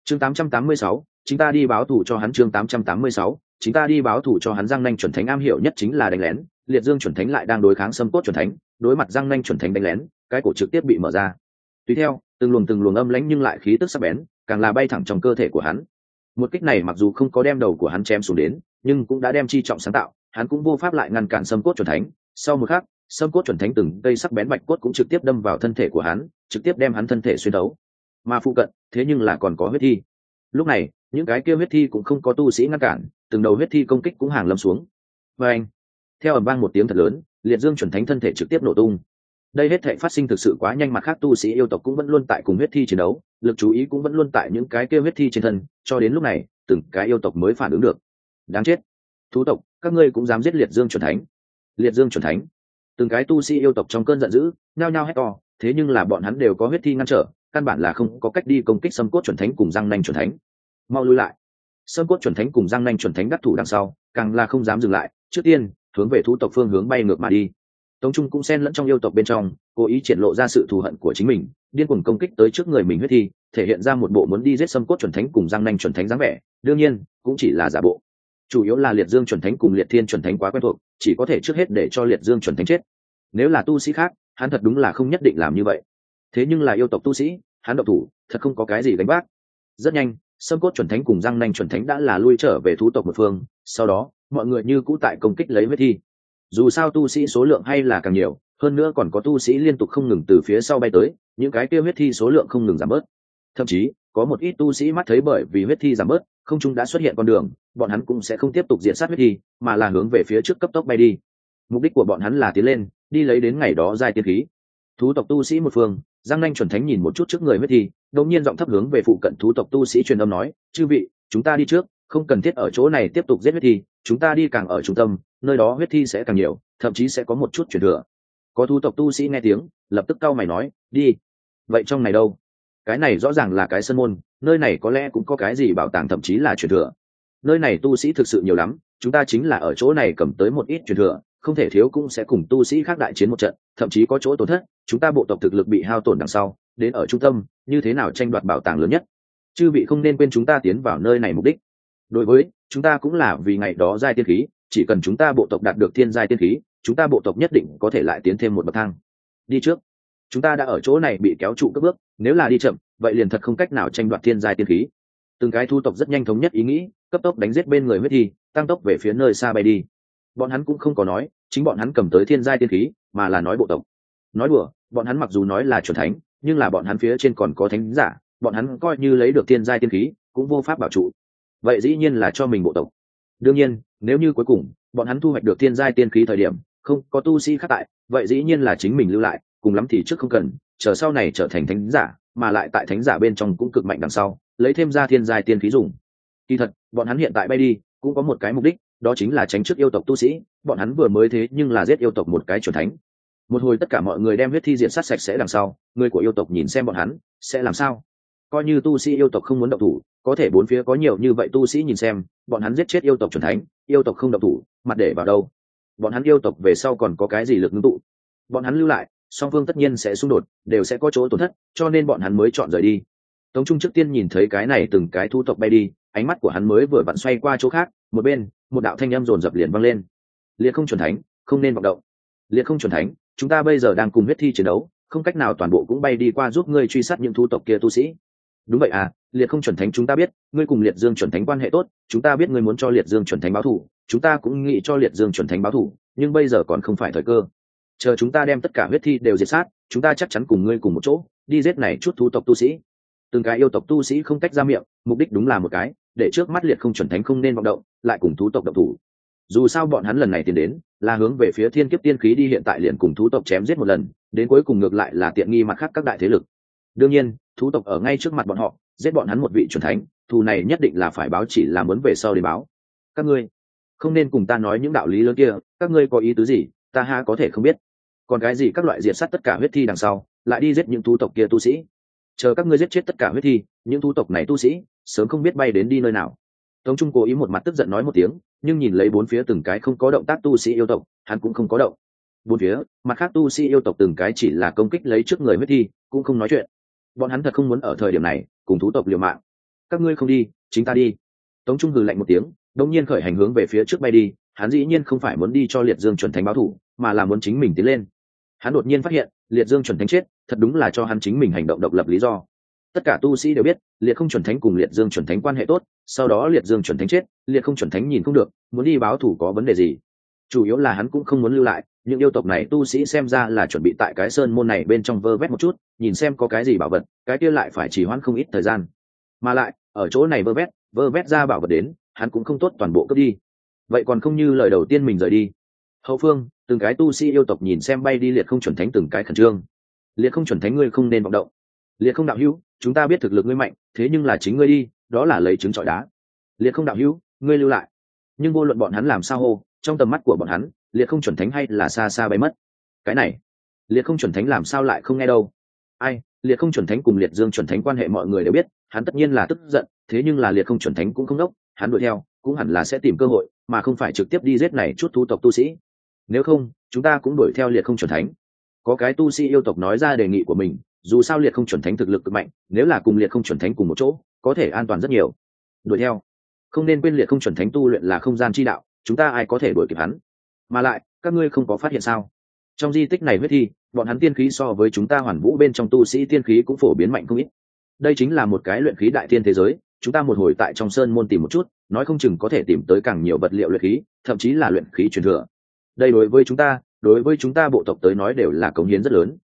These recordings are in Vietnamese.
Chương 886, chúng ta đi báo thù cho hắn. Chương 886, chúng ta đi báo thù cho hắn. Giang Nanh chuẩn thánh am hiểu nhất chính là đánh lén, Liệt Dương chuẩn thánh lại đang đối kháng Sâm Cốt chuẩn thánh, đối mặt Giang Nanh chuẩn thánh đánh lén, cái cổ trực tiếp bị mở ra. Tùy theo, từng luồng âm lãnh nhưng lại khí tức sắc bén, càng là bay thẳng trong cơ thể của hắn. Một kích này mặc dù không có đem đầu của hắn chém xuống đến, nhưng cũng đã đem chi trọng sáng tạo, hắn cũng vô pháp lại ngăn cản Sâm Cốt chuẩn thánh. Sau một khắc, Sâm Cốt chuẩn thánh từng cây sắc bén bạch cốt cũng trực tiếp đâm vào thân thể của hắn, trực tiếp đem hắn thân thể xuyên thấu. Mà phụ cận, thế nhưng là còn có huyết thi. Lúc này, những cái kia huyết thi cũng không có tu sĩ ngăn cản, từng đầu huyết thi công kích cũng hàng lâm xuống. Và anh, theo ầm vang một tiếng thật lớn, Liệt Dương chuẩn thánh thân thể trực tiếp nổ tung. Đây hết thảy phát sinh thực sự quá nhanh, mặt khác tu sĩ yêu tộc cũng vẫn luôn tại cùng huyết thi chiến đấu, lực chú ý cũng vẫn luôn tại những cái kia huyết thi trên thân, cho đến lúc này, từng cái yêu tộc mới phản ứng được. Đáng chết, thú tộc, các ngươi cũng dám giết Liệt Dương chuẩn thánh? Liệt Dương chuẩn thánh, từng cái tu sĩ yêu tộc trong cơn giận dữ, nhao nhao hét to, thế nhưng là bọn hắn đều có huyết thi ngăn trở, căn bản là không có cách đi công kích Sâm Cốt chuẩn thánh cùng Giang Nanh chuẩn thánh. Mau lui lại! Sâm Cốt chuẩn thánh cùng Giang Nanh chuẩn thánh đắc thủ đằng sau, càng là không dám dừng lại, trước tiên hướng về thú tộc phương hướng bay ngược mà đi. Tống Trung cũng xen lẫn trong yêu tộc bên trong, cố ý triển lộ ra sự thù hận của chính mình, điên cuồng công kích tới trước người mình huyết thi, thể hiện ra một bộ muốn đi giết Sâm Cốt chuẩn thánh cùng Giang Nanh chuẩn thánh dáng vẻ, đương nhiên cũng chỉ là giả bộ. Chủ yếu là Liệt Dương chuẩn thánh cùng Liệt Thiên chuẩn thánh quá quen thuộc, chỉ có thể trước hết để cho Liệt Dương chuẩn thánh chết. Nếu là tu sĩ khác, hắn thật đúng là không nhất định làm như vậy. Thế nhưng là yêu tộc tu sĩ, hắn độc thủ, thật không có cái gì gánh vác. Rất nhanh, Sâm Cốt chuẩn thánh cùng Giang Nanh chuẩn thánh đã là lui trở về thú tộc một phương, sau đó, mọi người như cũ tại công kích lấy huyết thi. Dù sao tu sĩ số lượng hay là càng nhiều, hơn nữa còn có tu sĩ liên tục không ngừng từ phía sau bay tới, những cái kia huyết thi số lượng không ngừng giảm bớt. Thậm chí, có một ít tu sĩ mắt thấy bởi vì huyết thi giảm bớt, không trung đã xuất hiện con đường, bọn hắn cũng sẽ không tiếp tục diệt sát huyết thi, mà là hướng về phía trước cấp tốc bay đi. Mục đích của bọn hắn là tiến lên, đi lấy đến ngày đó giai tiên khí. Thú tộc tu sĩ một phương, Giang Nanh chuẩn thánh nhìn một chút trước người huyết thi, đột nhiên giọng thấp hướng về phụ cận thú tộc tu sĩ truyền âm nói, chư vị, chúng ta đi trước, không cần thiết ở chỗ này tiếp tục giết huyết thi, chúng ta đi càng ở trung tâm, nơi đó huyết thi sẽ càng nhiều, thậm chí sẽ có một chút truyền thừa. Có thú tộc tu sĩ nghe tiếng, lập tức cau mày nói, đi. Vậy trong này đâu? Cái này rõ ràng là cái sơn môn, nơi này có lẽ cũng có cái gì bảo tàng, thậm chí là truyền thừa. Nơi này tu sĩ thực sự nhiều lắm, chúng ta chính là ở chỗ này cầm tới một ít truyền thừa, không thể thiếu cũng sẽ cùng tu sĩ khác đại chiến một trận, thậm chí có chỗ tổn thất, chúng ta bộ tộc thực lực bị hao tổn đằng sau, đến ở trung tâm, như thế nào tranh đoạt bảo tàng lớn nhất. Chư vị không nên quên chúng ta tiến vào nơi này mục đích. Đối với, chúng ta cũng là vì ngày đó giai tiên khí, chỉ cần chúng ta bộ tộc đạt được thiên giai tiên khí, chúng ta bộ tộc nhất định có thể lại tiến thêm một bậc thang. Đi trước. Chúng ta đã ở chỗ này bị kéo trụ các bước, nếu là đi chậm, vậy liền thật không cách nào tranh đoạt thiên giai tiên khí. Từng cái thu tộc rất nhanh thống nhất ý nghĩ, cấp tốc đánh giết bên người huyết thi, tăng tốc về phía nơi xa bay đi. Bọn hắn cũng không có nói, chính bọn hắn cầm tới thiên giai tiên khí, mà là nói bộ tộc. Nói đùa, bọn hắn mặc dù nói là chuẩn thánh, nhưng là bọn hắn phía trên còn có thánh giả, bọn hắn coi như lấy được thiên giai tiên khí, cũng vô pháp bảo trụ. Vậy dĩ nhiên là cho mình bộ tộc. Đương nhiên, nếu như cuối cùng bọn hắn thu hoạch được thiên giai tiên khí thời điểm không có tu sĩ khác tại, vậy dĩ nhiên là chính mình lưu lại, cùng lắm thì trước không cần, chờ sau này trở thành thánh giả, mà lại tại thánh giả bên trong cũng cực mạnh đằng sau, lấy thêm ra thiên giai tiên khí dùng. Kỳ thật, bọn hắn hiện tại bay đi, cũng có một cái mục đích, đó chính là tránh trước yêu tộc tu sĩ, bọn hắn vừa mới thế nhưng là giết yêu tộc một cái chuẩn thánh. Một hồi tất cả mọi người đem huyết thi diện sát sạch sẽ đằng sau, người của yêu tộc nhìn xem bọn hắn sẽ làm sao. Coi như tu sĩ yêu tộc không muốn động thủ, có thể bốn phía có nhiều như vậy tu sĩ nhìn xem, bọn hắn giết chết yêu tộc chuẩn thánh, yêu tộc không động thủ, mặt để vào đâu? Bọn hắn yêu tộc về sau còn có cái gì lực ngưng tụ? Bọn hắn lưu lại, song phương tất nhiên sẽ xung đột, đều sẽ có chỗ tổn thất, cho nên bọn hắn mới chọn rời đi. Tống Trung trước tiên nhìn thấy cái này từng cái thu tộc bay đi, ánh mắt của hắn mới vừa vặn xoay qua chỗ khác, một bên, một đạo thanh âm dồn dập liền vang lên. Liệt không chuẩn thánh, không nên vọng động. Liệt không chuẩn thánh, chúng ta bây giờ đang cùng huyết thi chiến đấu, không cách nào toàn bộ cũng bay đi qua giúp ngươi truy sát những thu tộc kia tu sĩ. Đúng vậy à, Liệt không chuẩn thánh, chúng ta biết ngươi cùng Liệt Dương chuẩn thánh quan hệ tốt, chúng ta biết ngươi muốn cho Liệt Dương chuẩn thánh báo thù, chúng ta cũng nghĩ cho Liệt Dương chuẩn thánh báo thù, nhưng bây giờ còn không phải thời cơ. Chờ chúng ta đem tất cả huyết thi đều diệt sát, chúng ta chắc chắn cùng ngươi cùng một chỗ đi giết này chút thú tộc tu sĩ. Từng cái yêu tộc tu sĩ không tách ra miệng, mục đích đúng là một cái, để trước mắt Liệt không chuẩn thánh không nên vọng động, lại cùng thú tộc động thủ. Dù sao bọn hắn lần này tiến đến là hướng về phía thiên kiếp tiên khí đi, hiện tại liền cùng thú tộc chém giết một lần, đến cuối cùng ngược lại là tiện nghi mặt khác các đại thế lực. Đương nhiên, thú tộc ở ngay trước mặt bọn họ, giết bọn hắn một vị chuẩn thánh, thù này nhất định là phải báo, chỉ là muốn về sau để báo. Các ngươi không nên cùng ta nói những đạo lý lớn kia, các ngươi có ý tứ gì, ta ha có thể không biết. Còn cái gì các loại diệt sát tất cả huyết thi đằng sau, lại đi giết những thú tộc kia tu sĩ. Chờ các ngươi giết chết tất cả huyết thi, những thú tộc này tu sĩ sớm không biết bay đến đi nơi nào. Tống Trung cố ý một mặt tức giận nói một tiếng, nhưng nhìn lấy bốn phía từng cái không có động tác tu sĩ yêu tộc, hắn cũng không có động. Bốn phía, mặt khác tu sĩ yêu tộc từng cái chỉ là công kích lấy trước người huyết thi, cũng không nói chuyện. Bọn hắn thật không muốn ở thời điểm này cùng thú tộc liều mạng. các ngươi không đi chính ta đi. Tống Trung hừ lạnh một tiếng, đột nhiên khởi hành hướng về phía trước bay đi. Hắn dĩ nhiên không phải muốn đi cho Liệt Dương chuẩn thánh báo thù, mà là muốn chính mình tiến lên. Hắn đột nhiên phát hiện Liệt Dương chuẩn thánh chết thật đúng là cho hắn chính mình hành động độc lập lý do. Tất cả tu sĩ đều biết Liệt không chuẩn thánh cùng Liệt Dương chuẩn thánh quan hệ tốt, sau đó Liệt Dương chuẩn thánh chết, Liệt không chuẩn thánh nhìn không được, muốn đi báo thù có vấn đề gì. Chủ yếu là hắn cũng không muốn lưu lại, những yêu tộc này tu sĩ xem ra là chuẩn bị tại cái sơn môn này bên trong vơ vét một chút, nhìn xem có cái gì bảo vật, cái kia lại phải trì hoãn không ít thời gian. Mà lại ở chỗ này vơ vét ra bảo vật đến, hắn cũng không tốt toàn bộ cướp đi. Vậy còn không như lời đầu tiên mình rời đi. Hậu phương từng cái tu sĩ yêu tộc nhìn xem bay đi Liệt không chuẩn thánh từng cái khẩn trương. Liệt không chuẩn thánh ngươi không nên vọng động. Liệt không đạo hữu, chúng ta biết thực lực ngươi mạnh, thế nhưng là chính ngươi đi, đó là lấy trứng trọi đá. Liệt không đạo hữu, ngươi lưu lại. Nhưng vô luận bọn hắn làm sao hô, trong tầm mắt của bọn hắn, Liệt không chuẩn thánh hay là xa xa bay mất. Cái này, Liệt không chuẩn thánh làm sao lại không nghe đâu? Ai, Liệt không chuẩn thánh cùng Liệt Dương chuẩn thánh quan hệ mọi người đều biết, hắn tất nhiên là tức giận, thế nhưng là Liệt không chuẩn thánh cũng không đốc, hắn đuổi theo, cũng hẳn là sẽ tìm cơ hội, mà không phải trực tiếp đi giết này chút thu tộc tu sĩ. Nếu không, chúng ta cũng đuổi theo Liệt không chuẩn thánh. Có cái tu sĩ yêu tộc nói ra đề nghị của mình, dù sao Liệt không chuẩn thánh thực lực cực mạnh, nếu là cùng Liệt không chuẩn thánh cùng một chỗ, có thể an toàn rất nhiều. Đuổi theo, không nên quên Liệt không chuẩn thánh tu luyện là không gian chi đạo, chúng ta ai có thể đuổi kịp hắn? Mà lại, các ngươi không có phát hiện sao? Trong di tích này huyết thi, bọn hắn tiên khí so với chúng ta Hoàn Vũ bên trong tu sĩ tiên khí cũng phổ biến mạnh không ít. Đây chính là một cái luyện khí đại tiên thế giới, chúng ta một hồi tại trong sơn môn tìm một chút, nói không chừng có thể tìm tới càng nhiều vật liệu luyện khí, thậm chí là luyện khí truyền thừa. Đây đối với chúng ta bộ tộc tới nói đều là cống hiến rất lớn.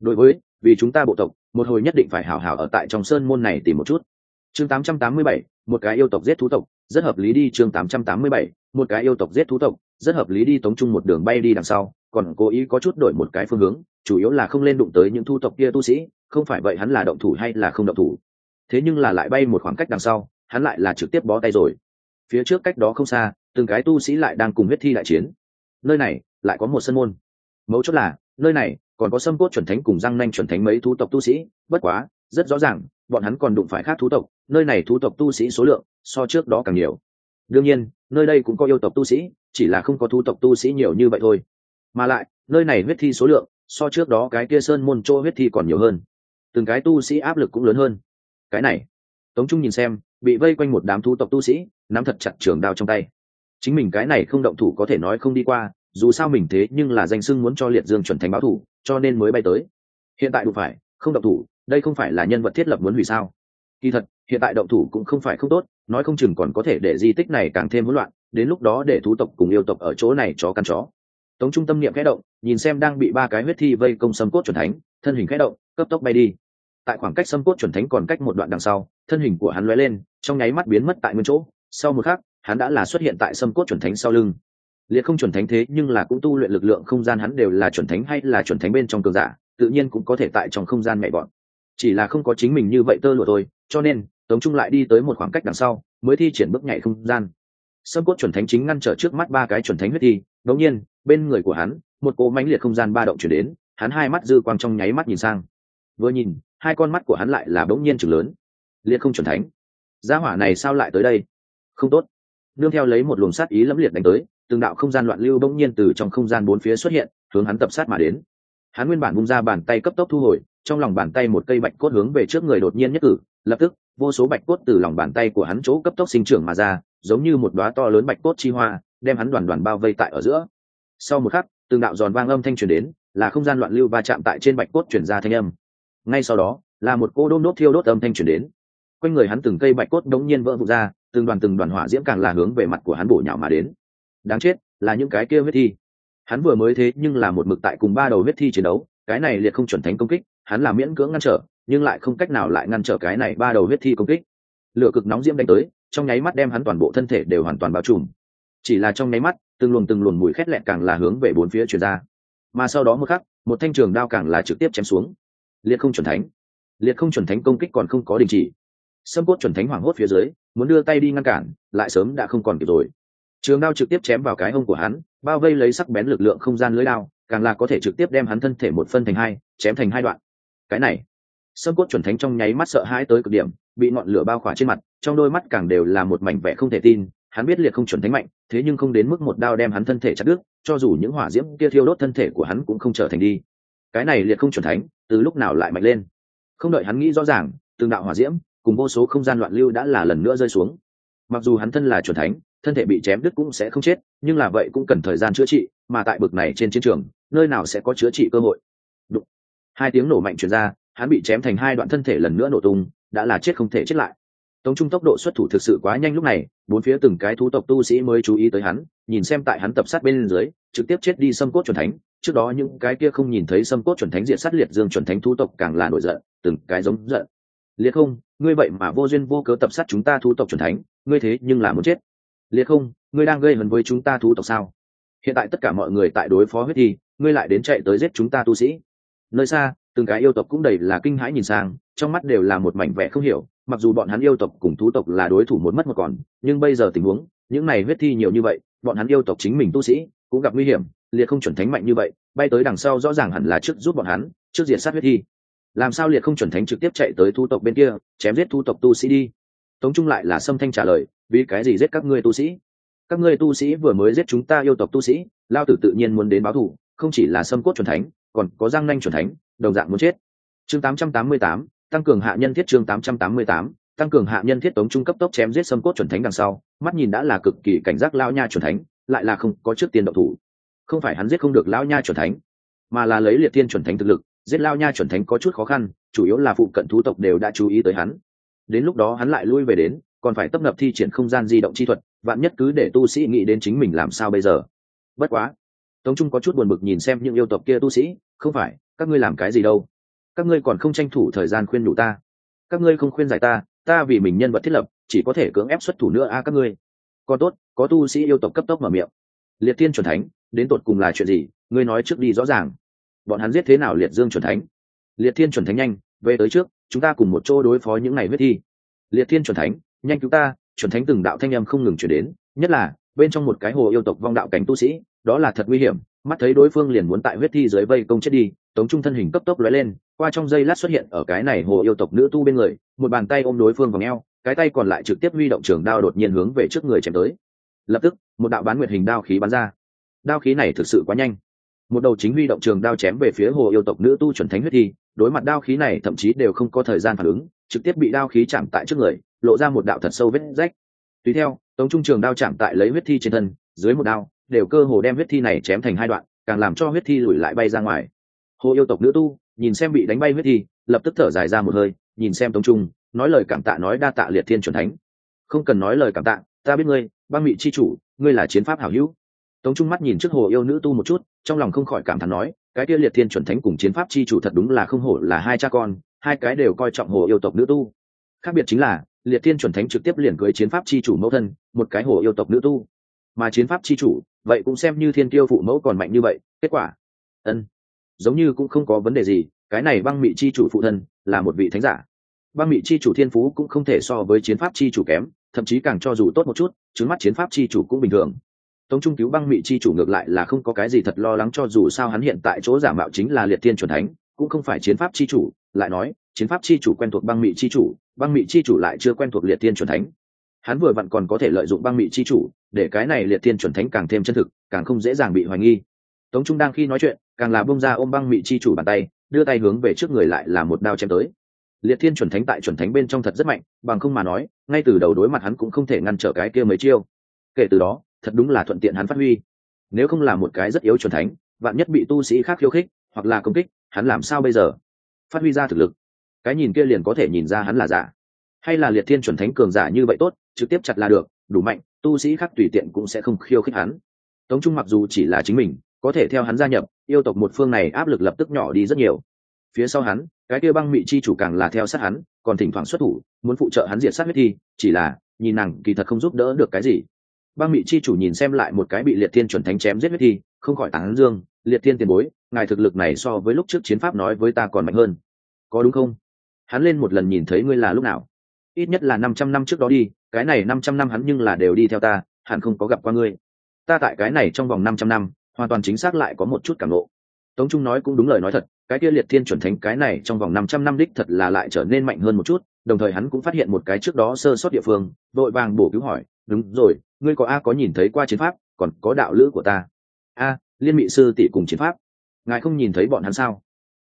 Vì chúng ta bộ tộc, một hồi nhất định phải hảo hảo ở tại trong sơn môn này tìm một chút. Chương 887, một cái yêu tộc giết thú tộc, rất hợp lý đi. Chương 887, một cái yêu tộc giết thú tộc, rất hợp lý đi. Tống Trung một đường bay đi đằng sau, còn cố ý có chút đổi một cái phương hướng, chủ yếu là không lên đụng tới những thu tộc kia tu sĩ, không phải vậy hắn là động thủ hay là không động thủ. Thế nhưng là lại bay một khoảng cách đằng sau, hắn lại là trực tiếp bó tay rồi. Phía trước cách đó không xa, từng cái tu sĩ lại đang cùng huyết thi đại chiến. Nơi này lại có một sân môn, mấu chốt là nơi này còn có Sâm Cốt chuẩn thánh cùng Răng Nanh chuẩn thánh mấy thú tộc tu sĩ, bất quá rất rõ ràng bọn hắn còn đụng phải khác thú tộc, nơi này thú tộc tu sĩ số lượng so trước đó càng nhiều. Đương nhiên nơi đây cũng có yêu tộc tu sĩ, chỉ là không có thú tộc tu sĩ nhiều như vậy thôi. Mà lại nơi này huyết thi số lượng so trước đó cái kia sơn môn chỗ huyết thi còn nhiều hơn, từng cái tu sĩ áp lực cũng lớn hơn. Cái này, Tống Trung nhìn xem bị vây quanh một đám thú tộc tu sĩ, nắm thật chặt trường đao trong tay. Chính mình cái này không động thủ có thể nói không đi qua, dù sao mình thế nhưng là danh xưng muốn cho Liệt Dương chuẩn thánh báo thủ, cho nên mới bay tới. Hiện tại đụng phải không động thủ, đây không phải là nhân vật thiết lập muốn hủy sao? Kỳ thật hiện tại động thủ cũng không phải không tốt, nói không chừng còn có thể để di tích này càng thêm hỗn loạn, đến lúc đó để thú tộc cùng yêu tộc ở chỗ này chó căn chó. Tống Trung tâm niệm khẽ động, nhìn xem đang bị ba cái huyết thi vây công Sâm Cốt chuẩn thánh, thân hình khẽ động, cấp tốc bay đi. Tại khoảng cách Sâm Cốt chuẩn thánh còn cách một đoạn đằng sau, thân hình của hắn lóe lên, trong nháy mắt biến mất tại nguyên chỗ. Sau một khắc, hắn đã là xuất hiện tại Sâm Cốt chuẩn thánh sau lưng. Liệt không chuẩn thánh thế nhưng là cũng tu luyện lực lượng không gian, hắn đều là chuẩn thánh hay là chuẩn thánh bên trong cường giả, tự nhiên cũng có thể tại trong không gian nhảy bọn. Chỉ là không có chính mình như vậy tơ lụa thôi, cho nên Tống Trung lại đi tới một khoảng cách đằng sau, mới thi triển bước nhảy không gian. Sâm Cốt chuẩn thánh chính ngăn trở trước mắt ba cái chuẩn thánh huyết thi, đột nhiên, bên người của hắn, một cỗ mãnh liệt không gian ba động chuyển đến, hắn hai mắt dư quang trong nháy mắt nhìn sang. Vừa nhìn, hai con mắt của hắn lại là bỗng nhiên trừng lớn. Liệt không chuẩn thánh, gia hỏa này sao lại tới đây? Không tốt. Nương theo lấy một luồng sát ý lẫm liệt đánh tới, từng đạo không gian loạn lưu bỗng nhiên từ trong không gian bốn phía xuất hiện, hướng hắn tập sát mà đến. Hắn nguyên bản vung ra bàn tay cấp tốc thu hồi, trong lòng bàn tay một cây bạch cốt hướng về trước người đột nhiên nhất cử, lập tức vô số bạch cốt từ lòng bàn tay của hắn chỗ cấp tốc sinh trưởng mà ra, giống như một đóa to lớn bạch cốt chi hoa, đem hắn đoàn đoàn bao vây tại ở giữa. Sau một khắc, từng đạo giòn vang âm thanh truyền đến, là không gian loạn lưu va chạm tại trên bạch cốt truyền ra thanh âm. Ngay sau đó, là một cô đôm đốt thiêu đốt âm thanh truyền đến. Quanh người hắn từng cây bạch cốt đống nhiên vỡ vụn ra, từng đoàn hỏa diễm càng là hướng về mặt của hắn bổ nhào mà đến. Đáng chết, là những cái kia huyết thi. Hắn vừa mới thế nhưng là một mực tại cùng ba đầu huyết thi chiến đấu, cái này liệt không chuẩn thánh công kích, hắn là miễn cưỡng ngăn trở, nhưng lại không cách nào lại ngăn trở cái này ba đầu huyết thi công kích. Lửa cực nóng diễm đánh tới, trong nháy mắt đem hắn toàn bộ thân thể đều hoàn toàn bao trùm. Chỉ là trong nháy mắt, từng luồng mùi khét lẹt càng là hướng về bốn phía truyền ra. Mà sau đó một khắc, một thanh trường đao càng là trực tiếp chém xuống. Liệt không chuẩn thánh công kích còn không có đình chỉ. Sâm Cốt chuẩn thánh hoảng hốt phía dưới, muốn đưa tay đi ngăn cản, lại sớm đã không còn kịp rồi. Trường đao trực tiếp chém vào cái hông của hắn, bao vây lấy sắc bén lực lượng không gian lưới đao, càng là có thể trực tiếp đem hắn thân thể một phân thành hai, chém thành hai đoạn. Cái này, Sâm Cốt chuẩn thánh trong nháy mắt sợ hãi tới cực điểm, bị ngọn lửa bao khỏa trên mặt, trong đôi mắt càng đều là một mảnh vẻ không thể tin. Hắn biết liệt không chuẩn thánh mạnh, thế nhưng không đến mức một đao đem hắn thân thể chặt đứt, cho dù những hỏa diễm kia thiêu đốt thân thể của hắn cũng không trở thành đi. Cái này liệt không chuẩn thánh, từ lúc nào lại mạnh lên? Không đợi hắn nghĩ rõ ràng, từng đạo hỏa diễm cùng vô số không gian loạn lưu đã là lần nữa rơi xuống. Mặc dù hắn thân là chuẩn thánh, thân thể bị chém đứt cũng sẽ không chết, nhưng là vậy cũng cần thời gian chữa trị, mà tại bực này trên chiến trường, nơi nào sẽ có chữa trị cơ hội. Đụng. Hai tiếng nổ mạnh truyền ra, hắn bị chém thành hai đoạn, thân thể lần nữa nổ tung, đã là chết không thể chết lại. Tống Trung tốc độ xuất thủ thực sự quá nhanh, lúc này bốn phía từng cái thú tộc tu sĩ mới chú ý tới hắn, nhìn xem tại hắn tập sát bên dưới trực tiếp chết đi Sâm Cốt chuẩn thánh. Trước đó những cái kia không nhìn thấy Sâm Cốt chuẩn thánh diện sát Liệt Dương chuẩn thánh thú tộc càng là nổi giận, từng cái giống giận. Liệt Không, ngươi vậy mà vô duyên vô cớ tập sát chúng ta thú tộc chuẩn thánh, ngươi thế nhưng là muốn chết. Liệt Không, ngươi đang gây hấn với chúng ta thú tộc sao? Hiện tại tất cả mọi người tại đối phó huyết thi, ngươi lại đến chạy tới giết chúng ta tu sĩ. Nơi xa từng cái yêu tộc cũng đầy là kinh hãi nhìn sang, trong mắt đều là một mảnh vẻ không hiểu. Mặc dù bọn hắn yêu tộc cùng thú tộc là đối thủ một mất một còn, nhưng bây giờ tình huống những này huyết thi nhiều như vậy, bọn hắn yêu tộc chính mình tu sĩ cũng gặp nguy hiểm. Liệt Không chuẩn thánh mạnh như vậy, bay tới đằng sau rõ ràng hẳn là trước giúp bọn hắn, trước diệt sát huyết thi. Làm sao Liệt Không chuẩn thánh trực tiếp chạy tới thú tộc bên kia chém giết thú tộc tu sĩ đi? Tống Trung lại là Sâm Thanh trả lời, vì cái gì giết các ngươi tu sĩ? Các ngươi tu sĩ vừa mới giết chúng ta yêu tộc tu sĩ, lao tử tự nhiên muốn đến báo thù, không chỉ là Sâm Cốt chuẩn thánh, còn có Giang Nanh chuẩn thánh đồng dạng muốn chết. Chương 888, tăng cường hạ nhân thiết. Chương 888, tăng cường hạ nhân thiết. Tống Trung cấp tốc chém giết Sâm Cốt chuẩn thánh đằng sau, mắt nhìn đã là cực kỳ cảnh giác lão nha chuẩn thánh, lại là không có trước tiên động thủ. Không phải hắn giết không được lão nha chuẩn thánh, mà là lấy Liệt Thiên chuẩn thánh thực lực, giết lão nha chuẩn thánh có chút khó khăn, chủ yếu là phụ cận thú tộc đều đã chú ý tới hắn. Đến lúc đó hắn lại lui về đến, còn phải tấp nập thi triển không gian di động chi thuật, vạn nhất cứ để tu sĩ nghĩ đến chính mình làm sao bây giờ. Bất quá, Tống Trung có chút buồn bực nhìn xem những yêu tộc kia tu sĩ, không phải các ngươi làm cái gì đâu, các ngươi còn không tranh thủ thời gian khuyên nhủ ta, các ngươi không khuyên giải ta, ta vì mình nhân vật thiết lập chỉ có thể cưỡng ép xuất thủ nữa a các ngươi. Còn tốt có tu sĩ yêu tộc cấp tốc mở miệng, Liệt Thiên chuẩn thánh đến tột cùng là chuyện gì, ngươi nói trước đi rõ ràng. Bọn hắn giết thế nào Liệt Dương chuẩn thánh? Liệt Thiên chuẩn thánh nhanh về tới trước, chúng ta cùng một chỗ đối phó những này huyết thi. Liệt Thiên chuẩn thánh nhanh cứu ta. Chuẩn thánh từng đạo thanh âm không ngừng chuyển đến, nhất là bên trong một cái hồ yêu tộc vong đạo cảnh tu sĩ, đó là thật nguy hiểm. Mắt thấy đối phương liền muốn tại huyết thi dưới vây công chết đi, Tống Trung thân hình cấp tốc lóe lên, qua trong giây lát xuất hiện ở cái này hồ yêu tộc nữ tu bên người, một bàn tay ôm đối phương vòng eo, cái tay còn lại trực tiếp huy động trường đao đột nhiên hướng về trước người chém tới. Lập tức một đạo bán nguyệt hình đao khí bắn ra, đao khí này thực sự quá nhanh, một đầu chính huy động trường đao chém về phía hồ yêu tộc nữ tu chuẩn thánh huyết thi. Đối mặt đao khí này thậm chí đều không có thời gian phản ứng, trực tiếp bị đao khí chạm tại trước người, lộ ra một đạo thật sâu vết rách. Tùy theo Tống Trung trường đao chạm tại lấy huyết thi trên thân, dưới một đao đều cơ hồ đem huyết thi này chém thành hai đoạn, càng làm cho huyết thi lùi lại bay ra ngoài. Hồ yêu tộc nữ tu nhìn xem bị đánh bay huyết thi, lập tức thở dài ra một hơi, nhìn xem Tống Trung nói lời cảm tạ, nói đa tạ Liệt Thiên chuẩn thánh. Không cần nói lời cảm tạ, ta biết ngươi, Băng Mị chi chủ, ngươi là chiến pháp hảo hữu. Tống Trung mắt nhìn trước hồ yêu nữ tu một chút, trong lòng không khỏi cảm thán nói, cái kia Liệt Thiên chuẩn thánh cùng chiến pháp chi chủ thật đúng là không hổ là hai cha con, hai cái đều coi trọng hồ yêu tộc nữ tu. Khác biệt chính là Liệt Thiên chuẩn thánh trực tiếp liền cưới chiến pháp chi chủ mẫu thân, một cái hồ yêu tộc nữ tu, mà chiến pháp chi chủ vậy cũng xem như thiên kiêu phụ mẫu còn mạnh như vậy, kết quả giống như cũng không có vấn đề gì. Cái này Băng Mị chi chủ phụ thân là một vị thánh giả, Băng Mị chi chủ thiên phú cũng không thể so với chiến pháp chi chủ kém, thậm chí càng cho dù tốt một chút, trứng mắt chiến pháp chi chủ cũng bình thường. Tống Trung cứu Băng Mị chi chủ ngược lại là không có cái gì thật lo lắng, cho dù sao hắn hiện tại chỗ giả mạo chính là Liệt Thiên chuẩn thánh, cũng không phải chiến pháp chi chủ. Lại nói chiến pháp chi chủ quen thuộc Băng Mị chi chủ, Băng Mị chi chủ lại chưa quen thuộc Liệt Thiên chuẩn thánh, hắn vừa vặn còn có thể lợi dụng Băng Mị chi chủ để cái này Liệt Thiên chuẩn thánh càng thêm chân thực, càng không dễ dàng bị hoài nghi. Tống Trung đang khi nói chuyện, càng là bông ra ôm Băng Mị chi chủ bàn tay, đưa tay hướng về trước người lại là một đao chém tới. Liệt Thiên chuẩn thánh tại chuẩn thánh bên trong thật rất mạnh, bằng không mà nói ngay từ đầu đối mặt hắn cũng không thể ngăn trở cái kia mấy chiêu. Kể từ đó thật đúng là thuận tiện hắn phát huy. Nếu không là một cái rất yếu chuẩn thánh, vạn nhất bị tu sĩ khác khiêu khích hoặc là công kích, hắn làm sao bây giờ? Phát huy ra thực lực, cái nhìn kia liền có thể nhìn ra hắn là giả. Hay là Liệt Thiên chuẩn thánh cường giả như vậy tốt, trực tiếp chặt là được, đủ mạnh, tu sĩ khác tùy tiện cũng sẽ không khiêu khích hắn. Tống Trung mặc dù chỉ là chính mình, có thể theo hắn gia nhập yêu tộc một phương này, áp lực lập tức nhỏ đi rất nhiều. Phía sau hắn cái kia Băng Mị chi chủ càng là theo sát hắn, còn thỉnh thoảng xuất thủ muốn phụ trợ hắn diệt sát huyết thi, chỉ là nhìn nàng kỳ thật không giúp đỡ được cái gì. Băng Mị chi chủ nhìn xem lại một cái bị Liệt Thiên chuẩn thánh chém giết huyết thi, không khỏi tán dương, Liệt Thiên tiền bối, ngài thực lực này so với lúc trước chiến pháp nói với ta còn mạnh hơn, có đúng không? Hắn lên một lần nhìn thấy ngươi là lúc nào? Ít nhất là 500 năm trước đó đi, cái này 500 năm hắn nhưng là đều đi theo ta, hẳn không có gặp qua ngươi. Ta tại cái này trong vòng 500 năm hoàn toàn chính xác lại có một chút cảm ngộ. Tống Trung nói cũng đúng lời nói thật, cái kia Liệt Thiên chuẩn thánh cái này trong vòng 500 năm đích thật là lại trở nên mạnh hơn một chút, đồng thời hắn cũng phát hiện một cái trước đó sơ sót địa phương, vội vàng bổ cứu hỏi, đúng rồi, ngươi có nhìn thấy qua chiến pháp, còn có đạo lữ của ta. Liên Mị sư tỷ cùng chiến pháp, ngài không nhìn thấy bọn hắn sao?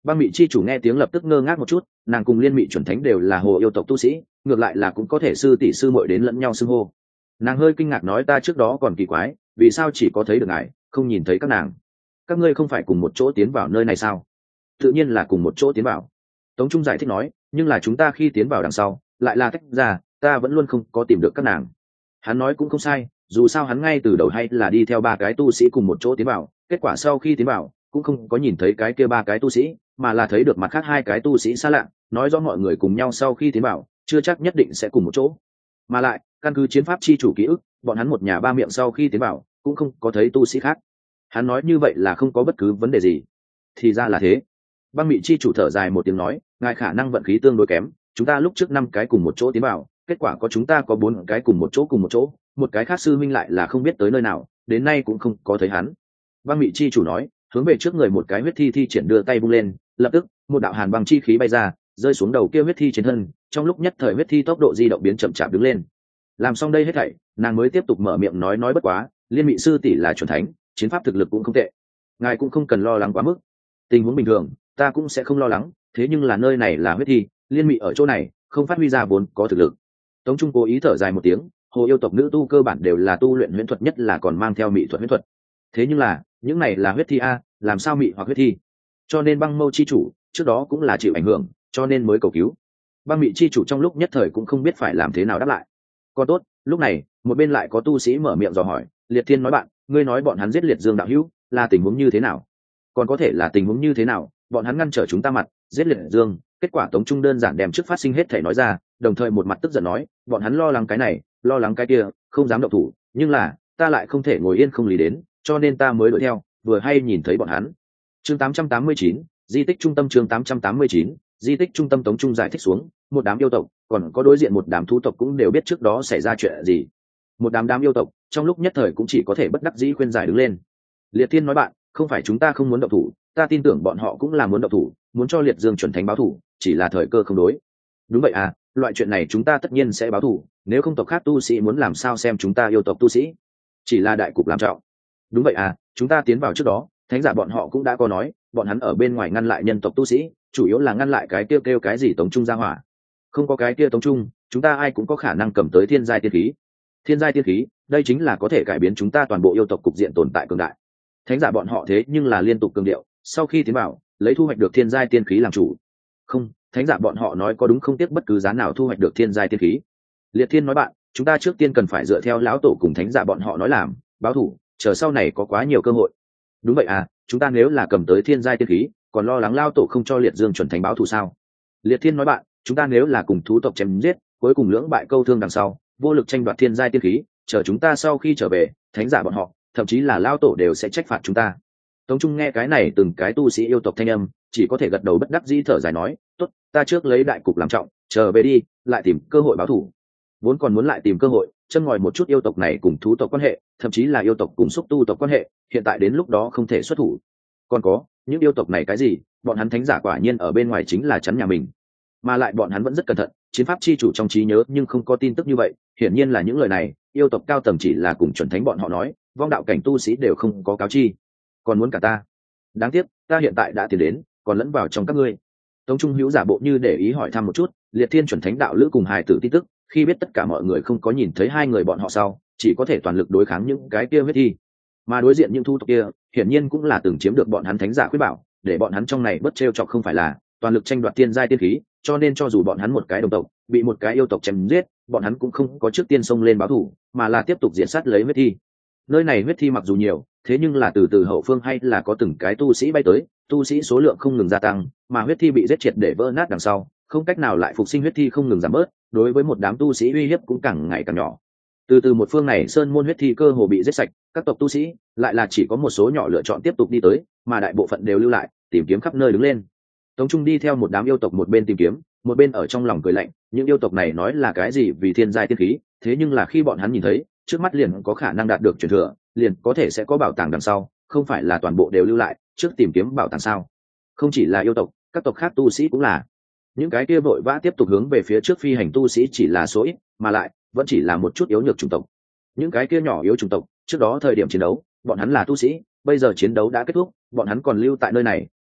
Băng Mị chi chủ nghe tiếng lập tức ngơ ngác một chút, nàng cùng Liên Mị chuẩn thánh đều là hồ yêu tộc tu sĩ, ngược lại là cũng có thể sư tỷ sư muội đến lẫn nhau xưng hô. Nàng hơi kinh ngạc nói ta trước đó còn kỳ quái, vì sao chỉ có thấy được ngài, không nhìn thấy các nàng? Các ngươi không phải cùng một chỗ tiến vào nơi này sao? Tự nhiên là cùng một chỗ tiến vào. Tống Trung giải thích nói, nhưng là chúng ta khi tiến vào đằng sau, lại là tách ra, ta vẫn luôn không có tìm được các nàng. Hắn nói cũng không sai, dù sao hắn ngay từ đầu hay là đi theo ba cái tu sĩ cùng một chỗ tiến vào, kết quả sau khi tiến vào cũng không có nhìn thấy cái kia ba cái tu sĩ, mà là thấy được mặt khác hai cái tu sĩ xa lạ, nói rõ mọi người cùng nhau sau khi tiến vào chưa chắc nhất định sẽ cùng một chỗ. Mà lại căn cứ chiến pháp chi chủ ký ức, bọn hắn một nhà ba miệng sau khi tiến vào cũng không có thấy tu sĩ khác. Hắn nói như vậy là không có bất cứ vấn đề gì. Thì ra là thế. Băng Mị chi chủ thở dài một tiếng nói, ngài khả năng vận khí tương đối kém, chúng ta lúc trước 5 cái cùng một chỗ tiến vào, kết quả có chúng ta có 4 cái cùng một chỗ, một cái khác sư minh lại là không biết tới nơi nào, đến nay cũng không có thấy hắn. Băng Mị chi chủ nói, hướng về trước người một cái huyết thi thi triển đưa tay vung lên, lập tức một đạo hàn băng chi khí bay ra, rơi xuống đầu kia huyết thi trên thân, trong lúc nhất thời huyết thi tốc độ di động biến chậm chạp đứng lên. Làm xong đây hết thảy, nàng mới tiếp tục mở miệng nói bất quá, Liên Mị sư tỷ là chuẩn thánh, chiến pháp thực lực cũng không tệ, ngài cũng không cần lo lắng quá mức. Tình huống bình thường ta cũng sẽ không lo lắng, thế nhưng là nơi này là huyết thi, Liên Mị ở chỗ này không phát huy ra vốn có thực lực. Tống Trung cố ý thở dài một tiếng, hồ yêu tộc nữ tu cơ bản đều là tu luyện huyễn thuật, nhất là còn mang theo mị thuật huyễn thuật. Thế nhưng là những này là huyết thi a, làm sao mị hoặc huyết thi? Cho nên Băng Mâu chi chủ trước đó cũng là chịu ảnh hưởng, cho nên mới cầu cứu. Băng Mị chi chủ trong lúc nhất thời cũng không biết phải làm thế nào đáp lại. Còn tốt, lúc này một bên lại có tu sĩ mở miệng dò hỏi, Liệt Thiên nói bạn, ngươi nói bọn hắn giết Liệt Dương đạo hữu là tình huống như thế nào? Còn có thể là tình huống như thế nào? Bọn hắn ngăn trở chúng ta mặt, giết Liệt Dương, kết quả Tống Trung đơn giản đem trước phát sinh hết thể nói ra, đồng thời một mặt tức giận nói, bọn hắn lo lắng cái này, lo lắng cái kia, không dám động thủ, nhưng là ta lại không thể ngồi yên không lý đến, cho nên ta mới đuổi theo, vừa hay nhìn thấy bọn hắn. Chương 889, di tích trung tâm. Chương 889, di tích trung tâm. Tống Trung giải thích xuống, một đám yêu tộc, còn có đối diện một đám thú tộc cũng đều biết trước đó xảy ra chuyện gì. Một đám yêu tộc trong lúc nhất thời cũng chỉ có thể bất đắc dĩ khuyên giải đứng lên. Liệt Thiên nói bạn, không phải chúng ta không muốn động thủ, ta tin tưởng bọn họ cũng là muốn động thủ, muốn cho Liệt Dương chuẩn thánh báo thủ, chỉ là thời cơ không đối. Đúng vậy à, loại chuyện này chúng ta tất nhiên sẽ báo thủ, nếu không tộc khác tu sĩ muốn làm sao xem chúng ta yêu tộc tu sĩ, chỉ là đại cục làm trọng. Đúng vậy à, chúng ta tiến vào trước đó, thánh giả bọn họ cũng đã có nói, bọn hắn ở bên ngoài ngăn lại nhân tộc tu sĩ, chủ yếu là ngăn lại cái kêu cái gì Tống Trung ra hỏa. Không có cái kia Tống Trung, chúng ta ai cũng có khả năng cầm tới thiên giai tiên khí. Thiên giai tiên khí, đây chính là có thể cải biến chúng ta toàn bộ yêu tộc cục diện tồn tại cường đại. Thánh giả bọn họ thế nhưng là liên tục cường điệu, sau khi tiến vào lấy thu hoạch được thiên giai tiên khí làm chủ. Không, thánh giả bọn họ nói có đúng không tiếc bất cứ giá nào thu hoạch được thiên giai tiên khí. Liệt Thiên nói bạn, chúng ta trước tiên cần phải dựa theo lão tổ cùng thánh giả bọn họ nói làm, báo thủ, chờ sau này có quá nhiều cơ hội. Đúng vậy à, chúng ta nếu là cầm tới thiên giai tiên khí, còn lo lắng lao tổ không cho Liệt Dương chuẩn thánh báo thù sao? Liệt Thiên nói bạn, chúng ta nếu là cùng thú tộc chém giết, cuối cùng lưỡng bại câu thương đằng sau, vô lực tranh đoạt thiên giai tiên khí, chờ chúng ta sau khi trở về, thánh giả bọn họ, thậm chí là lao tổ đều sẽ trách phạt chúng ta. Tống Trung nghe cái này từng cái tu sĩ yêu tộc thanh âm, chỉ có thể gật đầu bất đắc dĩ thở dài nói, tốt, ta trước lấy đại cục làm trọng, trở về đi, lại tìm cơ hội báo thù. Vốn còn muốn lại tìm cơ hội châm ngòi một chút yêu tộc này cùng thú tộc quan hệ, thậm chí là yêu tộc cùng xúc tu tộc quan hệ, hiện tại đến lúc đó không thể xuất thủ. Còn có những yêu tộc này cái gì, bọn hắn thánh giả quả nhiên ở bên ngoài chính là chắn nhà mình, mà lại bọn hắn vẫn rất cẩn thận, chiến pháp chi chủ trong trí nhớ nhưng không có tin tức như vậy, hiển nhiên là những lời này yêu tộc cao tầng chỉ là cùng chuẩn thánh bọn họ nói, vong đạo cảnh tu sĩ đều không có cáo chi. Còn muốn cả ta, đáng tiếc ta hiện tại đã tiến đến, còn lẫn vào trong các ngươi. Tống Trung hữu giả bộ như để ý hỏi thăm một chút Liệt Thiên chuẩn thánh đạo lữ cùng hài tử tin tức, khi biết tất cả mọi người không có nhìn thấy hai người bọn họ sau, chỉ có thể toàn lực đối kháng những cái kia huyết thi, mà đối diện những thu tộc kia hiển nhiên cũng là từng chiếm được bọn hắn thánh giả khuyết bảo, để bọn hắn trong này bất trêu chọc không phải là toàn lực tranh đoạt tiên giai tiên khí, cho nên cho dù bọn hắn một cái đồng tộc bị một cái yêu tộc chém giết, bọn hắn cũng không có trước tiên xông lên báo thù, mà là tiếp tục diệt sát lấy huyết thi. Nơi này huyết thi mặc dù nhiều, thế nhưng là từ hậu phương hay là có từng cái tu sĩ bay tới, tu sĩ số lượng không ngừng gia tăng, mà huyết thi bị giết triệt để vỡ nát đằng sau, không cách nào lại phục sinh huyết thi không ngừng giảm bớt, đối với một đám tu sĩ uy hiếp cũng càng ngày càng nhỏ. Từ một phương này sơn môn huyết thi cơ hồ bị giết sạch, các tộc tu sĩ lại là chỉ có một số nhỏ lựa chọn tiếp tục đi tới, mà đại bộ phận đều lưu lại tìm kiếm khắp nơi đứng lên. Tống Trung đi theo một đám yêu tộc một bên tìm kiếm, một bên ở trong lòng cười lạnh, những yêu tộc này nói là cái gì vì thiên giai tiên khí, thế nhưng là khi bọn hắn nhìn thấy trước mắt liền có khả năng đạt được truyền thừa, liền có thể sẽ có bảo tàng đằng sau, không phải là toàn bộ đều lưu lại trước tìm kiếm bảo tàng sao? Không chỉ là yêu tộc, các tộc khác tu sĩ cũng là. Những cái kia vội vã tiếp tục hướng về phía trước phi hành tu sĩ chỉ là số ít, mà lại vẫn chỉ là một chút yếu nhược chủng tộc. Những cái kia nhỏ yếu chủng tộc, trước đó thời điểm chiến đấu bọn hắn là tu sĩ, bây giờ chiến đấu đã kết thúc, bọn hắn còn lưu tại nơi này,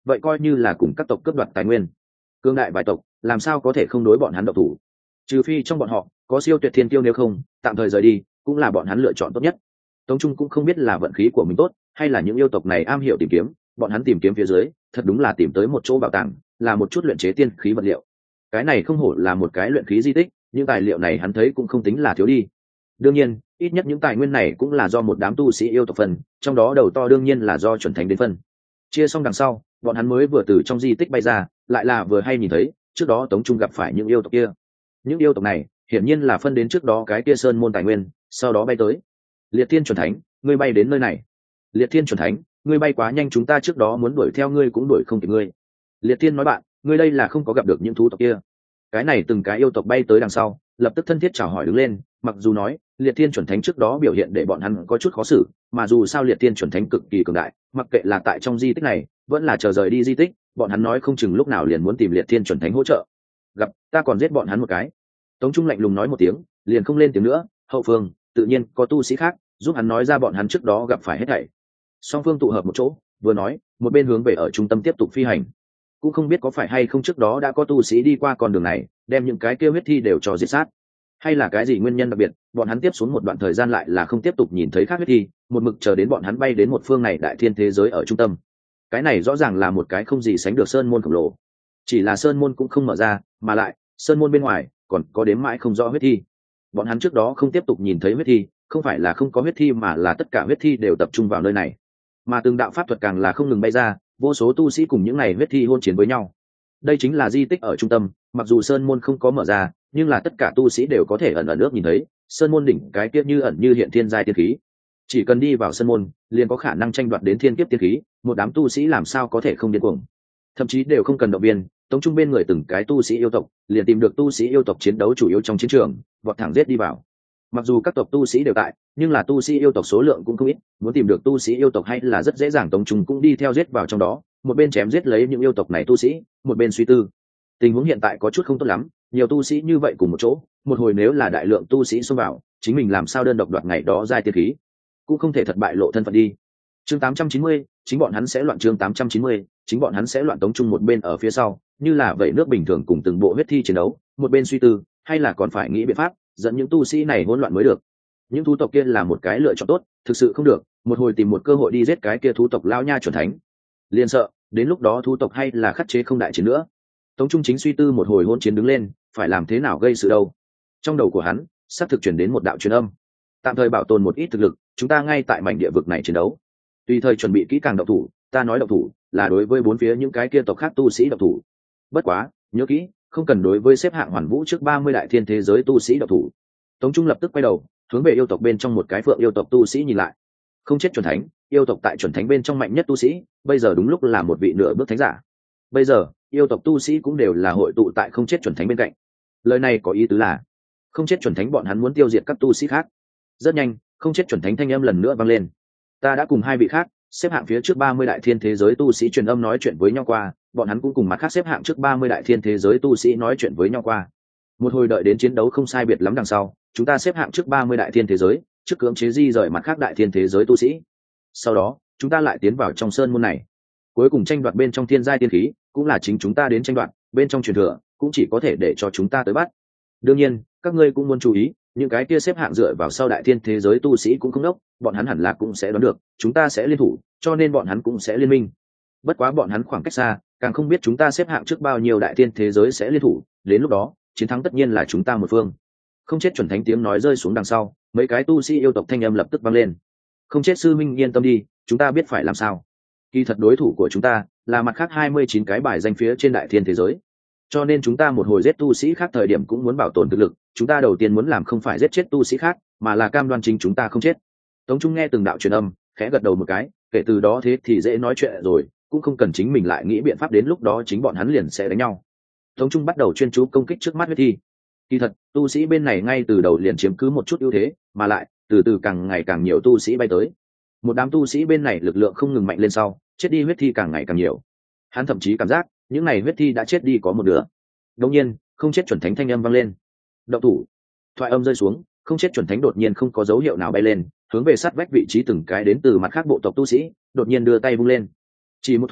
vậy coi như là cùng các tộc cướp đoạt tài nguyên. Cương đại vài tộc làm sao có thể không đối bọn hắn độc thủ, trừ phi trong bọn họ có siêu tuyệt thiên tiêu, nếu không tạm thời rời đi cũng là bọn hắn lựa chọn tốt nhất. Tống Trung cũng không biết là vận khí của mình tốt hay là những yêu tộc này am hiểu tìm kiếm, bọn hắn tìm kiếm phía dưới thật đúng là tìm tới một chỗ bảo tàng, là một chút luyện chế tiên khí vật liệu. Cái này không hổ là một cái luyện khí di tích, những tài liệu này hắn thấy cũng không tính là thiếu đi. Đương nhiên ít nhất những tài nguyên này cũng là do một đám tu sĩ yêu tộc phần, trong đó đầu to đương nhiên là do chuẩn thánh đến phân. Chia xong đằng sau bọn hắn mới vừa từ trong di tích bay ra, lại là vừa hay nhìn thấy trước đó Tống Trung gặp phải những yêu tộc kia. Những yêu tộc này hiển nhiên là phân đến trước đó cái kia sơn môn tài nguyên, sau đó bay tới. Liệt Thiên chuẩn thánh, ngươi bay đến nơi này. Liệt Thiên chuẩn thánh, ngươi bay quá nhanh, chúng ta trước đó muốn đuổi theo ngươi cũng đuổi không kịp ngươi. Liệt Thiên nói bạn, ngươi đây là không có gặp được những thú tộc kia. Cái này từng cái yêu tộc bay tới đằng sau lập tức thân thiết chào hỏi đứng lên, mặc dù nói Liệt Thiên chuẩn thánh trước đó biểu hiện để bọn hắn có chút khó xử, mà dù sao Liệt Thiên chuẩn thánh cực kỳ cường đại, mặc kệ là tại trong di tích này vẫn là chờ rời đi di tích, bọn hắn nói không chừng lúc nào liền muốn tìm Liệt Thiên chuẩn thánh hỗ trợ. Gặp ta còn giết bọn hắn một cái. Tống Trung lạnh lùng nói một tiếng, liền không lên tiếng nữa. Hậu phương tự nhiên có tu sĩ khác giúp hắn nói ra bọn hắn trước đó gặp phải hết thảy. Song phương tụ hợp một chỗ, vừa nói một bên hướng về ở trung tâm tiếp tục phi hành. Cũng không biết có phải hay không trước đó đã có tu sĩ đi qua con đường này đem những cái kia huyết thi đều cho diệt sát, hay là cái gì nguyên nhân đặc biệt bọn hắn tiếp xuống một đoạn thời gian lại là không tiếp tục nhìn thấy khác huyết thi, một mực chờ đến bọn hắn bay đến một phương này đại thiên thế giới ở trung tâm. Cái này rõ ràng là một cái không gì sánh được sơn môn khổng lồ, chỉ là sơn môn cũng không mở ra, mà lại sơn môn bên ngoài còn có đếm mãi không rõ huyết thi. Bọn hắn trước đó không tiếp tục nhìn thấy huyết thi, không phải là không có huyết thi mà là tất cả huyết thi đều tập trung vào nơi này, mà từng đạo pháp thuật càng là không ngừng bay ra, vô số tu sĩ cùng những này huyết thi hôn chiến với nhau. Đây chính là di tích ở trung tâm, mặc dù sơn môn không có mở ra nhưng là tất cả tu sĩ đều có thể ẩn ẩn ước nhìn thấy sơn môn đỉnh cái kiếp như ẩn như hiện thiên giai tiên khí. Chỉ cần đi vào sơn môn liền có khả năng tranh đoạt đến thiên kiếp tiên khí, một đám tu sĩ làm sao có thể không điên cuồng. Thậm chí đều không cần động viên, Tống Trung bên người từng cái tu sĩ yêu tộc liền tìm được tu sĩ yêu tộc chiến đấu chủ yếu trong chiến trường, vọt thẳng giết đi vào. Mặc dù các tộc tu sĩ đều tại nhưng là tu sĩ yêu tộc số lượng cũng không ít, muốn tìm được tu sĩ yêu tộc hay là rất dễ dàng. Tống Trung cũng đi theo giết vào trong đó, một bên chém giết lấy những yêu tộc này tu sĩ, một bên suy tư tình huống hiện tại có chút không tốt lắm, nhiều tu sĩ như vậy cùng một chỗ, một hồi nếu là đại lượng tu sĩ xông vào, chính mình làm sao đơn độc đoạt ngày đó giai tiên khí, cũng không thể thật bại lộ thân phận đi. Chương 890, chính bọn hắn sẽ loạn. Chương 890, chính bọn hắn sẽ loạn. Tống Trung một bên ở phía sau như là vậy nước bình thường cùng từng bộ huyết thi chiến đấu, một bên suy tư hay là còn phải nghĩ biện pháp dẫn những tu sĩ này hỗn loạn mới được. Những thú tộc kia là một cái lựa chọn tốt, thực sự không được một hồi tìm một cơ hội đi giết cái kia thú tộc lao nha chuẩn thánh, liền sợ đến lúc đó thú tộc hay là khắc chế không đại chiến nữa. Tống Trung chính suy tư một hồi hỗn chiến đứng lên phải làm thế nào gây sự đâu, trong đầu của hắn sắp thực chuyển đến một đạo truyền âm: tạm thời bảo tồn một ít thực lực, chúng ta ngay tại mảnh địa vực này chiến đấu, tùy thời chuẩn bị kỹ càng động thủ. Ta nói động thủ là đối với bốn phía những cái kia tộc khác tu sĩ động thủ, bất quá nhớ kỹ không cần đối với xếp hạng hoàn vũ trước 30 đại thiên thế giới tu sĩ động thủ. Tống Trung lập tức quay đầu hướng về yêu tộc bên trong một cái phượng yêu tộc tu sĩ nhìn lại. Không chết chuẩn thánh, yêu tộc tại chuẩn thánh bên trong mạnh nhất tu sĩ, bây giờ đúng lúc là một vị nửa bước thánh giả. Bây giờ yêu tộc tu sĩ cũng đều là hội tụ tại không chết chuẩn thánh bên cạnh. Lời này có ý tứ là không chết chuẩn thánh bọn hắn muốn tiêu diệt các tu sĩ khác. Rất nhanh không chết chuẩn thánh thanh âm lần nữa vang lên: ta đã cùng hai vị khác xếp hạng phía trước 30 đại thiên thế giới tu sĩ truyền âm nói chuyện với nhau qua, bọn hắn cũng cùng mặt khác xếp hạng trước 30 đại thiên thế giới tu sĩ nói chuyện với nhau qua. Một hồi đợi đến chiến đấu không sai biệt lắm đằng sau, chúng ta xếp hạng trước 30 đại thiên thế giới, trước cưỡng chế di rời mặt khác đại thiên thế giới tu sĩ. Sau đó chúng ta lại tiến vào trong sơn môn này, cuối cùng tranh đoạt bên trong thiên giai tiên khí, cũng là chính chúng ta đến tranh đoạt, bên trong truyền thừa cũng chỉ có thể để cho chúng ta tới bắt. Đương nhiên các ngươi cũng muốn chú ý, những cái kia xếp hạng dựa vào sau đại thiên thế giới tu sĩ cũng không đốc, bọn hắn hẳn là cũng sẽ đoán được chúng ta sẽ liên thủ, cho nên bọn hắn cũng sẽ liên minh. Bất quá bọn hắn khoảng cách xa, càng không biết chúng ta xếp hạng trước bao nhiêu đại thiên thế giới sẽ liên thủ, đến lúc đó chiến thắng tất nhiên là chúng ta một phương. Không chết chuẩn thánh tiếng nói rơi xuống đằng sau, mấy cái tu sĩ yêu tộc thanh âm lập tức vang lên: không chết sư minh yên tâm đi, chúng ta biết phải làm sao. Kỳ thật đối thủ của chúng ta là mặt khác 29 cái bài danh phía trên đại thiên thế giới, cho nên chúng ta một hồi giết tu sĩ khác thời điểm cũng muốn bảo tồn thực lực. Chúng ta đầu tiên muốn làm không phải giết chết tu sĩ khác, mà là cam đoan chính chúng ta không chết. Tống Trung nghe từng đạo truyền âm khẽ gật đầu một cái, kể từ đó thế thì dễ nói chuyện rồi, cũng không cần chính mình lại nghĩ biện pháp, đến lúc đó chính bọn hắn liền sẽ đánh nhau. Tống Trung bắt đầu chuyên chú công kích trước mắt huyết thi. Kỳ thật tu sĩ bên này ngay từ đầu liền chiếm cứ một chút ưu thế, mà lại từ từ càng ngày càng nhiều tu sĩ bay tới, một đám tu sĩ bên này lực lượng không ngừng mạnh lên, sau chết đi huyết thi càng ngày càng nhiều. Hắn thậm chí cảm giác những này huyết thi đã chết đi có một nửa. Đột nhiên không chết chuẩn thánh thanh âm vang lên: động thủ. Thoại âm rơi xuống, không chết chuẩn thánh đột nhiên không có dấu hiệu nào bay lên, hướng về sát vách vị trí từng cái đến từ mặt khác bộ tộc tu sĩ đột nhiên đưa tay vung lên. Chỉ một thoáng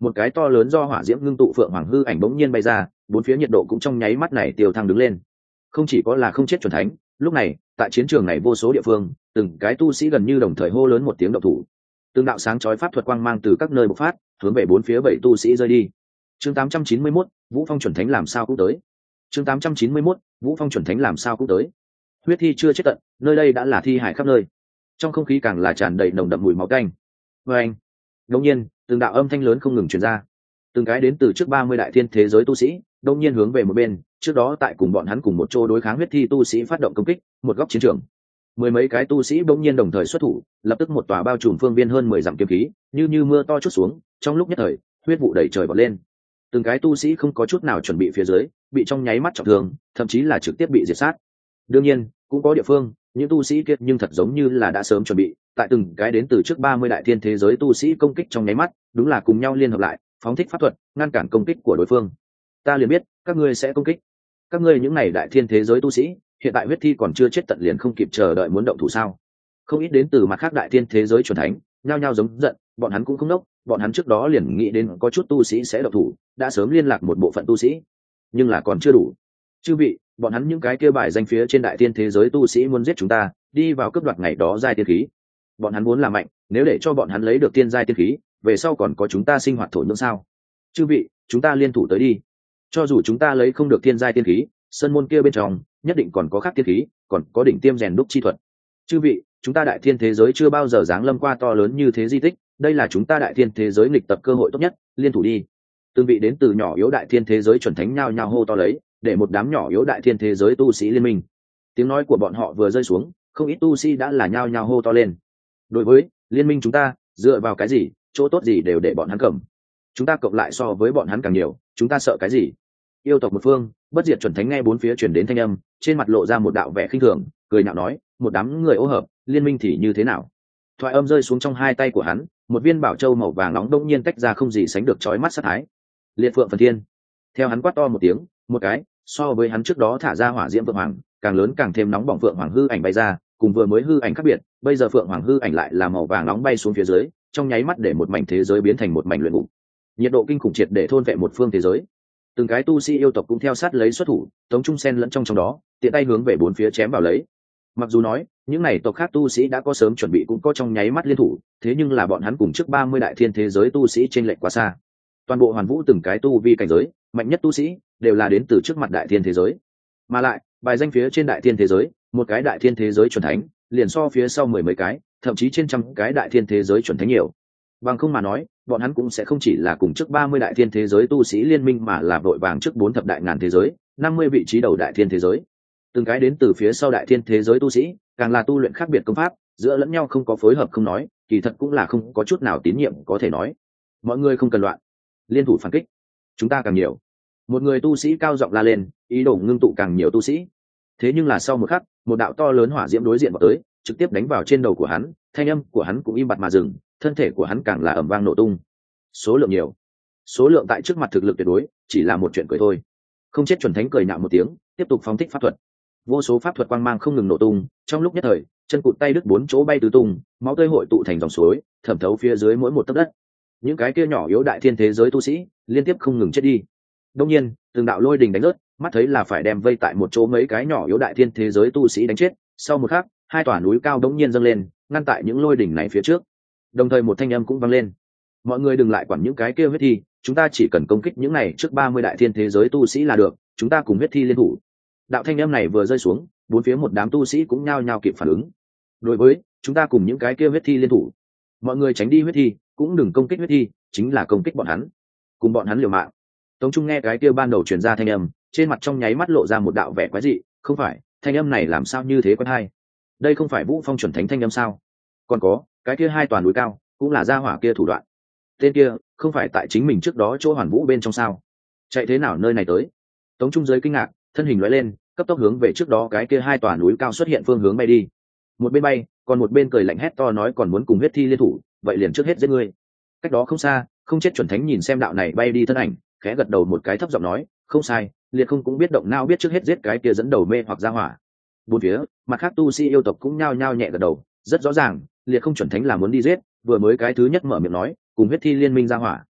một cái to lớn do hỏa diễm ngưng tụ phượng hoàng hư ảnh bỗng nhiên bay ra, bốn phía nhiệt độ cũng trong nháy mắt này tiêu thăng đứng lên. Không chỉ có là không chết chuẩn thánh, lúc này tại chiến trường này vô số địa phương, từng cái tu sĩ gần như đồng thời hô lớn một tiếng động thủ. Từng đạo sáng chói pháp thuật quang mang từ các nơi bộc phát, hướng về bốn phía bảy tu sĩ rơi đi. Chương 891, Vũ Phong chuẩn thánh làm sao cũng tới. Chương 891, Vũ Phong chuẩn thánh làm sao cũng tới. Huyết thi chưa chết tận, nơi đây đã là thi hải khắp nơi. Trong không khí càng là tràn đầy nồng đậm mùi máu tanh. Oeng. Đột nhiên, từng đạo âm thanh lớn không ngừng truyền ra. Từng cái đến từ trước 30 đại thiên thế giới tu sĩ, đột nhiên hướng về một bên, trước đó tại cùng bọn hắn cùng một chỗ đối kháng huyết thi tu sĩ phát động công kích, một góc chiến trường. Mười mấy cái tu sĩ bỗng nhiên đồng thời xuất thủ, lập tức một tòa bao trùm phương viên hơn 10 dặm kiếm khí, như mưa to chút xuống, trong lúc nhất thời, huyết vụ đầy trời bọt lên. Từng cái tu sĩ không có chút nào chuẩn bị phía dưới, bị trong nháy mắt trọng thương, thậm chí là trực tiếp bị diệt sát. Đương nhiên, cũng có địa phương, những tu sĩ kia nhưng thật giống như là đã sớm chuẩn bị, tại từng cái đến từ trước 30 đại thiên thế giới tu sĩ công kích trong nháy mắt, đúng là cùng nhau liên hợp lại, phóng thích pháp thuật, ngăn cản công kích của đối phương. Ta liền biết, các ngươi sẽ công kích. Các ngươi những này đại thiên thế giới tu sĩ, hiện tại huyết thi còn chưa chết tận liền không kịp chờ đợi muốn động thủ sao? Không ít đến từ mặt khác đại thiên thế giới chuẩn thánh, nhao nhao giống giận, bọn hắn cũng không nốc, bọn hắn trước đó liền nghĩ đến có chút tu sĩ sẽ động thủ, đã sớm liên lạc một bộ phận tu sĩ, nhưng là còn chưa đủ. Chư vị, bọn hắn những cái kia bài danh phía trên đại thiên thế giới tu sĩ muốn giết chúng ta, đi vào cướp đoạt ngày đó giai tiên khí. Bọn hắn muốn là mạnh, nếu để cho bọn hắn lấy được tiên giai tiên khí, về sau còn có chúng ta sinh hoạt thổ nhưỡng sao? Chư vị, chúng ta liên thủ tới đi. Cho dù chúng ta lấy không được tiên giai tiên khí, sơn môn kia bên trong nhất định còn có khác tiên khí, còn có đỉnh tiêm rèn đúc chi thuật. Chư vị, chúng ta đại thiên thế giới chưa bao giờ giáng lâm qua to lớn như thế di tích, đây là chúng ta đại thiên thế giới nghịch tập cơ hội tốt nhất, liên thủ đi. Từng vị đến từ nhỏ yếu đại thiên thế giới chuẩn thánh nhao nhao hô to lấy, để một đám nhỏ yếu đại thiên thế giới tu sĩ liên minh. Tiếng nói của bọn họ vừa rơi xuống, không ít tu sĩ đã là nhao nhao hô to lên. Đối với liên minh chúng ta, dựa vào cái gì, chỗ tốt gì đều để bọn hắn cầm. Chúng ta cộng lại so với bọn hắn càng nhiều, chúng ta sợ cái gì? Yêu tộc một phương, bất diệt chuẩn thánh nghe bốn phía truyền đến thanh âm, trên mặt lộ ra một đạo vẻ khinh thường, cười nhạo nói, một đám người ô hợp, liên minh thì như thế nào? Thoại âm rơi xuống trong hai tay của hắn, một viên bảo châu màu vàng nóng đông nhiên tách ra không gì sánh được chói mắt sát thái. Liệt phượng phần thiên. Theo hắn quát to một tiếng, một cái so với hắn trước đó thả ra hỏa diễm phượng hoàng càng lớn càng thêm nóng bỏng phượng hoàng hư ảnh bay ra, cùng vừa mới hư ảnh khác biệt, bây giờ phượng hoàng hư ảnh lại là màu vàng nóng bay xuống phía dưới, trong nháy mắt để một mảnh thế giới biến thành một mảnh luyện ngục. Nhiệt độ kinh khủng triệt để thôn vệ một phương thế giới. Từng cái tu sĩ yêu tộc cũng theo sát lấy xuất thủ, tống trung sen lẫn trong đó, tiện tay hướng về bốn phía chém vào lấy. Mặc dù nói những này tộc khác tu sĩ đã có sớm chuẩn bị cũng có trong nháy mắt liên thủ, thế nhưng là bọn hắn cùng trước 30 đại thiên thế giới tu sĩ chênh lệch quá xa. Toàn bộ hoàn vũ từng cái tu vi cảnh giới mạnh nhất tu sĩ đều là đến từ trước mặt đại thiên thế giới, mà lại bài danh phía trên đại thiên thế giới, một cái đại thiên thế giới chuẩn thánh liền so phía sau mười mấy cái, thậm chí trên trăm cái đại thiên thế giới chuẩn thánh nhiều. Bằng không mà nói, bọn hắn cũng sẽ không chỉ là cùng trước 30 đại thiên thế giới tu sĩ liên minh, mà là vội vàng trước 4 thập đại ngàn thế giới, 50 vị trí đầu đại thiên thế giới. Từng cái đến từ phía sau đại thiên thế giới tu sĩ, càng là tu luyện khác biệt công pháp, giữa lẫn nhau không có phối hợp không nói, kỳ thật cũng là không có chút nào tín nhiệm có thể nói. Mọi người không cần loạn, liên thủ phản kích, chúng ta càng nhiều. Một người tu sĩ cao giọng la lên, ý đồ ngưng tụ càng nhiều tu sĩ. Thế nhưng là sau một khắc, một đạo to lớn hỏa diễm đối diện vào tới, trực tiếp đánh vào trên đầu của hắn, thanh âm của hắn cũng im bặt mà dừng, thân thể của hắn càng là ầm vang nổ tung. Số lượng nhiều, số lượng tại trước mặt thực lực tuyệt đối chỉ là một chuyện cười thôi. Không chết chuẩn thánh cười nhạo một tiếng, tiếp tục phóng thích pháp thuật. Vô số pháp thuật quang mang không ngừng nổ tung, trong lúc nhất thời, chân cụt tay đứt bốn chỗ bay tứ tung, máu tươi hội tụ thành dòng suối, thẩm thấu phía dưới mỗi một tấc đất. Những cái kia nhỏ yếu đại thiên thế giới tu sĩ liên tiếp không ngừng chết đi. Đông nhiên, từng đạo lôi đình đánh rớt, mắt thấy là phải đem vây tại một chỗ mấy cái nhỏ yếu đại thiên thế giới tu sĩ đánh chết. Sau một khắc, hai tòa núi cao đống nhiên dâng lên, ngăn tại những lôi đỉnh này phía trước. Đồng thời một thanh âm cũng vang lên: mọi người đừng lại quản những cái kia huyết thi, chúng ta chỉ cần công kích những này trước 30 đại thiên thế giới tu sĩ là được, chúng ta cùng huyết thi liên thủ. Đạo thanh âm này vừa rơi xuống, bốn phía một đám tu sĩ cũng nhao nhao kịp phản ứng. Đối với chúng ta cùng những cái kia huyết thi liên thủ, mọi người tránh đi huyết thi, cũng đừng công kích huyết thi, chính là công kích bọn hắn, cùng bọn hắn liều mạng. Tống Trung nghe cái kia ban đầu truyền ra thanh âm, trên mặt trong nháy mắt lộ ra một đạo vẻ quái dị, không phải, thanh âm này làm sao như thế quen hay? Đây không phải Vũ Phong chuẩn thánh thanh âm sao? Còn có, cái kia hai toàn núi cao, cũng là gia hỏa kia thủ đoạn. Tên kia, không phải tại chính mình trước đó chỗ Hoàn Vũ bên trong sao? Chạy thế nào nơi này tới? Tống Trung giới kinh ngạc, thân hình lóe lên, cấp tốc hướng về trước đó cái kia hai tòa núi cao xuất hiện phương hướng bay đi. Một bên bay, còn một bên cười lạnh hét to nói còn muốn cùng huyết thi liên thủ, vậy liền trước hết giết ngươi. Cách đó không xa, không chết chuẩn thánh nhìn xem đạo này bay đi thân ảnh, khẽ gật đầu một cái thấp giọng nói, không sai, liệt không cũng biết động não biết trước hết giết cái kia dẫn đầu mê hoặc ra hỏa. Bốn phía, mặt khác tu sĩ yêu tộc cũng nhao nhao nhẹ gật đầu, rất rõ ràng, liệt không chuẩn thánh là muốn đi giết, vừa mới cái thứ nhất mở miệng nói, cùng huyết thi liên minh ra hỏa.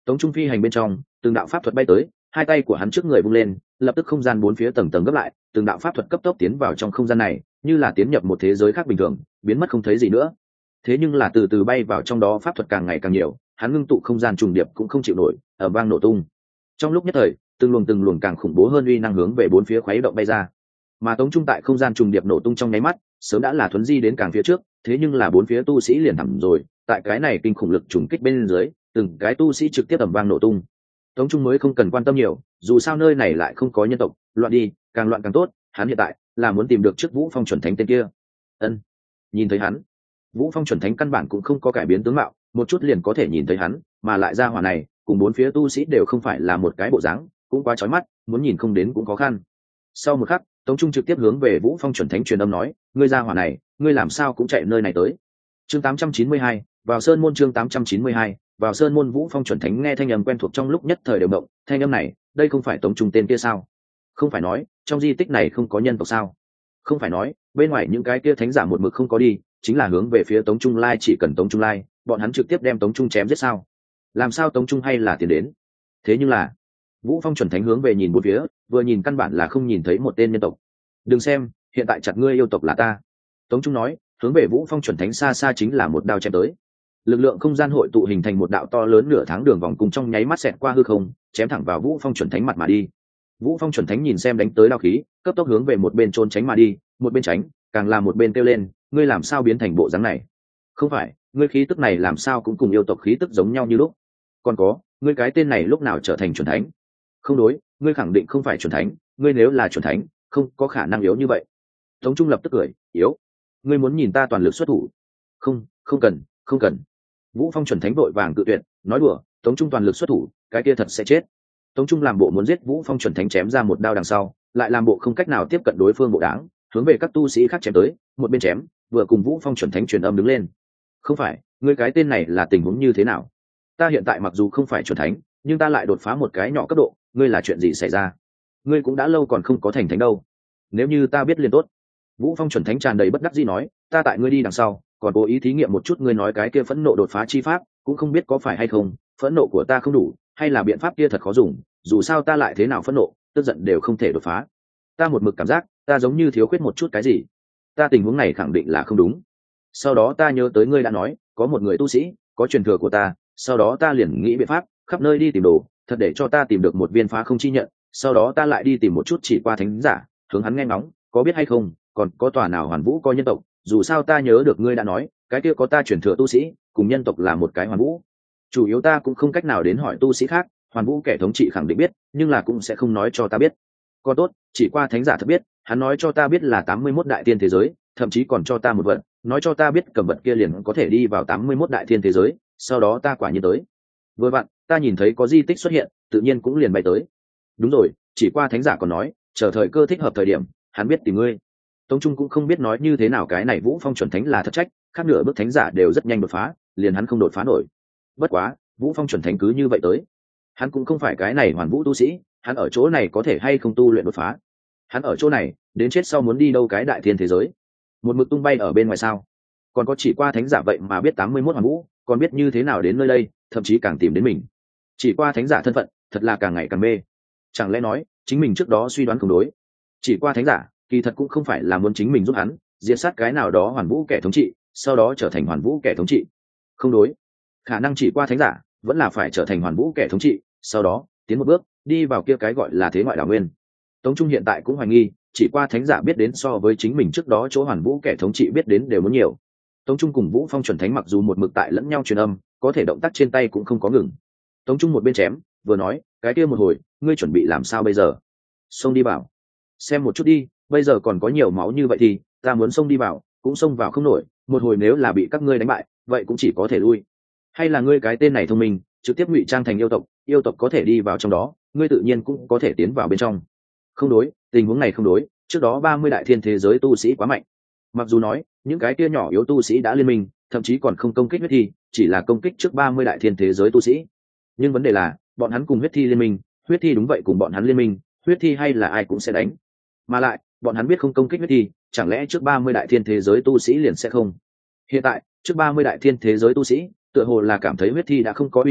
Tống Trung phi hành bên trong, từng đạo pháp thuật bay tới, hai tay của hắn trước người vung lên, lập tức không gian bốn phía tầng tầng gấp lại, từng đạo pháp thuật cấp tốc tiến vào trong không gian này, như là tiến nhập một thế giới khác bình thường, biến mất không thấy gì nữa. Thế nhưng là từ từ bay vào trong đó pháp thuật càng ngày càng nhiều, hắn ngưng tụ không gian trùng điệp cũng không chịu nổi, ở vang nổ tung. Trong lúc nhất thời, từng luồng càng khủng bố hơn uy năng hướng về bốn phía khuấy động bay ra. Mà Tống Trung tại không gian trùng điệp nổ tung trong nháy mắt, sớm đã là thuấn di đến càng phía trước, thế nhưng là bốn phía tu sĩ liền thẳng rồi, tại cái này kinh khủng lực trùng kích bên dưới, từng cái tu sĩ trực tiếp ầm vang nổ tung. Tống Trung mới không cần quan tâm nhiều, dù sao nơi này lại không có nhân tộc, loạn đi, càng loạn càng tốt, hắn hiện tại là muốn tìm được trước Vũ Phong chuẩn thánh tên kia. Ân. Nhìn thấy hắn, Vũ Phong chuẩn thánh căn bản cũng không có cải biến tướng mạo, một chút liền có thể nhìn thấy hắn, mà lại ra hỏa này, cùng bốn phía tu sĩ đều không phải là một cái bộ dáng, cũng quá chói mắt, muốn nhìn không đến cũng khó khăn. Sau một khắc, Tống Trung trực tiếp hướng về Vũ Phong chuẩn thánh truyền âm nói, ngươi ra hỏa này, ngươi làm sao cũng chạy nơi này tới. Chương 892, vào sơn môn. Chương 892, vào sơn môn. Vũ Phong chuẩn thánh nghe thanh âm quen thuộc trong lúc nhất thời đều động, thanh âm này, đây không phải Tống Trung tên kia sao? Không phải nói, trong di tích này không có nhân tộc sao? Không phải nói, bên ngoài những cái kia thánh giả một mực không có đi, chính là hướng về phía Tống Trung Lai, chỉ cần Tống Trung Lai, bọn hắn trực tiếp đem Tống Trung chém giết sao? Làm sao Tống Trung hay là tiến đến? Thế nhưng là, Vũ Phong chuẩn thánh hướng về nhìn bốn phía, vừa nhìn căn bản là không nhìn thấy một tên nhân tộc. Đừng xem, hiện tại chặt ngươi yêu tộc là ta. Tống Trung nói, hướng về Vũ Phong chuẩn thánh xa xa chính là một đao chém tới. Lực lượng không gian hội tụ hình thành một đạo to lớn nửa tháng đường vòng cung trong nháy mắt xẹt qua hư không, chém thẳng vào Vũ Phong chuẩn thánh mặt mà đi. Vũ Phong chuẩn thánh nhìn xem đánh tới đao khí, cấp tốc hướng về một bên trốn tránh mà đi, một bên tránh, càng là một bên kêu lên, ngươi làm sao biến thành bộ dáng này? Không phải, ngươi khí tức này làm sao cũng cùng yêu tộc khí tức giống nhau như lúc. Còn có, ngươi cái tên này lúc nào trở thành chuẩn thánh? Không đối, ngươi khẳng định không phải chuẩn thánh, ngươi nếu là chuẩn thánh, không có khả năng yếu như vậy. Tống Trung lập tức cười, yếu? Ngươi muốn nhìn ta toàn lực xuất thủ? Không, không cần. Vũ Phong chuẩn thánh vội vàng cự tuyệt, nói đùa, Tống Trung toàn lực xuất thủ, cái kia thật sẽ chết. Tống Trung làm bộ muốn giết Vũ Phong chuẩn thánh chém ra một đao đằng sau, lại làm bộ không cách nào tiếp cận đối phương bộ đáng, hướng về các tu sĩ khác chém tới, một bên chém, vừa cùng Vũ Phong chuẩn thánh truyền âm đứng lên. Không phải, ngươi cái tên này là tình huống như thế nào? Ta hiện tại mặc dù không phải chuẩn thánh, nhưng ta lại đột phá một cái nhỏ cấp độ, ngươi là chuyện gì xảy ra? Ngươi cũng đã lâu còn không có thành thánh đâu. Nếu như ta biết liền tốt. Vũ Phong chuẩn thánh tràn đầy bất đắc dĩ nói, ta tại ngươi đi đằng sau, còn cố ý thí nghiệm một chút ngươi nói cái kia phẫn nộ đột phá chi pháp, cũng không biết có phải hay không, phẫn nộ của ta không đủ, hay là biện pháp kia thật khó dùng, dù sao ta lại thế nào phẫn nộ, tức giận đều không thể đột phá. Ta một mực cảm giác, ta giống như thiếu khuyết một chút cái gì. Ta tình huống này khẳng định là không đúng. Sau đó ta nhớ tới ngươi đã nói, có một người tu sĩ, có truyền thừa của ta, sau đó ta liền nghĩ biện pháp, khắp nơi đi tìm đồ, thật để cho ta tìm được một viên phá không chi nhận, sau đó ta lại đi tìm một chút chỉ qua thánh giả, hướng hắn nghe ngóng, có biết hay không, còn có tòa nào hoàn vũ có nhân tộc, dù sao ta nhớ được ngươi đã nói, cái kia có ta truyền thừa tu sĩ, cùng nhân tộc là một cái hoàn vũ. Chủ yếu ta cũng không cách nào đến hỏi tu sĩ khác, hoàn vũ kẻ thống trị khẳng định biết, nhưng là cũng sẽ không nói cho ta biết. Còn tốt, chỉ qua thánh giả thật biết, hắn nói cho ta biết là 81 đại tiên thế giới, thậm chí còn cho ta một vật, nói cho ta biết cầm vật kia liền có thể đi vào 81 đại thiên thế giới, sau đó ta quả nhiên tới. Vừa vặn, ta nhìn thấy có di tích xuất hiện, tự nhiên cũng liền bay tới. Đúng rồi, chỉ qua thánh giả còn nói, chờ thời cơ thích hợp thời điểm, hắn biết tìm ngươi. Tống Trung cũng không biết nói như thế nào cái này Vũ Phong chuẩn thánh là thật trách, khác nửa bước thánh giả đều rất nhanh đột phá, liền hắn không đột phá nổi. Bất quá, Vũ Phong chuẩn thánh cứ như vậy tới. Hắn cũng không phải cái này hoàn vũ tu sĩ, hắn ở chỗ này có thể hay không tu luyện đột phá. Hắn ở chỗ này, đến chết sau muốn đi đâu cái đại thiên thế giới. Một mực tung bay ở bên ngoài sao? Còn có chỉ qua thánh giả vậy mà biết 81 hoàn vũ, còn biết như thế nào đến nơi đây, thậm chí càng tìm đến mình. Chỉ qua thánh giả thân phận, thật là càng ngày càng mê. Chẳng lẽ nói, chính mình trước đó suy đoán không đối. Chỉ qua thánh giả, kỳ thật cũng không phải là muốn chính mình giúp hắn diệt sát cái nào đó hoàn vũ kẻ thống trị, sau đó trở thành hoàn vũ kẻ thống trị. Không đối, khả năng chỉ qua thánh giả vẫn là phải trở thành hoàn vũ kẻ thống trị, sau đó tiến một bước đi vào kia cái gọi là thế ngoại đảo nguyên. Tống Trung hiện tại cũng hoài nghi, chỉ qua thánh giả biết đến so với chính mình trước đó chỗ hoàn vũ kẻ thống trị biết đến đều muốn nhiều. Tống Trung cùng Vũ Phong chuẩn thánh mặc dù một mực tại lẫn nhau truyền âm, có thể động tác trên tay cũng không có ngừng. Tống Trung một bên chém vừa nói, cái kia một hồi ngươi chuẩn bị làm sao bây giờ? Xông đi vào xem một chút đi, bây giờ còn có nhiều máu như vậy thì ta muốn xông đi vào cũng xông vào không nổi, một hồi nếu là bị các ngươi đánh bại, vậy cũng chỉ có thể lui. Hay là ngươi cái tên này thông minh, trực tiếp ngụy trang thành yêu tộc có thể đi vào trong đó, ngươi tự nhiên cũng có thể tiến vào bên trong. Không đối, tình huống này không đối, trước đó 30 đại thiên thế giới tu sĩ quá mạnh. Mặc dù nói những cái kia nhỏ yếu tu sĩ đã liên minh, thậm chí còn không công kích huyết thi, chỉ là công kích trước 30 đại thiên thế giới tu sĩ, nhưng vấn đề là bọn hắn cùng huyết thi liên minh, huyết thi đúng vậy cùng bọn hắn liên minh, huyết thi hay là ai cũng sẽ đánh. Mà lại bọn hắn biết không công kích huyết thi, chẳng lẽ trước 30 đại thiên thế giới tu sĩ liền sẽ không? Hiện tại trước 30 đại thiên thế giới tu sĩ tựa hồ là cảm thấy huyết thi đã không có uy hiếp,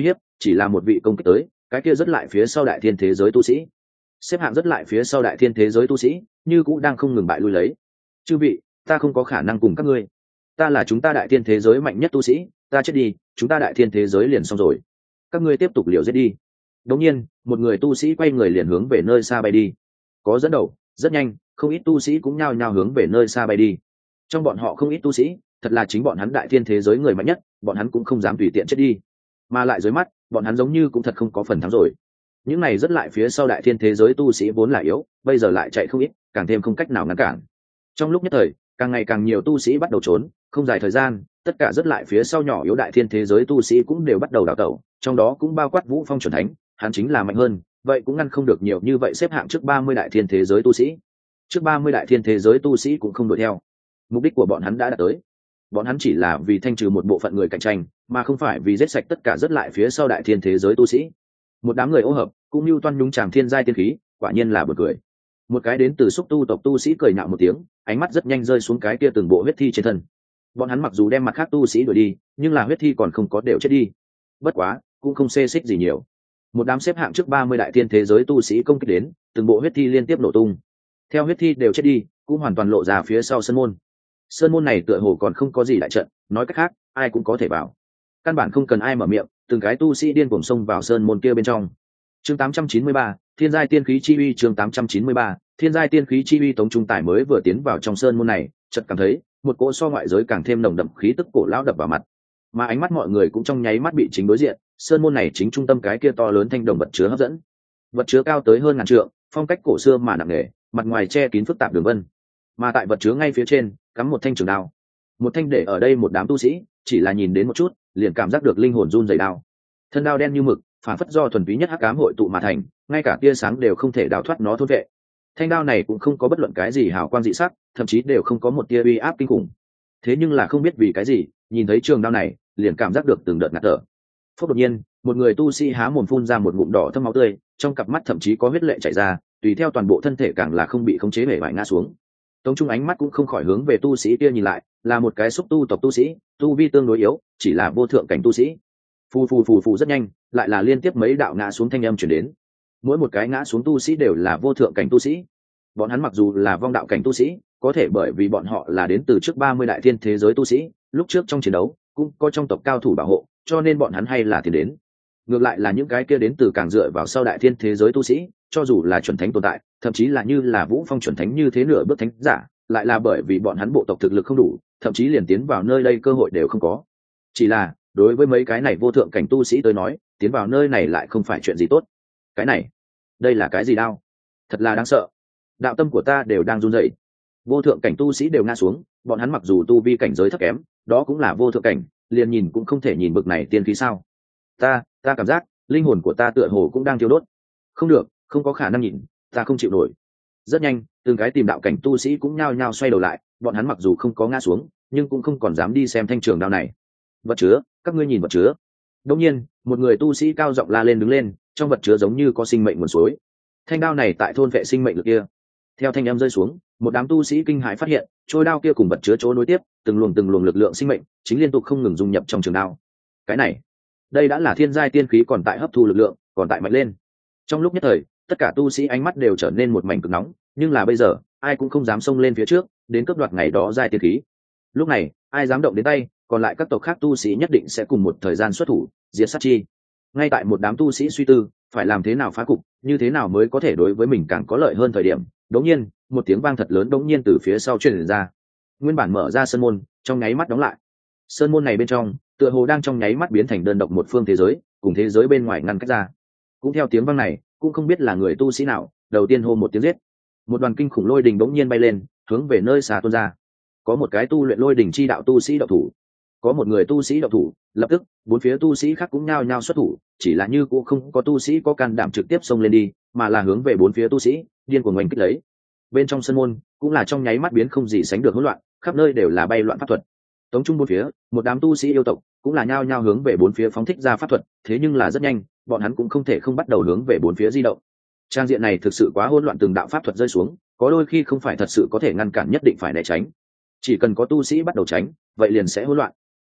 chỉ là một vị công kích tới, cái kia rất lại phía sau đại thiên thế giới tu sĩ, xếp hạng rất lại phía sau đại thiên thế giới tu sĩ như cũng đang không ngừng bại lui lấy. Chư vị, ta không có khả năng cùng các ngươi, ta là chúng ta đại thiên thế giới mạnh nhất tu sĩ, ta chết đi chúng ta đại thiên thế giới liền xong rồi, các ngươi tiếp tục liều giết đi. Đống nhiên một người tu sĩ quay người liền hướng về nơi xa bay đi, có dẫn đầu rất nhanh, không ít tu sĩ cũng nhao nhao hướng về nơi xa bay đi. Trong bọn họ không ít tu sĩ thật là chính bọn hắn đại thiên thế giới người mạnh nhất, bọn hắn cũng không dám tùy tiện chết đi, mà lại dưới mắt bọn hắn giống như cũng thật không có phần thắng rồi. Những này rất lại phía sau đại thiên thế giới tu sĩ vốn là yếu, bây giờ lại chạy không ít, càng thêm không cách nào ngăn cản. Trong lúc nhất thời càng ngày càng nhiều tu sĩ bắt đầu trốn, không dài thời gian tất cả rất lại phía sau nhỏ yếu đại thiên thế giới tu sĩ cũng đều bắt đầu đào tẩu, trong đó cũng bao quát Vũ Phong chuẩn thánh, hắn chính là mạnh hơn, vậy cũng ngăn không được nhiều như vậy xếp hạng trước 30 đại thiên thế giới tu sĩ. Trước 30 đại thiên thế giới tu sĩ cũng không đuổi theo. Mục đích của bọn hắn đã đạt tới. Bọn hắn chỉ là vì thanh trừ một bộ phận người cạnh tranh, mà không phải vì giết sạch tất cả rất lại phía sau đại thiên thế giới tu sĩ. Một đám người ô hợp, cũng như toan nhúng chàng thiên giai tiên khí, quả nhiên là buồn cười. Một cái đến từ xúc tu tộc tu sĩ cười nhạo một tiếng, ánh mắt rất nhanh rơi xuống cái kia từng bộ huyết thi trên thân. Bọn hắn mặc dù đem mặt khác tu sĩ đuổi đi, nhưng là huyết thi còn không có đều chết đi. Bất quá, cũng không xê xích gì nhiều. Một đám xếp hạng trước 30 đại thiên thế giới tu sĩ công kích đến, từng bộ huyết thi liên tiếp nổ tung. Theo huyết thi đều chết đi, cũng hoàn toàn lộ ra phía sau sân môn. Sơn môn này tựa hồ còn không có gì đại trận, nói cách khác, ai cũng có thể vào. Căn bản không cần ai mở miệng, từng cái tu sĩ điên cuồng xông vào sơn môn kia bên trong. Chương 893, Thiên giai tiên khí chi uy. Chương 893, Thiên giai tiên khí chi uy. Tống Trung Tài mới vừa tiến vào trong sơn môn này, chợt cảm thấy một cỗ so ngoại giới càng thêm nồng đậm khí tức cổ lão đập vào mặt, mà ánh mắt mọi người cũng trong nháy mắt bị chính đối diện sơn môn này chính trung tâm cái kia to lớn thanh đồng vật chứa hấp dẫn. Vật chứa cao tới hơn ngàn trượng, phong cách cổ xưa mà nặng nề, mặt ngoài che kín phức tạp đường vân, mà tại vật chứa ngay phía trên cắm một thanh trường đao. Một thanh để ở đây một đám tu sĩ chỉ là nhìn đến một chút liền cảm giác được linh hồn run rẩy đao. Thân đao đen như mực, phản phất do thuần túy nhất hắc ám hội tụ mà thành, ngay cả tia sáng đều không thể đào thoát nó thôn vệ. Thanh đao này cũng không có bất luận cái gì hào quang dị sắc, thậm chí đều không có một tia uy áp kinh khủng. Thế nhưng là không biết vì cái gì, nhìn thấy trường đao này liền cảm giác được từng đợt ngạt thở. Phút đột nhiên một người tu sĩ há mồm phun ra một ngụm đỏ thâm máu tươi, trong cặp mắt thậm chí có huyết lệ chảy ra, tùy theo toàn bộ thân thể càng là không bị khống chế bể bại ngã xuống. Tống Trung ánh mắt cũng không khỏi hướng về tu sĩ kia nhìn lại, là một cái xúc tu tộc tu sĩ, tu vi tương đối yếu, chỉ là vô thượng cảnh tu sĩ. Phù phù phù phù rất nhanh, lại là liên tiếp mấy đạo ngã xuống thanh âm truyền đến. Mỗi một cái ngã xuống tu sĩ đều là vô thượng cảnh tu sĩ. Bọn hắn mặc dù là vong đạo cảnh tu sĩ, có thể bởi vì bọn họ là đến từ trước 30 đại thiên thế giới tu sĩ, lúc trước trong chiến đấu cũng có trong tộc cao thủ bảo hộ, cho nên bọn hắn hay là tiền đến. Ngược lại là những cái kia đến từ càng dựa vào sau đại thiên thế giới tu sĩ, cho dù là chuẩn thánh tồn tại, thậm chí là như là Vũ Phong chuẩn thánh như thế nửa bước thánh giả, lại là bởi vì bọn hắn bộ tộc thực lực không đủ, thậm chí liền tiến vào nơi đây cơ hội đều không có. Chỉ là đối với mấy cái này vô thượng cảnh tu sĩ tới nói, tiến vào nơi này lại không phải chuyện gì tốt. Cái này, đây là cái gì đau? Thật là đáng sợ. Đạo tâm của ta đều đang run rẩy. Vô thượng cảnh tu sĩ đều ngã xuống, bọn hắn mặc dù tu vi cảnh giới thấp kém, đó cũng là vô thượng cảnh, liền nhìn cũng không thể nhìn bực này tiên khí sao? Ta cảm giác linh hồn của ta tựa hồ cũng đang thiêu đốt. Không được, không có khả năng nhìn, ta không chịu nổi. Rất nhanh, từng cái tìm đạo cảnh tu sĩ cũng nhao nhao xoay đầu lại, bọn hắn mặc dù không có ngã xuống, nhưng cũng không còn dám đi xem thanh trường đao này. Vật chứa, các ngươi nhìn vật chứa. Đột nhiên, một người tu sĩ cao giọng la lên đứng lên, trong vật chứa giống như có sinh mệnh nguồn suối. Thanh đao này tại thôn vệ sinh mệnh lực kia. Theo thanh âm rơi xuống, một đám tu sĩ kinh hãi phát hiện, trôi đao kia cùng vật chứa chỗ nối tiếp, từng luồng lực lượng sinh mệnh chính liên tục không ngừng dung nhập trong trường đao. Cái này, đây đã là thiên giai tiên khí còn tại hấp thu lực lượng, còn tại mạnh lên. Trong lúc nhất thời, tất cả tu sĩ ánh mắt đều trở nên một mảnh cực nóng, nhưng là bây giờ, ai cũng không dám xông lên phía trước, đến cướp đoạt ngày đó giai tiên khí. Lúc này, ai dám động đến tay, còn lại các tộc khác tu sĩ nhất định sẽ cùng một thời gian xuất thủ, diệt sát chi. Ngay tại một đám tu sĩ suy tư, phải làm thế nào phá cục, như thế nào mới có thể đối với mình càng có lợi hơn thời điểm, đống nhiên, một tiếng vang thật lớn đống nhiên từ phía sau truyền ra. Nguyên bản mở ra sơn môn, trong nháy mắt đóng lại. Sơn môn này bên trong, tựa hồ đang trong nháy mắt biến thành đơn độc một phương thế giới, cùng thế giới bên ngoài ngăn cách ra. Cũng theo tiếng vang này, cũng không biết là người tu sĩ nào, đầu tiên hô một tiếng giết. Một đoàn kinh khủng lôi đình bỗng nhiên bay lên, hướng về nơi xa tuôn ra. Có một cái tu luyện lôi đình chi đạo tu sĩ động thủ. Có một người tu sĩ động thủ, lập tức, bốn phía tu sĩ khác cũng nhao nhao xuất thủ, chỉ là như cũng không có tu sĩ có can đảm trực tiếp xông lên đi, mà là hướng về bốn phía tu sĩ, điên cuồng oanh kích lấy. Bên trong sân môn, cũng là trong nháy mắt biến không gì sánh được hỗn loạn, khắp nơi đều là bay loạn pháp thuật. Tống trung bốn phía, một đám tu sĩ yêu tộc cũng là nhao nhao hướng về bốn phía phóng thích ra pháp thuật, thế nhưng là rất nhanh, bọn hắn cũng không thể không bắt đầu hướng về bốn phía di động. Trang diện này thực sự quá hỗn loạn, từng đạo pháp thuật rơi xuống, có đôi khi không phải thật sự có thể ngăn cản, nhất định phải né tránh. Chỉ cần có tu sĩ bắt đầu tránh, vậy liền sẽ hỗn loạn.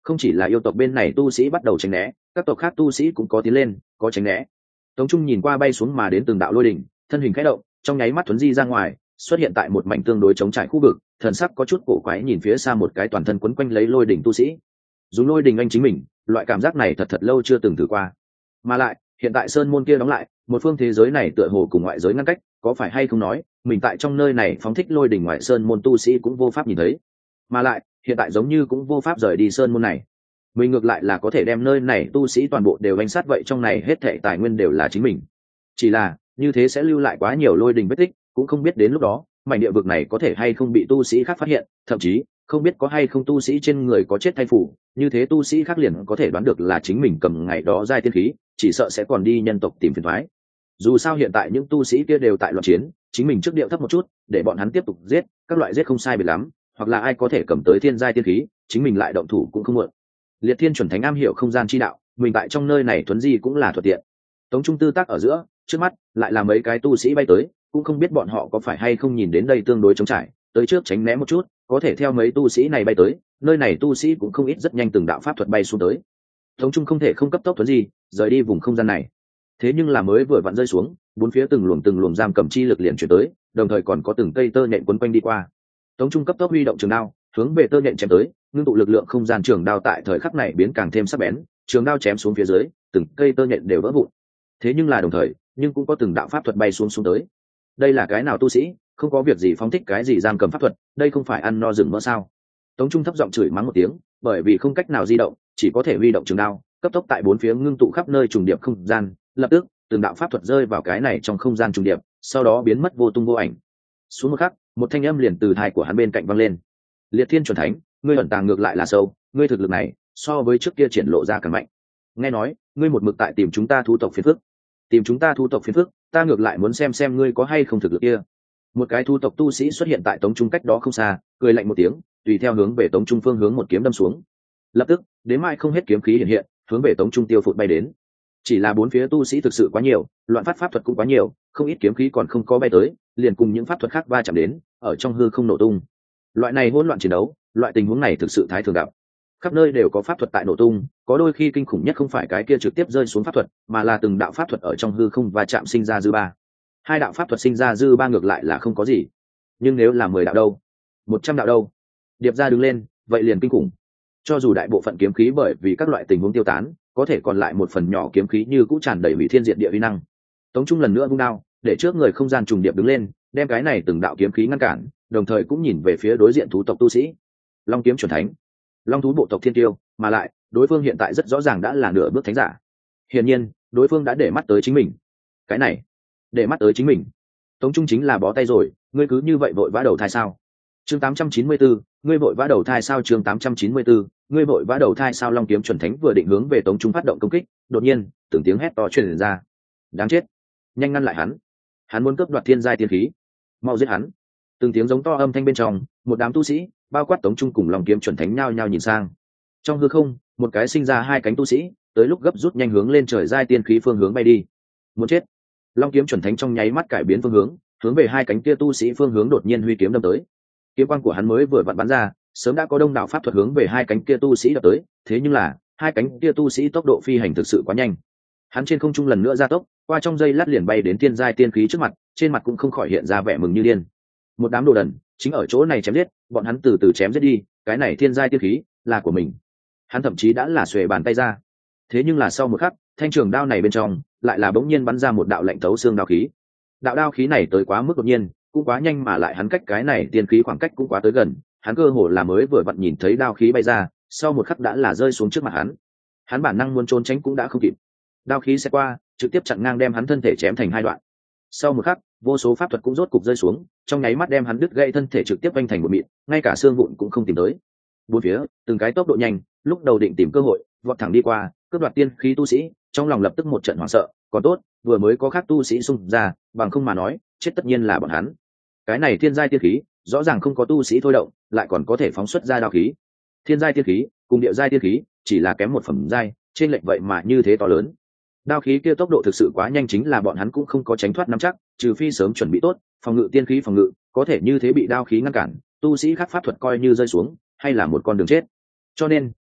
Không chỉ là yêu tộc bên này tu sĩ bắt đầu tránh né, các tộc khác tu sĩ cũng có tiến lên, có tránh né. Tống Trung nhìn qua bay xuống mà đến từng đạo lôi đỉnh, thân hình khẽ động, trong nháy mắt thuấn di ra ngoài, xuất hiện tại một mảnh tương đối trống trải khu vực, thần sắc có chút cổ quái nhìn phía xa một cái toàn thân quấn quanh lấy lôi đỉnh tu sĩ. Dùng lôi đỉnh anh chính mình, loại cảm giác này thật lâu chưa từng thử qua. Mà lại, hiện tại sơn môn kia đóng lại, một phương thế giới này tựa hồ cùng ngoại giới ngăn cách, có phải hay không nói, mình tại trong nơi này phóng thích lôi đỉnh ngoại sơn môn tu sĩ cũng vô pháp nhìn thấy. Mà lại, hiện tại giống như cũng vô pháp rời đi sơn môn này. Mình ngược lại là có thể đem nơi này tu sĩ toàn bộ đều đánh sát, vậy trong này hết thảy tài nguyên đều là chính mình. Chỉ là, như thế sẽ lưu lại quá nhiều lôi đỉnh vết tích, cũng không biết đến lúc đó, mảnh địa vực này có thể hay không bị tu sĩ khác phát hiện, thậm chí không biết có hay không tu sĩ trên người có chết thay phủ, như thế tu sĩ khác liền có thể đoán được là chính mình cầm ngày đó giai tiên khí, chỉ sợ sẽ còn đi nhân tộc tìm phiền toái. Dù sao hiện tại những tu sĩ kia đều tại loạn chiến, chính mình trước điệu thấp một chút, để bọn hắn tiếp tục giết, các loại giết không sai biệt lắm, hoặc là ai có thể cầm tới thiên giai tiên khí, chính mình lại động thủ cũng không muộn. Liệt Thiên chuẩn thánh am hiểu không gian chi đạo, mình tại trong nơi này thuấn di cũng là thuận tiện. Tống Trung tư tác ở giữa, trước mắt lại là mấy cái tu sĩ bay tới, cũng không biết bọn họ có phải hay không nhìn đến đây tương đối trống trải, tới trước tránh né một chút, có thể theo mấy tu sĩ này bay tới, nơi này tu sĩ cũng không ít, rất nhanh từng đạo pháp thuật bay xuống tới. Tống Trung không thể không cấp tốc thuấn di, rời đi vùng không gian này. Thế nhưng là mới vừa vặn rơi xuống, bốn phía từng luồng giam cầm chi lực liền chuyển tới, đồng thời còn có từng cây tơ nhện quấn quanh đi qua. Tống Trung cấp tốc huy động trường đao, hướng về tơ nhện chém tới, ngưng tụ lực lượng không gian trường đao tại thời khắc này biến càng thêm sắc bén, trường đao chém xuống phía dưới, từng cây tơ nhện đều vỡ vụn. Thế nhưng là đồng thời, nhưng cũng có từng đạo pháp thuật bay xuống tới. Đây là cái nào tu sĩ, không có việc gì phóng thích cái gì giam cầm pháp thuật, đây không phải ăn no rừng mỡ sao? Tống Trung thấp giọng chửi mắng một tiếng, bởi vì không cách nào di động, chỉ có thể huy động trường đao, cấp tốc tại bốn phía ngưng tụ khắp nơi trùng điệp không gian, lập tức, từng đạo pháp thuật rơi vào cái này trong không gian trùng điệp, sau đó biến mất vô tung vô ảnh. Xuống một khắc, một thanh âm liền từ tai của hắn bên cạnh vang lên. Liệt Thiên chuẩn thánh, ngươi ẩn tàng ngược lại là sâu, ngươi thực lực này so với trước kia triển lộ ra càng mạnh. Nghe nói, ngươi một mực tại tìm chúng ta thu tộc phiền phức. Tìm chúng ta thu tộc phiền phức, ta ngược lại muốn xem ngươi có hay không thực lực kia. Một cái thu tộc tu sĩ xuất hiện tại Tống Trung cách đó không xa, cười lạnh một tiếng, tùy theo hướng về Tống Trung phương hướng một kiếm đâm xuống. Lập tức, đến mai không hết kiếm khí hiện hiện, hướng về Tống Trung tiêu phụt bay đến. Chỉ là bốn phía tu sĩ thực sự quá nhiều, loạn phát pháp thuật cũng quá nhiều, không ít kiếm khí còn không có bay tới, liền cùng những pháp thuật khác va chạm đến, ở trong hư không nổ tung. Loại này hỗn loạn chiến đấu, loại tình huống này thực sự thái thường gặp. Khắp nơi đều có pháp thuật tại nổ tung, có đôi khi kinh khủng nhất không phải cái kia trực tiếp rơi xuống pháp thuật, mà là từng đạo pháp thuật ở trong hư không va chạm sinh ra dư ba. Hai đạo pháp thuật sinh ra dư ba ngược lại là không có gì, nhưng nếu là 10 đạo đâu, 100 đạo đâu, điệp ra đứng lên, vậy liền kinh khủng. Cho dù đại bộ phận kiếm khí bởi vì các loại tình huống tiêu tán, có thể còn lại một phần nhỏ kiếm khí như cũ tràn đầy hủy thiên diệt địa uy năng. Tống Trung lần nữa vung đao, để trước người không gian trùng điệp đứng lên, đem cái này từng đạo kiếm khí ngăn cản, đồng thời cũng nhìn về phía đối diện thú tộc tu sĩ. Long kiếm chuẩn thánh, long thú bộ tộc thiên tiêu, mà lại đối phương hiện tại rất rõ ràng đã là nửa bước thánh giả. Hiển nhiên, đối phương đã để mắt tới chính mình. Cái này, để mắt tới chính mình. Tống Trung chính là bó tay rồi, ngươi cứ như vậy vội vã đầu thai sao? Chương 894, ngươi vội vã đầu thai sao? Chương 894, ngươi vội vã đầu thai sao? Long kiếm chuẩn thánh vừa định hướng về Tống Trung phát động công kích, đột nhiên, từng tiếng hét to truyền ra. Đáng chết, nhanh ngăn lại hắn. Hắn muốn cướp đoạt thiên giai tiên khí. Mau giết hắn. Từng tiếng giống to âm thanh bên trong, một đám tu sĩ, bao quát Tống Trung cùng Long kiếm chuẩn thánh nhao nhao nhìn sang. Trong hư không, một cái sinh ra hai cánh tu sĩ, tới lúc gấp rút nhanh hướng lên trời giai tiên khí phương hướng bay đi. Muốn chết. Long kiếm chuẩn thánh trong nháy mắt cải biến phương hướng về hai cánh kia tu sĩ phương hướng đột nhiên huy kiếm đâm tới. Kiếm quang của hắn mới vừa vặn bắn ra, sớm đã có đông đảo pháp thuật hướng về hai cánh kia tu sĩ đập tới, thế nhưng là, hai cánh kia tu sĩ tốc độ phi hành thực sự quá nhanh. Hắn trên không trung lần nữa gia tốc, qua trong giây lát liền bay đến thiên giai tiên khí trước mặt, trên mặt cũng không khỏi hiện ra vẻ mừng như điên. Một đám đồ đần, chính ở chỗ này chém giết, bọn hắn từ từ chém giết đi, cái này thiên giai tiên khí là của mình. Hắn thậm chí đã là xuề bàn tay ra. Thế nhưng là sau một khắc, thanh trường đao này bên trong lại là bỗng nhiên bắn ra một đạo lạnh thấu xương đao khí. Đạo đao khí này tới quá mức đột nhiên, cũng quá nhanh, mà lại hắn cách cái này tiên khí khoảng cách cũng quá tới gần, hắn cơ hồ là mới vừa vặn nhìn thấy đao khí bay ra, sau một khắc đã là rơi xuống trước mặt hắn. Hắn bản năng muốn trốn tránh cũng đã không kịp. Đao khí sẽ qua, trực tiếp chặn ngang đem hắn thân thể chém thành hai đoạn. Sau một khắc, vô số pháp thuật cũng rốt cục rơi xuống, trong nháy mắt đem hắn đứt gãy thân thể trực tiếp vênh thành một mịn, ngay cả xương vụn cũng không tìm tới. Bốn phía, từng cái tốc độ nhanh, lúc đầu định tìm cơ hội, vọt thẳng đi qua, cướp đoạt tiên khí tu sĩ, trong lòng lập tức một trận hoảng sợ, còn tốt, vừa mới có khác tu sĩ xung ra, bằng không mà nói, chết tất nhiên là bọn hắn. Cái này thiên giai tiên khí, rõ ràng không có tu sĩ thôi động, lại còn có thể phóng xuất ra đao khí. Thiên giai tiên khí, cùng địa giai tiên khí, chỉ là kém một phẩm giai, trên lệch vậy mà như thế to lớn. Đao khí kia tốc độ thực sự quá nhanh, chính là bọn hắn cũng không có tránh thoát nắm chắc, trừ phi sớm chuẩn bị tốt, phòng ngự tiên khí phòng ngự, có thể như thế bị đao khí ngăn cản, tu sĩ khác pháp thuật coi như rơi xuống, hay là một con đường chết. Cho nên,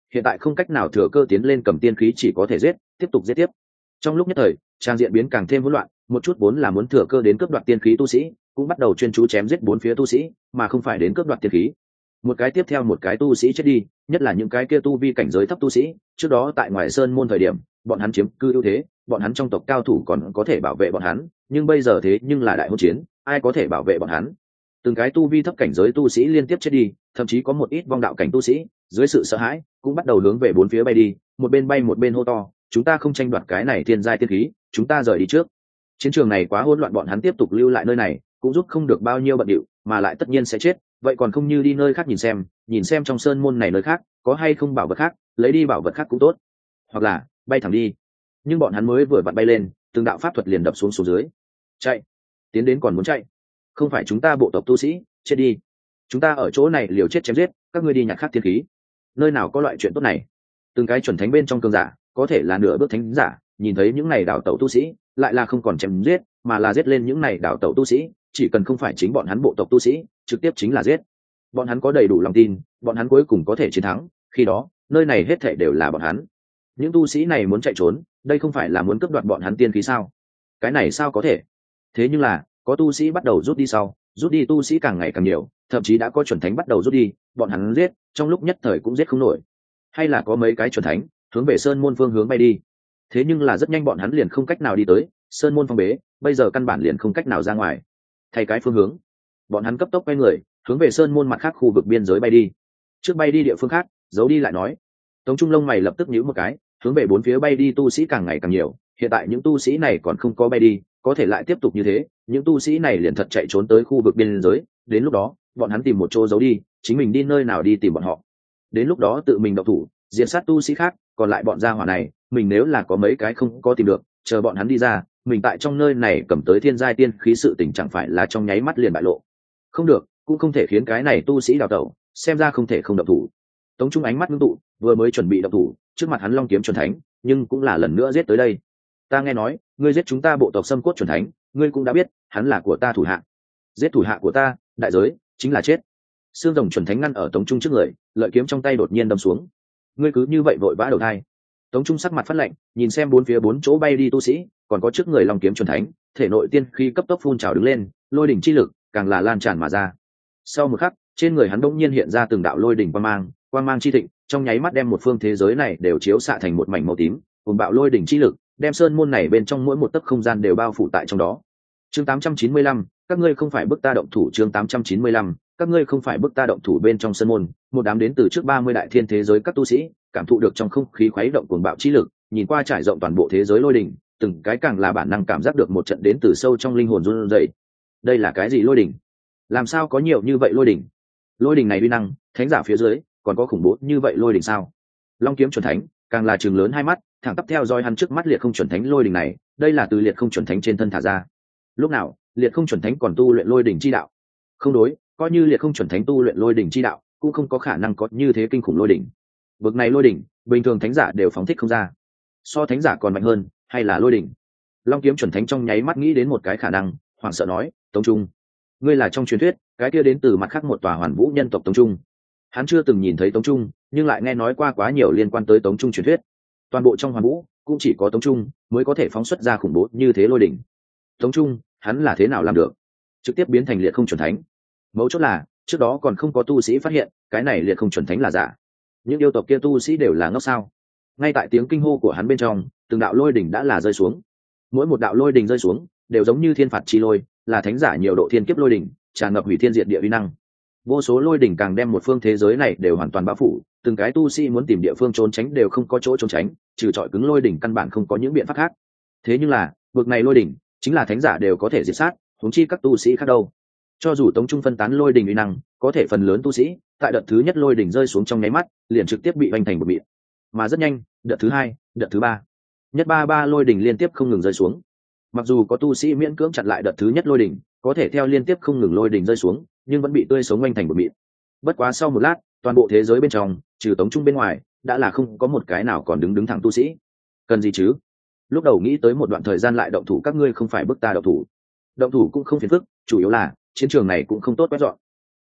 hiện tại không cách nào thừa cơ tiến lên cầm tiên khí, chỉ có thể giết, tiếp tục giết tiếp. Trong lúc nhất thời trang diện biến càng thêm hỗn loạn, một chút vốn là muốn thừa cơ đến cướp đoạt tiên khí tu sĩ cũng bắt đầu chuyên chú chém giết bốn phía tu sĩ, mà không phải đến cướp đoạt tiên khí. Một cái tiếp theo một cái tu sĩ chết đi, nhất là những cái kia tu vi cảnh giới thấp tu sĩ. Trước đó tại ngoài sơn môn thời điểm bọn hắn chiếm cư ưu thế, bọn hắn trong tộc cao thủ còn có thể bảo vệ bọn hắn, nhưng bây giờ thế nhưng là đại hỗn chiến, ai có thể bảo vệ bọn hắn? Từng cái tu vi thấp cảnh giới tu sĩ liên tiếp chết đi, thậm chí có một ít vong đạo cảnh tu sĩ dưới sự sợ hãi cũng bắt đầu hướng về bốn phía bay đi, một bên bay một bên hô to, chúng ta không tranh đoạt cái này thiên giai tiên khí, chúng ta rời đi trước. Chiến trường này quá hỗn loạn, bọn hắn tiếp tục lưu lại nơi này cũng giúp không được bao nhiêu bận điệu, mà lại tất nhiên sẽ chết, vậy còn không như đi nơi khác nhìn xem trong sơn môn này nơi khác có hay không bảo vật khác, lấy đi bảo vật khác cũng tốt, hoặc là bay thẳng đi. Nhưng bọn hắn mới vừa vặn bay lên, từng đạo pháp thuật liền đập xuống dưới. Chạy, tiến đến còn muốn chạy? Không phải chúng ta bộ tộc tu sĩ, chết đi. Chúng ta ở chỗ này liều chết chém giết, các ngươi đi nhặt khác thiên khí. Nơi nào có loại chuyện tốt này? Từng cái chuẩn thánh bên trong cường giả, có thể là nửa bước thánh giả, nhìn thấy những này đảo tẩu tu sĩ lại là không còn chém giết, mà là giết lên những này đảo tẩu tu sĩ. Chỉ cần không phải chính bọn hắn bộ tộc tu sĩ, trực tiếp chính là giết. Bọn hắn có đầy đủ lòng tin bọn hắn cuối cùng có thể chiến thắng, khi đó nơi này hết thảy đều là bọn hắn. Những tu sĩ này muốn chạy trốn, đây không phải là muốn cướp đoạt bọn hắn tiên khí sao? Cái này sao có thể? Thế nhưng là có tu sĩ bắt đầu rút đi, rút đi tu sĩ càng ngày càng nhiều, thậm chí đã có chuẩn thánh bắt đầu rút đi, bọn hắn giết trong lúc nhất thời cũng giết không nổi. Hay là có mấy cái chuẩn thánh hướng về sơn môn phương hướng bay đi, thế nhưng là rất nhanh bọn hắn liền không cách nào đi tới, sơn môn phong bế, bây giờ căn bản liền không cách nào ra ngoài. Thay cái phương hướng, bọn hắn cấp tốc quay người hướng về sơn môn mặt khác khu vực biên giới bay đi. Trước bay đi địa phương khác giấu đi lại nói. Tống Trung lông mày lập tức nhíu một cái, hướng về bốn phía bay đi tu sĩ càng ngày càng nhiều, hiện tại những tu sĩ này còn không có bay đi, có thể lại tiếp tục như thế những tu sĩ này liền thật chạy trốn tới khu vực biên giới, đến lúc đó bọn hắn tìm một chỗ giấu đi, chính mình đi nơi nào đi tìm bọn họ, đến lúc đó tự mình động thủ diệt sát tu sĩ khác, còn lại bọn gia hỏa này mình nếu là có mấy cái không có tìm được, chờ bọn hắn đi ra, mình tại trong nơi này cầm tới thiên giai tiên khí, sự tình chẳng phải là trong nháy mắt liền bại lộ. Không được, cũng không thể khiến cái này tu sĩ đào tẩu, xem ra không thể không động thủ. Tống Trung ánh mắt ngưng tụ, vừa mới chuẩn bị động thủ, trước mặt hắn long kiếm chuẩn thánh nhưng cũng là lần nữa giết tới đây. Ta nghe nói ngươi giết chúng ta bộ tộc Sâm Cốt chuẩn thánh, ngươi cũng đã biết hắn là của ta thủ hạ, giết thủ hạ của ta đại giới chính là chết. Xương rồng chuẩn thánh ngăn ở Tống Trung trước người, lợi kiếm trong tay đột nhiên đâm xuống. Ngươi cứ như vậy vội vã đầu thai? Tống Trung sắc mặt phát lạnh, nhìn xem bốn phía bốn chỗ bay đi tu sĩ, còn có trước người long kiếm chuẩn thánh, thể nội tiên khí cấp tốc phun trào đứng lên, lôi đỉnh chi lực càng là lan tràn mà ra. Sau một khắc, trên người hắn bỗng nhiên hiện ra từng đạo lôi đỉnh quang mang chi thịnh, trong nháy mắt đem một phương thế giới này đều chiếu xạ thành một mảnh màu tím, cùng bạo lôi đỉnh chi lực đem sơn môn này bên trong mỗi một tấc không gian đều bao phủ tại trong đó. Chương 895, các ngươi không phải bức ta động thủ. Chương 895, các ngươi không phải bức ta động thủ. Bên trong sơn môn, một đám đến từ trước 30 đại thiên thế giới các tu sĩ cảm thụ được trong không khí khuấy động cuồng bạo chi lực, nhìn qua trải rộng toàn bộ thế giới lôi đỉnh, từng cái càng là bản năng cảm giác được một trận đến từ sâu trong linh hồn run rẩy. Đây là cái gì lôi đỉnh? Làm sao có nhiều như vậy lôi đỉnh? Lôi đỉnh này uy năng, thánh giả phía dưới còn có khủng bố như vậy lôi đỉnh sao? Long kiếm chuẩn thánh càng là trừng lớn hai mắt, thẳng tắp theo dõi hắn trước mắt liệt không chuẩn thánh lôi đỉnh này, đây là từ liệt không chuẩn thánh trên thân thả ra. Lúc nào liệt không chuẩn thánh còn tu luyện lôi đỉnh chi đạo? Không đối, coi như liệt không chuẩn thánh tu luyện lôi đỉnh chi đạo cũng không có khả năng có như thế kinh khủng lôi đỉnh. Bực này lôi đỉnh bình thường thánh giả đều phóng thích không ra, so thánh giả còn mạnh hơn hay là lôi đỉnh? Long kiếm chuẩn thánh trong nháy mắt nghĩ đến một cái khả năng, hoảng sợ nói, Tống Trung, ngươi là trong truyền thuyết cái kia đến từ mặt khác một tòa hoàn vũ nhân tộc Tống Trung. Hắn chưa từng nhìn thấy Tống Trung, nhưng lại nghe nói qua quá nhiều liên quan tới Tống Trung truyền thuyết. Toàn bộ trong hoàn vũ cũng chỉ có Tống Trung mới có thể phóng xuất ra khủng bố như thế lôi đỉnh. Tống Trung hắn là thế nào làm được trực tiếp biến thành liệt không chuẩn thánh? Mấu chốt là trước đó còn không có tu sĩ phát hiện cái này liệt không chuẩn thánh là giả. Những yêu tộc kia tu sĩ đều là ngốc sao? Ngay tại tiếng kinh hô của hắn bên trong, từng đạo lôi đỉnh đã là rơi xuống. Mỗi một đạo lôi đỉnh rơi xuống đều giống như thiên phạt chi lôi, là thánh giả nhiều độ thiên kiếp lôi đỉnh, tràn ngập hủy thiên diệt địa uy năng. Vô số lôi đỉnh càng đem một phương thế giới này đều hoàn toàn bao phủ, từng cái tu sĩ muốn tìm địa phương trốn tránh đều không có chỗ trốn tránh, trừ trọi cứng lôi đỉnh căn bản không có những biện pháp khác. Thế nhưng là vực này lôi đỉnh chính là thánh giả đều có thể diệt sát, huống chi các tu sĩ khác đâu. Cho dù Tống Trung phân tán lôi đỉnh uy năng, có thể phần lớn tu sĩ tại đợt thứ nhất lôi đỉnh rơi xuống trong nháy mắt liền trực tiếp bị vành thành một mịn. Mà rất nhanh, đợt thứ hai, đợt thứ ba, nhất ba lôi đỉnh liên tiếp không ngừng rơi xuống. Mặc dù có tu sĩ miễn cưỡng chặn lại đợt thứ nhất lôi đỉnh, có thể theo liên tiếp không ngừng lôi đỉnh rơi xuống, nhưng vẫn bị tươi sống vành thành một mịn. Bất quá sau một lát, toàn bộ thế giới bên trong, trừ Tống Trung bên ngoài, đã là không có một cái nào còn đứng thẳng tu sĩ. Cần gì chứ? Lúc đầu nghĩ tới một đoạn thời gian lại động thủ, các ngươi không phải bức ta động thủ. Động thủ cũng không phiền phức, chủ yếu là chiến trường này cũng không tốt quét dọn.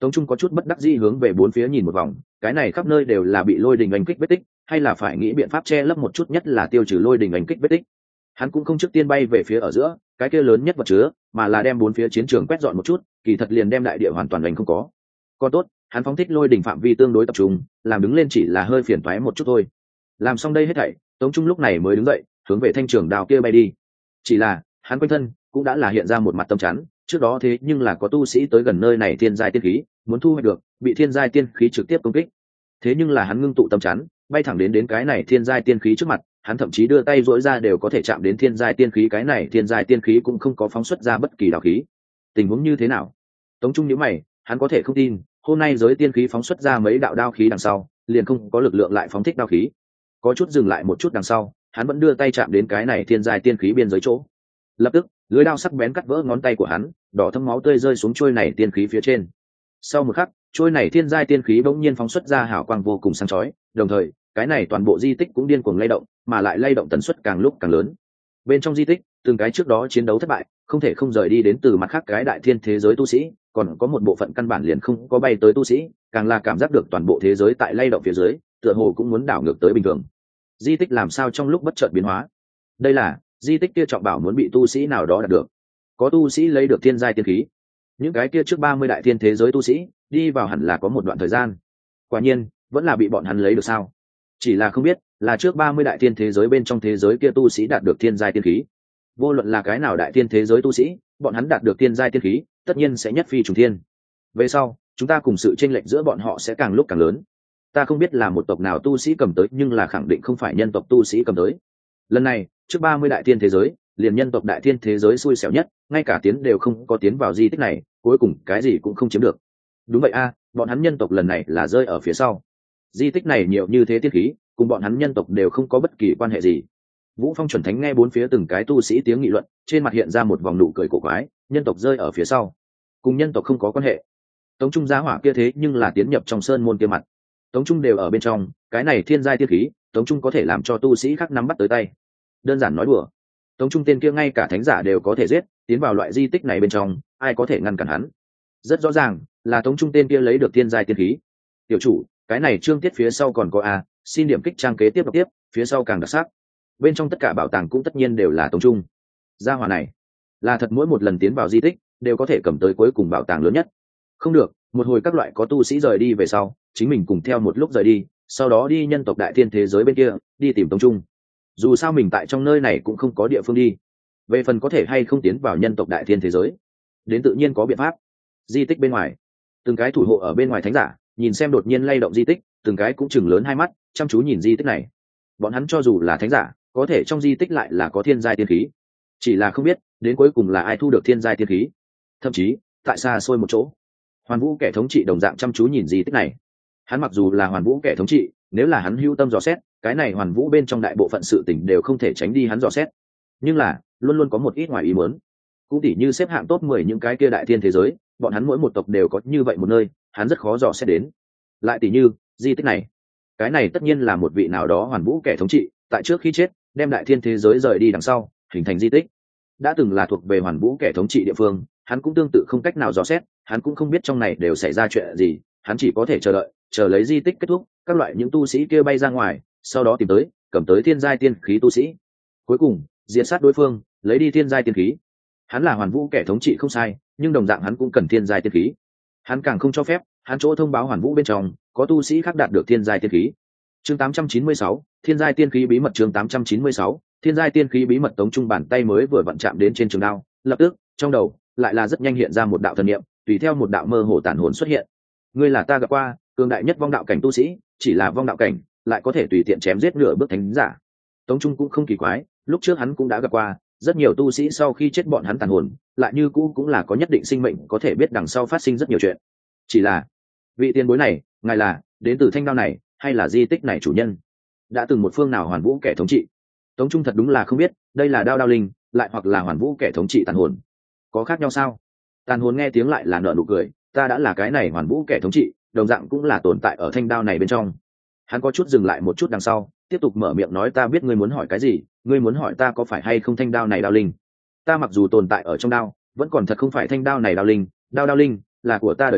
Tống Trung có chút bất đắc dĩ hướng về bốn phía nhìn một vòng, cái này khắp nơi đều là bị lôi đình đánh kích vết tích, hay là phải nghĩ biện pháp che lấp một chút, nhất là tiêu trừ lôi đình đánh kích vết tích. Hắn cũng không trước tiên bay về phía ở giữa cái kia lớn nhất vật chứa, mà là đem bốn phía chiến trường quét dọn một chút, kỳ thật liền đem đại địa hoàn toàn đánh không có. Còn tốt, hắn phóng thích lôi đỉnh phạm vi tương đối tập trung, làm đứng lên chỉ là hơi phiền toái một chút thôi. Làm xong đây hết thảy, Tống Trung lúc này mới đứng dậy, hướng về thanh trường đao kia bay đi. Chỉ là, hắn quanh thân cũng đã là hiện ra một mặt tâm chắn, trước đó thế nhưng là có tu sĩ tới gần nơi này thiên giai tiên khí, muốn thu hoạch được, bị thiên giai tiên khí trực tiếp công kích. Thế nhưng là hắn ngưng tụ tâm chắn, bay thẳng đến cái này thiên giai tiên khí trước mặt, hắn thậm chí đưa tay duỗi ra đều có thể chạm đến thiên giai tiên khí, cái này thiên giai tiên khí cũng không có phóng xuất ra bất kỳ đạo khí. Tình huống như thế nào? Tống Trung nhíu mày, hắn có thể không tin, hôm nay giới tiên khí phóng xuất ra mấy đạo đao khí đằng sau, liền không có lực lượng lại phóng thích đao khí. Có chút dừng lại một chút đằng sau, hắn vẫn đưa tay chạm đến cái này thiên giai tiên khí biên giới chỗ. Lập tức, lưỡi đao sắc bén cắt vỡ ngón tay của hắn, đỏ thấm máu tươi rơi xuống trôi này tiên khí phía trên. Sau một khắc, trôi này thiên giai tiên khí bỗng nhiên phóng xuất ra hào quang vô cùng sáng chói, đồng thời, cái này toàn bộ di tích cũng điên cuồng lay động, mà lại lay động tần suất càng lúc càng lớn. Bên trong di tích, từng cái trước đó chiến đấu thất bại, không thể không rời đi đến từ mặt khác cái đại thiên thế giới tu sĩ, còn có một bộ phận căn bản liền không có bay tới tu sĩ, càng là cảm giác được toàn bộ thế giới tại lay động phía dưới, tựa hồ cũng muốn đảo ngược tới bình thường. Di tích làm sao trong lúc bất chợt biến hóa? Đây là di tích kia trọng bảo muốn bị tu sĩ nào đó đạt được. Có tu sĩ lấy được thiên giai tiên khí. Những cái kia trước 30 đại thiên thế giới tu sĩ, đi vào hẳn là có một đoạn thời gian. Quả nhiên, vẫn là bị bọn hắn lấy được sao? Chỉ là không biết, là trước 30 đại thiên thế giới bên trong thế giới kia tu sĩ đạt được thiên giai tiên khí. Vô luận là cái nào đại thiên thế giới tu sĩ, bọn hắn đạt được thiên giai tiên khí, tất nhiên sẽ nhất phi trùng thiên. Về sau, chúng ta cùng sự chênh lệch giữa bọn họ sẽ càng lúc càng lớn. Ta không biết là một tộc nào tu sĩ cầm tới, nhưng là khẳng định không phải nhân tộc tu sĩ cầm tới. Lần này, trước 30 đại thiên thế giới, liền nhân tộc đại thiên thế giới xui xẻo nhất, ngay cả tiến đều không có tiến vào di tích này, cuối cùng cái gì cũng không chiếm được. Đúng vậy a, bọn hắn nhân tộc lần này là rơi ở phía sau. Di tích này nhiều như thế tiên khí, cùng bọn hắn nhân tộc đều không có bất kỳ quan hệ gì. Vũ Phong chuẩn thánh nghe bốn phía từng cái tu sĩ tiếng nghị luận, trên mặt hiện ra một vòng nụ cười cổ quái, nhân tộc rơi ở phía sau, cùng nhân tộc không có quan hệ. Tống Trung giá hỏa kia thế nhưng là tiến nhập trong sơn môn kia mặt. Tống Trung đều ở bên trong, cái này thiên giai tiên khí, Tống Trung có thể làm cho tu sĩ khác nắm bắt tới tay. Đơn giản nói đùa, Tống Trung tên kia ngay cả thánh giả đều có thể giết, tiến vào loại di tích này bên trong, ai có thể ngăn cản hắn? Rất rõ ràng, là Tống Trung tên kia lấy được thiên giai tiên khí. Tiểu chủ, cái này chương tiết phía sau còn có a, xin điểm kích trang kế tiếp đọc tiếp, phía sau càng đặc sắc. Bên trong tất cả bảo tàng cũng tất nhiên đều là Tống Trung. Gia hỏa này, là thật mỗi một lần tiến vào di tích, đều có thể cầm tới cuối cùng bảo tàng lớn nhất. Không được, một hồi các loại có tu sĩ rời đi về sau, chính mình cùng theo một lúc rời đi, sau đó đi nhân tộc đại thiên thế giới bên kia, đi tìm Tống Trung. Dù sao mình tại trong nơi này cũng không có địa phương đi. Về phần có thể hay không tiến vào nhân tộc đại thiên thế giới, đến tự nhiên có biện pháp. Di tích bên ngoài, từng cái thủ hộ ở bên ngoài thánh giả, nhìn xem đột nhiên lay động di tích, từng cái cũng chừng lớn hai mắt, chăm chú nhìn di tích này. Bọn hắn cho dù là thánh giả, có thể trong di tích lại là có thiên giai tiên khí, chỉ là không biết đến cuối cùng là ai thu được thiên giai tiên khí. Thậm chí tại xa xôi một chỗ, Hoàn Vũ kẻ thống trị đồng dạng chăm chú nhìn di tích này. Hắn mặc dù là Hoàn Vũ kẻ thống trị, nếu là hắn hữu tâm dò xét, cái này Hoàn Vũ bên trong đại bộ phận sự tình đều không thể tránh đi hắn dò xét. Nhưng là luôn luôn có một ít ngoài ý muốn, cũng tỉ như xếp hạng top 10 những cái kia đại thiên thế giới, bọn hắn mỗi một tộc đều có như vậy một nơi, hắn rất khó dò xét đến. Lại tỉ như di tích này, cái này tất nhiên là một vị nào đó Hoàn Vũ kẻ thống trị, tại trước khi chết đem đại thiên thế giới rời đi đằng sau, hình thành di tích. Đã từng là thuộc về Hoàn Vũ kẻ thống trị địa phương, hắn cũng tương tự không cách nào dò xét, hắn cũng không biết trong này đều xảy ra chuyện gì, hắn chỉ có thể chờ đợi, chờ lấy di tích kết thúc, các loại những tu sĩ kia bay ra ngoài, sau đó tìm tới, cầm tới thiên giai tiên khí tu sĩ, cuối cùng diệt sát đối phương, lấy đi thiên giai tiên khí. Hắn là Hoàn Vũ kẻ thống trị không sai, nhưng đồng dạng hắn cũng cần thiên giai tiên khí. Hắn càng không cho phép, hắn chỗ thông báo Hoàn Vũ bên trong có tu sĩ khác đạt được thiên giai tiên khí. Chương 896, thiên giai tiên khí bí mật. Chương 896, thiên giai tiên khí bí mật. Tống Trung bàn tay mới vừa vặn chạm đến trên trường đao, lập tức trong đầu lại là rất nhanh hiện ra một đạo thần niệm, tùy theo một đạo mơ hồ tàn hồn xuất hiện. Ngươi là ta gặp qua cường đại nhất vong đạo cảnh tu sĩ, chỉ là vong đạo cảnh lại có thể tùy tiện chém giết nửa bước thánh giả. Tống Trung cũng không kỳ quái, lúc trước hắn cũng đã gặp qua rất nhiều tu sĩ sau khi chết bọn hắn tàn hồn lại như cũ cũng là có nhất định sinh mệnh, có thể biết đằng sau phát sinh rất nhiều chuyện. Chỉ là vị tiền bối này, ngài là đến từ thanh đao này hay là di tích này chủ nhân, đã từng một phương nào Hoàn Vũ kẻ thống trị? Tống Trung thật đúng là không biết, đây là đao linh lại hoặc là Hoàn Vũ kẻ thống trị tàn hồn, có khác nhau sao? Tàn hồn nghe tiếng lại là nở nụ cười, ta đã là cái này Hoàn Vũ kẻ thống trị, đồng dạng cũng là tồn tại ở thanh đao này bên trong. Hắn có chút dừng lại một chút đằng sau, tiếp tục mở miệng nói, ta biết ngươi muốn hỏi cái gì, ngươi muốn hỏi ta có phải hay không thanh đao này đao linh. Ta mặc dù tồn tại ở trong đao, vẫn còn thật không phải thanh đao này đao linh, đao linh là của ta đời trước,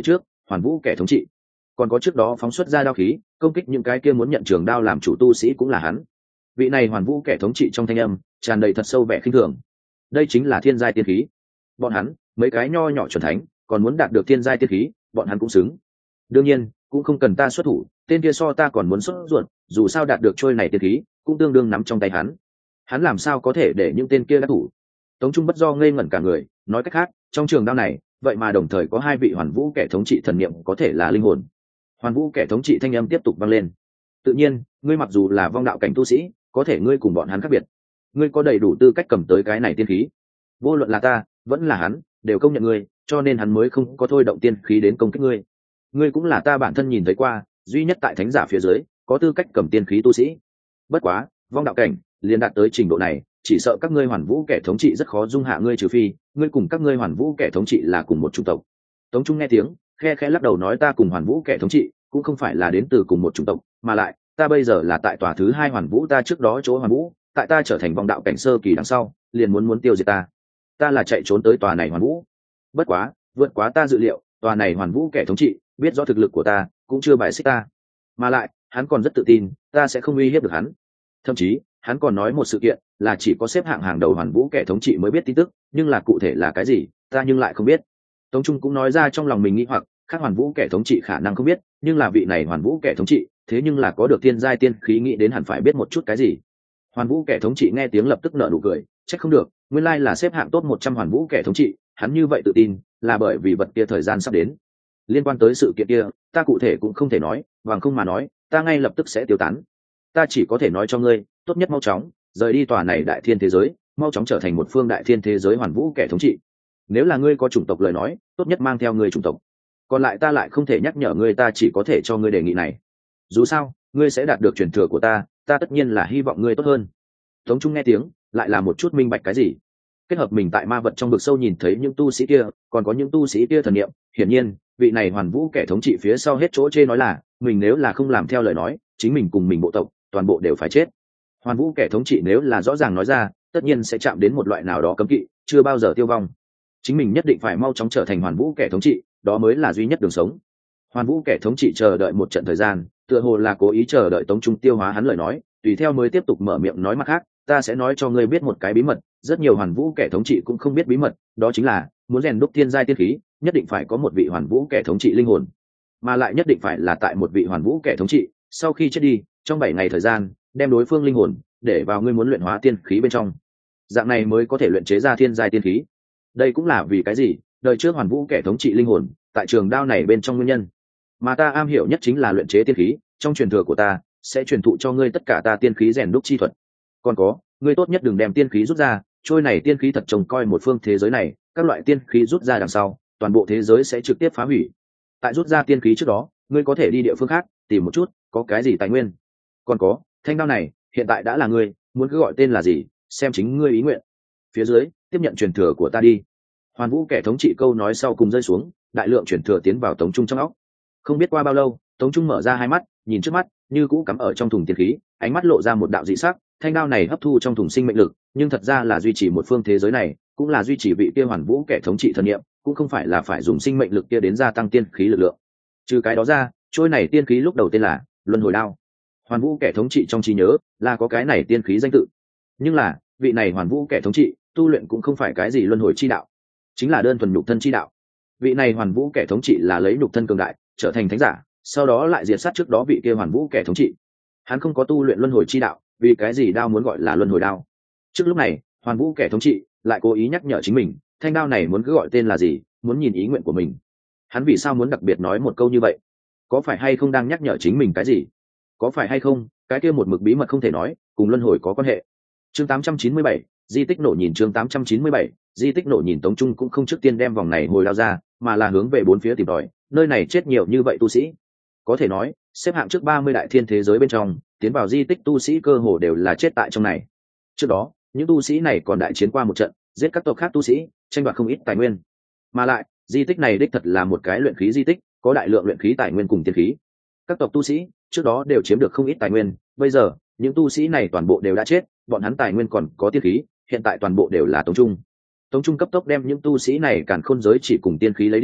hoàn vũ kẻ thống trị. Còn có trước đó phóng xuất ra đao khí công kích những cái kia muốn nhận trường đao làm chủ tu sĩ cũng là hắn. Vị này hoàn vũ kẻ thống trị trong thanh âm tràn đầy thật sâu vẻ khinh thường. Đây chính là thiên giai tiên khí. Bọn hắn mấy cái nho nhỏ chuẩn thánh còn muốn đạt được thiên giai tiên khí, bọn hắn cũng xứng. Đương nhiên cũng không cần ta xuất thủ, tên kia so ta còn muốn xuất ruột, dù sao đạt được trôi này tiên khí cũng tương đương nắm trong tay hắn làm sao có thể để những tên kia đắc thủ. Tống Trung bất do ngây ngẩn cả người, nói cách khác trong trường đao này vậy mà đồng thời có hai vị hoàn vũ kẻ thống trị thần niệm có thể là linh hồn. Hoàn vũ kẻ thống trị thanh âm tiếp tục vang lên. Tự nhiên ngươi mặc dù là vong đạo cảnh tu sĩ, có thể ngươi cùng bọn hắn khác biệt, ngươi có đầy đủ tư cách cầm tới cái này tiên khí. Vô luận là ta vẫn là hắn đều công nhận ngươi, cho nên hắn mới không có thôi động tiên khí đến công kích ngươi. Ngươi cũng là ta bản thân nhìn thấy qua duy nhất tại thánh giả phía dưới có tư cách cầm tiên khí tu sĩ. Bất quá vong đạo cảnh liền đạt tới trình độ này, chỉ sợ các ngươi hoàn vũ kẻ thống trị rất khó dung hạ ngươi, trừ phi ngươi cùng các ngươi hoàn vũ kẻ thống trị là cùng một chủng tộc. Tống Trung nghe tiếng khe khẽ lắc đầu nói, ta cùng hoàn vũ kẻ thống trị cũng không phải là đến từ cùng một chủng tộc, mà lại ta bây giờ là tại tòa thứ hai hoàn vũ, ta trước đó chỗ hoàn vũ, tại ta trở thành vong đạo cảnh sơ kỳ đằng sau liền muốn tiêu diệt ta là chạy trốn tới tòa này hoàn vũ. Bất quá vượt quá ta dự liệu, tòa này hoàn vũ kẻ thống trị biết rõ thực lực của ta cũng chưa bài xích ta, mà lại hắn còn rất tự tin ta sẽ không uy hiếp được hắn. Thậm chí hắn còn nói một sự kiện là chỉ có xếp hạng hàng đầu hoàn vũ kẻ thống trị mới biết tin tức, nhưng là cụ thể là cái gì ta nhưng lại không biết. Tống Trung cũng nói ra trong lòng mình nghĩ hoặc, khác hoàn vũ kẻ thống trị khả năng không biết, nhưng là vị này hoàn vũ kẻ thống trị thế nhưng là có được thiên giai tiên khí, nghĩ đến hẳn phải biết một chút cái gì. Hoàn vũ kẻ thống trị nghe tiếng lập tức nở nụ cười, trách không được, nguyên lai là xếp hạng top 100 hoàn vũ kẻ thống trị, hắn như vậy tự tin là bởi vì vật kia thời gian sắp đến. Liên quan tới sự kiện kia ta cụ thể cũng không thể nói, bằng không mà nói ta ngay lập tức sẽ tiêu tán. Ta chỉ có thể nói cho ngươi, tốt nhất mau chóng rời đi tòa này đại thiên thế giới, mau chóng trở thành một phương đại thiên thế giới hoàn vũ kẻ thống trị. Nếu là ngươi có chủng tộc lời nói, tốt nhất mang theo ngươi chủng tộc, còn lại ta lại không thể nhắc nhở ngươi, ta chỉ có thể cho ngươi đề nghị này. Dù sao ngươi sẽ đạt được truyền thừa của ta tất nhiên là hy vọng ngươi tốt hơn. Tống Trung nghe tiếng lại là một chút minh bạch cái gì. Kết hợp mình tại ma vật trong vực sâu nhìn thấy những tu sĩ kia, còn có những tu sĩ kia thần niệm, hiển nhiên vị này hoàn vũ kẻ thống trị phía sau hết chỗ chê nói là mình nếu là không làm theo lời nói, chính mình cùng mình bộ tộc toàn bộ đều phải chết. Hoàn vũ kẻ thống trị nếu là rõ ràng nói ra, tất nhiên sẽ chạm đến một loại nào đó cấm kỵ, chưa bao giờ tiêu vong. Chính mình nhất định phải mau chóng trở thành hoàn vũ kẻ thống trị, đó mới là duy nhất đường sống. Hoàn vũ kẻ thống trị chờ đợi một trận thời gian, tựa hồ là cố ý chờ đợi Tống Trung tiêu hóa hắn lời nói, tùy theo mới tiếp tục mở miệng nói, mặt khác ta sẽ nói cho ngươi biết một cái bí mật, rất nhiều hoàn vũ kẻ thống trị cũng không biết bí mật, đó chính là muốn rèn đúc thiên giai tiên khí nhất định phải có một vị hoàn vũ kẻ thống trị linh hồn, mà lại nhất định phải là tại một vị hoàn vũ kẻ thống trị sau khi chết đi trong 7 ngày thời gian đem đối phương linh hồn để vào ngươi muốn luyện hóa tiên khí bên trong, dạng này mới có thể luyện chế ra thiên giai tiên khí. Đây cũng là vì cái gì đời trước hoàn vũ kẻ thống trị linh hồn tại trường đao này bên trong nguyên nhân, mà ta am hiểu nhất chính là luyện chế tiên khí, trong truyền thừa của ta sẽ truyền thụ cho ngươi tất cả ta tiên khí rèn đúc chi thuật. Còn có, ngươi tốt nhất đừng đem tiên khí rút ra, trôi này tiên khí thật trông coi một phương thế giới này, các loại tiên khí rút ra đằng sau toàn bộ thế giới sẽ trực tiếp phá hủy. Tại rút ra tiên khí trước đó ngươi có thể đi địa phương khác tìm một chút có cái gì tài nguyên. Còn có, thanh đao này hiện tại đã là ngươi, muốn cứ gọi tên là gì xem chính ngươi ý nguyện. Phía dưới tiếp nhận truyền thừa của ta đi. Hoàn vũ kẻ thống trị câu nói sau cùng rơi xuống, đại lượng truyền thừa tiến vào Tống Trung trong óc. Không biết qua bao lâu, Tống Trung mở ra hai mắt nhìn trước mắt như cũ cắm ở trong thùng tiên khí, ánh mắt lộ ra một đạo dị sắc. Thanh đao này hấp thu trong thùng sinh mệnh lực, nhưng thật ra là duy trì một phương thế giới này, cũng là duy trì vị kia hoàn vũ kẻ thống trị thần niệm, cũng không phải là phải dùng sinh mệnh lực kia đến gia tăng tiên khí lực lượng. Trừ cái đó ra, trôi này tiên khí lúc đầu tên là luân hồi đao. Hoàn vũ kẻ thống trị trong trí nhớ là có cái này tiên khí danh tự, nhưng là vị này hoàn vũ kẻ thống trị tu luyện cũng không phải cái gì luân hồi chi đạo, chính là đơn thuần nhục thân chi đạo. Vị này hoàn vũ kẻ thống trị là lấy nhục thân cường đại trở thành thánh giả, sau đó lại diệt sát trước đó vị kia hoàn vũ kẻ thống trị. Hắn không có tu luyện luân hồi chi đạo, vì cái gì đao muốn gọi là luân hồi đao. Trước lúc này hoàn vũ kẻ thống trị lại cố ý nhắc nhở chính mình, thanh đao này muốn cứ gọi tên là gì, muốn nhìn ý nguyện của mình. Hắn vì sao muốn đặc biệt nói một câu như vậy? Có phải hay không đang nhắc nhở chính mình cái gì? Có phải hay không cái kia một mực bí mật không thể nói cùng luân hồi có quan hệ? Chương 897, di tích nổ nhìn. Chương 897, di tích nổ nhìn. Tống Trung cũng không trước tiên đem vòng này hồi lao ra, mà là hướng về bốn phía tìm tòi. Nơi này chết nhiều như vậy tu sĩ, có thể nói xếp hạng trước 30 đại thiên thế giới bên trong, tiến vào di tích tu sĩ cơ hồ đều là chết tại trong này. Trước đó những tu sĩ này còn đại chiến qua một trận, giết các tộc khác tu sĩ, tranh đoạt không ít tài nguyên. Mà lại di tích này đích thật là một cái luyện khí di tích, có đại lượng luyện khí tài nguyên cùng tiên khí. Các tộc tu sĩ trước đó đều chiếm được không ít tài nguyên, bây giờ những tu sĩ này toàn bộ đều đã chết, bọn hắn tài nguyên còn có tiên khí hiện tại toàn bộ đều là Tống Trung. Tống Trung cấp tốc đem những tu sĩ này càn khôn giới chỉ cùng tiên khí lấy đi,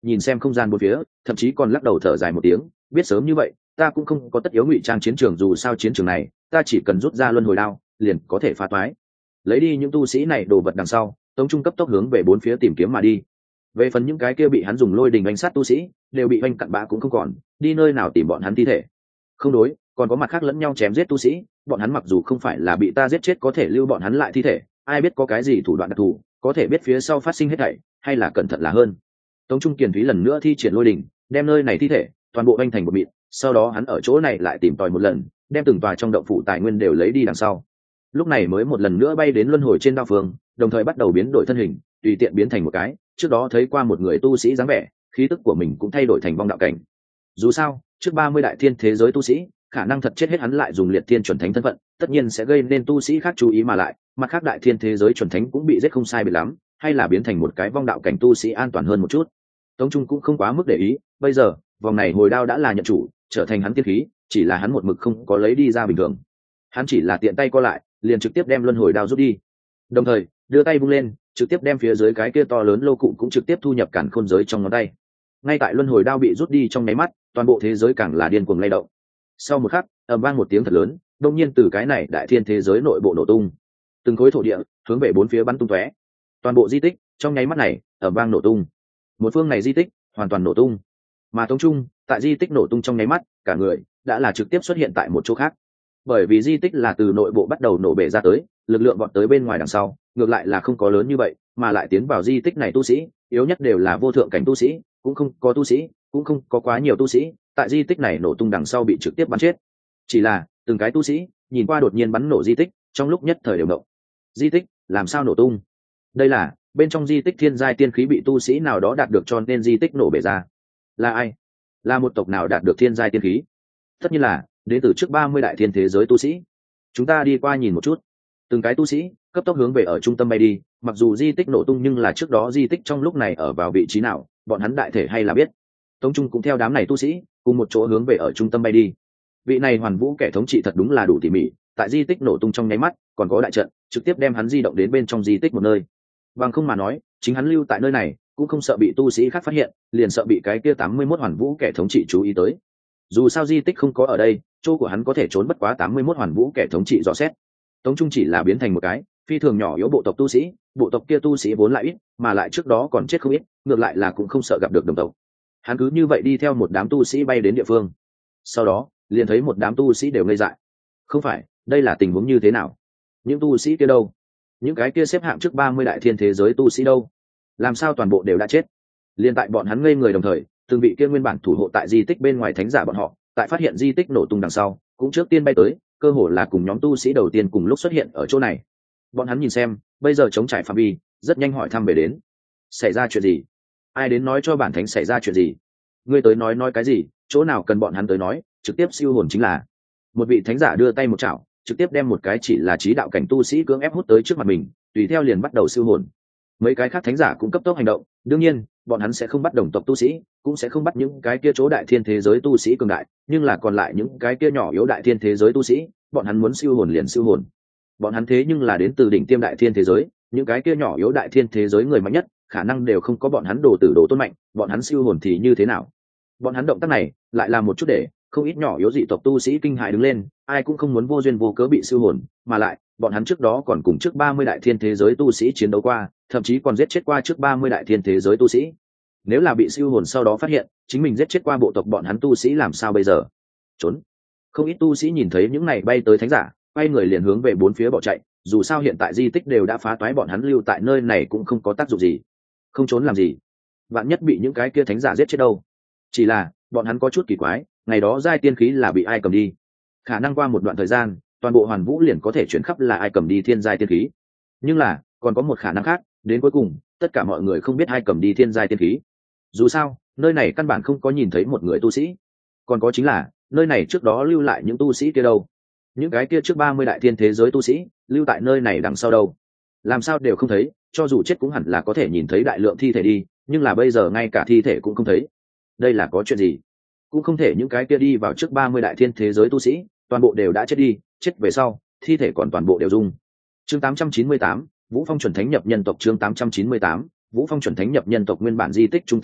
nhìn xem không gian bốn phía, thậm chí còn lắc đầu thở dài một tiếng, biết sớm như vậy ta cũng không có tất yếu ngụy trang chiến trường, dù sao chiến trường này ta chỉ cần rút ra luân hồi đao liền có thể phá toái. Lấy đi những tu sĩ này đồ vật đằng sau, Tống Trung cấp tốc hướng về bốn phía tìm kiếm mà đi. Về phần những cái kia bị hắn dùng lôi đình đánh sát tu sĩ, đều bị oanh cặn bã cũng không còn, đi nơi nào tìm bọn hắn thi thể. Không đối, còn có mặt khác lẫn nhau chém giết tu sĩ, bọn hắn mặc dù không phải là bị ta giết chết có thể lưu bọn hắn lại thi thể, ai biết có cái gì thủ đoạn đặc thù, có thể biết phía sau phát sinh hết thảy, hay là cẩn thận là hơn. Tống Trung Kiền Thúy lần nữa thi triển lôi đình, đem nơi này thi thể toàn bộ oanh thành một mịn, sau đó hắn ở chỗ này lại tìm tòi một lần, đem từng tòa trong động phủ tài nguyên đều lấy đi đằng sau. Lúc này mới một lần nữa bay đến luân hồi trên đao phương, đồng thời bắt đầu biến đổi thân hình, tùy tiện biến thành một cái trước đó thấy qua một người tu sĩ dáng vẻ, khí tức của mình cũng thay đổi thành vong đạo cảnh. Dù sao trước 30 đại thiên thế giới tu sĩ khả năng thật chết hết hắn lại dùng liệt thiên chuẩn thánh thân phận, tất nhiên sẽ gây nên tu sĩ khác chú ý, mà lại mặt khác đại thiên thế giới chuẩn thánh cũng bị giết không sai biệt lắm, hay là biến thành một cái vong đạo cảnh tu sĩ an toàn hơn một chút. Tống Trung cũng không quá mức để ý, bây giờ vòng này hồi đao đã là nhận chủ, trở thành hắn tiên khí, chỉ là hắn một mực không có lấy đi ra bình thường. Hắn chỉ là tiện tay co lại, liền trực tiếp đem luân hồi đao rút đi, đồng thời đưa tay vung lên, trực tiếp đem phía dưới cái kia to lớn lô cụ cũng trực tiếp thu nhập cản khôn giới trong ngón tay. Ngay tại luân hồi đao bị rút đi trong nháy mắt, toàn bộ thế giới càng là điên cuồng lay động. Sau một khắc, ầm vang một tiếng thật lớn, đột nhiên từ cái này đại thiên thế giới nội bộ nổ tung, từng khối thổ địa hướng về bốn phía bắn tung tóe. Toàn bộ di tích trong nháy mắt này ầm vang nổ tung, một phương này di tích hoàn toàn nổ tung. Mà Tống Trung tại di tích nổ tung trong nháy mắt, cả người đã là trực tiếp xuất hiện tại một chỗ khác. Bởi vì di tích là từ nội bộ bắt đầu nổ bể ra tới, lực lượng vọt tới bên ngoài đằng sau ngược lại là không có lớn như vậy, mà lại tiến vào di tích này tu sĩ yếu nhất đều là vô thượng cảnh tu sĩ, cũng không có tu sĩ, cũng không có quá nhiều tu sĩ tại di tích này nổ tung đằng sau bị trực tiếp bắn chết. Chỉ là từng cái tu sĩ nhìn qua đột nhiên bắn nổ di tích, trong lúc nhất thời đều động. Di tích làm sao nổ tung? Đây là bên trong di tích thiên giai tiên khí bị tu sĩ nào đó đạt được cho nên di tích nổ bể ra. Là ai? Là một tộc nào đạt được thiên giai tiên khí? Tất nhiên là đến từ trước 30 đại thiên thế giới tu sĩ. Chúng ta đi qua nhìn một chút. Từng cái tu sĩ cấp tốc hướng về ở trung tâm bay đi, mặc dù di tích nổ tung nhưng là trước đó di tích trong lúc này ở vào vị trí nào, bọn hắn đại thể hay là biết. Tống Trung cũng theo đám này tu sĩ cùng một chỗ hướng về ở trung tâm bay đi. Vị này Hoàn Vũ kẻ thống trị thật đúng là đủ tỉ mỉ, tại di tích nổ tung trong nháy mắt còn có đại trận trực tiếp đem hắn di động đến bên trong di tích một nơi. Bằng không mà nói, chính hắn lưu tại nơi này cũng không sợ bị tu sĩ khác phát hiện, liền sợ bị cái kia 81 Hoàn Vũ kẻ thống trị chú ý tới. Dù sao di tích không có ở đây, chỗ của hắn có thể trốn bất quá 81 Hoàn Vũ kẻ thống trị dò xét. Tống Trung chỉ là biến thành một cái phi thường nhỏ yếu bộ tộc tu sĩ, bộ tộc kia tu sĩ vốn lại ít, mà lại trước đó còn chết không ít, ngược lại là cũng không sợ gặp được đồng tộc. Hắn cứ như vậy đi theo một đám tu sĩ bay đến địa phương, sau đó liền thấy một đám tu sĩ đều ngây dại. Không phải, đây là tình huống như thế nào? Những tu sĩ kia đâu? Những cái kia xếp hạng trước 30 đại thiên thế giới tu sĩ đâu? Làm sao toàn bộ đều đã chết? Liên tại bọn hắn ngây người đồng thời, từng vị kia nguyên bản thủ hộ tại di tích bên ngoài thánh giả bọn họ, tại phát hiện di tích nổ tung đằng sau, cũng trước tiên bay tới, cơ hồ là cùng nhóm tu sĩ đầu tiên cùng lúc xuất hiện ở chỗ này. Bọn hắn nhìn xem, bây giờ chống trải phạm vi, rất nhanh hỏi thăm về đến. Xảy ra chuyện gì? Ai đến nói cho bản thánh xảy ra chuyện gì? Ngươi tới nói cái gì? Chỗ nào cần bọn hắn tới nói, trực tiếp siêu hồn chính là. Một vị thánh giả đưa tay một chảo, trực tiếp đem một cái chỉ là trí đạo cảnh tu sĩ cưỡng ép hút tới trước mặt mình, tùy theo liền bắt đầu siêu hồn. Mấy cái khác thánh giả cũng cấp tốc hành động, đương nhiên bọn hắn sẽ không bắt đồng tộc tu sĩ, cũng sẽ không bắt những cái kia chỗ đại thiên thế giới tu sĩ cường đại, nhưng là còn lại những cái kia nhỏ yếu đại thiên thế giới tu sĩ, bọn hắn muốn siêu hồn liền siêu hồn. Bọn hắn thế nhưng là đến từ đỉnh tiêm đại thiên thế giới, những cái kia nhỏ yếu đại thiên thế giới người mạnh nhất khả năng đều không có bọn hắn đồ tử đồ tôn mạnh, bọn hắn siêu hồn thì như thế nào? Bọn hắn động tác này lại là một chút để không ít nhỏ yếu dị tộc tu sĩ kinh hãi đứng lên, ai cũng không muốn vô duyên vô cớ bị siêu hồn, mà lại bọn hắn trước đó còn cùng trước 30 đại thiên thế giới tu sĩ chiến đấu qua, thậm chí còn giết chết qua trước 30 đại thiên thế giới tu sĩ. Nếu là bị siêu hồn sau đó phát hiện chính mình giết chết qua bộ tộc bọn hắn tu sĩ làm sao bây giờ? Trốn. Không ít tu sĩ nhìn thấy những này bay tới thánh giả, quay người liền hướng về bốn phía bỏ chạy, dù sao hiện tại di tích đều đã phá toái, bọn hắn lưu tại nơi này cũng không có tác dụng gì. Không trốn làm gì? Vạn nhất bị những cái kia thánh giả giết chết đâu? Chỉ là bọn hắn có chút kỳ quái, ngày đó giai tiên khí là bị ai cầm đi? Khả năng qua một đoạn thời gian, toàn bộ Hoàn Vũ liền có thể chuyển khắp là ai cầm đi thiên giai tiên khí. Nhưng là còn có một khả năng khác, đến cuối cùng tất cả mọi người không biết ai cầm đi thiên giai tiên khí. Dù sao nơi này căn bản không có nhìn thấy một người tu sĩ, còn có chính là nơi này trước đó lưu lại những tu sĩ kia đâu? Những cái kia trước 30 đại thiên thế giới tu sĩ lưu tại nơi này đằng sau đâu? Làm sao đều không thấy, cho dù chết cũng hẳn là có thể nhìn thấy đại lượng thi thể đi, nhưng là bây giờ ngay cả thi thể cũng không thấy. Đây là có chuyện gì? Cũng không thể những cái kia đi vào trước 30 đại thiên thế giới tu sĩ toàn bộ đều đã chết đi, chết về sau thi thể còn toàn bộ đều dung. Chương 898, Vũ Phong chuẩn thánh nhập nhân tộc. Chương 898, Vũ Phong chuẩn thánh nhập nhân tộc. Nguyên bản di tích trung tâm chỗ,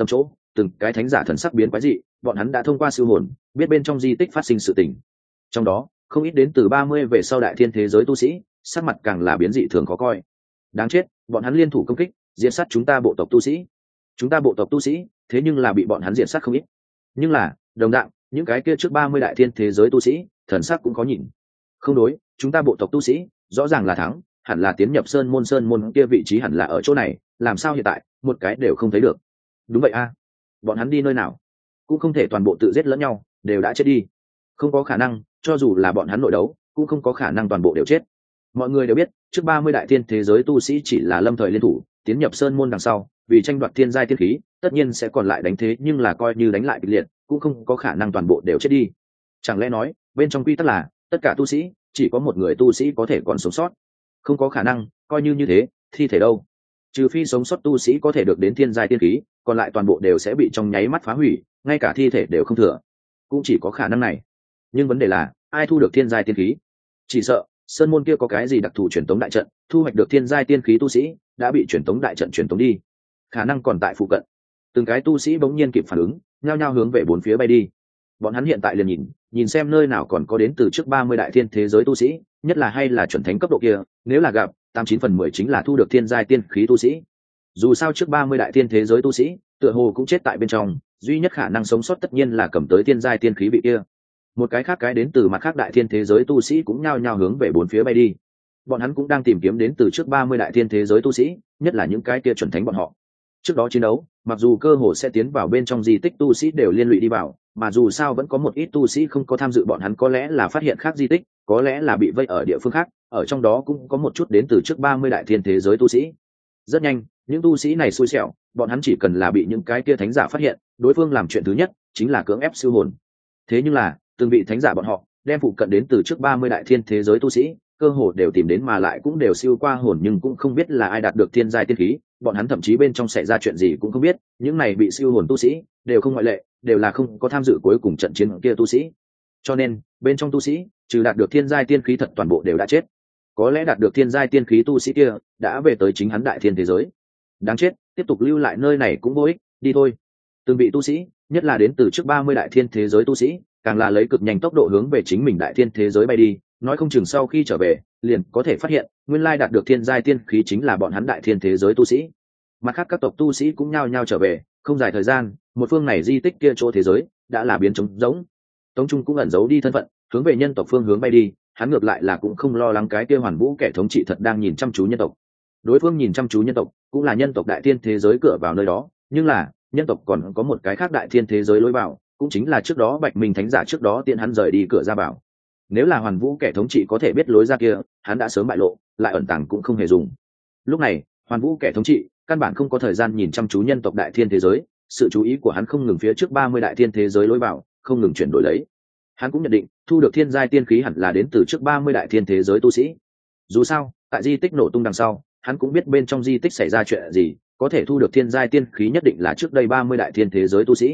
từng cái thánh giả thần sắc biến quái dị, bọn hắn đã thông qua siêu hồn biết bên trong di tích phát sinh sự tình. Trong đó không ít đến từ 30 về sau đại thiên thế giới tu sĩ, sắc mặt càng là biến dị thường khó coi. Đáng chết, bọn hắn liên thủ công kích diệt sát chúng ta bộ tộc tu sĩ. Chúng ta bộ tộc tu sĩ thế nhưng là bị bọn hắn diệt sát không ít. Nhưng là đồng dạng những cái kia trước 30 đại thiên thế giới tu sĩ thần sắc cũng có nhìn. Không đối, chúng ta bộ tộc tu sĩ rõ ràng là thắng, hẳn là tiến nhập sơn môn kia vị trí hẳn là ở chỗ này, làm sao hiện tại một cái đều không thấy được. Đúng vậy a, bọn hắn đi nơi nào? Cũng không thể toàn bộ tự giết lẫn nhau, đều đã chết đi. Không có khả năng, cho dù là bọn hắn nội đấu cũng không có khả năng toàn bộ đều chết. Mọi người đều biết trước 30 đại thiên thế giới tu sĩ chỉ là lâm thời liên thủ tiến nhập sơn môn đằng sau, vì tranh đoạt thiên giai tiên khí tất nhiên sẽ còn lại đánh thế, nhưng là coi như đánh lại kịch liệt cũng không có khả năng toàn bộ đều chết đi. Chẳng lẽ nói bên trong quy tắc là tất cả tu sĩ chỉ có một người tu sĩ có thể còn sống sót? Không có khả năng, coi như như thế thi thể đâu? Trừ phi sống sót tu sĩ có thể được đến thiên giai tiên khí, còn lại toàn bộ đều sẽ bị trong nháy mắt phá hủy, ngay cả thi thể đều không thừa. Cũng chỉ có khả năng này. Nhưng vấn đề là ai thu được thiên giai tiên khí? Chỉ sợ sơn môn kia có cái gì đặc thù truyền tống đại trận, thu hoạch được thiên giai tiên khí tu sĩ đã bị truyền tống đại trận truyền tống đi, khả năng còn tại phụ cận. Từng cái tu sĩ bỗng nhiên kịp phản ứng, nhao nhao hướng về bốn phía bay đi. Bọn hắn hiện tại liền nhìn xem nơi nào còn có đến từ trước 30 đại thiên thế giới tu sĩ, nhất là hay là chuẩn thánh cấp độ kia, nếu là gặp 89/10 chính là thu được thiên giai tiên khí tu sĩ. Dù sao trước 30 đại thiên thế giới tu sĩ tựa hồ cũng chết tại bên trong, duy nhất khả năng sống sót tất nhiên là cầm tới thiên giai tiên khí bị kia. Một cái khác cái đến từ mặt khác đại thiên thế giới tu sĩ cũng nhao nhao hướng về bốn phía bay đi. Bọn hắn cũng đang tìm kiếm đến từ trước 30 đại thiên thế giới tu sĩ, nhất là những cái kia chuẩn thánh bọn họ. Trước đó chiến đấu, mặc dù cơ hồ sẽ tiến vào bên trong di tích tu sĩ đều liên lụy đi vào, mà dù sao vẫn có một ít tu sĩ không có tham dự, bọn hắn có lẽ là phát hiện khác di tích, có lẽ là bị vây ở địa phương khác, ở trong đó cũng có một chút đến từ trước 30 đại thiên thế giới tu sĩ. Rất nhanh, những tu sĩ này xui xẻo, bọn hắn chỉ cần là bị những cái kia thánh giả phát hiện, đối phương làm chuyện thứ nhất chính là cưỡng ép siêu hồn. Thế nhưng là từng vị thánh giả bọn họ đem phụ cận đến từ trước 30 đại thiên thế giới tu sĩ cơ hồ đều tìm đến, mà lại cũng đều siêu qua hồn, nhưng cũng không biết là ai đạt được thiên giai tiên khí. Bọn hắn thậm chí bên trong xảy ra chuyện gì cũng không biết. Những này bị siêu hồn tu sĩ đều không ngoại lệ, đều là không có tham dự cuối cùng trận chiến kia tu sĩ. Cho nên bên trong tu sĩ trừ đạt được thiên giai tiên khí thật toàn bộ đều đã chết. Có lẽ đạt được thiên giai tiên khí tu sĩ kia đã về tới chính hắn đại thiên thế giới. Đáng chết, tiếp tục lưu lại nơi này cũng vô ích, đi thôi. Từng vị tu sĩ, nhất là đến từ trước 30 đại thiên thế giới tu sĩ, càng là lấy cực nhanh tốc độ hướng về chính mình đại thiên thế giới bay đi, nói không chừng sau khi trở về liền có thể phát hiện nguyên lai đạt được thiên giai tiên khí chính là bọn hắn đại thiên thế giới tu sĩ. Mặt khác các tộc tu sĩ cũng nhao nhao trở về, không dài thời gian một phương này di tích kia chỗ thế giới đã là biến trống rỗng. Tống Trung cũng ẩn giấu đi thân phận, hướng về nhân tộc phương hướng bay đi. Hắn ngược lại là cũng không lo lắng cái kia Hoàn Vũ kẻ thống trị thật đang nhìn chăm chú nhân tộc. Đối phương nhìn chăm chú nhân tộc cũng là nhân tộc đại thiên thế giới cửa vào nơi đó, nhưng là nhân tộc còn có một cái khác đại thiên thế giới lối vào, cũng chính là trước đó Bạch Minh thánh giả trước đó tiện hắn rời đi cửa ra vào. Nếu là Hoàn Vũ kẻ thống trị có thể biết lối ra kia, hắn đã sớm bại lộ, lại ẩn tàng cũng không hề dùng. Lúc này Hoàn Vũ kẻ thống trị căn bản không có thời gian nhìn chăm chú nhân tộc đại thiên thế giới, sự chú ý của hắn không ngừng phía trước 30 đại thiên thế giới lối vào, không ngừng chuyển đổi lấy. Hắn cũng nhận định thu được thiên giai tiên khí hẳn là đến từ trước 30 đại thiên thế giới tu sĩ. Dù sao tại di tích nổ tung đằng sau, hắn cũng biết bên trong di tích xảy ra chuyện gì, có thể thu được thiên giai tiên khí nhất định là trước đây 30 đại thiên thế giới tu sĩ.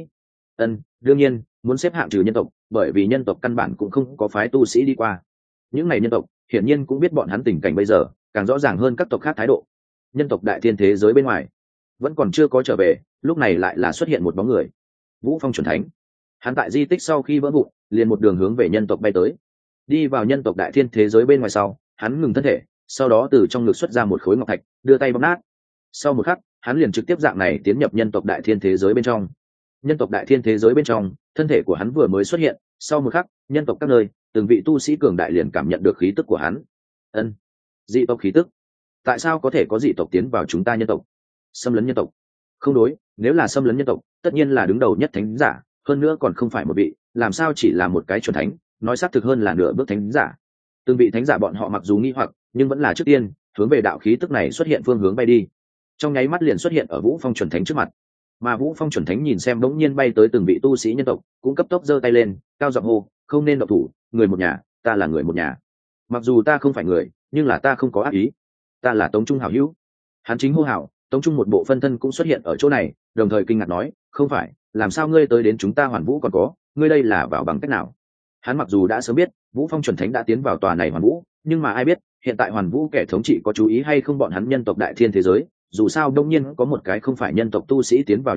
Đương nhiên muốn xếp hạng trừ nhân tộc, bởi vì nhân tộc căn bản cũng không có phái tu sĩ đi qua. Những này nhân tộc hiển nhiên cũng biết bọn hắn tình cảnh bây giờ, càng rõ ràng hơn các tộc khác thái độ. Nhân tộc đại thiên thế giới bên ngoài vẫn còn chưa có trở về, lúc này lại là xuất hiện một bóng người. Vũ Phong chuẩn thánh. Hắn tại di tích sau khi vỡ vụn liền một đường hướng về nhân tộc bay tới. Đi vào nhân tộc đại thiên thế giới bên ngoài sau, hắn ngừng thân thể, sau đó từ trong ngực xuất ra một khối ngọc thạch, đưa tay bóp nát. Sau một khắc hắn liền trực tiếp dạng này tiến nhập nhân tộc đại thiên thế giới bên trong. Nhân tộc đại thiên thế giới bên trong, thân thể của hắn vừa mới xuất hiện, sau một khắc nhân tộc các nơi từng vị tu sĩ cường đại liền cảm nhận được khí tức của hắn. Dị tộc khí tức. Tại sao có thể có dị tộc tiến vào chúng ta nhân tộc? Xâm lấn nhân tộc? Không đối, nếu là xâm lấn nhân tộc tất nhiên là đứng đầu nhất thánh giả, hơn nữa còn không phải một vị, làm sao chỉ là một cái chuẩn thánh, nói xác thực hơn là nửa bước thánh giả. Từng vị thánh giả bọn họ mặc dù nghi hoặc, nhưng vẫn là trước tiên hướng về đạo khí tức này xuất hiện phương hướng bay đi. Trong nháy mắt liền xuất hiện ở Vũ Phong chuẩn thánh trước mặt. Mà Vũ Phong chuẩn thánh nhìn xem bỗng nhiên bay tới từng vị tu sĩ nhân tộc, cũng cấp tốc giơ tay lên, cao giọng hô, không nên động thủ, người một nhà, ta là người một nhà. Mặc dù ta không phải người, nhưng là ta không có ác ý, ta là Tống Trung hảo hữu. Hắn chính hô hào, Tống Trung một bộ phân thân cũng xuất hiện ở chỗ này, đồng thời kinh ngạc nói, không phải, làm sao ngươi tới đến chúng ta Hoàn Vũ còn có, ngươi đây là vào bằng cách nào? Hắn mặc dù đã sớm biết Vũ Phong chuẩn thánh đã tiến vào tòa này Hoàn Vũ, nhưng mà ai biết hiện tại Hoàn Vũ kẻ thống trị có chú ý hay không bọn hắn nhân tộc đại thiên thế giới. Dù sao đông nhiên có một cái không phải nhân tộc tu sĩ tiến vào nhân tộc,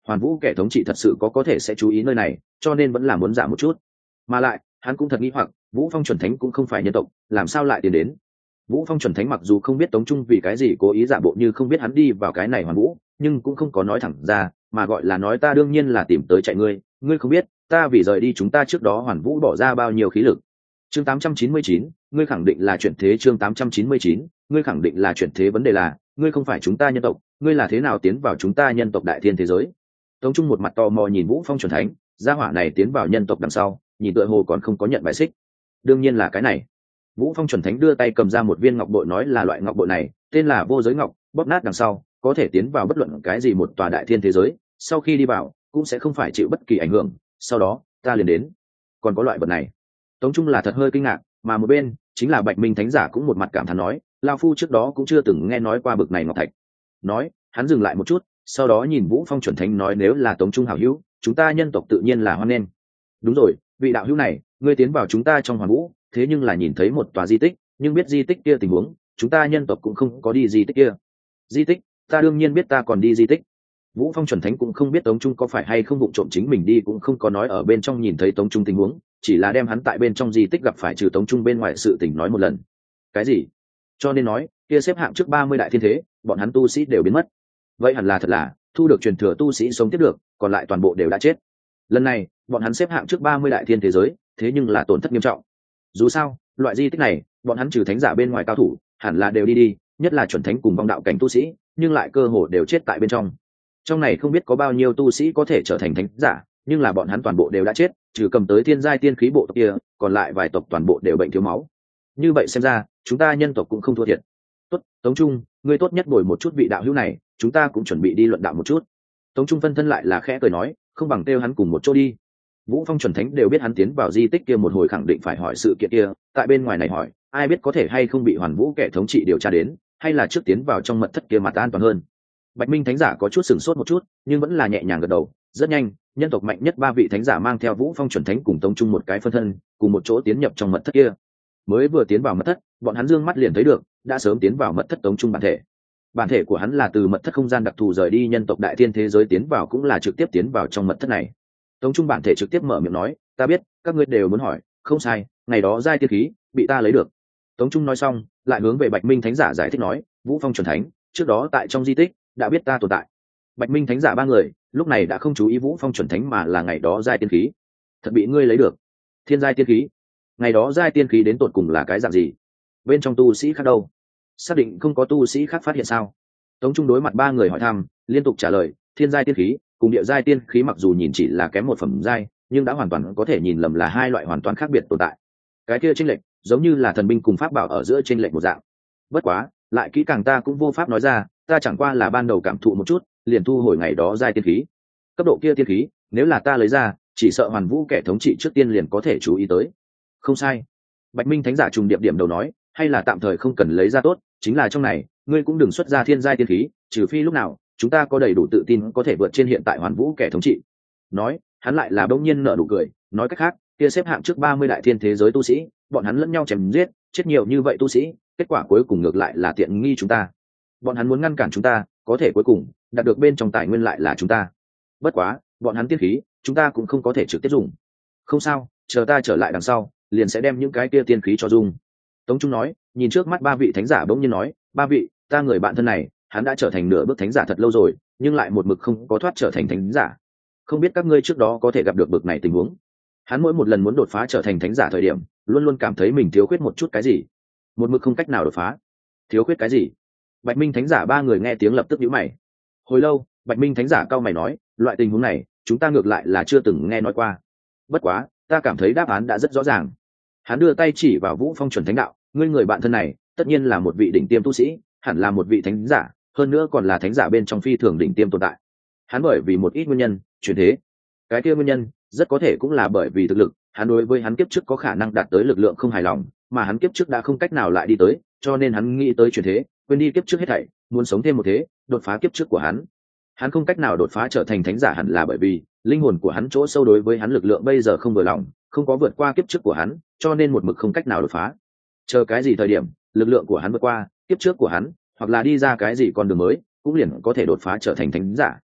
hoàn vũ kẻ thống trị thật sự có thể sẽ chú ý nơi này, cho nên vẫn là muốn giảm một chút. Mà lại hắn cũng thật nghĩ hoặc Vũ Phong chuẩn thánh cũng không phải nhân tộc, làm sao lại tiến đến. Vũ Phong chuẩn thánh mặc dù không biết Tống Trung vì cái gì cố ý giả bộ như không biết hắn đi vào cái này hoàn vũ, nhưng cũng không có nói thẳng ra, mà gọi là nói ta đương nhiên là tìm tới chạy ngươi, ngươi không biết ta vì rời đi chúng ta trước đó hoàn vũ bỏ ra bao nhiêu khí lực. Chương 899, ngươi khẳng định là chuyển thế. Chương 899, ngươi khẳng định là chuyển thế. Vấn đề là ngươi không phải chúng ta nhân tộc, ngươi là thế nào tiến vào chúng ta nhân tộc đại thiên thế giới. Tống Trung một mặt tò mò nhìn Vũ Phong chuẩn thánh, gia hỏa này tiến vào nhân tộc đằng sau nhìn tựa hồ còn không có nhận bài xích. Đương nhiên là cái này. Vũ Phong chuẩn thánh đưa tay cầm ra một viên ngọc bội, nói là loại ngọc bội này tên là vô giới ngọc, bóp nát đằng sau có thể tiến vào bất luận cái gì một tòa đại thiên thế giới, sau khi đi vào cũng sẽ không phải chịu bất kỳ ảnh hưởng, sau đó ta liền đến. Còn có loại vật này. Tống Trung là thật hơi kinh ngạc, mà một bên chính là Bạch Minh thánh giả cũng một mặt cảm thán nói, lao phu trước đó cũng chưa từng nghe nói qua bực này ngọc thạch. Nói hắn dừng lại một chút, sau đó nhìn Vũ Phong chuẩn thánh nói, nếu là Tống Trung hảo hữu, chúng ta nhân tộc tự nhiên là hoan nghênh. Đúng rồi, vị đạo hữu này, ngươi tiến vào chúng ta trong hoàn vũ, thế nhưng là nhìn thấy một tòa di tích, nhưng biết di tích kia tình huống, chúng ta nhân tộc cũng không có đi di tích kia. Di tích? Ta đương nhiên biết, ta còn đi di tích. Vũ Phong chuẩn thánh cũng không biết Tống Trung có phải hay không vụng trộm chính mình đi, cũng không có nói ở bên trong nhìn thấy Tống Trung tình huống, chỉ là đem hắn tại bên trong di tích gặp phải trừ Tống Trung bên ngoài sự tình nói một lần. Cái gì? Cho nên nói kia xếp hạng trước 30 đại thiên thế, bọn hắn tu sĩ đều biến mất. Vậy hẳn là thật là thu được truyền thừa tu sĩ sống tiếp được, còn lại toàn bộ đều đã chết. Lần này bọn hắn xếp hạng trước 30 đại thiên thế giới, thế nhưng là tổn thất nghiêm trọng. Dù sao loại di tích này bọn hắn trừ thánh giả bên ngoài cao thủ hẳn là đều đi, nhất là chuẩn thánh cùng vong đạo cảnh tu sĩ, nhưng lại cơ hồ đều chết tại bên trong. Trong này không biết có bao nhiêu tu sĩ có thể trở thành thánh giả, nhưng là bọn hắn toàn bộ đều đã chết, trừ cầm tới thiên giai tiên khí bộ tộc kia, còn lại vài tộc toàn bộ đều bệnh thiếu máu. Như vậy xem ra chúng ta nhân tộc cũng không thua thiệt. Tốt, Tống Trung, ngươi tốt nhất bồi một chút vị đạo hữu này, chúng ta cũng chuẩn bị đi luận đạo một chút. Tống Trung phân thân lại là khẽ cười nói, không bằng kêu hắn cùng một chỗ đi. Vũ Phong chuẩn thánh đều biết hắn tiến vào di tích kia một hồi khẳng định phải hỏi sự kiện kia, tại bên ngoài này hỏi, ai biết có thể hay không bị hoàn vũ kẻ thống trị điều tra đến, hay là trước tiến vào trong mật thất kia mặt an toàn hơn. Bạch Minh thánh giả có chút sửng sốt một chút, nhưng vẫn là nhẹ nhàng gật đầu. Rất nhanh, nhân tộc mạnh nhất 3 vị thánh giả mang theo Vũ Phong chuẩn thánh cùng Tống Trung một cái phân thân, cùng một chỗ tiến nhập trong mật thất kia. Mới vừa tiến vào mật thất, bọn hắn dương mắt liền thấy được, đã sớm tiến vào mật thất Tống Trung bản thể. Bản thể của hắn là từ mật thất không gian đặc thù rời đi nhân tộc đại thiên thế giới tiến vào, cũng là trực tiếp tiến vào trong mật thất này. Tống Trung bản thể trực tiếp mở miệng nói, ta biết các ngươi đều muốn hỏi, không sai, ngày đó giai tiên khí bị ta lấy được. Tống Trung nói xong lại hướng về Bạch Minh thánh giả giải thích nói, Vũ Phong chuẩn thánh trước đó tại trong di tích đã biết ta tồn tại. Bạch Minh thánh giả 3 người lúc này đã không chú ý Vũ Phong chuẩn thánh, mà là ngày đó giai tiên khí thật bị ngươi lấy được. Thiên giai tiên khí? Ngày đó giai tiên khí đến tột cùng là cái dạng gì? Bên trong tu sĩ khác đâu? Xác định không có tu sĩ khác phát hiện sao? Tống Trung đối mặt 3 người hỏi thăm, liên tục trả lời, thiên giai tiên khí cùng địa giai tiên khí mặc dù nhìn chỉ là kém một phẩm giai, nhưng đã hoàn toàn có thể nhìn lầm là 2 loại hoàn toàn khác biệt tồn tại. Cái kia chênh lệch giống như là thần binh cùng pháp bảo ở giữa chênh lệch một dạng. Bất quá lại kỹ càng ta cũng vô pháp nói ra, ta chẳng qua là ban đầu cảm thụ một chút liền thu hồi ngày đó giai tiên khí. Cấp độ kia tiên khí nếu là ta lấy ra, chỉ sợ hoàn vũ kẻ thống trị trước tiên liền có thể chú ý tới. Không sai. Bạch Minh thánh giả trùng điệp điểm đầu nói, hay là tạm thời không cần lấy ra tốt, chính là trong này ngươi cũng đừng xuất ra thiên giai tiên khí, trừ phi lúc nào chúng ta có đầy đủ tự tin có thể vượt trên hiện tại hoàn vũ kẻ thống trị. Nói hắn lại là bỗng nhiên nở nụ cười, nói cách khác kia xếp hạng trước 30 đại thiên thế giới tu sĩ, bọn hắn lẫn nhau chém giết, chết nhiều như vậy tu sĩ, kết quả cuối cùng ngược lại là tiện nghi chúng ta. Bọn hắn muốn ngăn cản chúng ta, có thể cuối cùng đạt được bên trong tài nguyên lại là chúng ta. Bất quá bọn hắn tiên khí chúng ta cũng không có thể trực tiếp dùng. Không sao, chờ ta trở lại đằng sau liền sẽ đem những cái kia tiên khí cho dùng. Tống Trung nói, nhìn trước mắt 3 vị thánh giả bỗng nhiên nói, 3 vị, ta người bạn thân này hắn đã trở thành nửa bước thánh giả thật lâu rồi, nhưng lại một mực không có thoát trở thành thánh giả. Không biết các ngươi trước đó có thể gặp được bực này tình huống. Hắn mỗi một lần muốn đột phá trở thành thánh giả thời điểm luôn luôn cảm thấy mình thiếu khuyết một chút cái gì, một mực không cách nào đột phá. Thiếu khuyết cái gì? Bạch Minh thánh giả 3 người nghe tiếng lập tức nhíu mày. Hồi lâu Bạch Minh thánh giả cau mày nói, loại tình huống này chúng ta ngược lại là chưa từng nghe nói qua. Bất quá ta cảm thấy đáp án đã rất rõ ràng. Hắn đưa tay chỉ vào Vũ Phong chuẩn thánh đạo, ngươi người bạn thân này tất nhiên là một vị đỉnh tiêm tu sĩ, hẳn là một vị thánh giả, hơn nữa còn là thánh giả bên trong phi thường đỉnh tiêm tồn tại. Hắn bởi vì một ít nguyên nhân chuyển thế. Cái kia nguyên nhân rất có thể cũng là bởi vì thực lực, hắn đối với hắn kiếp trước có khả năng đạt tới lực lượng không hài lòng, mà hắn kiếp trước đã không cách nào lại đi tới, cho nên hắn nghĩ tới chuyển thế, quên đi kiếp trước hết thảy, muốn sống thêm một thế, đột phá kiếp trước của hắn. Hắn không cách nào đột phá trở thành thánh giả hẳn là bởi vì linh hồn của hắn chỗ sâu đối với hắn lực lượng bây giờ không vừa lòng, không có vượt qua kiếp trước của hắn, cho nên một mực không cách nào đột phá. Chờ cái gì thời điểm lực lượng của hắn vượt qua kiếp trước của hắn, hoặc là đi ra cái gì con đường mới, cũng liền có thể đột phá trở thành thánh giả.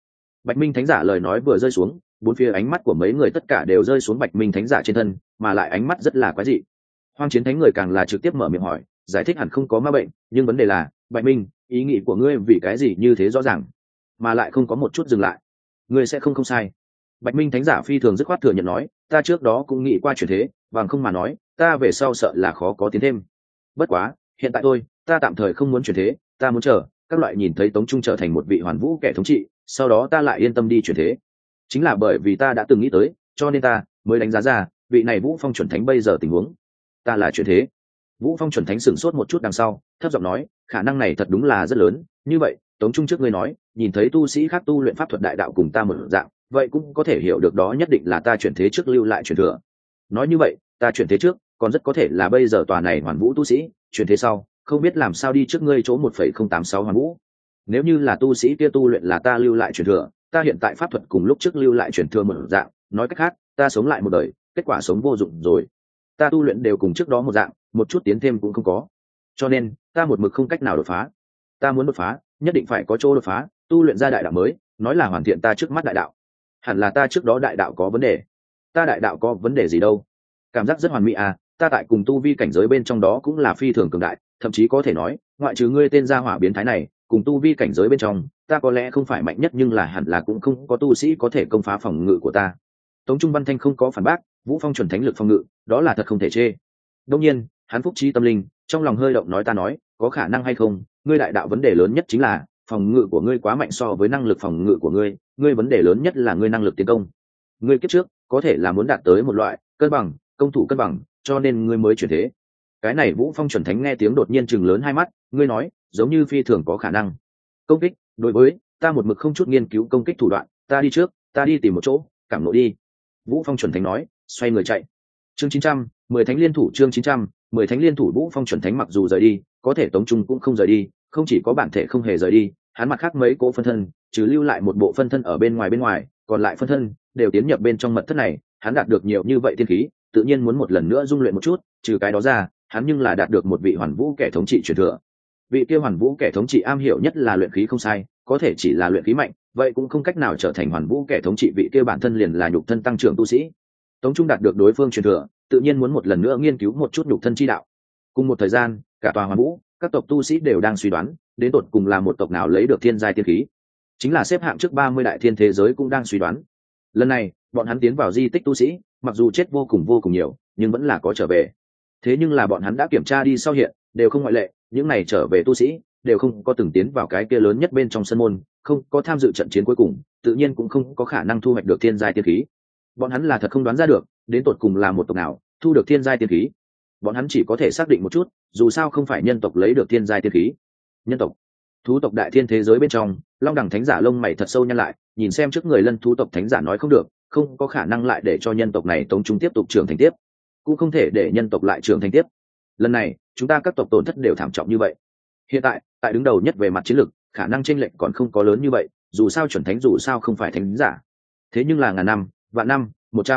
Bạch Minh Thánh Giả lời nói vừa rơi xuống, bốn phía ánh mắt của mấy người tất cả đều rơi xuống Bạch Minh Thánh Giả trên thân, mà lại ánh mắt rất là quái dị. Hoang Chiến Thánh người càng là trực tiếp mở miệng hỏi, giải thích hẳn không có ma bệnh, nhưng vấn đề là, Bạch Minh, ý nghĩ của ngươi vì cái gì như thế rõ ràng, mà lại không có một chút dừng lại. Ngươi sẽ không sai. Bạch Minh Thánh Giả phi thường dứt khoát thừa nhận nói, ta trước đó cũng nghĩ qua chuyển thế, bằng không mà nói, ta về sau sợ là khó có tiến thêm. Bất quá, hiện tại ta tạm thời không muốn chuyển thế, ta muốn chờ các loại nhìn thấy Tống Trung trở thành một vị hoàn vũ kẻ thống trị, sau đó ta lại yên tâm đi chuyển thế. Chính là bởi vì ta đã từng nghĩ tới, cho nên ta mới đánh giá ra vị này Vũ Phong chuẩn thánh bây giờ tình huống. Ta là chuyển thế. Vũ Phong chuẩn thánh sửng sốt một chút đằng sau, thấp giọng nói, khả năng này thật đúng là rất lớn. Như vậy, Tống Trung trước ngươi nói, nhìn thấy tu sĩ khác tu luyện pháp thuật đại đạo cùng ta một dạng, vậy cũng có thể hiểu được đó nhất định là ta chuyển thế trước lưu lại truyền thừa. Nói như vậy, ta chuyển thế trước, còn rất có thể là bây giờ tòa này hoàn vũ tu sĩ, chuyển thế sau, không biết làm sao đi trước ngươi chỗ 1,086 hoàn vũ. Nếu như là tu sĩ kia tu luyện là ta lưu lại truyền thừa, ta hiện tại pháp thuật cùng lúc trước lưu lại truyền thừa một dạng, nói cách khác, ta sống lại một đời, kết quả sống vô dụng rồi. Ta tu luyện đều cùng trước đó một dạng, một chút tiến thêm cũng không có. Cho nên, ta một mực không cách nào đột phá. Ta muốn đột phá, nhất định phải có chỗ đột phá, tu luyện ra đại đạo mới, nói là hoàn thiện ta trước mắt đại đạo. Hẳn là ta trước đó đại đạo có vấn đề. Ta đại đạo có vấn đề gì đâu? Cảm giác rất hoàn mỹ à, ta tại cùng tu vi cảnh giới bên trong đó cũng là phi thường cường đại, thậm chí có thể nói, ngoại trừ ngươi tên gia hỏa biến thái này, cùng tu vi cảnh giới bên trong, ta có lẽ không phải mạnh nhất nhưng là hẳn là cũng không có tu sĩ có thể công phá phòng ngự của ta. Tống Trung Văn Thanh không có phản bác, Vũ Phong chuẩn thánh lực phòng ngự, đó là thật không thể chê. Đương nhiên, hắn phúc trí tâm linh, trong lòng hơi động nói ta nói, có khả năng hay không, ngươi đại đạo vấn đề lớn nhất chính là phòng ngự của ngươi quá mạnh so với năng lực phòng ngự của ngươi vấn đề lớn nhất là ngươi năng lực tiến công. Ngươi kiếp trước có thể là muốn đạt tới một loại cân bằng, công thủ cân bằng, cho nên ngươi mới chuyển thế. Cái này Vũ Phong chuẩn thánh nghe tiếng đột nhiên chừng lớn hai mắt, ngươi nói, giống như phi thường có khả năng. Công kích, đối với ta một mực không chút nghiên cứu công kích thủ đoạn, ta đi trước, ta đi tìm một chỗ, cảm nộ đi. Vũ Phong chuẩn thánh nói, xoay người chạy. Chương 900, 10 thánh liên thủ chương 900, 10 thánh liên thủ Vũ Phong chuẩn thánh mặc dù rời đi, có thể Tống Trung cũng không rời đi, không chỉ có bản thể không hề rời đi, hắn mặt khác mấy cỗ phân thân, trừ lưu lại một bộ phân thân ở bên ngoài, còn lại phân thân đều tiến nhập bên trong mật thất này, hắn đạt được nhiều như vậy tiên khí, tự nhiên muốn một lần nữa dung luyện một chút, trừ cái đó ra, hắn nhưng là đạt được một vị hoàn vũ kẻ thống trị truyền thừa. Vị kia hoàn vũ kẻ thống trị am hiểu nhất là luyện khí không sai, có thể chỉ là luyện khí mạnh, vậy cũng không cách nào trở thành hoàn vũ kẻ thống trị, vị kia bản thân liền là nhục thân tăng trưởng tu sĩ. Tống Trung đạt được đối phương truyền thừa, tự nhiên muốn một lần nữa nghiên cứu một chút nhục thân chi đạo. Cùng một thời gian, cả tòa hoàn vũ, các tộc tu sĩ đều đang suy đoán, đến tột cùng là một tộc nào lấy được thiên giai tiên khí. Chính là xếp hạng trước 30 đại thiên thế giới cũng đang suy đoán. Lần này, bọn hắn tiến vào di tích tu sĩ, mặc dù chết vô cùng nhiều, nhưng vẫn là có trở về. Thế nhưng là bọn hắn đã kiểm tra đi sau hiện, đều không ngoại lệ, những này trở về tu sĩ đều không có từng tiến vào cái kia lớn nhất bên trong sân môn, không có tham dự trận chiến cuối cùng, tự nhiên cũng không có khả năng thu hoạch được thiên giai tiên khí. Bọn hắn là thật không đoán ra được, đến tột cùng là một tộc nào thu được thiên giai tiên khí. Bọn hắn chỉ có thể xác định một chút, dù sao không phải nhân tộc lấy được thiên giai tiên khí. Nhân tộc, thú tộc đại thiên thế giới bên trong, Long Đẳng thánh giả lông mày thật sâu nhăn lại, nhìn xem trước người Lân thú tộc thánh giả nói không được, không có khả năng lại để cho nhân tộc này Tống Trung tiếp tục trưởng thành tiếp, cũng không thể để nhân tộc lại trưởng thành tiếp. Lần này chúng ta các tộc tổn thất đều thảm trọng như vậy, hiện tại tại đứng đầu nhất về mặt chiến lược, khả năng chênh lệch còn không có lớn như vậy, dù sao chuẩn thánh dù sao không phải thánh giả. Thế nhưng là ngàn năm, vạn năm,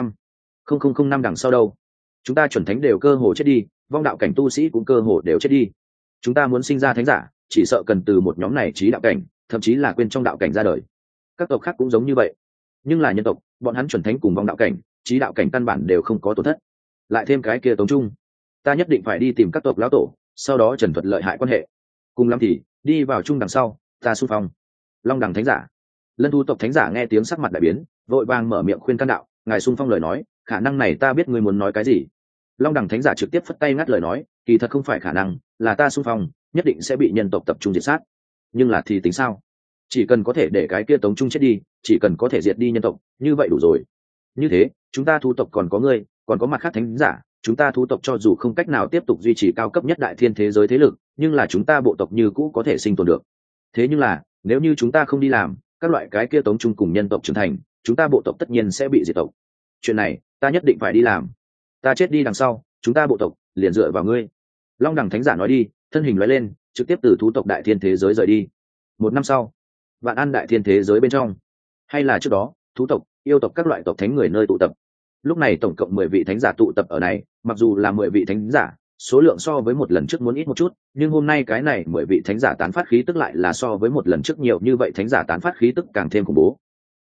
100,000 năm đằng sau đâu, chúng ta chuẩn thánh đều cơ hồ chết đi, vong đạo cảnh tu sĩ cũng cơ hồ đều chết đi. Chúng ta muốn sinh ra thánh giả, chỉ sợ cần từ một nhóm này trí đạo cảnh, thậm chí là quên trong đạo cảnh ra đời. Các tộc khác cũng giống như vậy, nhưng là nhân tộc, bọn hắn chuẩn thánh cùng vong đạo cảnh, trí đạo cảnh căn bản đều không có tổn thất. Lại thêm cái kia Tống Trung, ta nhất định phải đi tìm các tộc lão tổ, sau đó trần thuật lợi hại quan hệ, cùng lắm thì đi vào chung đằng sau, ta xung phong. Long Đẳng thánh giả, Lân thú tộc thánh giả nghe tiếng sắc mặt đại biến, vội vàng mở miệng khuyên can đạo, ngài xung phong lời nói, khả năng này ta biết ngươi muốn nói cái gì. Long Đẳng thánh giả trực tiếp phất tay ngắt lời nói, kỳ thật không phải khả năng, là ta xung phong nhất định sẽ bị nhân tộc tập trung diệt sát. Nhưng là thì tính sao? Chỉ cần có thể để cái kia Tống Trung chết đi, chỉ cần có thể diệt đi nhân tộc, như vậy đủ rồi. Như thế, chúng ta thú tộc còn có ngươi, còn có mặt khác thánh giả, chúng ta thú tộc cho dù không cách nào tiếp tục duy trì cao cấp nhất đại thiên thế giới thế lực, nhưng là chúng ta bộ tộc như cũ có thể sinh tồn được. Thế nhưng là, nếu như chúng ta không đi làm, các loại cái kia Tống Trung cùng nhân tộc trưởng thành, chúng ta bộ tộc tất nhiên sẽ bị diệt tộc. Chuyện này, ta nhất định phải đi làm. Ta chết đi đằng sau, chúng ta bộ tộc liền dựa vào ngươi. Long Đẳng thánh giả nói đi, thân hình lóe lên, trực tiếp từ thú tộc đại thiên thế giới rời đi. Một năm sau, Vạn An đại thiên thế giới bên trong, hay là trước đó, thú tộc, yêu tộc các loại tộc thánh người nơi tụ tập. Lúc này tổng cộng 10 vị thánh giả tụ tập ở này, mặc dù là 10 vị thánh giả, số lượng so với một lần trước muốn ít một chút, nhưng hôm nay cái này 10 vị thánh giả tán phát khí tức lại là so với một lần trước nhiều như vậy, thánh giả tán phát khí tức càng thêm khủng bố.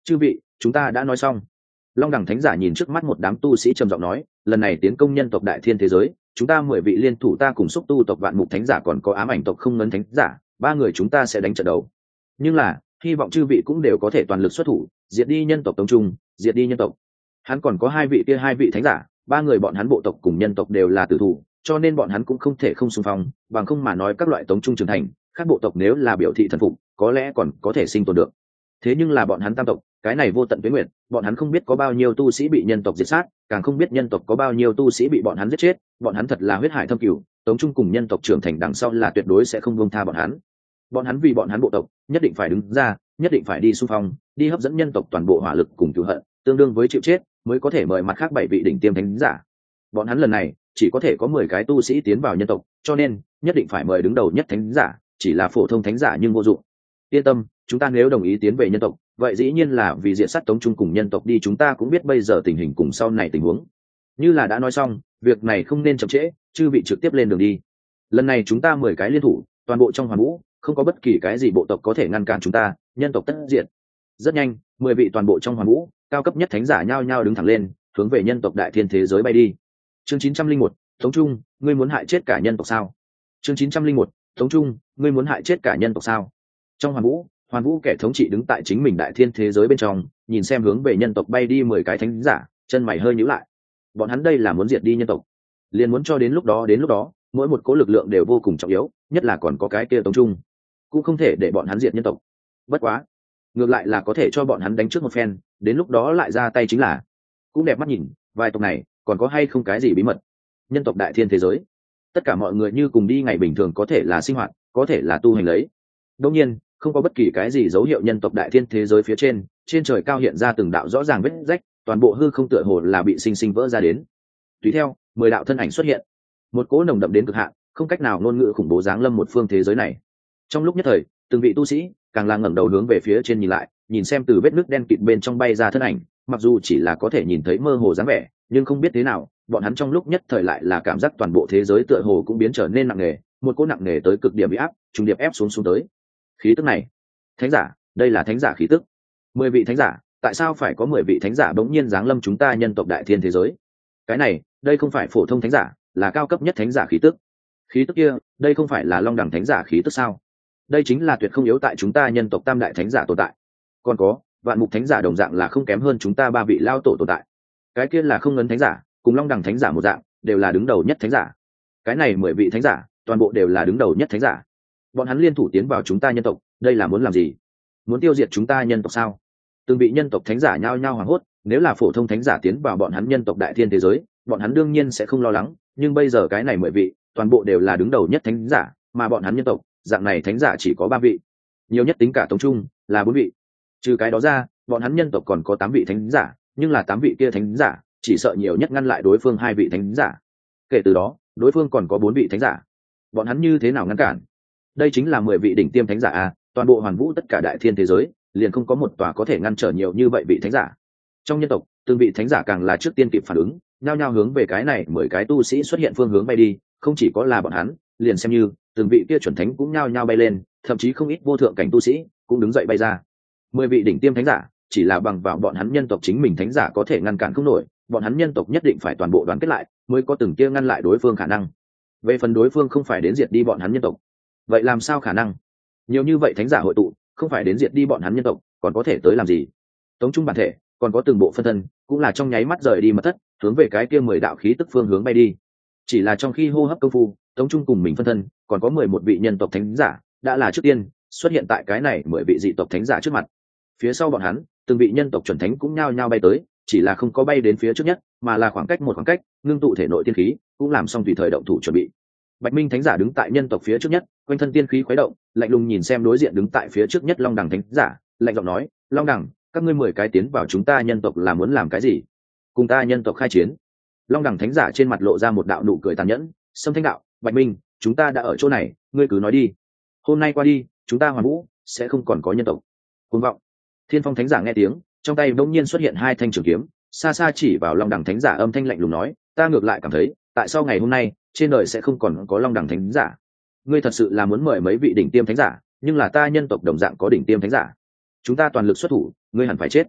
Chư vị, chúng ta đã nói xong. Long đẳng thánh giả nhìn trước mắt một đám tu sĩ trầm giọng nói, lần này tiến công nhân tộc đại thiên thế giới, chúng ta 10 vị liên thủ ta cùng xúc tu tộc vạn mục thánh giả còn có ám ảnh tộc không ngấn thánh giả, 3 người chúng ta sẽ đánh trận đấu. Nhưng là hy vọng chư vị cũng đều có thể toàn lực xuất thủ, diệt đi nhân tộc tông trung, diệt đi nhân tộc. Hắn còn có 2 vị thánh giả, 3 người bọn hắn bộ tộc cùng nhân tộc đều là tử thủ, cho nên bọn hắn cũng không thể không xung phong, bằng không mà nói các loại tống trung trưởng thành, các bộ tộc nếu là biểu thị thần phục, có lẽ còn có thể sinh tồn được. Thế nhưng là bọn hắn tam tộc, cái này vô tận tuế nguyệt, bọn hắn không biết có bao nhiêu tu sĩ bị nhân tộc diệt sát, càng không biết nhân tộc có bao nhiêu tu sĩ bị bọn hắn giết chết, bọn hắn thật là huyết hải thâm cửu, tống trung cùng nhân tộc trưởng thành đằng sau là tuyệt đối sẽ không buông tha bọn hắn. Bọn hắn vì bọn hắn bộ tộc, nhất định phải đứng ra, nhất định phải đi xung phong, đi hấp dẫn nhân tộc toàn bộ hỏa lực cùng cửu hận, tương đương với chịu chết, mới có thể mời mặt khác 7 vị đỉnh tiêm thánh giả. Bọn hắn lần này chỉ có thể có 10 cái tu sĩ tiến vào nhân tộc, cho nên nhất định phải mời đứng đầu nhất thánh giả, chỉ là phổ thông thánh giả nhưng vô dụng. Yên tâm, chúng ta nếu đồng ý tiến về nhân tộc, vậy dĩ nhiên là vì diện sát tống trung cùng nhân tộc đi, chúng ta cũng biết bây giờ tình hình cùng sau này tình huống. Như là đã nói xong, việc này không nên chậm trễ, chư vị trực tiếp lên đường đi. Lần này chúng ta 10 cái liên thủ, toàn bộ trong Hoàn Vũ, không có bất kỳ cái gì bộ tộc có thể ngăn cản chúng ta, nhân tộc tất diệt. Rất nhanh, 10 vị toàn bộ trong Hoàn Vũ, cao cấp nhất thánh giả nhao nhao đứng thẳng lên, hướng về nhân tộc đại thiên thế giới bay đi. Chương 901, Tống Trung, ngươi muốn hại chết cả nhân tộc sao? Chương 901, Tống Trung, ngươi muốn hại chết cả nhân tộc sao? Trong Hoàn Vũ kẻ thống trị đứng tại chính mình đại thiên thế giới bên trong, nhìn xem hướng về nhân tộc bay đi 10 cái thánh giả, chân mày hơi nhíu lại. Bọn hắn đây là muốn diệt đi nhân tộc, liền muốn cho đến lúc đó, mỗi một cố lực lượng đều vô cùng trọng yếu, nhất là còn có cái kia Tống Trung, cũng không thể để bọn hắn diệt nhân tộc. Bất quá, ngược lại là có thể cho bọn hắn đánh trước một phen, đến lúc đó lại ra tay chính là. Cũng đẹp mắt nhìn, vài tộc này còn có hay không cái gì bí mật. Nhân tộc đại thiên thế giới, tất cả mọi người như cùng đi ngày bình thường, có thể là sinh hoạt, có thể là tu hành lấy. Đương nhiên, không có bất kỳ cái gì dấu hiệu nhân tộc đại thiên thế giới phía trên trời cao hiện ra từng đạo rõ ràng vết rách, toàn bộ hư không tựa hồ là bị sinh sinh vỡ ra đến. Tùy theo, 10 đạo thân ảnh xuất hiện, một cỗ nồng đậm đến cực hạn, không cách nào ngôn ngữ khủng bố giáng lâm một phương thế giới này. Trong lúc nhất thời, từng vị tu sĩ càng là ngẩng đầu hướng về phía trên nhìn lại, nhìn xem từ vết nước đen kịt bên trong bay ra thân ảnh, mặc dù chỉ là có thể nhìn thấy mơ hồ dáng vẻ, nhưng không biết thế nào, bọn hắn trong lúc nhất thời lại là cảm giác toàn bộ thế giới tựa hồ cũng biến trở nên nặng nề, một cỗ nặng nề tới cực điểm bị áp, trùng điệp ép xuống tới. Khí tức này, thánh giả, đây là thánh giả khí tức. 10 vị thánh giả, tại sao phải có 10 vị thánh giả bỗng nhiên giáng lâm chúng ta nhân tộc đại thiên thế giới? Cái này, đây không phải phổ thông thánh giả, là cao cấp nhất thánh giả khí tức. Khí tức kia, đây không phải là long đẳng thánh giả khí tức sao? Đây chính là tuyệt không yếu tại chúng ta nhân tộc tam đại thánh giả tồn tại. Còn có, vạn mục thánh giả đồng dạng là không kém hơn chúng ta 3 vị lao tổ tồn tại. Cái kia là không ngấn thánh giả, cùng long đẳng thánh giả một dạng, đều là đứng đầu nhất thánh giả. Cái này 10 vị thánh giả, toàn bộ đều là đứng đầu nhất thánh giả. Bọn hắn liên thủ tiến vào chúng ta nhân tộc, đây là muốn làm gì? Muốn tiêu diệt chúng ta nhân tộc sao? Từng vị nhân tộc thánh giả nhao nhao hoảng hốt, nếu là phổ thông thánh giả tiến vào bọn hắn nhân tộc đại thiên thế giới, bọn hắn đương nhiên sẽ không lo lắng, nhưng bây giờ cái này 10 vị, toàn bộ đều là đứng đầu nhất thánh giả, mà bọn hắn nhân tộc, dạng này thánh giả chỉ có 3 vị. Nhiều nhất tính cả Tống Trung là 4 vị. Trừ cái đó ra, bọn hắn nhân tộc còn có 8 vị thánh giả, nhưng là 8 vị kia thánh giả, chỉ sợ nhiều nhất ngăn lại đối phương 2 vị thánh giả. Kể từ đó, đối phương còn có 4 vị thánh giả. Bọn hắn như thế nào ngăn cản? Đây chính là 10 vị đỉnh tiêm thánh giả a, toàn bộ Hoàn Vũ tất cả đại thiên thế giới, liền không có một tòa có thể ngăn trở nhiều như vậy vị thánh giả. Trong nhân tộc, từng vị thánh giả càng là trước tiên kịp phản ứng, nhao nhao hướng về cái này 10 cái tu sĩ xuất hiện phương hướng bay đi, không chỉ có là bọn hắn, liền xem như từng vị kia chuẩn thánh cũng nhao nhao bay lên, thậm chí không ít vô thượng cảnh tu sĩ cũng đứng dậy bay ra. 10 vị đỉnh tiêm thánh giả, chỉ là bằng vào bọn hắn nhân tộc chính mình thánh giả có thể ngăn cản không nổi, bọn hắn nhân tộc nhất định phải toàn bộ đoàn kết lại, mới có từng kia ngăn lại đối phương khả năng. Về phần đối phương không phải đến diệt đi bọn hắn nhân tộc, vậy làm sao khả năng? Nhiều như vậy thánh giả hội tụ, không phải đến diệt đi bọn hắn nhân tộc, còn có thể tới làm gì? Tống Trung bản thể, còn có từng bộ phân thân, cũng là trong nháy mắt rời đi mật thất, hướng về cái kia 10 đạo khí tức phương hướng bay đi. Chỉ là trong khi hô hấp công phu, Tống Trung cùng mình phân thân, còn có 11 vị nhân tộc thánh giả, đã là trước tiên xuất hiện tại cái này 10 vị dị tộc thánh giả trước mặt. Phía sau bọn hắn, từng vị nhân tộc chuẩn thánh cũng nhao nhao bay tới, chỉ là không có bay đến phía trước nhất, mà là khoảng cách, ngưng tụ thể nội tiên khí, cũng làm xong tùy thời động thủ chuẩn bị. Bạch Minh thánh giả đứng tại nhân tộc phía trước nhất, quanh thân tiên khí khuấy động, lạnh lùng nhìn xem đối diện đứng tại phía trước nhất Long Đẳng thánh giả, lạnh giọng nói: "Long Đẳng, các ngươi 10 cái tiến vào chúng ta nhân tộc là muốn làm cái gì? Cùng ta nhân tộc khai chiến?" Long Đẳng thánh giả trên mặt lộ ra một đạo nụ cười tàn nhẫn, Sâm Thanh đạo: "Bạch Minh, chúng ta đã ở chỗ này, ngươi cứ nói đi. Hôm nay qua đi, chúng ta Hoàn Vũ sẽ không còn có nhân tộc." Cuồng vọng. Thiên Phong thánh giả nghe tiếng, trong tay bỗng nhiên xuất hiện 2 thanh trường kiếm, xa xa chỉ vào Long Đẳng thánh giả, âm thanh lạnh lùng nói: "Ta ngược lại cảm thấy, tại sao ngày hôm nay trên đời sẽ không còn có Long Đẳng thánh giả? Ngươi thật sự là muốn mời mấy vị đỉnh tiêm thánh giả, nhưng là ta nhân tộc đồng dạng có đỉnh tiêm thánh giả. Chúng ta toàn lực xuất thủ, ngươi hẳn phải chết."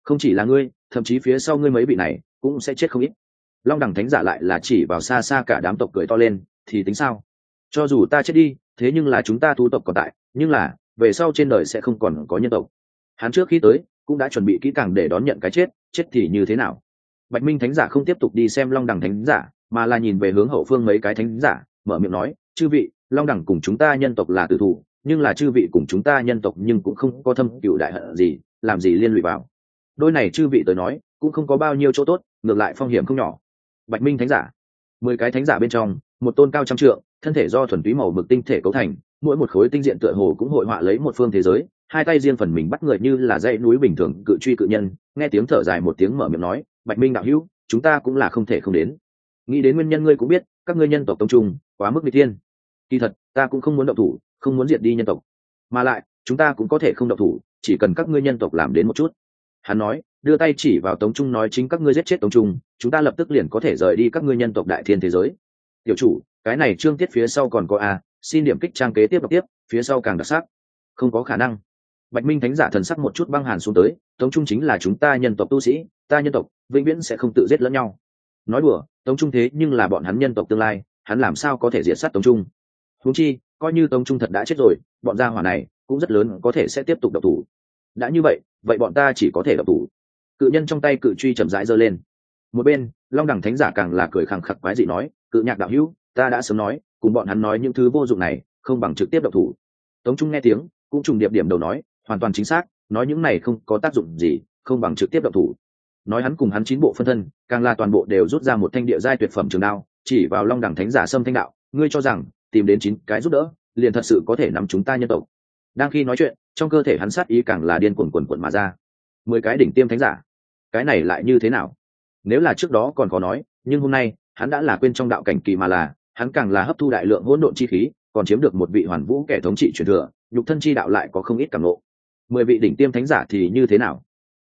Không chỉ là ngươi, thậm chí phía sau ngươi mấy vị này cũng sẽ chết không ít. Long đẳng thánh giả lại là chỉ vào xa xa cả đám tộc cười to lên, thì tính sao? Cho dù ta chết đi, thế nhưng là chúng ta thú tộc còn tại, nhưng là về sau trên đời sẽ không còn có nhân tộc. Hắn trước khi tới cũng đã chuẩn bị kỹ càng để đón nhận cái chết, chết thì như thế nào? Bạch Minh thánh giả không tiếp tục đi xem Long đẳng thánh giả, mà là nhìn về hướng hậu phương mấy cái thánh giả, mở miệng nói, chư vị, Long đẳng cùng chúng ta nhân tộc là tử thủ, nhưng là chư vị cùng chúng ta nhân tộc nhưng cũng không có thâm cửu đại hận gì, làm gì liên lụy vào. Đôi này chư vị tới nói cũng không có bao nhiêu chỗ tốt, ngược lại phong hiểm không nhỏ. Bạch Minh thánh giả, 10 cái thánh giả bên trong, một tôn cao trăm trượng, thân thể do thuần túy màu mực tinh thể cấu thành, mỗi một khối tinh diện tựa hồ cũng hội họa lấy một phương thế giới, hai tay riêng phần mình bắt người như là dãy núi bình thường cự truy cự nhân. Nghe tiếng thở dài một tiếng, mở miệng nói, Bạch Minh đạo hữu, chúng ta cũng là không thể không đến. Nghĩ đến nguyên nhân ngươi cũng biết, các ngươi nhân tộc tông trung quá mức nghịch thiên. Kỳ thật ta cũng không muốn động thủ, không muốn diệt đi nhân tộc, mà lại chúng ta cũng có thể không động thủ, chỉ cần các ngươi nhân tộc làm đến một chút. Hắn nói, đưa tay chỉ vào Tống Trung nói, chính các ngươi giết chết Tống Trung, chúng ta lập tức liền có thể rời đi các ngươi nhân tộc đại thiên thế giới. Tiểu chủ, cái này chương tiết phía sau còn có xin điểm kích trang kế tiếp đọc tiếp, phía sau càng đặc sắc. Không có khả năng. Bạch Minh thánh giả thần sắc một chút băng hàn xuống tới, Tống Trung chính là chúng ta nhân tộc tu sĩ, ta nhân tộc vĩnh viễn sẽ không tự giết lẫn nhau. Nói đùa, Tống Trung thế nhưng là bọn hắn nhân tộc tương lai, hắn làm sao có thể diệt sát Tống Trung? Huống chi, coi như Tống Trung thật đã chết rồi, bọn gia hỏa này cũng rất lớn có thể sẽ tiếp tục độc thủ. Đã như vậy, vậy bọn ta chỉ có thể độc thủ. Cự nhân trong tay cự truy chậm rãi giơ lên. Một bên, Long đẳng thánh giả càng là cười khẳng khặc quái dị nói, cự nhạc đạo hữu, ta đã sớm nói, cùng bọn hắn nói những thứ vô dụng này, không bằng trực tiếp độc thủ. Tống Trung nghe tiếng, cũng trùng điệp điểm đầu nói, hoàn toàn chính xác, nói những này không có tác dụng gì, không bằng trực tiếp độc thủ. Nói hắn cùng hắn 9 bộ phân thân, càng là toàn bộ đều rút ra một thanh địa giai tuyệt phẩm trường đao, chỉ vào Long đẳng thánh giả Sâm Thanh đạo, ngươi cho rằng tìm đến 9 cái giúp đỡ, liền thật sự có thể nắm chúng ta nhân tộc? Đang khi nói chuyện, trong cơ thể hắn sát ý càng là điên cuồng quần quần mà ra. 10 cái đỉnh tiêm thánh giả, cái này lại như thế nào? Nếu là trước đó còn có nói, nhưng hôm nay hắn đã là quên trong đạo cảnh kỳ, mà là hắn càng là hấp thu đại lượng hỗn độn chi khí, còn chiếm được một vị hoàn vũ kẻ thống trị truyền thừa, nhục thân chi đạo lại có không ít cảm ngộ. 10 vị đỉnh tiêm thánh giả thì như thế nào?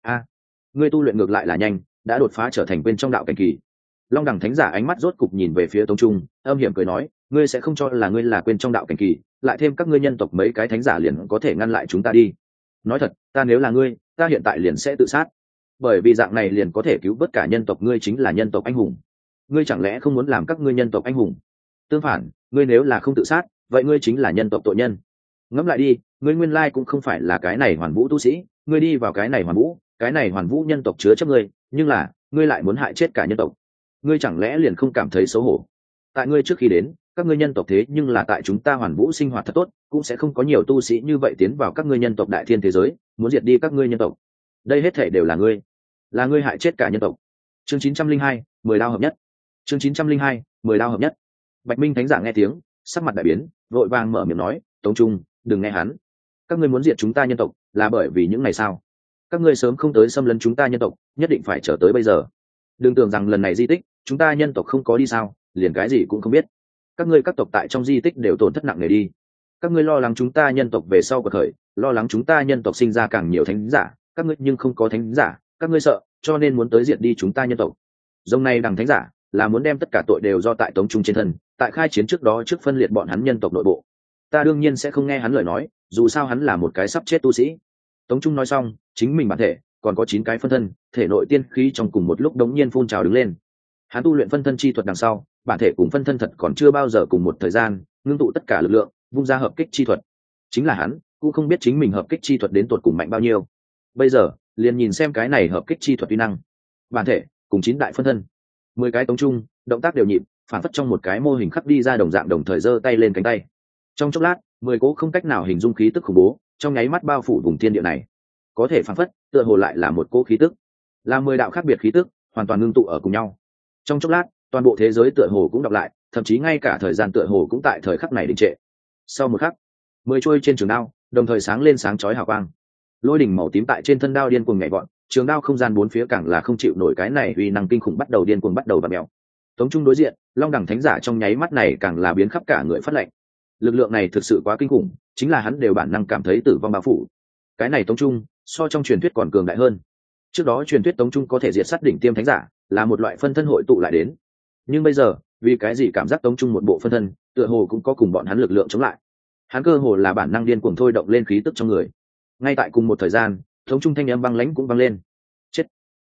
Ngươi tu luyện ngược lại là nhanh, đã đột phá trở thành quên trong đạo cảnh kỳ. Long đẳng thánh giả ánh mắt rốt cục nhìn về phía Tống Trung, âm hiểm cười nói, ngươi sẽ không cho là ngươi là quên trong đạo cảnh kỳ, lại thêm các ngươi nhân tộc mấy cái thánh giả liền có thể ngăn lại chúng ta đi. Nói thật, ta nếu là ngươi, ta hiện tại liền sẽ tự sát, bởi vì dạng này liền có thể cứu vớt cả nhân tộc, ngươi chính là nhân tộc anh hùng. Ngươi chẳng lẽ không muốn làm các ngươi nhân tộc anh hùng? Tương phản, ngươi nếu là không tự sát, vậy ngươi chính là nhân tộc tội nhân. Ngẫm lại đi, ngươi nguyên lai cũng không phải là cái này hoàn vũ tu sĩ, ngươi đi vào cái này hoàn vũ nhân tộc chứa chấp ngươi, nhưng là ngươi lại muốn hại chết cả nhân tộc. Ngươi chẳng lẽ liền không cảm thấy xấu hổ? Tại ngươi trước khi đến, các ngươi nhân tộc thế nhưng là tại chúng ta hoàn vũ sinh hoạt thật tốt, cũng sẽ không có nhiều tu sĩ như vậy tiến vào các ngươi nhân tộc đại thiên thế giới, muốn diệt đi các ngươi nhân tộc. Đây hết thể đều là ngươi hại chết cả nhân tộc. Chương 902, 10 đao hợp nhất. Chương 902, 10 đao hợp nhất. Bạch Minh thánh giả nghe tiếng, sắc mặt đại biến, vội vàng mở miệng nói, Tống Trung, đừng nghe hắn. Các ngươi muốn diệt chúng ta nhân tộc, là bởi vì những ngày sao? Các ngươi sớm không tới xâm lấn chúng ta nhân tộc, nhất định phải chờ tới bây giờ. Đừng tưởng rằng lần này di tích, chúng ta nhân tộc không có đi sao, liền cái gì cũng không biết. Các ngươi các tộc tại trong di tích đều tổn thất nặng nề đi. Các ngươi lo lắng chúng ta nhân tộc về sau cuộc khởi, lo lắng chúng ta nhân tộc sinh ra càng nhiều thánh giả, các ngươi nhưng không có thánh giả, các ngươi sợ, cho nên muốn tới diệt đi chúng ta nhân tộc. Dòng này đằng thánh giả là muốn đem tất cả tội đều do tại Tống Trung trên thân, tại khai chiến trước đó trước phân liệt bọn hắn nhân tộc nội bộ. Ta đương nhiên sẽ không nghe hắn lời nói, dù sao hắn là một cái sắp chết tu sĩ. Tống Trung nói xong, chính mình bản thể còn có 9 cái phân thân, thể nội tiên khí trong cùng một lúc đống nhiên phun trào đứng lên. Hắn tu luyện phân thân chi thuật đằng sau, bản thể cùng phân thân thật còn chưa bao giờ cùng một thời gian ngưng tụ tất cả lực lượng, vung ra hợp kích chi thuật. Chính là hắn cũng không biết chính mình hợp kích chi thuật đến tột cùng mạnh bao nhiêu. Bây giờ liền nhìn xem cái này hợp kích chi thuật uy năng. Bản thể cùng 9 đại phân thân, 10 cái Tống Trung, động tác đều nhịp, phản phất trong một cái mô hình khắc đi ra đồng dạng, đồng thời giơ tay lên cánh tay. Trong chốc lát, 10 cỗ không cách nào hình dung khí tức khủng bố trong nháy mắt bao phủ vùng thiên địa này. Có thể phản phất, tựa hồ lại là một cỗ khí tức, là 10 đạo khác biệt khí tức, hoàn toàn ngưng tụ ở cùng nhau. Trong chốc lát, toàn bộ thế giới tựa hồ cũng đọc lại, thậm chí ngay cả thời gian tựa hồ cũng tại thời khắc này đình trệ. Sau một khắc, 10 chuôi trên trường đao đồng thời sáng lên sáng chói hào quang. Lôi đỉnh màu tím tại trên thân đao điên cuồng nhảy vọt, trường đao không gian bốn phía càng là không chịu nổi cái này uy năng kinh khủng, bắt đầu điên cuồng bắt đầu vặn mèo. Tống Trung đối diện, Long đẳng thánh giả trong nháy mắt này càng là biến khắp cả người phát lạnh. Lực lượng này thực sự quá kinh khủng, chính là hắn đều bản năng cảm thấy tử vong bao phủ. Cái này Tống Trung so trong truyền thuyết còn cường đại hơn. Trước đó truyền thuyết Tống Trung có thể diệt sát đỉnh tiêm thánh giả, là một loại phân thân hội tụ lại đến. Nhưng bây giờ, vì cái gì cảm giác Tống Trung một bộ phân thân, tựa hồ cũng có cùng bọn hắn lực lượng chống lại. Hắn cơ hồ là bản năng điên cuồng thôi động lên khí tức trong người. Ngay tại cùng một thời gian, Tống Trung thanh âm băng lãnh cũng vang lên.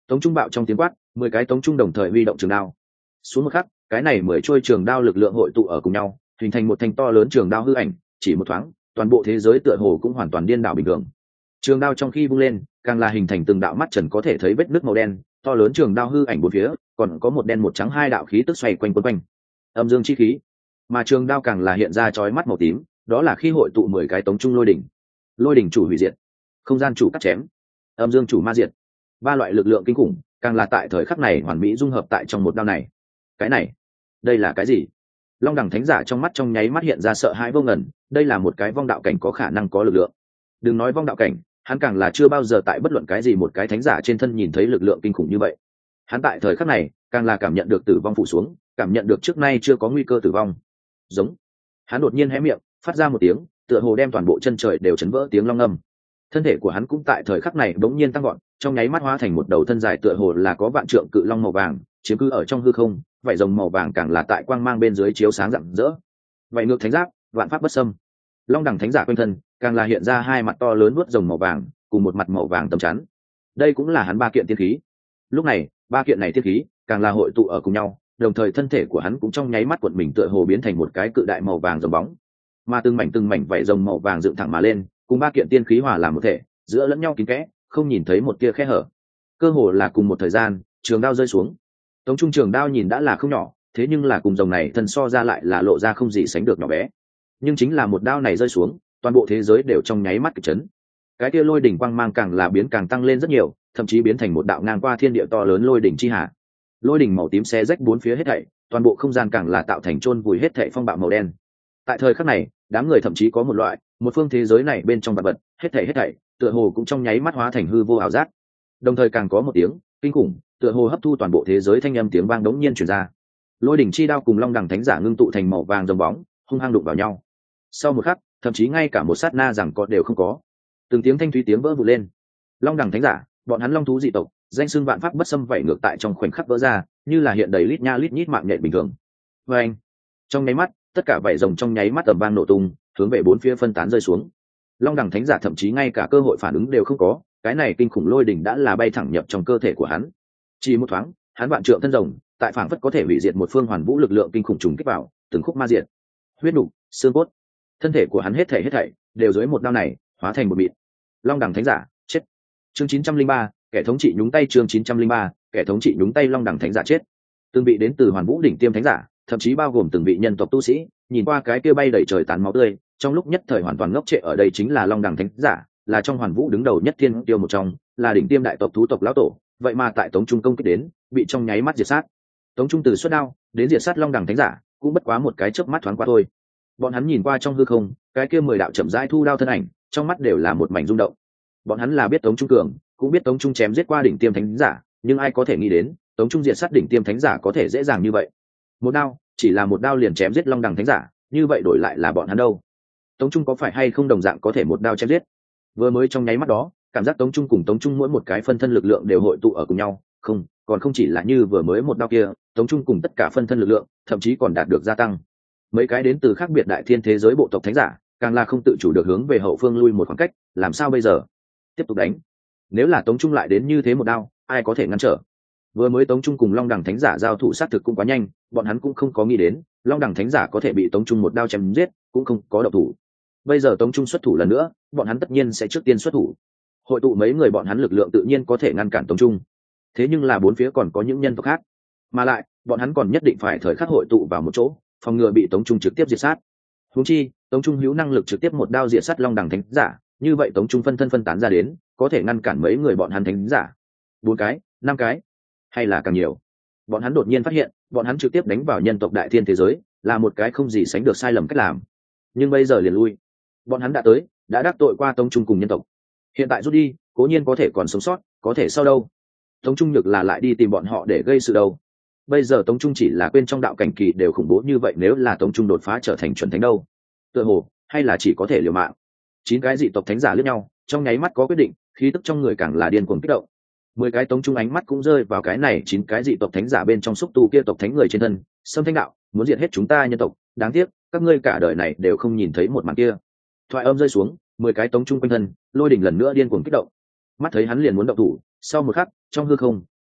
Tống trung bạo trong tiếng quát, 10 cái tống trung đồng thời huy động trường đao. Xuống một khắc, cái này 10 trôi trường đao lực lượng hội tụ ở cùng nhau, hình thành một thanh to lớn trường đao hư ảnh, chỉ một thoáng, toàn bộ thế giới tựa hồ cũng hoàn toàn điên đảo bình thường. Trường đao trong khi vung lên, càng là hình thành từng đạo mắt trần có thể thấy vết nước màu đen, to lớn trường đao hư ảnh bốn phía, còn có một đen một trắng hai đạo khí tức xoay quanh quấn quanh. Âm dương chi khí, mà trường đao càng là hiện ra chói mắt màu tím, đó là khi hội tụ 10 cái tống trung lôi đỉnh. Lôi đỉnh chủ hủy diệt, không gian chủ cắt chém, âm dương chủ ma diệt. Ba loại lực lượng kinh khủng, càng là tại thời khắc này hoàn mỹ dung hợp tại trong một đao này. Cái này, đây là cái gì? Long đẳng thánh giả trong mắt trong nháy mắt hiện ra sợ hãi vô ngần, đây là một cái vong đạo cảnh có khả năng có lực lượng. Đừng nói vong đạo cảnh, hắn càng là chưa bao giờ tại bất luận cái gì một cái thánh giả trên thân nhìn thấy lực lượng kinh khủng như vậy. Hắn tại thời khắc này càng là cảm nhận được tử vong phủ xuống, cảm nhận được trước nay chưa có nguy cơ tử vong. Giống, hắn đột nhiên hé miệng, phát ra một tiếng, tựa hồ đem toàn bộ chân trời đều chấn vỡ tiếng long ngâm. Thân thể của hắn cũng tại thời khắc này bỗng nhiên tăng gọn, trong nháy mắt hóa thành một đầu thân dài tựa hồ là có vạn trượng cự long màu vàng, chiếm cứ ở trong hư không, vảy rồng màu vàng càng là tại quang mang bên dưới chiếu sáng rạng rỡ. Vậy ngược thánh giáp, vạn pháp bất xâm. Long đẳng thánh giả quanh thân, càng là hiện ra hai mặt to lớn nuốt rồng màu vàng, cùng một mặt màu vàng tầm chắn. Đây cũng là hắn ba kiện tiên khí. Lúc này, ba kiện này tiên khí càng là hội tụ ở cùng nhau, đồng thời thân thể của hắn cũng trong nháy mắt cuộn mình tựa hồ biến thành một cái cự đại màu vàng rồng bóng. Mà từng mảnh vảy rồng màu vàng dựng thẳng mà lên, cùng ba kiện tiên khí hòa làm một thể, giữa lẫn nhau kín kẽ, không nhìn thấy một tia khe hở. Cơ hồ là cùng một thời gian, trường đao rơi xuống. Tống trung trường đao nhìn đã là không nhỏ, thế nhưng là cùng rồng này thân so ra lại là lộ ra không gì sánh được nhỏ bé. Nhưng chính là một đao này rơi xuống, toàn bộ thế giới đều trong nháy mắt kịch chấn. Cái kia lôi đỉnh quang mang càng là biến càng tăng lên rất nhiều, thậm chí biến thành một đạo ngang qua thiên địa to lớn lôi đỉnh chi hà. Lôi đỉnh màu tím xé rách bốn phía hết thảy, toàn bộ không gian càng là tạo thành chôn vùi hết thảy phong bạo màu đen. Tại thời khắc này, đám người thậm chí có một phương thế giới này bên trong vật vật, hết thảy, tựa hồ cũng trong nháy mắt hóa thành hư vô ảo giác. Đồng thời càng có một tiếng kinh khủng, tựa hồ hấp thu toàn bộ thế giới thanh âm tiếng vang đống nhiên truyền ra. Lôi đỉnh chi đao cùng long đẳng thánh giả ngưng tụ thành màu vàng rồng bóng, hung hăng đụng vào nhau. Sau một khắc, thậm chí ngay cả một sát na rằng có đều không có. Từng tiếng thanh thúy tiếng vỡ vụn lên. Long đẳng thánh giả, bọn hắn long thú dị tộc, danh xưng vạn pháp bất xâm vảy ngược tại trong khoảnh khắc vỡ ra, như là hiện đầy lít nha lít nhít mạng nhện bình thường. Và anh, trong nháy mắt, tất cả vảy rồng trong nháy mắt ầm vang nổ tung, hướng về bốn phía phân tán rơi xuống. Long đẳng thánh giả thậm chí ngay cả cơ hội phản ứng đều không có, cái này kinh khủng lôi đỉnh đã là bay thẳng nhập trong cơ thể của hắn. Chỉ một thoáng, hắn vạn trượng thân rồng, tại phảng phất có thể hủy diệt một phương hoàn vũ lực lượng kinh khủng trùng kích vào, từng khúc ma diệt. Huyết nục, xương cốt, thân thể của hắn hết thảy đều dưới một đao này hóa thành một bịt. Long đẳng thánh giả chết. Chương 903, kẻ thống trị nhúng tay. Chương 903, kẻ thống trị nhúng tay. Long đẳng thánh giả chết. Từng vị đến từ hoàn vũ đỉnh tiêm thánh giả, thậm chí bao gồm từng vị nhân tộc tu sĩ, nhìn qua cái kia bay đầy trời tán máu tươi, trong lúc nhất thời hoàn toàn ngốc trệ. Ở đây chính là long đẳng thánh giả, là trong hoàn vũ đứng đầu nhất thiên tiêu một trong, là đỉnh tiêm đại tộc thú tộc lão tổ, vậy mà tại tống trung công kích đến, bị trong nháy mắt diệt sát. Tống trung từ xuất đao đến diệt sát long đẳng thánh giả, cũng bất quá một cái chớp mắt thoáng qua thôi. Bọn hắn nhìn qua trong hư không, cái kia 10 đạo chậm rãi thu đao thân ảnh, trong mắt đều là một mảnh rung động. Bọn hắn là biết Tống Trung cường, cũng biết Tống Trung chém giết qua đỉnh tiêm thánh giả, nhưng ai có thể nghĩ đến, Tống Trung diệt sát đỉnh tiêm thánh giả có thể dễ dàng như vậy. Một đao, chỉ là một đao liền chém giết long đẳng thánh giả, như vậy đổi lại là bọn hắn đâu? Tống Trung có phải hay không đồng dạng có thể một đao chém giết? Vừa mới trong nháy mắt đó, cảm giác Tống Trung cùng Tống Trung mỗi một cái phân thân lực lượng đều hội tụ ở cùng nhau, còn không chỉ là như vừa mới một đao kia, Tống Trung cùng tất cả phân thân lực lượng, thậm chí còn đạt được gia tăng. Mấy cái đến từ khác biệt đại thiên thế giới bộ tộc thánh giả, càng là không tự chủ được hướng về hậu phương lui một khoảng cách, làm sao bây giờ? Tiếp tục đánh. Nếu là Tống Trung lại đến như thế một đao, ai có thể ngăn trở? Vừa mới Tống Trung cùng long đẳng thánh giả giao thủ sát thực cũng quá nhanh, bọn hắn cũng không có nghĩ đến long đẳng thánh giả có thể bị Tống Trung một đao chém giết, cũng không có động thủ. Bây giờ Tống Trung xuất thủ lần nữa, bọn hắn tất nhiên sẽ trước tiên xuất thủ. Hội tụ mấy người bọn hắn lực lượng tự nhiên có thể ngăn cản Tống Trung. Thế nhưng là bốn phía còn có những nhân tộc khác, mà lại bọn hắn còn nhất định phải thời khắc hội tụ vào một chỗ, phòng ngừa bị Tống Trung trực tiếp diệt sát. Huống chi, Tống Trung hữu năng lực trực tiếp một đao diệt sát long đẳng thánh giả, như vậy Tống Trung phân thân phân tán ra đến, có thể ngăn cản mấy người bọn hắn thánh giả. 4 cái, 5 cái, hay là càng nhiều. Bọn hắn đột nhiên phát hiện, bọn hắn trực tiếp đánh vào nhân tộc đại thiên thế giới, là một cái không gì sánh được sai lầm cách làm. Nhưng bây giờ liền lui. Bọn hắn đã tới, đã đắc tội qua Tống Trung cùng nhân tộc. Hiện tại rút đi, cố nhiên có thể còn sống sót, có thể sau đâu? Tống Trung nhược là lại đi tìm bọn họ để gây sự đâu? Bây giờ Tống Trung chỉ là quên trong đạo cảnh kỳ đều khủng bố như vậy, nếu là Tống Trung đột phá trở thành chuẩn thánh đâu? Tựa hồ, hay là chỉ có thể liều mạng. 9 cái dị tộc thánh giả liếc nhau, trong nháy mắt có quyết định, khí tức trong người càng là điên cuồng kích động. 10 cái Tống Trung ánh mắt cũng rơi vào cái này 9 cái dị tộc thánh giả bên trong xúc tu kia tộc thánh người trên thân. Sâm Thanh đạo, muốn diệt hết chúng ta nhân tộc, đáng tiếc, các ngươi cả đời này đều không nhìn thấy một màn kia. Thoại âm rơi xuống, 10 cái Tống Trung quanh thân, lôi đỉnh lần nữa điên cuồng kích động. Mắt thấy hắn liền muốn động thủ, sau một khắc, trong hư không,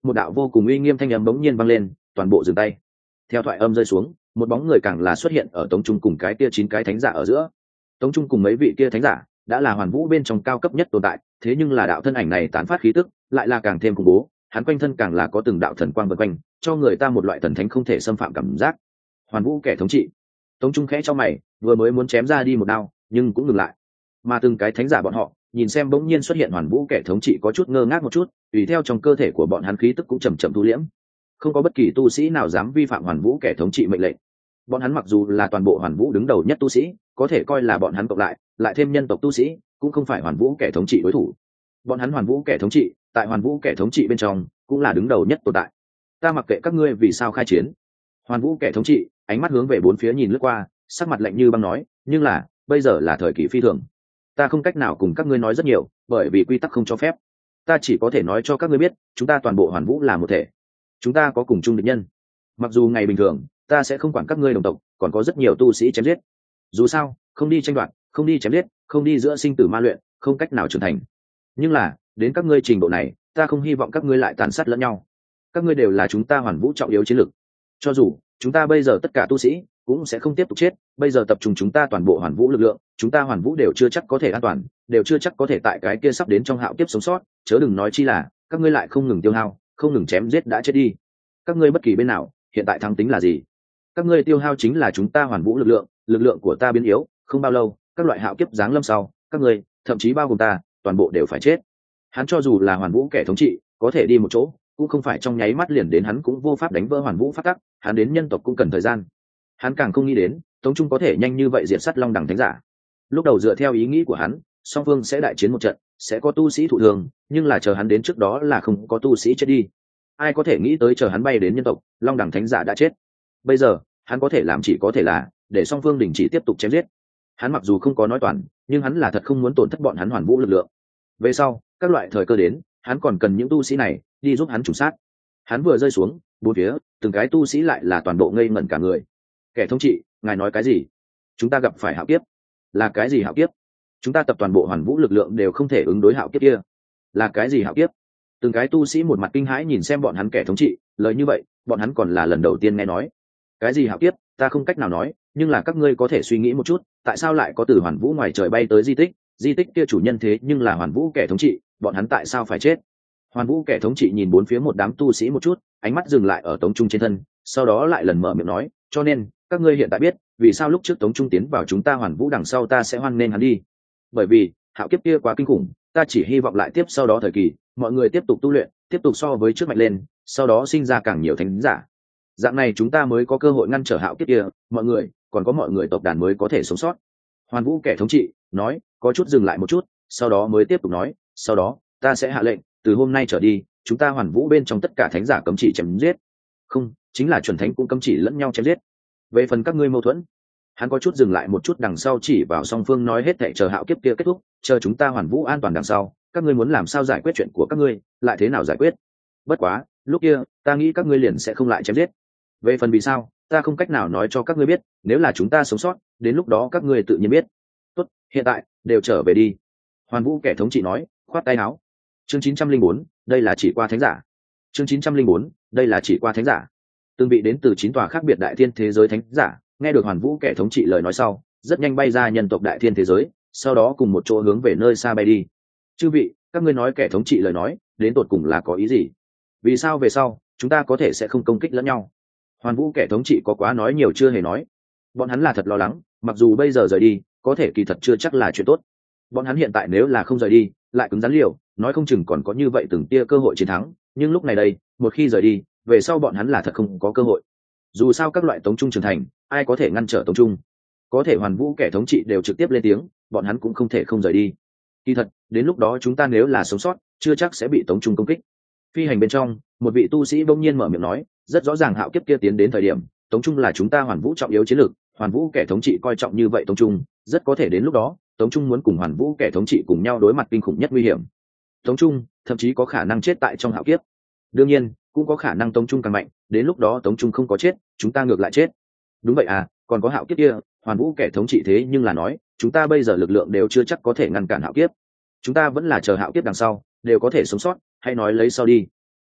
một đạo vô cùng uy nghiêm thanh âm bỗng nhiên vang lên, toàn bộ dừng tay. Theo thoại âm rơi xuống, một bóng người càng là xuất hiện ở Tống Trung cùng cái kia 9 cái thánh giả ở giữa. Tống Trung cùng mấy vị kia thánh giả đã là hoàn vũ bên trong cao cấp nhất tồn tại, thế nhưng là đạo thân ảnh này tán phát khí tức lại là càng thêm khủng bố, hắn quanh thân càng là có từng đạo thần quang vần quanh, cho người ta một loại thần thánh không thể xâm phạm cảm giác. Hoàn vũ kẻ thống trị. Tống Trung khẽ cho mày, vừa mới muốn chém ra đi một đao, nhưng cũng ngừng lại. Mà từng cái thánh giả bọn họ nhìn xem bỗng nhiên xuất hiện hoàn vũ kẻ thống trị có chút ngơ ngác một chút, tùy theo trong cơ thể của bọn hắn khí tức cũng chậm chậm thu liễm. Không có bất kỳ tu sĩ nào dám vi phạm hoàn vũ kẻ thống trị mệnh lệnh. Bọn hắn mặc dù là toàn bộ hoàn vũ đứng đầu nhất tu sĩ, có thể coi là bọn hắn cộng lại thêm nhân tộc tu sĩ, cũng không phải hoàn vũ kẻ thống trị đối thủ. Bọn hắn hoàn vũ kẻ thống trị, tại hoàn vũ kẻ thống trị bên trong cũng là đứng đầu nhất tồn tại. Ta mặc kệ các ngươi vì sao khai chiến. Hoàn vũ kẻ thống trị ánh mắt hướng về bốn phía nhìn lướt qua, sắc mặt lạnh như băng nói, nhưng là bây giờ là thời kỳ phi thường, ta không cách nào cùng các ngươi nói rất nhiều, bởi vì quy tắc không cho phép. Ta chỉ có thể nói cho các ngươi biết, chúng ta toàn bộ hoàn vũ là một thể, chúng ta có cùng chung địch nhân. Mặc dù ngày bình thường ta sẽ không quản các ngươi đồng tộc, còn có rất nhiều tu sĩ chém giết, dù sao không đi tranh đoạt, không đi chém giết, không đi giữa sinh tử ma luyện, không cách nào trưởng thành. Nhưng là đến các ngươi trình độ này, ta không hy vọng các ngươi lại tàn sát lẫn nhau. Các ngươi đều là chúng ta hoàn vũ trọng yếu chiến lược, cho dù chúng ta bây giờ tất cả tu sĩ cũng sẽ không tiếp tục chết. Bây giờ tập trung chúng ta toàn bộ hoàn vũ lực lượng, chúng ta hoàn vũ đều chưa chắc có thể an toàn, đều chưa chắc có thể tại cái kia sắp đến trong hạo kiếp sống sót, chớ đừng nói chi là các ngươi lại không ngừng tiêu hao, không ngừng chém giết đã chết đi. Các ngươi bất kỳ bên nào hiện tại thắng tính là gì? Các ngươi tiêu hao chính là chúng ta hoàn vũ lực lượng, lực lượng của ta biến yếu, không bao lâu các loại hạo kiếp giáng lâm sau, các ngươi thậm chí bao gồm ta, toàn bộ đều phải chết. Hắn cho dù là hoàn vũ kẻ thống trị, có thể đi một chỗ cũng không phải trong nháy mắt liền đến, hắn cũng vô pháp đánh vỡ hoàn vũ phát tắc, hắn đến nhân tộc cũng cần thời gian. Hắn càng không nghĩ đến Tống Trung có thể nhanh như vậy diệt sát Long Đẳng thánh giả. Lúc đầu dựa theo ý nghĩ của hắn, song phương sẽ đại chiến một trận, sẽ có tu sĩ thụ thương, nhưng là chờ hắn đến trước đó là không có tu sĩ chết đi. Ai có thể nghĩ tới chờ hắn bay đến nhân tộc, Long Đẳng thánh giả đã chết. Bây giờ hắn có thể làm chỉ có thể là để song phương đình chỉ tiếp tục chém giết. Hắn mặc dù không có nói toàn, nhưng hắn là thật không muốn tổn thất bọn hắn hoàn vũ lực lượng. Về sau các loại thời cơ đến, hắn còn cần những tu sĩ này đi giúp hắn trùng sát. Hắn vừa rơi xuống, bốn phía từng cái tu sĩ lại là toàn bộ ngây ngẩn cả người. Kẻ thống trị, ngài nói cái gì? Chúng ta gặp phải hạo kiếp? Là cái gì hạo kiếp? Chúng ta tập toàn bộ hoàn vũ lực lượng đều không thể ứng đối hạo kiếp kia. Là cái gì hạo kiếp? Từng cái tu sĩ một mặt kinh hãi nhìn xem bọn hắn kẻ thống trị, lời như vậy bọn hắn còn là lần đầu tiên nghe nói. Cái gì hạo kiếp, ta không cách nào nói, nhưng là các ngươi có thể suy nghĩ một chút, tại sao lại có từ hoàn vũ ngoài trời bay tới di tích kia chủ nhân thế nhưng là hoàn vũ kẻ thống trị, bọn hắn tại sao phải chết? Hoàn vũ kẻ thống trị nhìn bốn phía một đám tu sĩ một chút, ánh mắt dừng lại ở Tống Trung trên thân, sau đó lại lần mở miệng nói, cho nên các ngươi hiện tại biết vì sao lúc trước Tống Trung tiến vào chúng ta hoàn vũ đằng sau ta sẽ hoan nên hắn đi. Bởi vì hạo kiếp kia quá kinh khủng, ta chỉ hy vọng lại tiếp sau đó thời kỳ mọi người tiếp tục tu luyện, tiếp tục so với trước mạnh lên, sau đó sinh ra càng nhiều thánh giả, dạng này chúng ta mới có cơ hội ngăn trở hạo kiếp kia, mọi người còn có mọi người tộc đàn mới có thể sống sót. Hoàn vũ kẻ thống trị nói, có chút dừng lại một chút, sau đó mới tiếp tục nói, sau đó ta sẽ hạ lệnh, từ hôm nay trở đi chúng ta hoàn vũ bên trong tất cả thánh giả cấm chỉ chém giết, không chính là chuẩn thánh cũng cấm chỉ lẫn nhau chém giết. Về phần các ngươi mâu thuẫn, hắn có chút dừng lại một chút đằng sau chỉ vào song phương nói, hết thảy chờ hạo kiếp kia kết thúc, chờ chúng ta hoàn vũ an toàn đằng sau, các ngươi muốn làm sao giải quyết chuyện của các ngươi lại thế nào giải quyết. Bất quá lúc kia ta nghĩ các ngươi liền sẽ không lại chém giết. Về phần vì sao, ta không cách nào nói cho các ngươi biết, nếu là chúng ta sống sót, đến lúc đó các ngươi tự nhiên biết. Tốt, hiện tại đều trở về đi. Hoàn vũ kẻ thống trị nói, khoát tay áo. Chương 904, đây là chỉ qua thánh giả. Chương 904, đây là chỉ qua thánh giả. Từng vị đến từ 9 tòa khác biệt đại thiên thế giới thánh giả, nghe được hoàn vũ kẻ thống trị lời nói sau, rất nhanh bay ra nhân tộc đại thiên thế giới, sau đó cùng một chỗ hướng về nơi xa bay đi. Chư vị, các ngươi nói kẻ thống trị lời nói, đến tột cùng là có ý gì? Vì sao về sau chúng ta có thể sẽ không công kích lẫn nhau? Hoàn vũ kẻ thống trị có quá nói nhiều chưa hề nói. Bọn hắn là thật lo lắng, mặc dù bây giờ rời đi có thể kỳ thật chưa chắc là chuyện tốt. Bọn hắn hiện tại nếu là không rời đi, lại cứng rắn liều, nói không chừng còn có như vậy từng tia cơ hội chiến thắng, nhưng lúc này đây một khi rời đi, về sau bọn hắn là thật không có cơ hội. Dù sao các loại Tống Trung trưởng thành, ai có thể ngăn trở Tống Trung? Có thể hoàn vũ kẻ thống trị đều trực tiếp lên tiếng, bọn hắn cũng không thể không rời đi. Kỳ thật đến lúc đó chúng ta nếu là sống sót, chưa chắc sẽ bị Tống Trung công kích. Phi hành bên trong, một vị tu sĩ bỗng nhiên mở miệng nói, rất rõ ràng hạo kiếp kia tiến đến thời điểm, Tống Trung là chúng ta hoàn vũ trọng yếu chiến lược, hoàn vũ kẻ thống trị coi trọng như vậy Tống Trung, rất có thể đến lúc đó Tống Trung muốn cùng hoàn vũ kẻ thống trị cùng nhau đối mặt kinh khủng nhất nguy hiểm. Tống Trung thậm chí có khả năng chết tại trong hạo kiếp. Đương nhiên cũng có khả năng Tống Trung càng mạnh, đến lúc đó Tống Trung không có chết, chúng ta ngược lại chết. Đúng vậy à, còn có hạo kiếp kia, hoàn vũ kẻ thống trị thế nhưng là nói, chúng ta bây giờ lực lượng đều chưa chắc có thể ngăn cản hạo kiếp, chúng ta vẫn là chờ hạo kiếp đằng sau đều có thể sống sót, hay nói lấy sau đi.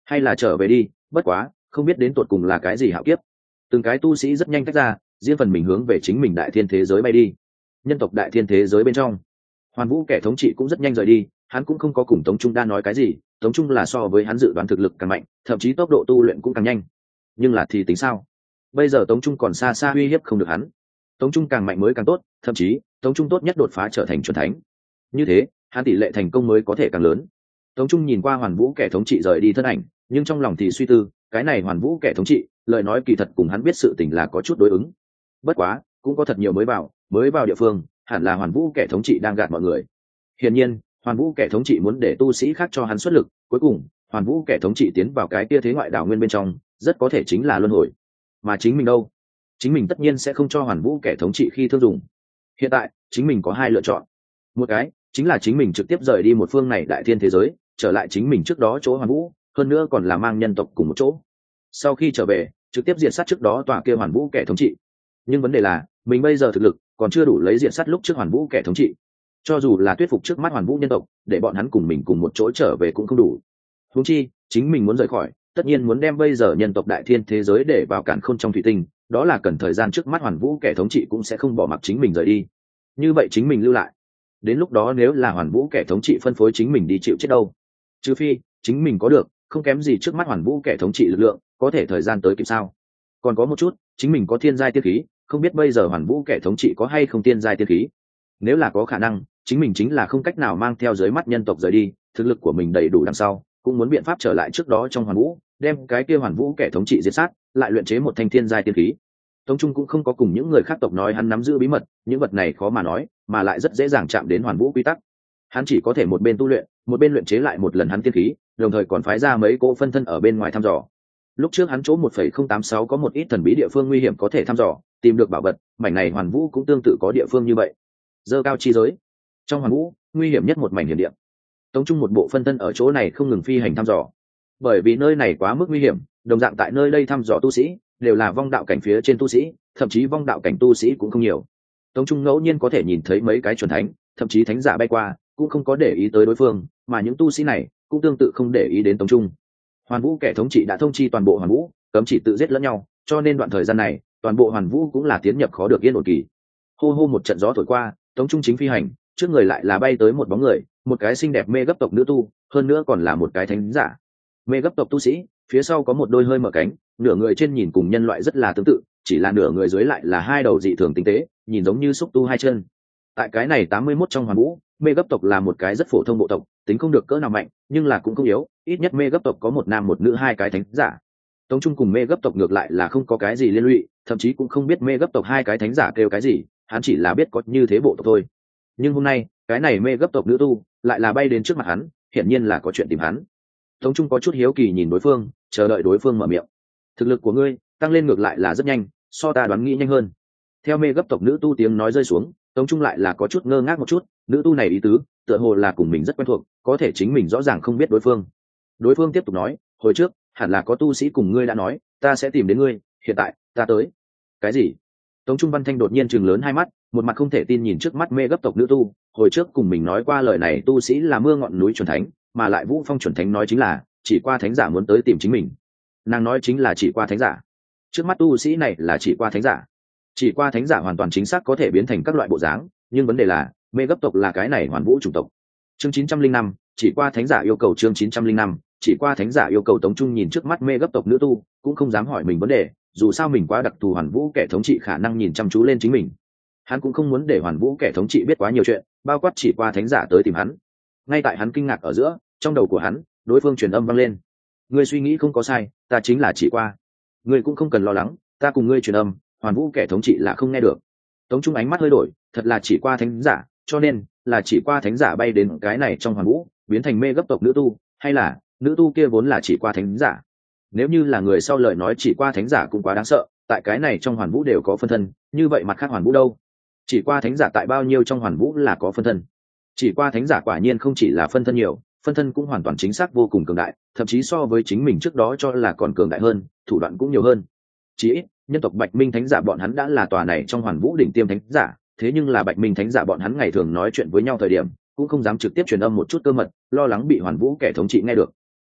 hay là trở về đi, bất quá không biết đến tột cùng là cái gì hạo kiếp. Từng cái tu sĩ rất nhanh tách ra, riêng phần mình hướng về chính mình đại thiên thế giới bay đi. Nhân tộc đại thiên thế giới bên trong, Hoàn Vũ kẻ thống trị cũng rất nhanh rời đi, hắn cũng không có cùng Tống Trung đa nói cái gì, Tống Trung là so với hắn dự đoán thực lực càng mạnh, thậm chí tốc độ tu luyện cũng càng nhanh. Nhưng là thì tính sao? Bây giờ Tống Trung còn xa xa uy hiếp không được hắn. Tống Trung càng mạnh mới càng tốt, thậm chí Tống Trung tốt nhất đột phá trở thành chuẩn thánh. Như thế, hắn tỷ lệ thành công mới có thể càng lớn. Tống Trung nhìn qua Hoàn Vũ kẻ thống trị rời đi thân ảnh, nhưng trong lòng thì suy tư, cái này Hoàn Vũ kẻ thống trị, lời nói kỳ thật cùng hắn biết sự tình là có chút đối ứng. Bất quá, cũng có thật nhiều mới vào địa phương, hẳn là Hoàn Vũ kẻ thống trị đang gạt mọi người. Hiển nhiên, Hoàn Vũ kẻ thống trị muốn để tu sĩ khác cho hắn xuất lực, cuối cùng, Hoàn Vũ kẻ thống trị tiến vào cái kia thế ngoại đảo nguyên bên trong, rất có thể chính là luân hồi. Mà chính mình đâu? Chính mình tất nhiên sẽ không cho Hoàn Vũ kẻ thống trị khi thương dùng. Hiện tại, chính mình có hai lựa chọn. Một cái, chính là chính mình trực tiếp rời đi một phương này đại thiên thế giới, trở lại chính mình trước đó chỗ Hoàn Vũ, hơn nữa còn là mang nhân tộc cùng một chỗ. Sau khi trở về, trực tiếp diệt sát trước đó tòa kia Hoàn Vũ kẻ thống trị. Nhưng vấn đề là, mình bây giờ thực lực còn chưa đủ lấy diệt sát lúc trước Hoàn Vũ kẻ thống trị. Cho dù là thuyết phục trước mắt Hoàn Vũ nhân tộc, để bọn hắn cùng mình cùng một chỗ trở về cũng không đủ. Huống chi, chính mình muốn rời khỏi, tất nhiên muốn đem bây giờ nhân tộc đại thiên thế giới để vào cản khôn trong thủy tinh, đó là cần thời gian, trước mắt Hoàn Vũ kẻ thống trị cũng sẽ không bỏ mặc chính mình rời đi. Như vậy chính mình lưu lại, đến lúc đó nếu là Hoàn Vũ kẻ thống trị phân phối chính mình đi chịu chết đâu. Trừ phi chính mình có được không kém gì trước mắt Hoàn Vũ kẻ thống trị lực lượng, có thể thời gian tới kịp sao. Còn có một chút, chính mình có thiên giai tiên khí, không biết bây giờ Hoàn Vũ kẻ thống trị có hay không thiên giai tiên khí. Nếu là có khả năng, chính mình chính là không cách nào mang theo dưới mắt nhân tộc rời đi, thực lực của mình đầy đủ đằng sau, cũng muốn biện pháp trở lại trước đó trong Hoàn Vũ, đem cái kia Hoàn Vũ kẻ thống trị diệt sát, lại luyện chế một thanh thiên giai tiên khí. Tống Trung cũng không có cùng những người khác tộc nói hắn nắm giữ bí mật, những vật này khó mà nói, mà lại rất dễ dàng chạm đến Hoàn Vũ quy tắc. Hắn chỉ có thể một bên tu luyện, một bên luyện chế lại một lần hắn tiên khí, đồng thời còn phái ra mấy cỗ phân thân ở bên ngoài thăm dò. Lúc trước hắn chỗ 1.086 có một ít thần bí địa phương nguy hiểm có thể thăm dò, tìm được bảo vật, mảnh này Hoàn Vũ cũng tương tự có địa phương như vậy. Dơ cao chi giới, trong Hoàn Vũ, nguy hiểm nhất một mảnh hiểm địa. Tống Trung một bộ phân thân ở chỗ này không ngừng phi hành thăm dò. Bởi vì nơi này quá mức nguy hiểm, đồng dạng tại nơi đây thăm dò tu sĩ đều là vong đạo cảnh phía trên tu sĩ, thậm chí vong đạo cảnh tu sĩ cũng không nhiều. Tống Trung ngẫu nhiên có thể nhìn thấy mấy cái chuẩn thánh, thậm chí thánh giả bay qua, cũng không có để ý tới đối phương, mà những tu sĩ này cũng tương tự không để ý đến Tống Trung. Hoàn Vũ kẻ thống trị đã thông chi toàn bộ Hoàn Vũ, cấm chỉ tự giết lẫn nhau, cho nên đoạn thời gian này, toàn bộ Hoàn Vũ cũng là tiến nhập khó được yên ổn kỳ. Hô hô một trận gió thổi qua, Tống Trung chính phi hành, trước người lại là bay tới một bóng người, một cái xinh đẹp mê gấp tộc nữ tu, hơn nữa còn là một cái thánh giả. Mê gấp tộc tu sĩ, phía sau có một đôi hơi mở cánh, nửa người trên nhìn cùng nhân loại rất là tương tự, chỉ là nửa người dưới lại là hai đầu dị thường tinh tế, nhìn giống như xúc tu hai chân. Tại cái này 81 trong Hoàn Vũ, mê gấp tộc là một cái rất phổ thông bộ tộc, tính không được cỡ nào mạnh, nhưng là cũng không yếu, ít nhất mê gấp tộc có một nam một nữ hai cái thánh giả. Tống Trung cùng mê gấp tộc ngược lại là không có cái gì liên lụy, thậm chí cũng không biết mê gấp tộc hai cái thánh giả kêu cái gì, hắn chỉ là biết có như thế bộ tộc thôi. Nhưng hôm nay, cái này mê gấp tộc nữ tu lại là bay đến trước mặt hắn, hiển nhiên là có chuyện tìm hắn. Tống Trung có chút hiếu kỳ nhìn đối phương, chờ đợi đối phương mở miệng. Thực lực của ngươi tăng lên ngược lại là rất nhanh, so ta đoán nghĩ nhanh hơn. Theo mê gấp tộc nữ tu tiếng nói rơi xuống, Tống Trung lại là có chút ngơ ngác một chút, nữ tu này ý tứ tựa hồ là cùng mình rất quen thuộc, có thể chính mình rõ ràng không biết đối phương. Đối phương tiếp tục nói, hồi trước hẳn là có tu sĩ cùng ngươi đã nói ta sẽ tìm đến ngươi, hiện tại ta tới. Cái gì? Tống Trung Văn Thanh đột nhiên chừng lớn hai mắt, một mặt không thể tin nhìn trước mắt mê gấp tộc nữ tu, hồi trước cùng mình nói qua lời này tu sĩ là mưa ngọn núi chuẩn thánh, mà lại Vũ Phong chuẩn thánh nói chính là chỉ qua thánh giả muốn tới tìm chính mình. Nàng nói chính là chỉ qua thánh giả. Trước mắt tu sĩ này là chỉ qua thánh giả. Chỉ qua thánh giả hoàn toàn chính xác có thể biến thành các loại bộ dáng, nhưng vấn đề là mê gấp tộc là cái này hoàn vũ chủng tộc. Chương 905, chỉ qua thánh giả yêu cầu. Chương 905, chỉ qua thánh giả yêu cầu. Tống Trung nhìn trước mắt mê gấp tộc nữ tu, cũng không dám hỏi mình vấn đề, dù sao mình quá đặc thù, hoàn vũ kẻ thống trị khả năng nhìn chăm chú lên chính mình. Hắn cũng không muốn để hoàn vũ kẻ thống trị biết quá nhiều chuyện, bao quát chỉ qua thánh giả tới tìm hắn. Ngay tại hắn kinh ngạc ở giữa, trong đầu của hắn, đối phương truyền âm vang lên. Ngươi suy nghĩ không có sai, ta chính là chỉ qua. Ngươi cũng không cần lo lắng, ta cùng ngươi truyền âm, hoàn vũ kẻ thống trị là không nghe được. Tống Trung ánh mắt hơi đổi, thật là chỉ qua thánh giả, cho nên là chỉ qua thánh giả bay đến cái này trong hoàn vũ, biến thành mê gấp tộc nữ tu, hay là nữ tu kia vốn là chỉ qua thánh giả? Nếu như là người sau lời nói chỉ qua thánh giả cũng quá đáng sợ, tại cái này trong hoàn vũ đều có phân thân, như vậy mặt khác hoàn vũ đâu? Chỉ qua thánh giả tại bao nhiêu trong hoàn vũ là có phân thân? Chỉ qua thánh giả quả nhiên không chỉ là phân thân nhiều, phân thân cũng hoàn toàn chính xác vô cùng cường đại, thậm chí so với chính mình trước đó cho là còn cường đại hơn, thủ đoạn cũng nhiều hơn. Chỉ ít, nhân tộc Bạch Minh thánh giả bọn hắn đã là tòa này trong hoàn vũ đỉnh tiêm thánh giả, thế nhưng là Bạch Minh thánh giả bọn hắn ngày thường nói chuyện với nhau thời điểm, cũng không dám trực tiếp truyền âm một chút cơ mật, lo lắng bị hoàn vũ kẻ thống trị nghe được.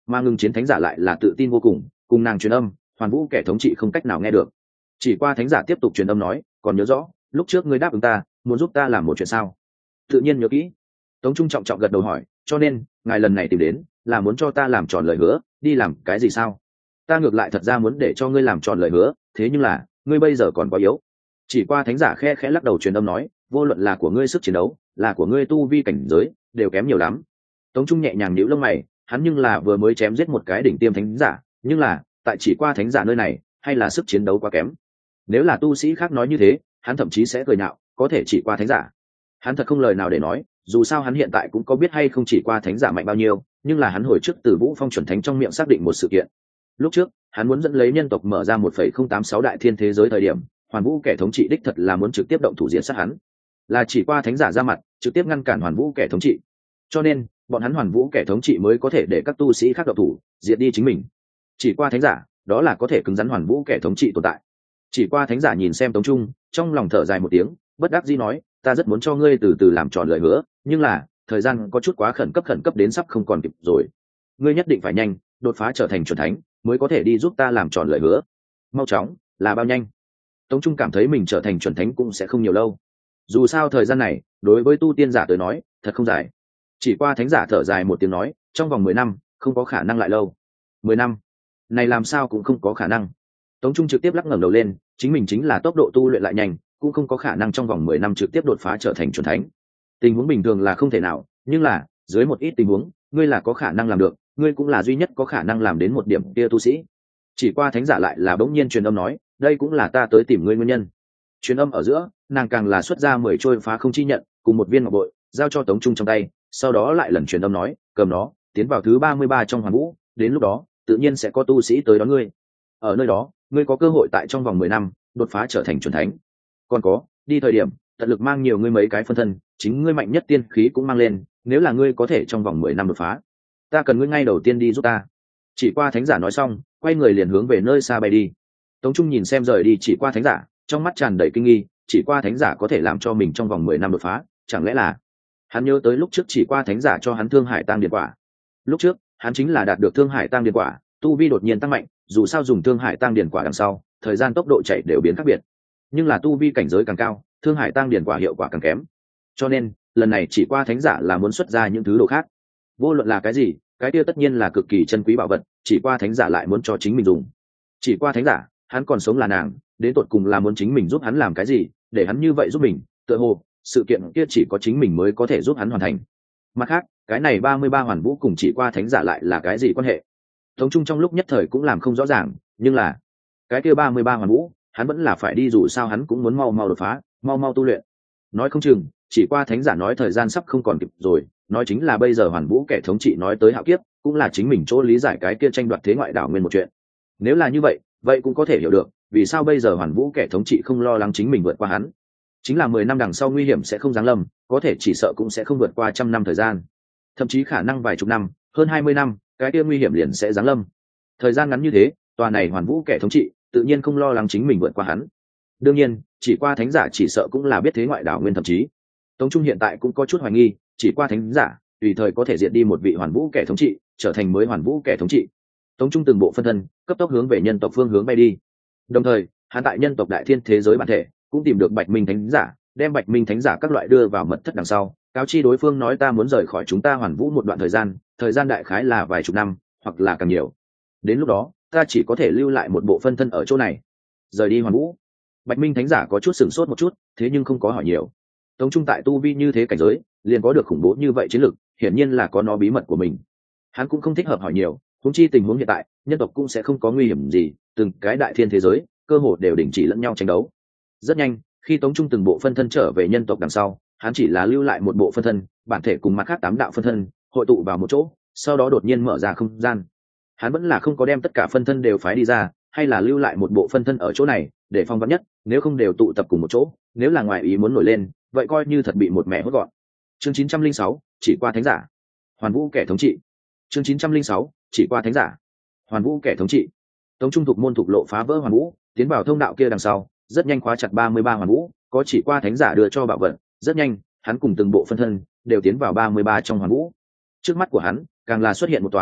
mà ngừng chiến thánh giả lại là tự tin vô cùng nàng truyền âm, Hoàn Vũ kẻ thống trị không cách nào nghe được. Chỉ qua thánh giả tiếp tục truyền âm nói, còn nhớ rõ lúc trước ngươi đáp ứng ta muốn giúp ta làm một chuyện sao? Tự nhiên nhớ kỹ. Tống Trung trọng trọng gật đầu hỏi, cho nên ngài lần này tìm đến là muốn cho ta làm tròn lời hứa, đi làm cái gì sao? Ta ngược lại thật ra muốn để cho ngươi làm tròn lời hứa, thế nhưng là ngươi bây giờ còn quá yếu. Chỉ qua thánh giả khẽ khẽ lắc đầu truyền âm nói, vô luận là của ngươi sức chiến đấu, là của ngươi tu vi cảnh giới, đều kém nhiều lắm. Tống Trung nhẹ nhàng nhíu lông mày, hắn nhưng là vừa mới chém giết một cái đỉnh tiêm thánh giả, nhưng là tại chỉ qua thánh giả nơi này, hay là sức chiến đấu quá kém. Nếu là tu sĩ khác nói như thế, hắn thậm chí sẽ cười nhạo, có thể chỉ qua thánh giả. Hắn thật không lời nào để nói, dù sao hắn hiện tại cũng có biết hay không chỉ qua thánh giả mạnh bao nhiêu, nhưng là hắn hồi trước từ Vũ Phong chuẩn thánh trong miệng xác định một sự kiện. Lúc trước, hắn muốn dẫn lấy nhân tộc mở ra 1,086 đại thiên thế giới thời điểm, Hoàn Vũ kẻ thống trị đích thật là muốn trực tiếp động thủ diện sát hắn. Là chỉ qua thánh giả ra mặt, trực tiếp ngăn cản Hoàn Vũ kẻ thống trị. Cho nên, bọn hắn Hoàn Vũ kẻ thống trị mới có thể để các tu sĩ khác động thủ, diệt đi chính mình. Chỉ qua thánh giả, đó là có thể cứng rắn Hoàn Vũ kẻ thống trị tồn tại. Chỉ qua thánh giả nhìn xem Tống Trung, trong lòng thở dài một tiếng, bất đắc dĩ nói, ta rất muốn cho ngươi từ từ làm tròn lời hứa, nhưng là thời gian có chút quá khẩn cấp đến sắp không còn kịp rồi. Ngươi nhất định phải nhanh đột phá trở thành chuẩn thánh, mới có thể đi giúp ta làm tròn lời hứa. Mau chóng, là bao nhanh? Tống Trung cảm thấy mình trở thành chuẩn thánh cũng sẽ không nhiều lâu. Dù sao thời gian này, đối với tu tiên giả tới nói, thật không dài. Chỉ qua thánh giả thở dài một tiếng nói, trong vòng 10 năm, không có khả năng lại lâu. 10 năm? Này làm sao cũng không có khả năng. Tống Trung trực tiếp lắc ngẩng đầu lên, chính mình chính là tốc độ tu luyện lại nhanh, cũng không có khả năng trong vòng 10 năm trực tiếp đột phá trở thành chuẩn thánh. Tình huống bình thường là không thể nào, nhưng là dưới một ít tình huống, ngươi là có khả năng làm được, ngươi cũng là duy nhất có khả năng làm đến một điểm kia tu sĩ. Chỉ qua thánh giả lại là bỗng nhiên truyền âm nói, đây cũng là ta tới tìm ngươi nguyên nhân. Truyền âm ở giữa, nàng càng là xuất ra 10 trôi phá không chi nhận, cùng một viên ngọc bội, giao cho Tống Trung trong tay, sau đó lại lần truyền âm nói, cầm nó, tiến vào thứ 33 trong Hoàn Vũ, đến lúc đó, tự nhiên sẽ có tu sĩ tới đón ngươi. Ở nơi đó, ngươi có cơ hội tại trong vòng 10 năm đột phá trở thành chuẩn thánh. Còn có, đi thời điểm tận lực mang nhiều ngươi mấy cái phân thân, chính ngươi mạnh nhất tiên khí cũng mang lên, nếu là ngươi có thể trong vòng 10 năm đột phá, ta cần ngươi ngay đầu tiên đi giúp ta. Chỉ qua thánh giả nói xong, quay người liền hướng về nơi xa bay đi. Tống Trung nhìn xem rời đi chỉ qua thánh giả, trong mắt tràn đầy kinh nghi, chỉ qua thánh giả có thể làm cho mình trong vòng 10 năm đột phá, chẳng lẽ là... Hắn nhớ tới lúc trước chỉ qua thánh giả cho hắn Thương Hải Tăng Điền Quả. Lúc trước, hắn chính là đạt được Thương Hải Tăng Điền Quả, tu vi đột nhiên tăng mạnh, dù sao dùng Thương Hải Tăng Điền Quả đằng sau, thời gian tốc độ chạy đều biến khác biệt. Nhưng là tu vi cảnh giới càng cao, Thương Hải Tăng Điền Quả hiệu quả càng kém. Cho nên, lần này chỉ qua thánh giả là muốn xuất ra những thứ đồ khác. Vô luận là cái gì, cái kia tất nhiên là cực kỳ chân quý bảo vật, chỉ qua thánh giả lại muốn cho chính mình dùng. Chỉ qua thánh giả, hắn còn sống là nàng, đến tột cùng là muốn chính mình giúp hắn làm cái gì, để hắn như vậy giúp mình, tựa hồ sự kiện kia chỉ có chính mình mới có thể giúp hắn hoàn thành. Mặt khác, cái này 33 Hoàn Vũ cùng chỉ qua thánh giả lại là cái gì quan hệ? Tống Trung trong lúc nhất thời cũng làm không rõ ràng, nhưng là cái kia 33 Hoàn Vũ, hắn vẫn là phải đi, dù sao hắn cũng muốn mau mau đột phá, mau mau tu luyện. Nói không chừng, chỉ qua thánh giả nói thời gian sắp không còn kịp rồi, nói chính là bây giờ Hoàn Vũ kẻ thống trị nói tới hạo kiếp, cũng là chính mình chỗ lý giải cái kia tranh đoạt thế ngoại đảo nguyên một chuyện. Nếu là như vậy, vậy cũng có thể hiểu được, vì sao bây giờ Hoàn Vũ kẻ thống trị không lo lắng chính mình vượt qua hắn. Chính là 10 năm đằng sau nguy hiểm sẽ không giáng lâm, có thể chỉ sợ cũng sẽ không vượt qua 100 năm thời gian, thậm chí khả năng vài chục năm, hơn 20 năm, cái kia nguy hiểm liền sẽ giáng lâm. Thời gian ngắn như thế, tòa này Hoàn Vũ kẻ thống trị tự nhiên không lo lắng chính mình vượt qua hắn. Đương nhiên, chỉ qua thánh giả chỉ sợ cũng là biết thế ngoại đảo nguyên, thậm chí Tống Trung hiện tại cũng có chút hoài nghi, chỉ qua thánh giả tùy thời có thể diệt đi một vị Hoàn Vũ kẻ thống trị, trở thành mới Hoàn Vũ kẻ thống trị. Tống Trung từng bộ phân thân cấp tốc hướng về nhân tộc phương hướng bay đi. Đồng thời, hắn tại nhân tộc đại thiên thế giới bản thể cũng tìm được Bạch Minh thánh giả, đem Bạch Minh thánh giả các loại đưa vào mật thất đằng sau, cáo chi đối phương nói ta muốn rời khỏi chúng ta Hoàn Vũ một đoạn thời gian đại khái là vài chục năm, hoặc là càng nhiều. Đến lúc đó, ta chỉ có thể lưu lại một bộ phân thân ở chỗ này, rời đi Hoàn Vũ. Bạch Minh thánh giả có chút sửng sốt một chút, thế nhưng không có hỏi nhiều. Tống Trung tại tu vi như thế cảnh giới, liền có được khủng bố như vậy chiến lực, hiển nhiên là có nó bí mật của mình. Hắn cũng không thích hợp hỏi nhiều, huống chi tình huống hiện tại, nhân tộc cũng sẽ không có nguy hiểm gì, từng cái đại thiên thế giới, cơ hồ đều đình chỉ lẫn nhau tranh đấu. Rất nhanh, khi Tống Trung từng bộ phân thân trở về nhân tộc đằng sau, hắn chỉ là lưu lại một bộ phân thân, bản thể cùng mặt khác 8 đạo phân thân hội tụ vào một chỗ, sau đó đột nhiên mở ra không gian. Hắn vẫn là không có đem tất cả phân thân đều phái đi ra, hay là lưu lại một bộ phân thân ở chỗ này, để phong vắn nhất, nếu không đều tụ tập cùng một chỗ, nếu là ngoài ý muốn nổi lên, vậy coi như thật bị một mẹ hốt gọn. Chương 906, chỉ qua thánh giả. Hoàn Vũ kẻ thống trị. Chương 906, chỉ qua thánh giả. Hoàn Vũ kẻ thống trị. Tống Trung thuộc môn thuộc lộ phá vỡ Hoàn Vũ, tiến vào thông đạo kia đằng sau, rất nhanh khóa chặt 33 Hoàn Vũ, có chỉ qua thánh giả đưa cho bảo vật, rất nhanh, hắn cùng từng bộ phân thân đều tiến vào 33 trong Hoàn Vũ. Trước mắt của hắn, càng là xuất hiện một tòa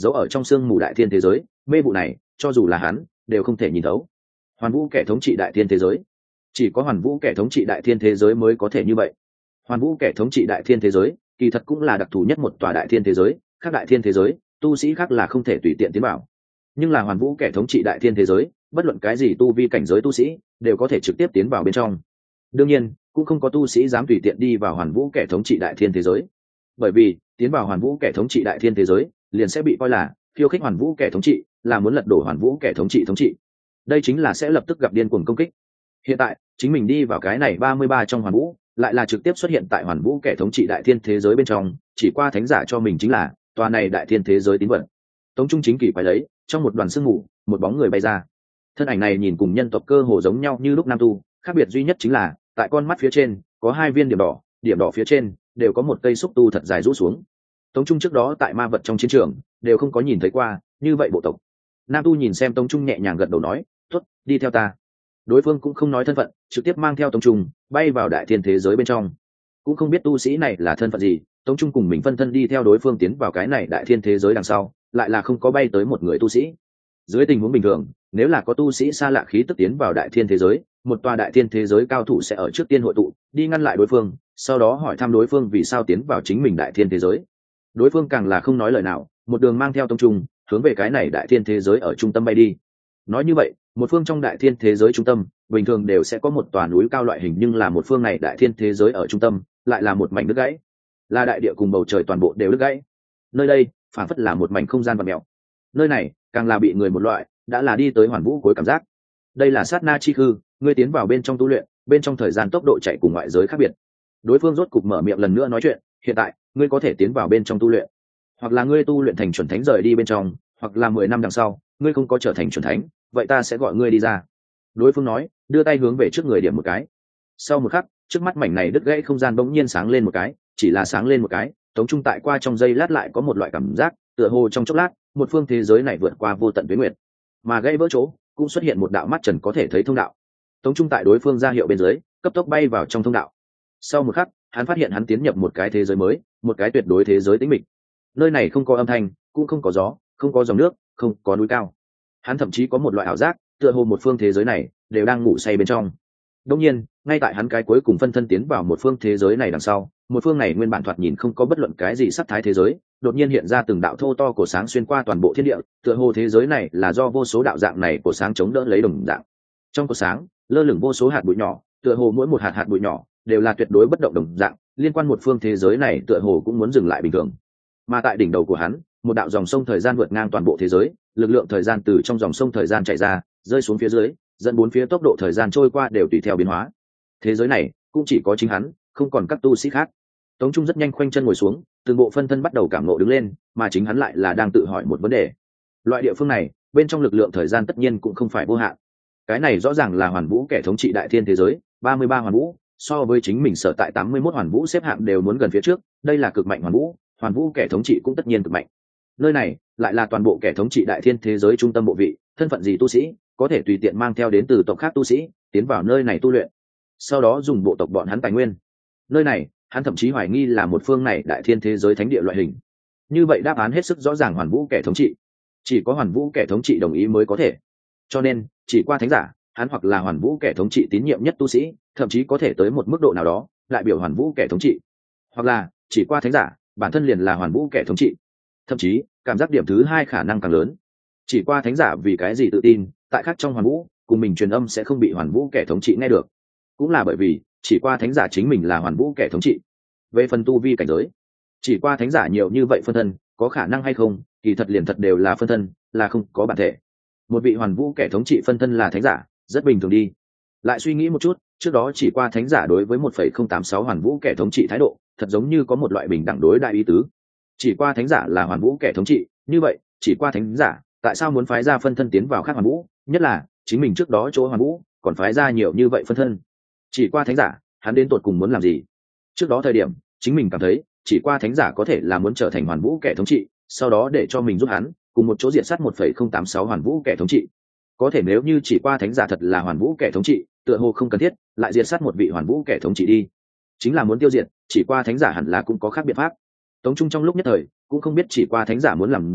giấu ở trong sương mù đại thiên thế giới, mê vụ này cho dù là hắn đều không thể nhìn thấu. Hoàn Vũ kẻ thống trị đại thiên thế giới, chỉ có Hoàn Vũ kẻ thống trị đại thiên thế giới mới có thể như vậy. Hoàn Vũ kẻ thống trị đại thiên thế giới kỳ thật cũng là đặc thù nhất một tòa đại thiên thế giới, khác đại thiên thế giới tu sĩ khác là không thể tùy tiện tiến vào, nhưng là Hoàn Vũ kẻ thống trị đại thiên thế giới bất luận cái gì tu vi cảnh giới tu sĩ đều có thể trực tiếp tiến vào bên trong. Đương nhiên cũng không có tu sĩ dám tùy tiện đi vào Hoàn Vũ kẻ thống trị đại thiên thế giới, bởi vì tiến vào Hoàn Vũ kẻ thống trị đại thiên thế giới liền sẽ bị coi là khiêu khích Hoàn Vũ kẻ thống trị, là muốn lật đổ Hoàn Vũ kẻ thống trị, đây chính là sẽ lập tức gặp điên cuồng công kích. Hiện tại chính mình đi vào cái này 33 trong Hoàn Vũ, lại là trực tiếp xuất hiện tại Hoàn Vũ kẻ thống trị đại thiên thế giới bên trong, chỉ qua thánh giả cho mình chính là tòa này đại thiên thế giới tín vật. Tống Trung chính kỳ phải lấy trong một đoàn sương mù, một bóng người bay ra. Thân ảnh này nhìn cùng nhân tộc cơ hồ giống nhau như lúc nam tu, khác biệt duy nhất chính là tại con mắt phía trên có hai viên điểm đỏ phía trên đều có một cây xúc tu thật dài rũ xuống. Tống Trung trước đó tại ma vật trong chiến trường đều không có nhìn thấy qua như vậy bộ tộc. Nam tu nhìn xem Tống Trung nhẹ nhàng gật đầu nói, "Tốt, đi theo ta." Đối phương cũng không nói thân phận, trực tiếp mang theo Tống Trung bay vào đại thiên thế giới bên trong. Cũng không biết tu sĩ này là thân phận gì, Tống Trung cùng mình phân thân đi theo đối phương tiến vào cái này đại thiên thế giới đằng sau, lại là không có bay tới một người tu sĩ. Dưới tình huống bình thường, nếu là có tu sĩ xa lạ khí tức tiến vào đại thiên thế giới, một tòa đại thiên thế giới cao thủ sẽ ở trước tiên hội tụ, đi ngăn lại đối phương, sau đó hỏi thăm đối phương vì sao tiến vào chính mình đại thiên thế giới. Đối phương càng là không nói lời nào, một đường mang theo Tống Trung hướng về cái này đại thiên thế giới ở trung tâm bay đi. Nói như vậy, một phương trong đại thiên thế giới trung tâm bình thường đều sẽ có một tòa núi cao loại hình, nhưng là một phương này đại thiên thế giới ở trung tâm lại là một mảnh đứt gãy, là đại địa cùng bầu trời toàn bộ đều đứt gãy. Nơi đây phản phất là một mảnh không gian vặn mèo. Nơi này càng là bị người một loại đã là đi tới Hoàn Vũ cuối cảm giác. Đây là sát na chi khư, ngươi tiến vào bên trong tu luyện, bên trong thời gian tốc độ chạy cùng ngoại giới khác biệt. Đối phương rốt cục mở miệng lần nữa nói chuyện, hiện tại ngươi có thể tiến vào bên trong tu luyện, hoặc là ngươi tu luyện thành chuẩn thánh rời đi bên trong, hoặc là 10 năm đằng sau ngươi không có trở thành chuẩn thánh, vậy ta sẽ gọi ngươi đi ra. Đối phương nói, đưa tay hướng về trước người điểm một cái. Sau một khắc, trước mắt mảnh này đứt gãy không gian bỗng nhiên sáng lên một cái, chỉ là sáng lên một cái, Tống Trung tại qua trong giây lát lại có một loại cảm giác tựa hồ trong chốc lát một phương thế giới này vượt qua vô tận tuyến nguyệt, mà gãy vỡ chỗ cũng xuất hiện một đạo mắt trần có thể thấy thông đạo. Tống Trung tại đối phương ra hiệu bên dưới cấp tốc bay vào trong thông đạo. Sau một khắc, hắn phát hiện hắn tiến nhập một cái thế giới mới, một cái tuyệt đối thế giới tĩnh mịch. Nơi này không có âm thanh, cũng không có gió, không có dòng nước, không có núi cao. Hắn thậm chí có một loại ảo giác tựa hồ một phương thế giới này đều đang ngủ say bên trong. Đương nhiên, ngay tại hắn cái cuối cùng phân thân tiến vào một phương thế giới này đằng sau, một phương này nguyên bản thoạt nhìn không có bất luận cái gì sắc thái thế giới, đột nhiên hiện ra từng đạo thô to cổ sáng xuyên qua toàn bộ thiên địa, tựa hồ thế giới này là do vô số đạo dạng này cổ sáng chống đỡ lấy đồng dạng. Trong cổ sáng, lơ lửng vô số hạt bụi nhỏ, tựa hồ mỗi một hạt bụi nhỏ đều là tuyệt đối bất động đồng dạng, liên quan một phương thế giới này tựa hồ cũng muốn dừng lại bình thường. Mà tại đỉnh đầu của hắn, một đạo dòng sông thời gian vượt ngang toàn bộ thế giới, lực lượng thời gian từ trong dòng sông thời gian chảy ra, rơi xuống phía dưới, dẫn bốn phía tốc độ thời gian trôi qua đều tùy theo biến hóa. Thế giới này cũng chỉ có chính hắn, không còn các tu sĩ khác. Tống Trung rất nhanh khoanh chân ngồi xuống, từng bộ phân thân bắt đầu cảm ngộ đứng lên, mà chính hắn lại là đang tự hỏi một vấn đề. Loại địa phương này, bên trong lực lượng thời gian tất nhiên cũng không phải vô hạn. Cái này rõ ràng là Hoàn Vũ kẻ thống trị đại thiên thế giới, 33 Hoàn Vũ, so với chính mình sở tại 81 Hoàn Vũ xếp hạng đều muốn gần phía trước, đây là cực mạnh Hoàn Vũ kẻ thống trị cũng tất nhiên cực mạnh. Nơi này lại là toàn bộ kẻ thống trị đại thiên thế giới trung tâm bộ vị, thân phận gì tu sĩ có thể tùy tiện mang theo đến từ tộc khác tu sĩ tiến vào nơi này tu luyện, sau đó dùng bộ tộc bọn hắn tài nguyên. Nơi này hắn thậm chí hoài nghi là một phương này đại thiên thế giới thánh địa loại hình. Như vậy đáp án hết sức rõ ràng, Hoàn Vũ kẻ thống trị, chỉ có Hoàn Vũ kẻ thống trị đồng ý mới có thể. Cho nên chỉ qua thánh giả, hắn hoặc là Hoàn Vũ kẻ thống trị tín nhiệm nhất tu sĩ, thậm chí có thể tới một mức độ nào đó đại biểu Hoàn Vũ kẻ thống trị, hoặc là chỉ qua thánh giả bản thân liền là Hoàn Vũ kẻ thống trị. Thậm chí cảm giác điểm thứ hai khả năng càng lớn, chỉ qua thánh giả vì cái gì tự tin tại khác trong Hoàn Vũ cùng mình truyền âm sẽ không bị Hoàn Vũ kẻ thống trị nghe được, cũng là bởi vì chỉ qua thánh giả chính mình là Hoàn Vũ kẻ thống trị. Về phần tu vi cảnh giới, chỉ qua thánh giả nhiều như vậy phân thân có khả năng hay không, kỳ thật liền thật đều là phân thân, là không có bản thể. Một vị Hoàn Vũ kẻ thống trị phân thân là thánh giả rất bình thường đi. Lại suy nghĩ một chút, trước đó chỉ qua thánh giả đối với 1,086 Hoàn Vũ kẻ thống trị thái độ thật giống như có một loại bình đẳng đối đại ý tứ. Chỉ qua thánh giả là Hoàn Vũ kẻ thống trị, như vậy chỉ qua thánh giả tại sao muốn phái ra phân thân tiến vào khác Hoàn Vũ, nhất là chính mình trước đó chỗ Hoàn Vũ còn phái ra nhiều như vậy phân thân. Chỉ qua thánh giả hắn đến tột cùng muốn làm gì? Trước đó thời điểm chính mình cảm thấy chỉ qua thánh giả có thể là muốn trở thành Hoàn Vũ kẻ thống trị, sau đó để cho mình giúp hắn cùng một chỗ diệt sát 1,086 Hoàn Vũ kẻ thống trị. Có thể nếu như chỉ qua thánh giả thật là Hoàn Vũ kẻ thống trị, tựa hồ không cần thiết lại diệt sát một vị Hoàn Vũ kẻ thống trị đi, chính là muốn tiêu diệt chỉ qua thánh giả hẳn là cũng có khác biện pháp. Tống Trung trong lúc nhất thời cũng không biết chỉ qua thánh giả muốn làm gì,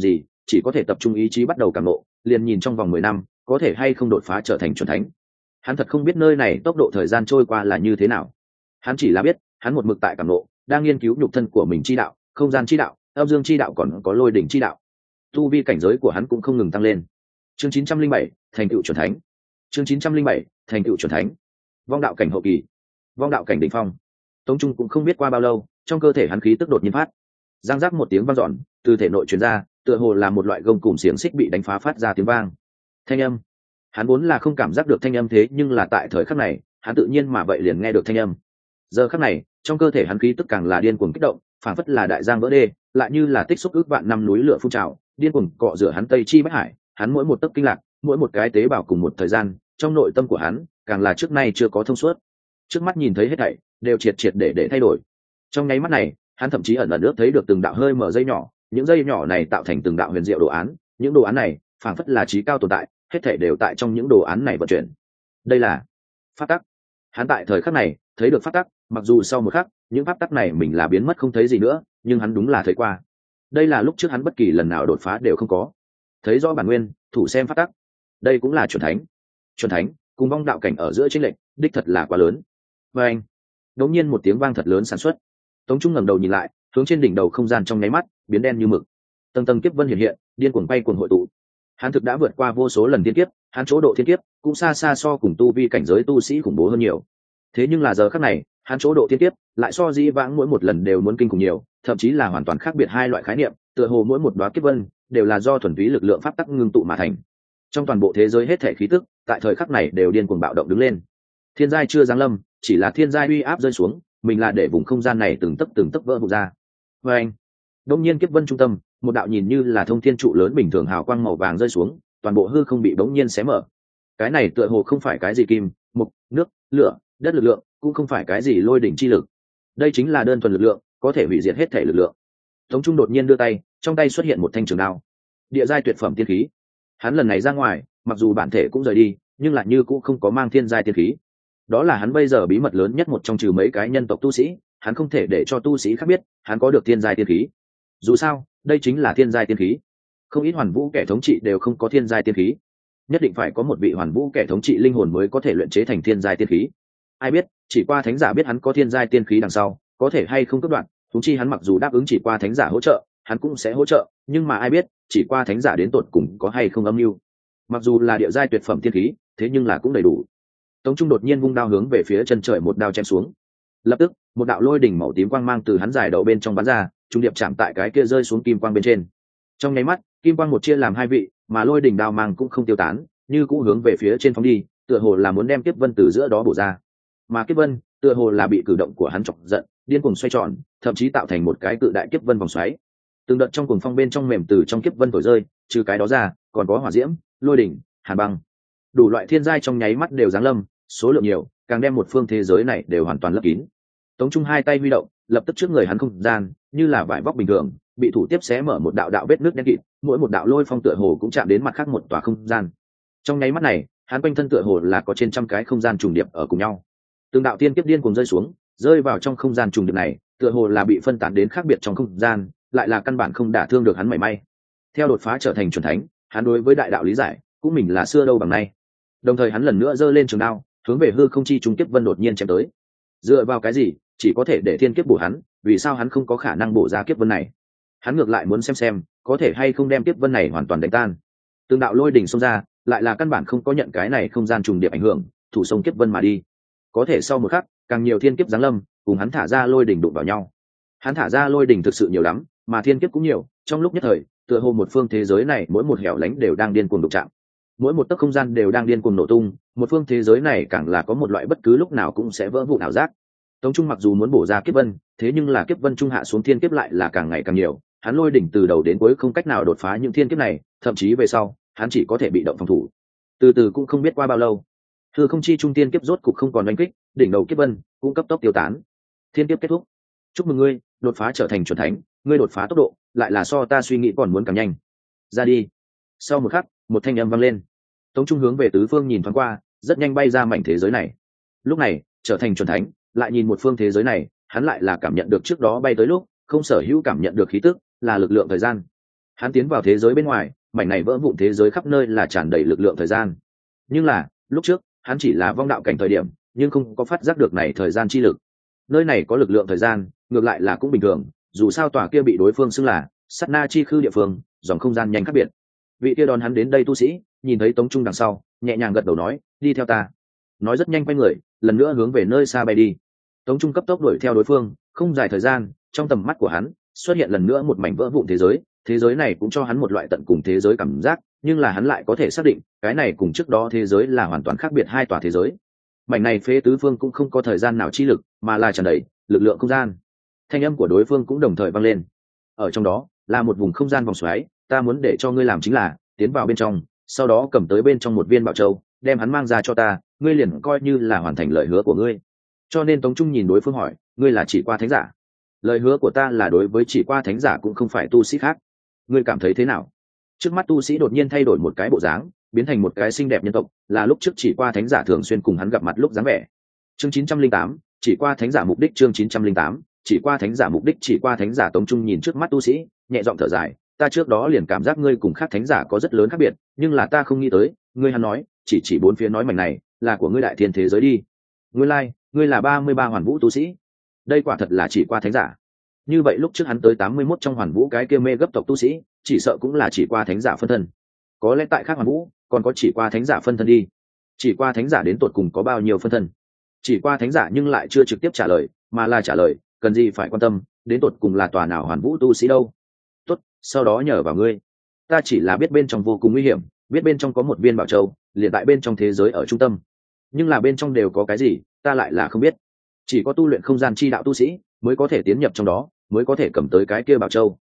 chỉ có thể tập trung ý chí bắt đầu cảm nộ, liền nhìn trong vòng 10 năm có thể hay không đột phá trở thành chuẩn thánh. Hắn thật không biết nơi này tốc độ thời gian trôi qua là như thế nào. Hắn chỉ là biết hắn một mực tại cảm nộ, đang nghiên cứu nhục thân của mình chi đạo, không gian chi đạo, âm dương chi đạo, còn có lôi đỉnh chi đạo. Tu vi cảnh giới của hắn cũng không ngừng tăng lên. Chương 907, thành tựu chuẩn thánh. Chương 907, thành tựu chuẩn thánh. Vong đạo cảnh hậu kỳ, vong đạo cảnh đỉnh phong. Tống Trung cũng không biết qua bao lâu, trong cơ thể hắn khí tức đột nhiên phát, giang giác một tiếng vang dọn từ thể nội truyền ra, tựa hồ là một loại gông cùm xiềng xích bị đánh phá phát ra tiếng vang. Thanh âm, hắn vốn là không cảm giác được thanh âm, thế nhưng là tại thời khắc này, hắn tự nhiên mà vậy liền nghe được thanh âm. Giờ khắc này, trong cơ thể hắn khí tức càng là điên cuồng kích động, phảng phất là đại giang vỡ đê, lại như là tích xúc ước vạn năm núi lửa phun trào, điên cuồng cọ rửa hắn tây chi bách hải. Hắn mỗi một tấc kinh lạc, mỗi một cái tế bào cùng một thời gian, trong nội tâm của hắn càng là trước nay chưa có thông suốt. Trước mắt nhìn thấy hết thảy đều triệt triệt để thay đổi. Trong nháy mắt này, hắn thậm chí ẩn ẩn ước thấy được từng đạo hơi mở dây nhỏ, những dây nhỏ này tạo thành từng đạo huyền diệu đồ án, những đồ án này phảng phất là trí cao tồn tại, hết thảy đều tại trong những đồ án này vận chuyển. Đây là pháp tắc. Hắn tại thời khắc này thấy được pháp tắc, mặc dù sau một khắc những pháp tắc này mình là biến mất không thấy gì nữa, nhưng hắn đúng là thấy qua. Đây là lúc trước hắn bất kỳ lần nào đột phá đều không có. Thấy rõ bản nguyên, thủ xem pháp tắc. Đây cũng là chuẩn thánh. Chuẩn thánh cùng vong đạo cảnh ở giữa chênh lệch đích thật là quá lớn. Và anh, đột nhiên một tiếng vang thật lớn sản xuất. Tống Trung ngẩng đầu nhìn lại, hướng trên đỉnh đầu không gian trong nháy mắt biến đen như mực. Tầng tầng kiếp vân hiện hiện, điên cuồng bay cuồng hội tụ. Hắn thực đã vượt qua vô số lần thiên kiếp, hắn chỗ độ thiên kiếp cũng xa xa so cùng tu vi cảnh giới tu sĩ khủng bố hơn nhiều. Thế nhưng là giờ khắc này, hắn chỗ độ thiên kiếp lại so dĩ vãng mỗi một lần đều muốn kinh khủng nhiều, thậm chí là hoàn toàn khác biệt hai loại khái niệm, tựa hồ mỗi một đóa kiếp vân đều là do thuần túy lực lượng pháp tắc ngưng tụ mà thành. Trong toàn bộ thế giới hết thảy khí tức, tại thời khắc này đều điên cuồng bạo động đứng lên. Thiên giai chưa giáng lâm, chỉ là thiên giai uy áp rơi xuống, mình là để vùng không gian này từng tấc vỡ vụn ra. Và anh, đông nhiên kiếp vân trung tâm, một đạo nhìn như là thông thiên trụ lớn bình thường hào quang màu vàng rơi xuống, toàn bộ hư không bị bỗng nhiên xé mở. Cái này tựa hồ không phải cái gì kim, mục, nước, lửa, đất lực lượng, cũng không phải cái gì lôi đỉnh chi lực. Đây chính là đơn thuần lực lượng, có thể hủy diệt hết thể lực lượng. Tống Trung đột nhiên đưa tay, trong tay xuất hiện một thanh trường đao, địa giai tuyệt phẩm tiên khí. Hắn lần này ra ngoài, mặc dù bản thể cũng rời đi, nhưng lại như cũng không có mang thiên giai tiên khí. Đó là hắn bây giờ bí mật lớn nhất một trong trừ mấy cái nhân tộc tu sĩ, hắn không thể để cho tu sĩ khác biết hắn có được thiên giai tiên khí. Dù sao, đây chính là thiên giai tiên khí. Không ít hoàn vũ kẻ thống trị đều không có thiên giai tiên khí, nhất định phải có một vị hoàn vũ kẻ thống trị linh hồn mới có thể luyện chế thành thiên giai tiên khí. Ai biết, chỉ qua thánh giả biết hắn có thiên giai tiên khí đằng sau có thể hay không cắt đoạn. Thúng chi hắn mặc dù đáp ứng chỉ qua thánh giả hỗ trợ, hắn cũng sẽ hỗ trợ, nhưng mà ai biết chỉ qua thánh giả đến tột cùng có hay không âm mưu. Mặc dù là địa giai tuyệt phẩm tiên khí, thế nhưng là cũng đầy đủ. Tống Trung đột nhiên vung đao hướng về phía chân trời một đao chém xuống. Lập tức, một đạo lôi đỉnh màu tím quang mang từ hắn dài đầu bên trong bắn ra, trung điệp chạm tại cái kia rơi xuống kim quang bên trên. Trong nháy mắt, kim quang một chia làm hai vị, mà lôi đỉnh đao mang cũng không tiêu tán, như cũ hướng về phía trên phóng đi, tựa hồ là muốn đem kiếp vân từ giữa đó bổ ra. Mà kiếp vân, tựa hồ là bị cử động của hắn chọc giận, điên cuồng xoay tròn, thậm chí tạo thành một cái cự đại kiếp vân vòng xoáy. Từng đợt trong cuồng phong bên trong mềm từ trong kiếp vân thổi rơi, trừ cái đó ra, còn có hỏa diễm, lôi đỉnh, hàn băng, đủ loại thiên giai trong nháy mắt đều giáng lâm, số lượng nhiều, càng đem một phương thế giới này đều hoàn toàn lấp kín. Tống Trung hai tay huy động, lập tức trước người hắn không gian như là vải vóc bình thường bị thủ tiếp xé mở một đạo đạo vết nước đen kịt, mỗi một đạo lôi phong tựa hồ cũng chạm đến mặt khác một tòa không gian. Trong nháy mắt này, hắn quanh thân tựa hồ là có trên trăm cái không gian trùng điệp ở cùng nhau. Từng đạo tiên kiếp điên cuồng rơi xuống, rơi vào trong không gian trùng điệp này, tựa hồ là bị phân tán đến khác biệt trong không gian, lại là căn bản không đả thương được hắn mảy may. Theo đột phá trở thành chuẩn thánh, hắn đối với đại đạo lý giải cũng mình là xưa đâu bằng nay. Đồng thời hắn lần nữa giơ lên trường đao, hướng về hư không chi trung kiếp vân đột nhiên chém tới. Dựa vào cái gì, chỉ có thể để thiên kiếp bổ hắn, vì sao hắn không có khả năng bổ ra kiếp vân này? Hắn ngược lại muốn xem có thể hay không đem kiếp vân này hoàn toàn đánh tan. Từng đạo lôi đỉnh xông ra, lại là căn bản không có nhận cái này không gian trùng điệp ảnh hưởng, thủ sông kiếp vân mà đi. Có thể sau một khắc, càng nhiều thiên kiếp giáng lâm, cùng hắn thả ra lôi đỉnh đụng vào nhau. Hắn thả ra lôi đỉnh thực sự nhiều lắm, mà thiên kiếp cũng nhiều, trong lúc nhất thời, tựa hồ một phương thế giới này mỗi một hẻo lánh đều đang điên cuồng đụng chạm, mỗi một tấc không gian đều đang điên cuồng nổ tung, một phương thế giới này càng là có một loại bất cứ lúc nào cũng sẽ vỡ vụn ảo giác. Tống Trung mặc dù muốn bổ ra kiếp vân, thế nhưng là kiếp vân trung hạ xuống thiên kiếp lại là càng ngày càng nhiều, hắn lôi đỉnh từ đầu đến cuối không cách nào đột phá những thiên kiếp này, thậm chí về sau, hắn chỉ có thể bị động phòng thủ. Từ từ cũng không biết qua bao lâu, hư không chi trung tiên kiếp rốt cục không còn đánh kích, đỉnh đầu kiếp vân cũng cấp tốc tiêu tán. Thiên kiếp kết thúc. Chúc mừng ngươi, đột phá trở thành chuẩn thánh, ngươi đột phá tốc độ lại là so ta suy nghĩ còn muốn càng nhanh. Ra đi. Sau một khắc, một thanh âm vang lên. Tống Trung hướng về tứ phương nhìn thoáng qua, rất nhanh bay ra mảnh thế giới này. Lúc này, trở thành chuẩn thánh, lại nhìn một phương thế giới này, hắn lại là cảm nhận được trước đó bay tới lúc không sở hữu cảm nhận được khí tức, là lực lượng thời gian. Hắn tiến vào thế giới bên ngoài, mảnh này vỡ vụn thế giới khắp nơi là tràn đầy lực lượng thời gian. Nhưng là lúc trước hắn chỉ là vong đạo cảnh thời điểm, nhưng không có phát giác được này thời gian chi lực. Nơi này có lực lượng thời gian, ngược lại là cũng bình thường, dù sao tòa kia bị đối phương xưng là sát na chi khư địa phương, dòng không gian nhanh khác biệt. Vị kia đón hắn đến đây tu sĩ nhìn thấy Tống Trung đằng sau, nhẹ nhàng gật đầu nói, đi theo ta. Nói rất nhanh quay người, lần nữa hướng về nơi xa bay đi. Tống Trung cấp tốc đuổi theo đối phương, không dài thời gian, trong tầm mắt của hắn xuất hiện lần nữa một mảnh vỡ vụn thế giới này cũng cho hắn một loại tận cùng thế giới cảm giác, nhưng là hắn lại có thể xác định cái này cùng trước đó thế giới là hoàn toàn khác biệt hai tòa thế giới. Mảnh này phế tứ phương cũng không có thời gian nào chi lực, mà là tràn đầy lực lượng không gian. Thanh âm của đối phương cũng đồng thời vang lên. Ở trong đó là một vùng không gian vòng xoáy, ta muốn để cho ngươi làm chính là tiến vào bên trong, sau đó cầm tới bên trong một viên bảo châu, đem hắn mang ra cho ta, ngươi liền coi như là hoàn thành lời hứa của ngươi. Cho nên Tống Trung nhìn đối phương hỏi, ngươi là chỉ qua thánh giả? Lời hứa của ta là đối với chỉ qua thánh giả, cũng không phải tu sĩ khác. Ngươi cảm thấy thế nào? Trước mắt tu sĩ đột nhiên thay đổi một cái bộ dáng, biến thành một cái xinh đẹp nhân tộc, là lúc trước chỉ qua thánh giả thường xuyên cùng hắn gặp mặt lúc dáng vẻ. Chương 908, chỉ qua thánh giả mục đích. Chương 908, chỉ qua thánh giả mục đích. Chỉ qua thánh giả. Tống Trung nhìn trước mắt tu sĩ, nhẹ giọng thở dài, ta trước đó liền cảm giác ngươi cùng khác thánh giả có rất lớn khác biệt, nhưng là ta không nghĩ tới, ngươi hắn nói, chỉ bốn phía nói mảnh này là của ngươi đại thiên thế giới đi. Nguyên lai, ngươi là 33 hoàn vũ tu sĩ. Đây quả thật là chỉ qua thánh giả. Như vậy lúc trước hắn tới 81 trong hoàn vũ cái kia mê gấp tộc tu sĩ, chỉ sợ cũng là chỉ qua thánh giả phân thân. Có lẽ tại khác hoàn vũ còn có chỉ qua thánh giả phân thân đi. Chỉ qua thánh giả đến tột cùng có bao nhiêu phân thân? Chỉ qua thánh giả nhưng lại chưa trực tiếp trả lời, mà là trả lời, cần gì phải quan tâm, đến tột cùng là tòa nào hoàn vũ tu sĩ đâu. Tốt, sau đó nhờ vào ngươi. Ta chỉ là biết bên trong vô cùng nguy hiểm, biết bên trong có một viên bảo châu, liền tại bên trong thế giới ở trung tâm. Nhưng là bên trong đều có cái gì, ta lại là không biết. Chỉ có tu luyện không gian chi đạo tu sĩ mới có thể tiến nhập trong đó, mới có thể cầm tới cái kia bảo châu.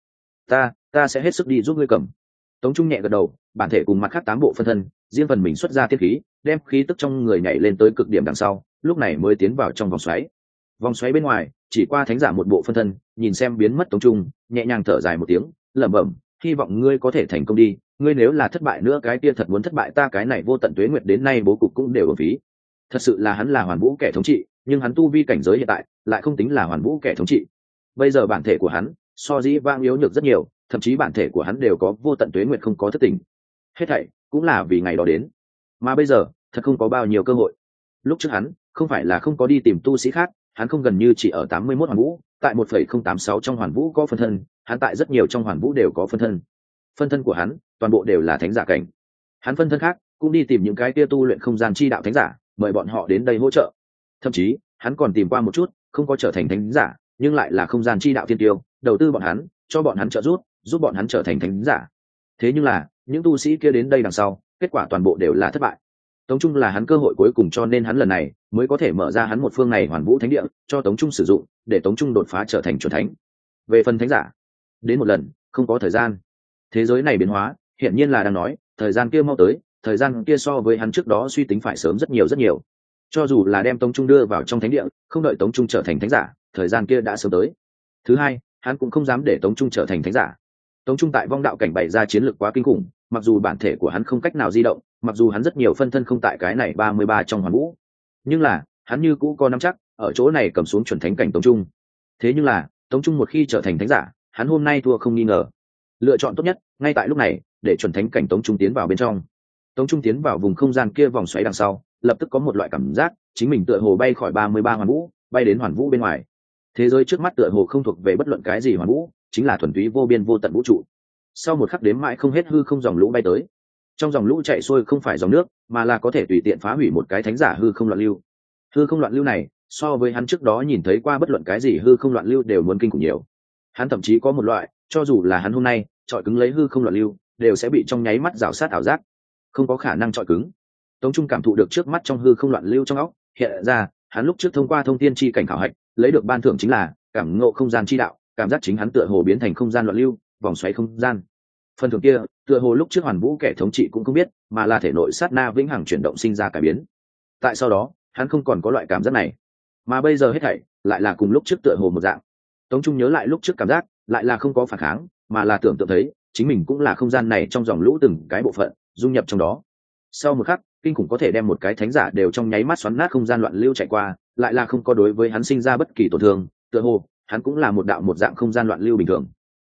Ta sẽ hết sức đi giúp ngươi cầm. Tống Trung nhẹ gật đầu, bản thể cùng mặt khác 8 bộ phân thân, riêng phần mình xuất ra tiên khí, đem khí tức trong người nhảy lên tới cực điểm đằng sau, lúc này mới tiến vào trong vòng xoáy. Vòng xoáy bên ngoài, chỉ qua thánh giả một bộ phân thân, nhìn xem biến mất Tống Trung, nhẹ nhàng thở dài một tiếng, lẩm bẩm, hy vọng ngươi có thể thành công đi, ngươi nếu là thất bại nữa cái kia thật muốn thất bại, ta cái này vô tận tuế nguyệt đến nay bố cục cũng đều uổng phí. Thật sự là hắn là hoàn vũ kẻ thống trị, nhưng hắn tu vi cảnh giới hiện tại lại không tính là hoàn vũ kẻ thống trị. Bây giờ bản thể của hắn so dĩ vang yếu nhược rất nhiều, thậm chí bản thể của hắn đều có vô tận tuế nguyệt không có thất tình. Hết thảy cũng là vì ngày đó đến, mà bây giờ thật không có bao nhiêu cơ hội. Lúc trước hắn không phải là không có đi tìm tu sĩ khác, hắn không gần như chỉ ở 81 hoàn vũ, tại 1,086 trong hoàn vũ có phân thân, hắn tại rất nhiều trong hoàn vũ đều có phân thân. Phân thân của hắn toàn bộ đều là thánh giả cảnh. Hắn phân thân khác cũng đi tìm những cái kia tu luyện không gian chi đạo thánh giả, mời bọn họ đến đây hỗ trợ. Thậm chí hắn còn tìm qua một chút không có trở thành thánh giả, nhưng lại là không gian chi đạo thiên tiêu, đầu tư bọn hắn, cho bọn hắn trợ giúp bọn hắn trở thành thánh giả. Thế nhưng là những tu sĩ kia đến đây đằng sau, kết quả toàn bộ đều là thất bại. Tống Trung là hắn cơ hội cuối cùng, cho nên hắn lần này mới có thể mở ra hắn một phương này hoàn vũ thánh địa cho Tống Trung sử dụng, để Tống Trung đột phá trở thành chuẩn thánh. Về phần thánh giả, đến một lần không có thời gian. Thế giới này biến hóa hiển nhiên là đang nói thời gian kia mau tới, thời gian kia so với hắn trước đó suy tính phải sớm rất nhiều. Cho dù là đem Tống Trung đưa vào trong thánh địa, không đợi Tống Trung trở thành thánh giả, thời gian kia đã sớm tới. Thứ hai, hắn cũng không dám để Tống Trung trở thành thánh giả. Tống Trung tại vong đạo cảnh bày ra chiến lược quá kinh khủng, mặc dù bản thể của hắn không cách nào di động, mặc dù hắn rất nhiều phân thân không tại cái này 33 trong hoàn vũ, nhưng là hắn như cũ có nắm chắc ở chỗ này cầm xuống chuẩn thánh cảnh Tống Trung. Thế nhưng là Tống Trung một khi trở thành thánh giả, hắn hôm nay thua không nghi ngờ. Lựa chọn tốt nhất ngay tại lúc này để chuẩn thánh cảnh Tống Trung tiến vào bên trong. Tống Trung tiến vào vùng không gian kia vòng xoáy đằng sau, lập tức có một loại cảm giác chính mình tựa hồ bay khỏi 33 hoàn vũ, bay đến hoàn vũ bên ngoài. Thế giới trước mắt tựa hồ không thuộc về bất luận cái gì hoàn vũ, chính là thuần túy vô biên vô tận vũ trụ. Sau một khắc đếm mãi không hết hư không dòng lũ bay tới. Trong dòng lũ chạy xuôi không phải dòng nước, mà là có thể tùy tiện phá hủy một cái thánh giả hư không loạn lưu. Hư không loạn lưu này so với hắn trước đó nhìn thấy qua bất luận cái gì hư không loạn lưu đều muốn kinh khủng nhiều. Hắn thậm chí có một loại, cho dù là hắn hôm nay chọi cứng lấy hư không loạn lưu, đều sẽ bị trong nháy mắt rào sát ảo giác, không có khả năng chọi cứng. Tống Trung cảm thụ được trước mắt trong hư không loạn lưu trong óc hiện ra, hắn lúc trước thông qua thông tiên chi cảnh khảo hạch lấy được ban thưởng chính là cảm ngộ không gian chi đạo, cảm giác chính hắn tựa hồ biến thành không gian loạn lưu, vòng xoáy không gian. Phần thưởng kia tựa hồ lúc trước hoàn vũ kẻ thống trị cũng không biết, mà là thể nội sát na vĩnh hằng chuyển động sinh ra cải biến. Tại sau đó hắn không còn có loại cảm giác này, mà bây giờ hết thảy lại là cùng lúc trước tựa hồ một dạng. Tống Trung nhớ lại lúc trước cảm giác, lại là không có phản kháng, mà là tưởng tượng thấy chính mình cũng là không gian này trong dòng lũ từng cái bộ phận dung nhập trong đó. Sau một khắc kinh khủng có thể đem một cái thánh giả đều trong nháy mắt xoắn nát không gian loạn lưu chạy qua, lại là không có đối với hắn sinh ra bất kỳ tổn thương, tựa hồ hắn cũng là một đạo một dạng không gian loạn lưu bình thường.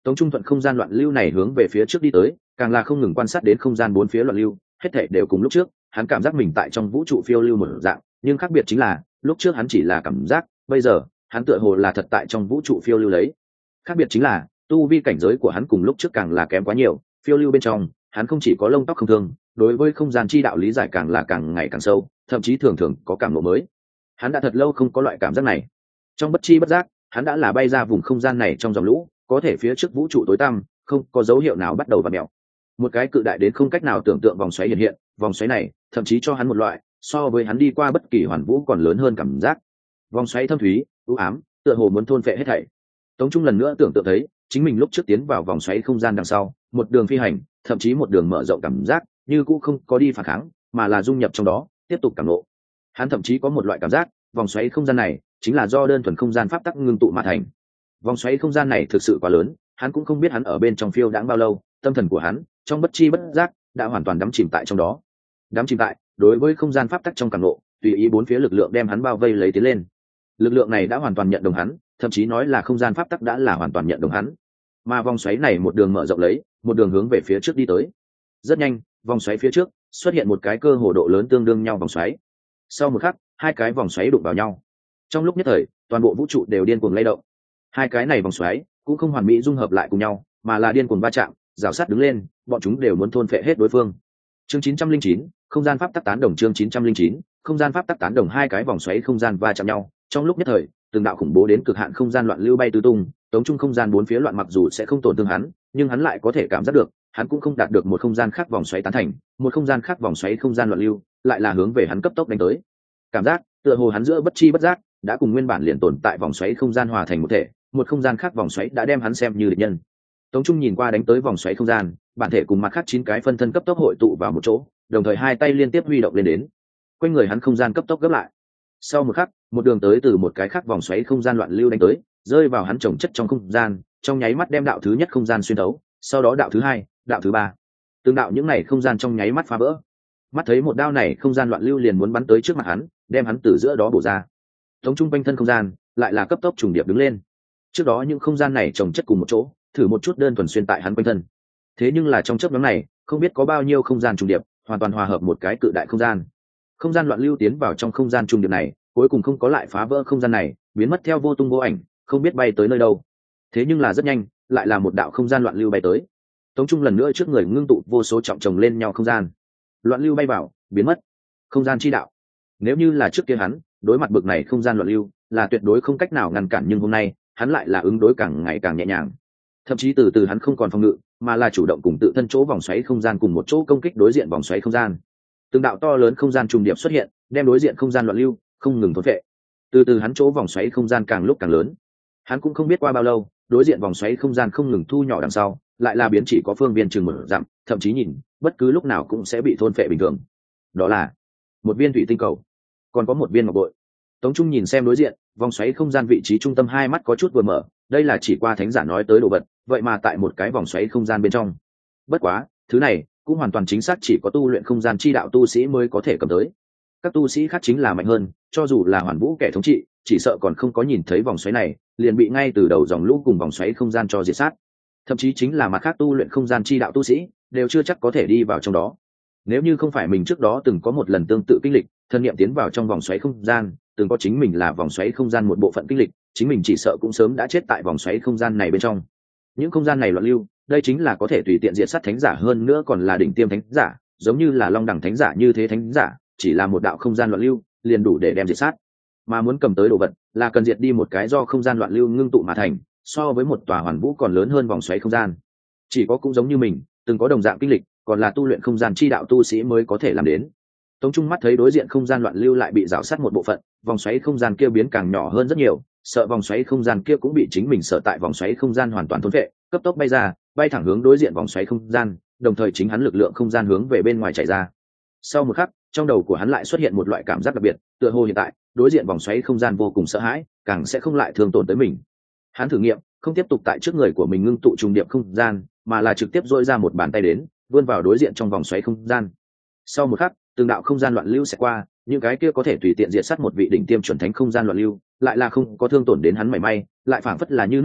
Tống Trung thuận không gian loạn lưu này hướng về phía trước đi tới, càng là không ngừng quan sát đến không gian bốn phía loạn lưu, hết thảy đều cùng lúc trước, hắn cảm giác mình tại trong vũ trụ phiêu lưu một dạng, nhưng khác biệt chính là, lúc trước hắn chỉ là cảm giác, bây giờ, hắn tựa hồ là thật tại trong vũ trụ phiêu lưu lấy. Khác biệt chính là, tu vi cảnh giới của hắn cùng lúc trước càng là kém quá nhiều, phiêu lưu bên trong, hắn không chỉ có lông tóc không thương, đối với không gian chi đạo lý giải càng là càng ngày càng sâu, thậm chí thường thường có cảm ngộ mới. Hắn đã thật lâu không có loại cảm giác này. Trong bất chi bất giác, hắn đã là bay ra vùng không gian này trong dòng lũ, có thể phía trước vũ trụ tối tăm, không có dấu hiệu nào bắt đầu vặn mèo. Một cái cự đại đến không cách nào tưởng tượng vòng xoáy hiện hiện, vòng xoáy này thậm chí cho hắn một loại so với hắn đi qua bất kỳ hoàn vũ còn lớn hơn cảm giác. Vòng xoáy thâm thúy, u ám, tựa hồ muốn thôn phệ hết thảy. Tống Trung lần nữa tưởng tượng thấy, chính mình lúc trước tiến vào vòng xoáy không gian đằng sau, một đường phi hành, thậm chí một đường mở rộng cảm giác, như cũng không có đi phản kháng, mà là dung nhập trong đó, tiếp tục cảm ngộ. Hắn thậm chí có một loại cảm giác, vòng xoáy không gian này chính là do đơn thuần không gian pháp tắc ngưng tụ mà thành. Vòng xoáy không gian này thực sự quá lớn, hắn cũng không biết hắn ở bên trong phiêu đãng bao lâu, tâm thần của hắn trong bất chi bất giác đã hoàn toàn đắm chìm tại trong đó. Đắm chìm tại đối với không gian pháp tắc trong cảm ngộ, tùy ý bốn phía lực lượng đem hắn bao vây lấy tiến lên. Lực lượng này đã hoàn toàn nhận đồng hắn, thậm chí nói là không gian pháp tắc đã là hoàn toàn nhận đồng hắn. Mà vòng xoáy này một đường mở rộng lấy, một đường hướng về phía trước đi tới. Rất nhanh, vòng xoáy phía trước xuất hiện một cái cơ hồ độ lớn tương đương nhau vòng xoáy. Sau một khắc, hai cái vòng xoáy đụng vào nhau. Trong lúc nhất thời, toàn bộ vũ trụ đều điên cuồng lay động. Hai cái này vòng xoáy cũng không hoàn mỹ dung hợp lại cùng nhau, mà là điên cuồng va chạm, rào sát đứng lên, bọn chúng đều muốn thôn phệ hết đối phương. Chương 909, không gian pháp tắc tán đồng. Chương 909, không gian pháp tắc tán đồng. Hai cái vòng xoáy không gian va chạm nhau, trong lúc nhất thời, từng đạo khủng bố đến cực hạn không gian loạn lưu bay tứ tung, Tống Trung không gian bốn phía loạn mặc dù sẽ không tổn thương hắn, nhưng hắn lại có thể cảm giác được, hắn cũng không đạt được một không gian khác vòng xoáy tán thành, một không gian khác vòng xoáy không gian loạn lưu, lại là hướng về hắn cấp tốc đánh tới. Cảm giác, tựa hồ hắn giữa bất chi bất giác, đã cùng nguyên bản liền tồn tại vòng xoáy không gian hòa thành một thể, một không gian khác vòng xoáy đã đem hắn xem như địch nhân. Tống Trung nhìn qua đánh tới vòng xoáy không gian, bản thể cùng mặt khác 9 cái phân thân cấp tốc hội tụ vào một chỗ, đồng thời hai tay liên tiếp huy động lên đến. Quanh người hắn không gian cấp tốc gấp lại. Sau một khắc, một đường tới từ một cái khác vòng xoáy không gian loạn lưu đánh tới, rơi vào hắn chồng chất trong không gian, trong nháy mắt đem đạo thứ nhất không gian xuyên thấu, sau đó đạo thứ hai, đạo thứ ba. Tương đạo những này không gian trong nháy mắt phá vỡ. Mắt thấy một đao này không gian loạn lưu liền muốn bắn tới trước mặt hắn, đem hắn từ giữa đó bổ ra. Tống Trung quanh thân không gian lại là cấp tốc trùng điệp đứng lên. Trước đó những không gian này chồng chất cùng một chỗ, thử một chút đơn thuần xuyên tại hắn quanh thân. Thế nhưng là trong chớp nhoáng này, không biết có bao nhiêu không gian trùng điệp, hoàn toàn hòa hợp một cái cự đại không gian. Không gian loạn lưu tiến vào trong không gian trùng điệp này, cuối cùng không có lại phá vỡ không gian này, biến mất theo vô tung vô ảnh, không biết bay tới nơi đâu. Thế nhưng là rất nhanh, lại là một đạo không gian loạn lưu bay tới. Tống Trung lần nữa trước người ngưng tụ vô số trọng chồng lên nhau không gian. Loạn lưu bay vào, biến mất. Không gian chi đạo. Nếu như là trước kia hắn, đối mặt bực này không gian loạn lưu, là tuyệt đối không cách nào ngăn cản, nhưng hôm nay, hắn lại là ứng đối càng ngày càng nhẹ nhàng. Thậm chí từ từ hắn không còn phòng ngự, mà là chủ động cùng tự thân chỗ vòng xoáy không gian cùng một chỗ công kích đối diện vòng xoáy không gian. Từng đạo to lớn không gian trùng điệp xuất hiện, đem đối diện không gian loạn lưu không ngừng thốn vệ. Từ từ hắn chỗ vòng xoáy không gian càng lúc càng lớn. Hắn cũng không biết qua bao lâu, đối diện vòng xoáy không gian không ngừng thu nhỏ đằng sau, lại là biến chỉ có phương viên chừng 1 dặm, thậm chí nhìn, bất cứ lúc nào cũng sẽ bị thôn phệ bình thường. Đó là một viên thủy tinh cầu, còn có một viên ngọc bội. Tống Trung nhìn xem đối diện, vòng xoáy không gian vị trí trung tâm hai mắt có chút vừa mở, đây là chỉ qua thánh giả nói tới đồ vật, vậy mà tại một cái vòng xoáy không gian bên trong. Bất quá, thứ này cũng hoàn toàn chính xác chỉ có tu luyện không gian chi đạo tu sĩ mới có thể cầm tới. Các tu sĩ khác chính là mạnh hơn, cho dù là hoàn vũ kẻ thống trị, chỉ sợ còn không có nhìn thấy vòng xoáy này, liền bị ngay từ đầu dòng lũ cùng vòng xoáy không gian cho diệt sát. Thậm chí chính là mặt khác tu luyện không gian chi đạo tu sĩ, đều chưa chắc có thể đi vào trong đó. Nếu như không phải mình trước đó từng có một lần tương tự kinh lịch, thân niệm tiến vào trong vòng xoáy không gian, từng có chính mình là vòng xoáy không gian một bộ phận kinh lịch, chính mình chỉ sợ cũng sớm đã chết tại vòng xoáy không gian này bên trong. Những không gian này loạn lưu, đây chính là có thể tùy tiện diệt sát thánh giả, hơn nữa còn là đỉnh tiêm thánh giả, giống như là long đẳng thánh giả như thế thánh giả, chỉ là một đạo không gian loạn lưu, liền đủ để đem diệt sát. Mà muốn cầm tới đồ vật, là cần diệt đi một cái do không gian loạn lưu ngưng tụ mà thành, so với một tòa hoàn vũ còn lớn hơn vòng xoáy không gian. Chỉ có cũng giống như mình, từng có đồng dạng kinh lịch, còn là tu luyện không gian chi đạo tu sĩ mới có thể làm đến. Tống Trung mắt thấy đối diện không gian loạn lưu lại bị rào sát một bộ phận, vòng xoáy không gian kia biến càng nhỏ hơn rất nhiều, sợ vòng xoáy không gian kia cũng bị chính mình sợ tại vòng xoáy không gian hoàn toàn thôn phệ, cấp tốc bay ra, bay thẳng hướng đối diện vòng xoáy không gian, đồng thời chính hắn lực lượng không gian hướng về bên ngoài chảy ra. Sau một khắc, trong đầu của hắn lại xuất hiện một loại cảm giác đặc biệt, tựa hồ hiện tại, đối diện vòng xoáy không gian vô cùng sợ hãi, càng sẽ không lại thương tổn tới mình. Hắn thử nghiệm, không tiếp tục tại trước người của mình ngưng tụ trùng điệp không gian, mà là trực tiếp dội ra một bàn tay đến, vươn vào đối diện trong vòng xoáy không gian. Sau một khắc, từng đạo không gian loạn lưu sẽ qua, những cái kia có thể tùy tiện diệt sát một vị đỉnh tiêm chuẩn thánh không gian loạn lưu, lại là không có thương tổn đến hắn mảy may, lại phảng phất là như nước chảy,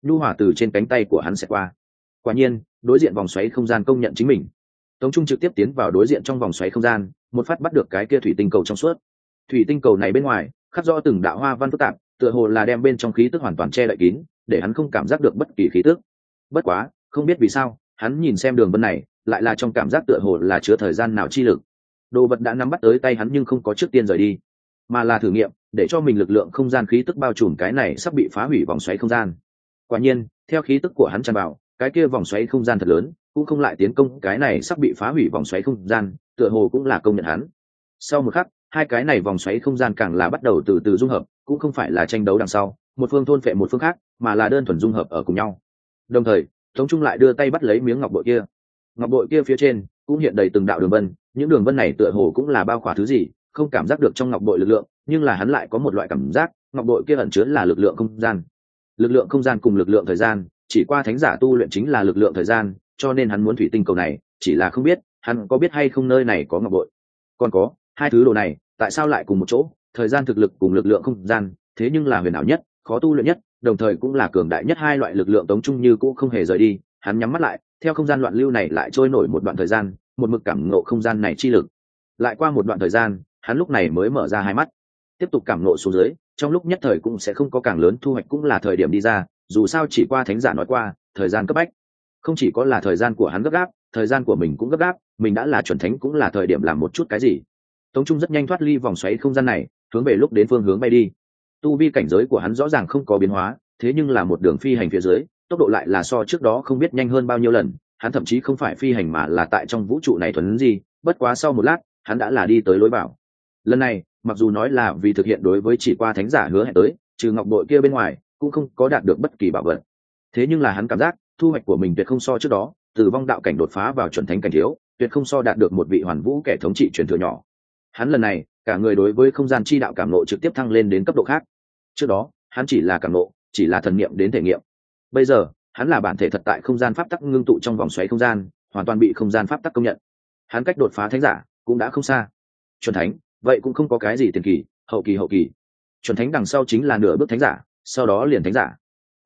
nhu hòa từ trên cánh tay của hắn sẽ qua. Quả nhiên đối diện vòng xoáy không gian công nhận chính mình. Tống Trung trực tiếp tiến vào đối diện trong vòng xoáy không gian, một phát bắt được cái kia thủy tinh cầu trong suốt. Thủy tinh cầu này bên ngoài khắc rõ từng đạo hoa văn phức tạp, tựa hồ là đem bên trong khí tức hoàn toàn che đậy kín, để hắn không cảm giác được bất kỳ khí tức. Bất quá không biết vì sao hắn nhìn xem đường vân này lại là trong cảm giác tựa hồ là chứa thời gian nào chi lực. Đồ vật đã nắm bắt tới tay hắn nhưng không có trước tiên rời đi, mà là thử nghiệm để cho mình lực lượng không gian khí tức bao trùm cái này sắp bị phá hủy vòng xoáy không gian. Quả nhiên theo khí tức của hắn tràn vào, cái kia vòng xoáy không gian thật lớn cũng không lại tiến công cái này sắp bị phá hủy vòng xoáy không gian, tựa hồ cũng là công nhận hắn. Sau một khắc hai cái này vòng xoáy không gian càng là bắt đầu từ từ dung hợp, cũng không phải là tranh đấu đằng sau một phương thôn phệ một phương khác, mà là đơn thuần dung hợp ở cùng nhau. Đồng thời Tống Trung lại đưa tay bắt lấy miếng ngọc bội kia. Ngọc bội kia phía trên cũng hiện đầy từng đạo đường vân, những đường vân này tựa hồ cũng là bao khỏa thứ gì, không cảm giác được trong ngọc bội lực lượng, nhưng là hắn lại có một loại cảm giác ngọc bội kia ẩn chứa là lực lượng không gian. Lực lượng không gian cùng lực lượng thời gian, chỉ qua thánh giả tu luyện chính là lực lượng thời gian, cho nên hắn muốn thủy tinh cầu này, chỉ là không biết hắn có biết hay không nơi này có ngọc bội. Còn có hai thứ đồ này tại sao lại cùng một chỗ, thời gian thực lực cùng lực lượng không gian, thế nhưng là huyền ảo nhất, khó tu luyện nhất, đồng thời cũng là cường đại nhất hai loại lực lượng. Tống Trung như cũng không hề rời đi, hắn nhắm mắt lại, theo không gian loạn lưu này lại trôi nổi một đoạn thời gian, một mực cảm ngộ không gian này chi lực. Lại qua một đoạn thời gian, hắn lúc này mới mở ra hai mắt, tiếp tục cảm ngộ xuống dưới, trong lúc nhất thời cũng sẽ không có càng lớn thu hoạch, cũng là thời điểm đi ra, dù sao chỉ qua thánh giả nói qua, thời gian cấp bách. Không chỉ có là thời gian của hắn gấp gáp, thời gian của mình cũng gấp gáp, mình đã là chuẩn thánh cũng là thời điểm làm một chút cái gì. Tống Trung rất nhanh thoát ly vòng xoáy không gian này, hướng về lúc đến phương hướng bay đi. Tu vi cảnh giới của hắn rõ ràng không có biến hóa, thế nhưng là một đường phi hành phía dưới, tốc độ lại là so trước đó không biết nhanh hơn bao nhiêu lần. Hắn thậm chí không phải phi hành mà là tại trong vũ trụ này thuần gì, bất quá sau một lát hắn đã là đi tới lối vào. Lần này mặc dù nói là vì thực hiện đối với chỉ qua thánh giả hứa hẹn tới, trừ ngọc bội kia bên ngoài cũng không có đạt được bất kỳ bảo vật, thế nhưng là hắn cảm giác thu hoạch của mình tuyệt không so trước đó, từ vong đạo cảnh đột phá vào chuẩn thánh cảnh thiếu, tuyệt không so đạt được một vị hoàn vũ kẻ thống trị truyền thừa nhỏ. Hắn lần này cả người đối với không gian chi đạo cảm nộ trực tiếp thăng lên đến cấp độ khác. Trước đó hắn chỉ là cảm nộ, chỉ là thần niệm đến thể nghiệm, bây giờ hắn là bản thể thật tại không gian pháp tắc ngưng tụ trong vòng xoáy không gian, hoàn toàn bị không gian pháp tắc công nhận. Hắn cách đột phá thánh giả cũng đã không xa. Chuẩn thánh vậy cũng không có cái gì tiền kỳ, hậu kỳ. Chuẩn thánh đằng sau chính là nửa bước thánh giả, sau đó liền thánh giả.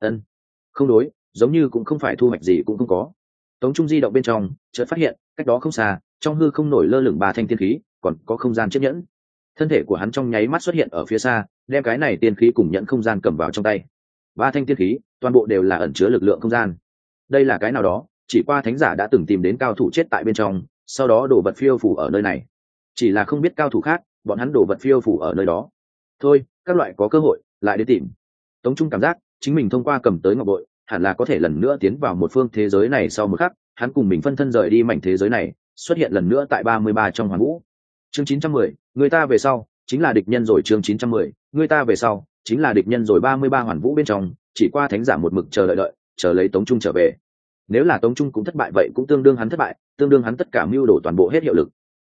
Không đối, giống như cũng không phải thu hoạch gì cũng không có. Tống Trung di động bên trong chợt phát hiện cách đó không xa, trong hư không nổi lơ lửng ba thanh tiên khí, còn có không gian chiếc nhẫn. Thân thể của hắn trong nháy mắt xuất hiện ở phía xa, đem cái này tiên khí cùng nhẫn không gian cầm vào trong tay. Ba thanh tiên khí toàn bộ đều là ẩn chứa lực lượng không gian. Đây là cái nào đó chỉ qua thánh giả đã từng tìm đến cao thủ chết tại bên trong, sau đó đổ vật phiêu phủ ở nơi này. Chỉ là không biết cao thủ khác bọn hắn đổ vật phiêu phủ ở nơi đó. Thôi các loại có cơ hội lại đến tìm. Tống Trung cảm giác chính mình thông qua cầm tới ngọc bội hẳn là có thể lần nữa tiến vào một phương thế giới này. Sau một khắc hắn cùng mình phân thân rời đi mảnh thế giới này, xuất hiện lần nữa tại 33 trong hoàn vũ. Chương 910, người ta về sau chính là địch nhân rồi. Chương 910, người ta về sau chính là địch nhân rồi. 33 hoàn vũ bên trong chỉ qua thánh giả một mực chờ đợi, chờ lấy Tống Trung trở về. Nếu là Tống Trung cũng thất bại vậy cũng tương đương hắn thất bại, tương đương hắn tất cả mưu đồ toàn bộ hết hiệu lực.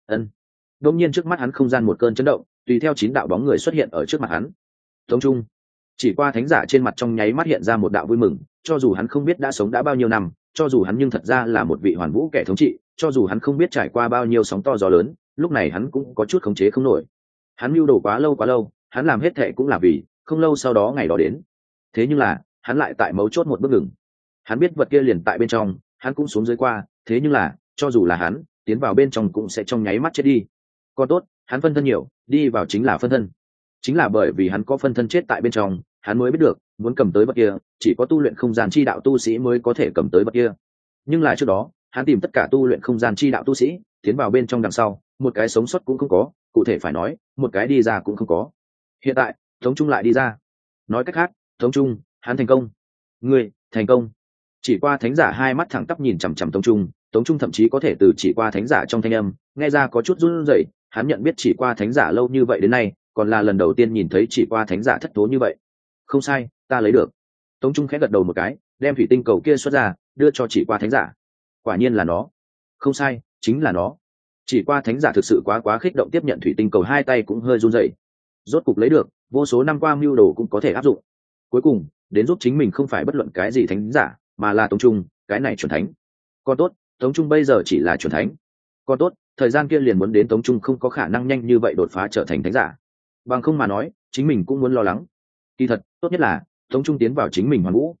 Đột nhiên trước mắt hắn không gian một cơn chấn động, tùy theo 9 đạo bóng người xuất hiện ở trước mặt hắn. Tống Trung. Chỉ qua thánh giả trên mặt trong nháy mắt hiện ra một đạo vui mừng, cho dù hắn không biết đã sống đã bao nhiêu năm, cho dù hắn nhưng thật ra là một vị hoàn vũ kẻ thống trị, cho dù hắn không biết trải qua bao nhiêu sóng to gió lớn, lúc này hắn cũng có chút khống chế không nổi. Hắn mưu đồ quá lâu, hắn làm hết thệ cũng là vì không lâu sau đó ngày đó đến. Thế nhưng là hắn lại tại mấu chốt một bước ngừng. Hắn biết vật kia liền tại bên trong, hắn cũng xuống dưới qua, thế nhưng là cho dù là hắn tiến vào bên trong cũng sẽ trong nháy mắt chết đi. Còn tốt hắn phân thân nhiều, đi vào chính là phân thân. Chính là bởi vì hắn có phân thân chết tại bên trong, hắn mới biết được muốn cầm tới vật kia chỉ có tu luyện không gian chi đạo tu sĩ mới có thể cầm tới vật kia. Nhưng là trước đó hắn tìm tất cả tu luyện không gian chi đạo tu sĩ, tiến vào bên trong đằng sau một cái sống sót cũng không có, cụ thể phải nói một cái đi ra cũng không có. Hiện tại Tống Trung lại đi ra, nói cách khác Tống Trung hắn thành công. Người thành công. Chỉ qua thánh giả hai mắt thẳng tắp nhìn chằm chằm Tống Trung, Tống Trung thậm chí có thể từ chỉ qua thánh giả trong thanh âm nghe ra có chút run rẩy. Hắn nhận biết chỉ qua thánh giả lâu như vậy đến nay, còn là lần đầu tiên nhìn thấy chỉ qua thánh giả thất thố như vậy. Không sai, ta lấy được. Tống Trung khẽ gật đầu một cái, đem thủy tinh cầu kia xuất ra đưa cho chỉ qua thánh giả. Quả nhiên là nó. Không sai, chính là nó. Chỉ qua thánh giả thực sự quá khích động tiếp nhận thủy tinh cầu, hai tay cũng hơi run rẩy. Rốt cục lấy được, vô số năm qua mưu đồ cũng có thể áp dụng. Cuối cùng đến giúp chính mình không phải bất luận cái gì thánh giả, mà là Tống Trung, cái này chuẩn thánh. Con tốt, Tống Trung bây giờ chỉ là chuẩn thánh. Con tốt, thời gian kia liền muốn đến, Tống Trung không có khả năng nhanh như vậy đột phá trở thành thánh giả. Bằng không mà nói chính mình cũng muốn lo lắng. Kỳ thật tốt nhất là Tống Trung tiến vào chính mình hoàn vũ.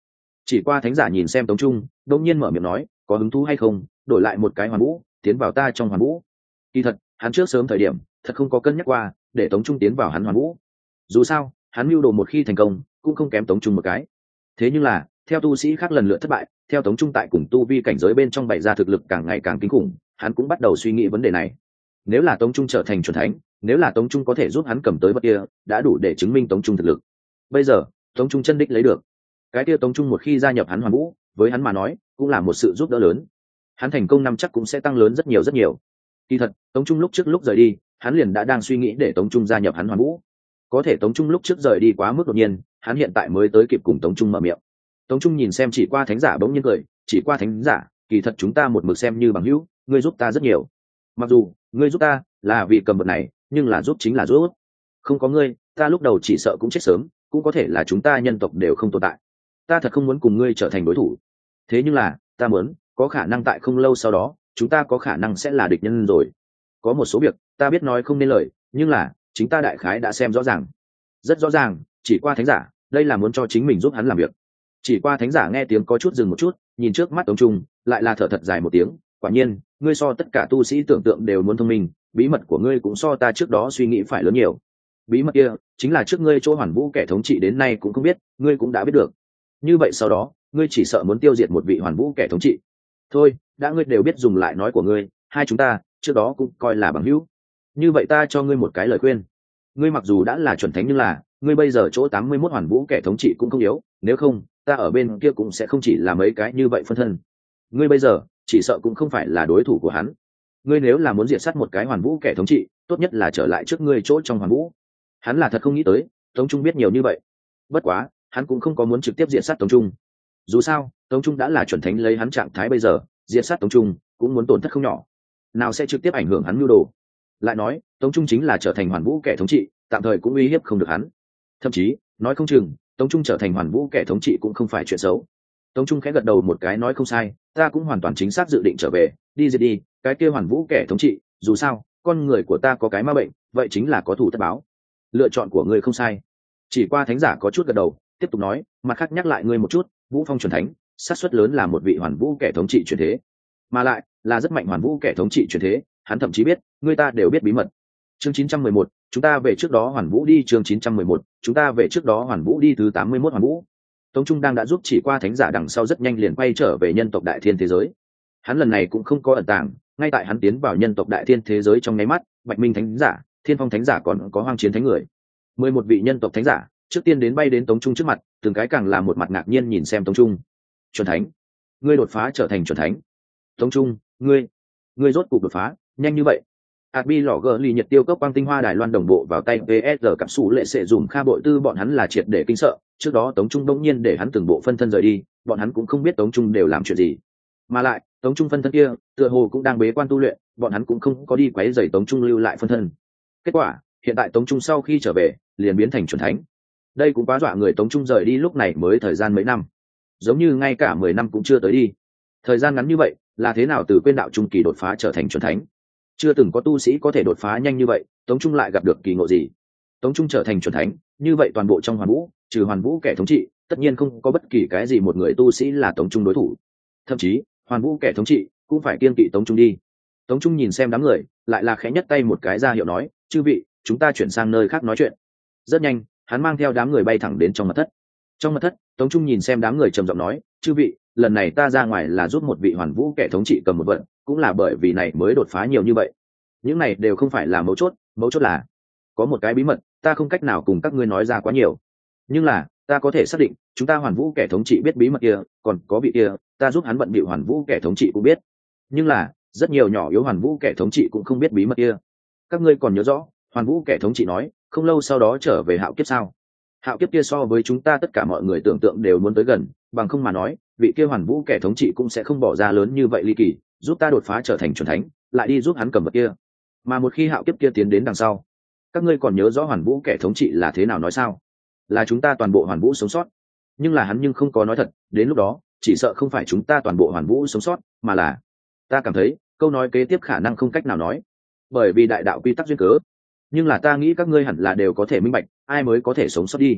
Chỉ qua thánh giả nhìn xem Tống Trung, đông nhiên mở miệng nói, có hứng thú hay không đổi lại một cái hoàn vũ tiến vào ta trong hoàn vũ. Kỳ thật hắn trước sớm thời điểm thật không có cân nhắc qua để Tống Trung tiến vào hắn hoàn vũ. Dù sao hắn mưu đồ một khi thành công cũng không kém Tống Trung một cái. Thế nhưng là theo tu sĩ khác lần lượt thất bại, theo Tống Trung tại cùng tu vi cảnh giới bên trong bày ra thực lực càng ngày càng kinh khủng, hắn cũng bắt đầu suy nghĩ vấn đề này. Nếu là Tống Trung trở thành chuẩn thánh, nếu là Tống Trung có thể giúp hắn cầm tới vật kia, đã đủ để chứng minh Tống Trung thực lực. Bây giờ Tống Trung chân đích lấy được cái kia, Tống Trung một khi gia nhập hắn hoàn vũ, với hắn mà nói cũng là một sự giúp đỡ lớn. Hắn thành công năm chắc cũng sẽ tăng lớn rất nhiều rất nhiều. Kỳ thật Tống Trung lúc trước lúc rời đi, hắn liền đã đang suy nghĩ để Tống Trung gia nhập hắn hoàn vũ. Có thể Tống Trung lúc trước rời đi quá mức đột nhiên, hắn hiện tại mới tới kịp cùng Tống Trung mở miệng. Tống Trung nhìn xem Chỉ Qua thánh giả bỗng nhiên cười, Chỉ Qua thánh giả, kỳ thật chúng ta một mực xem như bằng hữu, ngươi giúp ta rất nhiều. Mặc dù ngươi giúp ta là vì cầm vật này, nhưng là giúp chính là giúp. Không có ngươi, ta lúc đầu chỉ sợ cũng chết sớm, cũng có thể là chúng ta nhân tộc đều không tồn tại. Ta thật không muốn cùng ngươi trở thành đối thủ. Thế nhưng là ta muốn, có khả năng tại không lâu sau đó chúng ta có khả năng sẽ là địch nhân rồi. Có một số việc ta biết nói không nên lời, nhưng là chính ta đại khái đã xem rõ ràng, rất rõ ràng. Chỉ Qua thánh giả đây là muốn cho chính mình giúp hắn làm việc. Chỉ Qua thánh giả nghe tiếng có chút dừng một chút, nhìn trước mắt Tống Trung lại là thở thật dài một tiếng. Quả nhiên ngươi so tất cả tu sĩ tưởng tượng đều muốn thông minh, bí mật của ngươi cũng so ta trước đó suy nghĩ phải lớn nhiều. Bí mật kia chính là trước ngươi chỗ hoàn vũ kẻ thống trị đến nay cũng không biết, ngươi cũng đã biết được. Như vậy sau đó ngươi chỉ sợ muốn tiêu diệt một vị hoàn vũ kẻ thống trị. Thôi đã ngươi đều biết dùng lại nói của ngươi, hai chúng ta trước đó cũng coi là bằng hữu. Như vậy ta cho ngươi một cái lời khuyên. Ngươi mặc dù đã là chuẩn thánh, nhưng là ngươi bây giờ chỗ 81 hoàn vũ kẻ thống trị cũng không yếu, nếu không ta ở bên kia cũng sẽ không chỉ là mấy cái như vậy phân thân. Ngươi bây giờ chỉ sợ cũng không phải là đối thủ của hắn. Ngươi nếu là muốn diệt sát một cái hoàn vũ kẻ thống trị, tốt nhất là trở lại trước ngươi chỗ trong hoàn vũ. Hắn là thật không nghĩ tới Tống Trung biết nhiều như vậy. Bất quá hắn cũng không có muốn trực tiếp diệt sát Tống Trung. Dù sao Tống Trung đã là chuẩn thánh, lấy hắn trạng thái bây giờ diệt sát Tống Trung cũng muốn tổn thất không nhỏ, nào sẽ trực tiếp ảnh hưởng hắn mưu đồ. Lại nói Tống Trung chính là trở thành hoàn vũ kẻ thống trị, tạm thời cũng uy hiếp không được hắn. Thậm chí nói không chừng Tống Trung trở thành hoàn vũ kẻ thống trị cũng không phải chuyện xấu. Tống Trung khẽ gật đầu một cái nói không sai, ta cũng hoàn toàn chính xác dự định trở về, đi diệt đi cái kia hoàn vũ kẻ thống trị. Dù sao con người của ta có cái ma bệnh, vậy chính là có thủ tất báo. Lựa chọn của ngươi không sai. Chỉ Qua thánh giả có chút gật đầu, tiếp tục nói, mặt khác nhắc lại ngươi một chút, Vũ Phong chuẩn thánh xác suất lớn là một vị hoàn vũ kẻ thống trị truyền thế, mà lại là rất mạnh hoàn vũ kẻ thống trị truyền thế. Hắn thậm chí biết ngươi ta đều biết bí mật. Chương 911, chúng ta về trước đó hoàn vũ đi. Chương 911, chúng ta về trước đó hoàn vũ đi. Thứ 81 hoàn vũ. Tống Trung đang đã giúp Chỉ Qua thánh giả đằng sau rất nhanh liền quay trở về nhân tộc đại thiên thế giới. Hắn lần này cũng không có ẩn tàng, ngay tại hắn tiến vào nhân tộc đại thiên thế giới trong nháy mắt, Bạch Minh thánh giả, Thiên Phong thánh giả, còn có Hoang Chiến thánh người, 11 vị nhân tộc thánh giả trước tiên đến bay đến Tống Trung trước mặt, từng cái càng là một mặt ngạc nhiên nhìn xem Tống Trung. Chuẩn thánh, ngươi đột phá trở thành chuẩn thánh. Tống Trung, ngươi rốt cục đột phá nhanh như vậy. Abi lọ gờ lì nhiệt tiêu cấp quang tinh hoa Đài Loan đồng bộ vào tay VSR cặp sủ lệ sẽ dùng kha bội tư, bọn hắn là triệt để kinh sợ. Trước đó Tống Trung đông nhiên để hắn từng bộ phân thân rời đi, bọn hắn cũng không biết Tống Trung đều làm chuyện gì, mà lại Tống Trung phân thân kia tựa hồ cũng đang bế quan tu luyện, bọn hắn cũng không có đi quấy rầy Tống Trung lưu lại phân thân. Kết quả hiện tại Tống Trung sau khi trở về liền biến thành chuẩn thánh. Đây cũng quá dọa người. Tống Trung rời đi lúc này mới thời gian mấy năm, giống như ngay cả 10 năm cũng chưa tới đi. Thời gian ngắn như vậy là thế nào từ quên đạo trung kỳ đột phá trở thành chuẩn thánh? Chưa từng có tu sĩ có thể đột phá nhanh như vậy. Tống Trung lại gặp được kỳ ngộ gì? Tống Trung trở thành chuẩn thánh, như vậy toàn bộ trong hoàn vũ, trừ hoàn vũ kẻ thống trị, tất nhiên không có bất kỳ cái gì một người tu sĩ là Tống Trung đối thủ. Thậm chí hoàn vũ kẻ thống trị cũng phải kiêng kỵ Tống Trung đi. Tống Trung nhìn xem đám người, lại là khẽ nhấc tay một cái ra hiệu nói, chư vị, chúng ta chuyển sang nơi khác nói chuyện. Rất nhanh hắn mang theo đám người bay thẳng đến trong mật thất. Trong mật thất Tống Trung nhìn xem đám người trầm giọng nói, chư vị, lần này ta ra ngoài là giúp một vị hoàn vũ kẻ thống trị cầm một vận, cũng là bởi vì này mới đột phá nhiều như vậy. Những này đều không phải là mấu chốt là có một cái bí mật ta không cách nào cùng các ngươi nói ra quá nhiều, nhưng là ta có thể xác định chúng ta hoàn vũ kẻ thống trị biết bí mật kia, còn có vị kia ta giúp hắn bận bịu hoàn vũ kẻ thống trị cũng biết, nhưng là rất nhiều nhỏ yếu hoàn vũ kẻ thống trị cũng không biết bí mật kia. Các ngươi còn nhớ rõ hoàn vũ kẻ thống trị nói không lâu sau đó trở về hạo kiếp sao? Hạo kiếp kia so với chúng ta tất cả mọi người tưởng tượng đều muốn tới gần, bằng không mà nói vị kia hoàn vũ kẻ thống trị cũng sẽ không bỏ ra lớn như vậy ly kỳ giúp ta đột phá trở thành chuẩn thánh, lại đi giúp hắn cầm vật kia. Mà một khi hạo kiếp kia tiến đến đằng sau, các ngươi còn nhớ rõ hoàn vũ kẻ thống trị là thế nào nói sao? Là chúng ta toàn bộ hoàn vũ sống sót. Nhưng là hắn không có nói thật, đến lúc đó chỉ sợ không phải chúng ta toàn bộ hoàn vũ sống sót, mà là ta cảm thấy câu nói kế tiếp khả năng không cách nào nói, bởi vì đại đạo quy tắc duyên cớ. Nhưng là ta nghĩ các ngươi hẳn là đều có thể minh bạch ai mới có thể sống sót đi.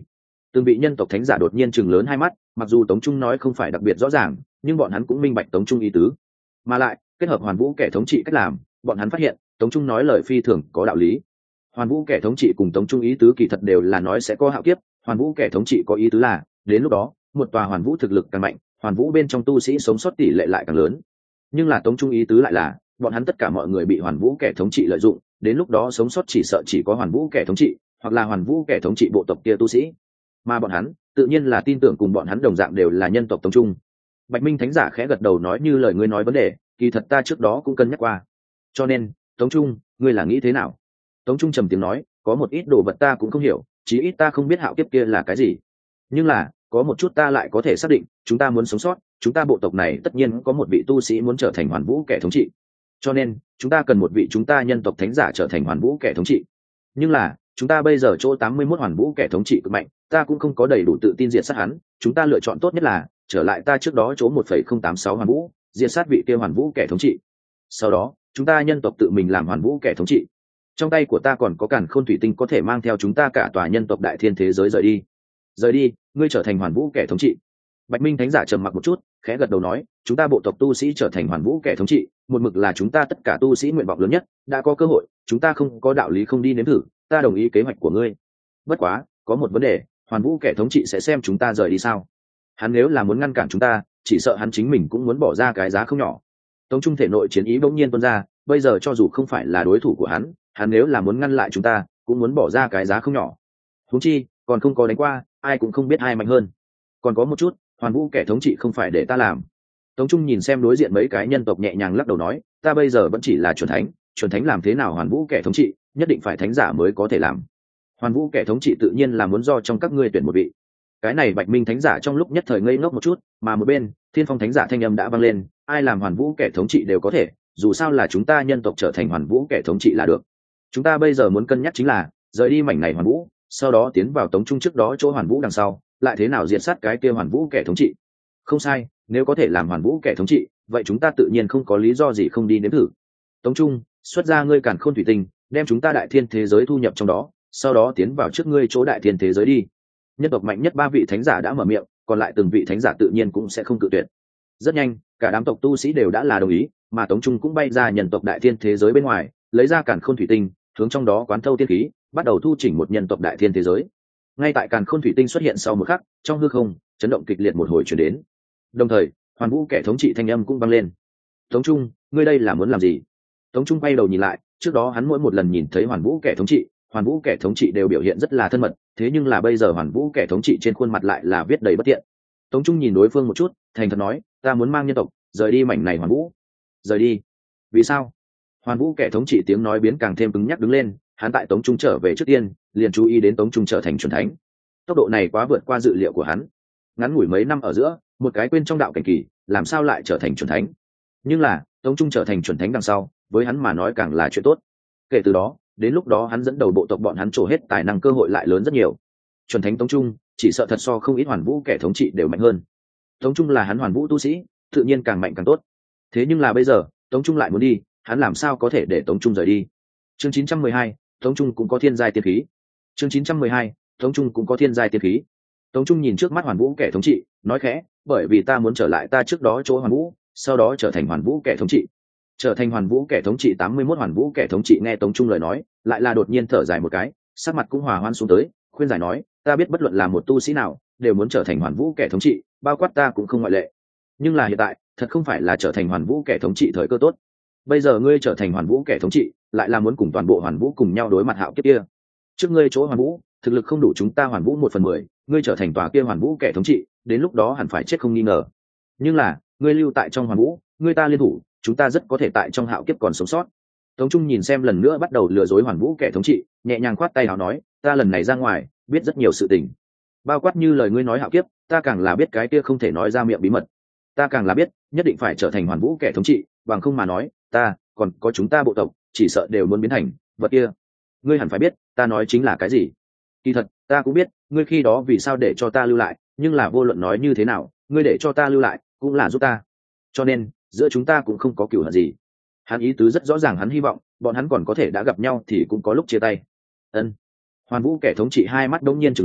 từng vị nhân tộc thánh giả đột nhiên chừng lớn hai mắt, mặc dù Tống Trung nói không phải đặc biệt rõ ràng, nhưng bọn hắn cũng minh bạch Tống Trung ý tứ. Mà lại kết hợp Hoàn Vũ kẻ thống trị cách làm, bọn hắn phát hiện Tống Trung nói lời phi thường có đạo lý. Hoàn Vũ kẻ thống trị cùng Tống Trung ý tứ kỳ thật đều là nói sẽ có hạo kiếp. Hoàn Vũ kẻ thống trị có ý tứ là đến lúc đó một tòa Hoàn Vũ thực lực càng mạnh, Hoàn Vũ bên trong tu sĩ sống sót tỷ lệ lại càng lớn. Nhưng là Tống Trung ý tứ lại là bọn hắn tất cả mọi người bị Hoàn Vũ kẻ thống trị lợi dụng, đến lúc đó sống sót chỉ sợ chỉ có Hoàn Vũ kẻ thống trị hoặc là Hoàn Vũ kẻ thống trị bộ tộc kia tu sĩ. Mà bọn hắn tự nhiên là tin tưởng cùng bọn hắn đồng dạng đều là nhân tộc Tống Trung. Bạch Minh thánh giả khẽ gật đầu nói như lời ngươi nói vấn đề, kỳ thật ta trước đó cũng cân nhắc qua. Cho nên, Tống Trung, ngươi là nghĩ thế nào? Tống Trung trầm tiếng nói, có một ít đồ vật ta cũng không hiểu, chí ít ta không biết hạo kiếp kia là cái gì. Nhưng là, có một chút ta lại có thể xác định, chúng ta muốn sống sót, chúng ta bộ tộc này tất nhiên có một vị tu sĩ muốn trở thành Hoàn Vũ kẻ thống trị. Cho nên, chúng ta cần một vị chúng ta nhân tộc thánh giả trở thành Hoàn Vũ kẻ thống trị. Nhưng là, chúng ta bây giờ chỗ 81 Hoàn Vũ kẻ thống trị cực mạnh, ta cũng không có đầy đủ tự tin diệt sát hắn, chúng ta lựa chọn tốt nhất là trở lại ta trước đó chỗ 1,086 Hoàn Vũ, diệt sát vị kia Hoàn Vũ kẻ thống trị. Sau đó, chúng ta nhân tộc tự mình làm Hoàn Vũ kẻ thống trị. Trong tay của ta còn có Càn Khôn thủy tinh có thể mang theo chúng ta cả tòa nhân tộc đại thiên thế giới rời đi. Rời đi, ngươi trở thành Hoàn Vũ kẻ thống trị. Bạch Minh thánh giả trầm mặc một chút, khẽ gật đầu nói, chúng ta bộ tộc tu sĩ trở thành Hoàn Vũ kẻ thống trị, một mực là chúng ta tất cả tu sĩ nguyện vọng lớn nhất, đã có cơ hội, chúng ta không có đạo lý không đi nếm thử, ta đồng ý kế hoạch của ngươi. Bất quá, có một vấn đề, Hoàn Vũ kẻ thống trị sẽ xem chúng ta rời đi sao? Hắn nếu là muốn ngăn cản chúng ta, chỉ sợ hắn chính mình cũng muốn bỏ ra cái giá không nhỏ. Tống Trung thể nội chiến ý bỗng nhiên tuôn ra, bây giờ cho dù không phải là đối thủ của hắn nếu là muốn ngăn lại chúng ta, cũng muốn bỏ ra cái giá không nhỏ. Huống chi, còn không có đánh qua, ai cũng không biết ai mạnh hơn. Còn có một chút, Hoàn Vũ kẻ thống trị không phải để ta làm. Tống Trung nhìn xem đối diện mấy cái nhân tộc nhẹ nhàng lắc đầu nói, ta bây giờ vẫn chỉ là chuẩn thánh làm thế nào Hoàn Vũ kẻ thống trị, nhất định phải thánh giả mới có thể làm. Hoàn Vũ kẻ thống trị tự nhiên là muốn do trong các ngươi tuyển một vị. Cái này Bạch Minh thánh giả trong lúc nhất thời ngây ngốc một chút, mà một bên Thiên Phong thánh giả thanh âm đã vang lên, ai làm Hoàn Vũ kẻ thống trị đều có thể, dù sao là chúng ta nhân tộc trở thành Hoàn Vũ kẻ thống trị là được. Chúng ta bây giờ muốn cân nhắc chính là rời đi mảnh này Hoàn Vũ, sau đó tiến vào Tống Trung trước đó chỗ Hoàn Vũ đằng sau, lại thế nào diệt sát cái kia Hoàn Vũ kẻ thống trị. Không sai, nếu có thể làm Hoàn Vũ kẻ thống trị, vậy chúng ta tự nhiên không có lý do gì không đi nếm thử. Tống Trung, xuất ra ngươi Càn Khôn thủy tinh, đem chúng ta đại thiên thế giới thu nhập trong đó, sau đó tiến vào trước ngươi chỗ đại thiên thế giới đi. Nhân tộc mạnh nhất 3 vị thánh giả đã mở miệng, còn lại từng vị thánh giả tự nhiên cũng sẽ không cự tuyệt. Rất nhanh, cả đám tộc tu sĩ đều đã là đồng ý, mà Tống Trung cũng bay ra nhân tộc đại thiên thế giới bên ngoài, lấy ra Càn Khôn thủy tinh, hướng trong đó quán thâu tiên khí, bắt đầu thu chỉnh một nhân tộc đại thiên thế giới. Ngay tại Càn Khôn thủy tinh xuất hiện sau một khắc, trong hư không chấn động kịch liệt một hồi truyền đến. Đồng thời, Hoàn Vũ kẻ thống trị thanh âm cũng vang lên. Tống Trung, ngươi đây là muốn làm gì? Tống Trung quay đầu nhìn lại, trước đó hắn mỗi một lần nhìn thấy Hoàn Vũ kẻ thống trị, Hoàn Vũ kẻ thống trị đều biểu hiện rất là thân mật, thế nhưng là bây giờ Hoàn Vũ kẻ thống trị trên khuôn mặt lại là viết đầy bất tiện. Tống Trung nhìn đối phương một chút, thành thật nói, ta muốn mang nhân tộc rời đi mảnh này Hoàn Vũ. Rời đi? Vì sao? Hoàn Vũ kẻ thống trị tiếng nói biến càng thêm cứng nhắc đứng lên, hắn tại Tống Trung trở về trước tiên, liền chú ý đến Tống Trung trở thành chuẩn thánh. Tốc độ này quá vượt qua dự liệu của hắn. Ngắn ngủi mấy năm ở giữa, một cái quên trong đạo cảnh kỳ, làm sao lại trở thành chuẩn thánh? Nhưng là, Tống Trung trở thành chuẩn thánh đằng sau, với hắn mà nói càng là chuyện tốt. Kể từ đó, đến lúc đó hắn dẫn đầu bộ tộc bọn hắn trổ hết tài năng cơ hội lại lớn rất nhiều. Chuẩn thánh Tống Trung, chỉ sợ thật so không ít Hoàn Vũ kẻ thống trị đều mạnh hơn. Tống Trung là hắn Hoàn Vũ tu sĩ, tự nhiên càng mạnh càng tốt. Thế nhưng là bây giờ, Tống Trung lại muốn đi, hắn làm sao có thể để Tống Trung rời đi? Chương 912, Tống Trung cũng có thiên giai tiên khí. Chương 912, Tống Trung cũng có thiên giai tiên khí. Tống Trung nhìn trước mắt Hoàn Vũ kẻ thống trị, nói khẽ, bởi vì ta muốn trở lại ta trước đó chỗ Hoàn Vũ, sau đó trở thành Hoàn Vũ kẻ thống trị. Trở thành Hoàn Vũ kẻ thống trị 81 Hoàn Vũ kẻ thống trị nghe Tống Trung lời nói, lại là đột nhiên thở dài một cái, sắc mặt cũng hòa hoan xuống tới, khuyên giải nói, ta biết bất luận là một tu sĩ nào, đều muốn trở thành Hoàn Vũ kẻ thống trị, bao quát ta cũng không ngoại lệ. Nhưng là hiện tại, thật không phải là trở thành Hoàn Vũ kẻ thống trị thời cơ tốt. Bây giờ ngươi trở thành Hoàn Vũ kẻ thống trị, lại là muốn cùng toàn bộ Hoàn Vũ cùng nhau đối mặt hạo kiếp kia. Trước ngươi chỗ Hoàn Vũ, thực lực không đủ chúng ta Hoàn Vũ 1/10, ngươi trở thành tòa kia Hoàn Vũ kẻ thống trị, đến lúc đó hẳn phải chết không nghi ngờ. Nhưng là, ngươi lưu tại trong Hoàn Vũ, ngươi ta liên thủ, chúng ta rất có thể tại trong hạo kiếp còn sống sót. Tống Trung nhìn xem lần nữa bắt đầu lừa dối Hoàn Vũ kẻ thống trị, nhẹ nhàng khoát tay áo nói, ta lần này ra ngoài, biết rất nhiều sự tình. Bao quát như lời ngươi nói hạo kiếp, ta càng là biết cái kia không thể nói ra miệng bí mật. Ta càng là biết, nhất định phải trở thành Hoàn Vũ kẻ thống trị, bằng không mà nói, ta, còn có chúng ta bộ tộc, chỉ sợ đều muốn biến thành vật kia. Ngươi hẳn phải biết, ta nói chính là cái gì. Kỳ thật, ta cũng biết, ngươi khi đó vì sao để cho ta lưu lại, nhưng là vô luận nói như thế nào, ngươi để cho ta lưu lại, cũng là giúp ta. Cho nên, giữa chúng ta cũng không có cửu hận gì. Hắn ý tứ rất rõ ràng, hắn hy vọng bọn hắn còn có thể đã gặp nhau thì cũng có lúc chia tay. Ân. Hoàn Vũ kẻ thống trị hai mắt đống nhiên trừng lớn,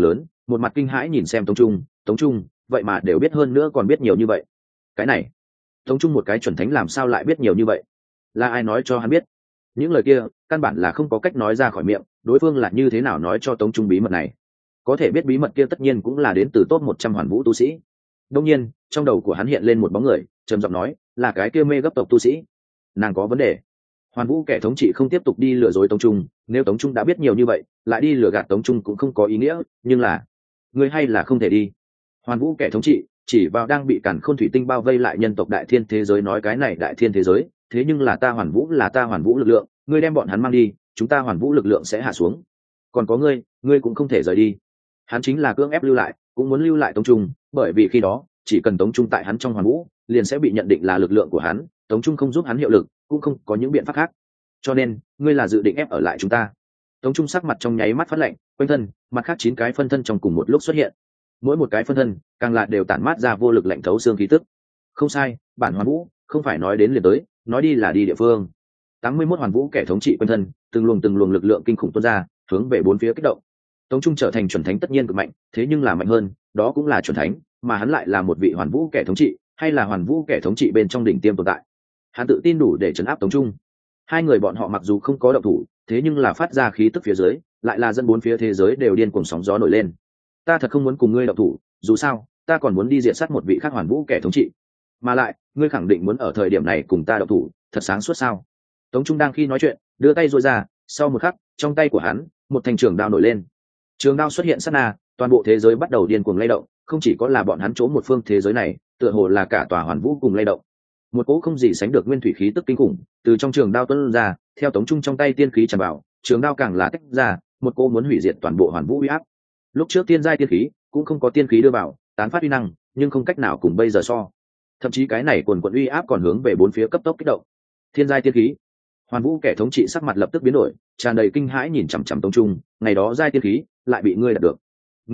một mặt kinh hãi nhìn xem Tống Trung vậy mà đều biết hơn nữa còn biết nhiều như vậy. Cái này Tống Trung một cái chuẩn thánh làm sao lại biết nhiều như vậy? Là ai nói cho hắn biết? Những lời kia căn bản là không có cách nói ra khỏi miệng, đối phương là như thế nào nói cho Tống Trung bí mật này? Có thể biết bí mật kia tất nhiên cũng là đến từ top 100 hoàn vũ tu sĩ. Đương nhiên trong đầu của hắn hiện lên một bóng người, trầm giọng nói, là cái kia mê gấp tộc tu sĩ. Nàng có vấn đề. Hoàn vũ kẻ thống trị không tiếp tục đi lừa dối Tống Trung, nếu Tống Trung đã biết nhiều như vậy lại đi lừa gạt Tống Trung cũng không có ý nghĩa, nhưng là người hay là không thể đi. Hoàn vũ kẻ thống trị chỉ vào đang bị càn khôn thủy tinh bao vây lại nhân tộc đại thiên thế giới nói, cái này đại thiên thế giới thế nhưng là ta hoàn vũ, là ta hoàn vũ lực lượng, ngươi đem bọn hắn mang đi chúng ta hoàn vũ lực lượng sẽ hạ xuống, còn có ngươi cũng không thể rời đi. Hắn chính là cưỡng ép lưu lại, cũng muốn lưu lại Tống Trung, bởi vì khi đó chỉ cần Tống Trung tại hắn trong hoàn vũ liền sẽ bị nhận định là lực lượng của hắn, Tống Trung không giúp hắn hiệu lực cũng không có những biện pháp khác, cho nên ngươi là dự định ép ở lại chúng ta. Tống Trung sắc mặt trong nháy mắt phát lạnh, quanh thân mặt khác 9 cái phân thân trong cùng một lúc xuất hiện, mỗi một cái phân thân càng lại đều tản mát ra vô lực lạnh thấu xương khí tức. Không sai, bản hoàn vũ không phải nói đến liền tới, nói đi là đi địa phương. 81 hoàn vũ kẻ thống trị quanh thân từng luồng lực lượng kinh khủng tuôn ra, hướng về bốn phía kích động. Tống Trung trở thành chuẩn thánh tất nhiên cực mạnh, thế nhưng là mạnh hơn đó cũng là chuẩn thánh, mà hắn lại là một vị hoàn vũ kẻ thống trị, hay là hoàn vũ kẻ thống trị bên trong đỉnh tiêm tồn tại. Hắn tự tin đủ để trấn áp Tống Trung. Hai người bọn họ mặc dù không có động thủ, thế nhưng là phát ra khí tức phía dưới lại là dẫn bốn phía thế giới đều điên cuồng sóng gió nổi lên. Ta thật không muốn cùng ngươi động thủ, dù sao ta còn muốn đi diện sát một vị khác hoàn vũ kẻ thống trị, mà lại ngươi khẳng định muốn ở thời điểm này cùng ta động thủ, thật sáng suốt sao? Tống Trung đang khi nói chuyện đưa tay duỗi ra, sau một khắc trong tay của hắn một thanh trường đao nổi lên. Trường đao xuất hiện sát na, toàn bộ thế giới bắt đầu điên cuồng lay động, không chỉ có là bọn hắn chỗ một phương thế giới này, tựa hồ là cả tòa hoàn vũ cùng lay động. Một cỗ không gì sánh được nguyên thủy khí tức kinh khủng từ trong trường đao tuôn ra, theo Tống Trung trong tay tiên khí tràn vào, trường đao càng là tách ra, một cỗ muốn hủy diệt toàn bộ hoàn vũ uy áp. Lúc trước tiên giai tiên khí cũng không có tiên khí đưa vào tán phát uy năng, nhưng không cách nào cùng bây giờ so, thậm chí cái này quần quận uy áp còn hướng về bốn phía cấp tốc kích động. Thiên giai tiên khí. Hoàn vũ kẻ thống trị sắc mặt lập tức biến đổi, tràn đầy kinh hãi nhìn chằm chằm Tống Trung, ngày đó giai tiên khí lại bị ngươi đạt được.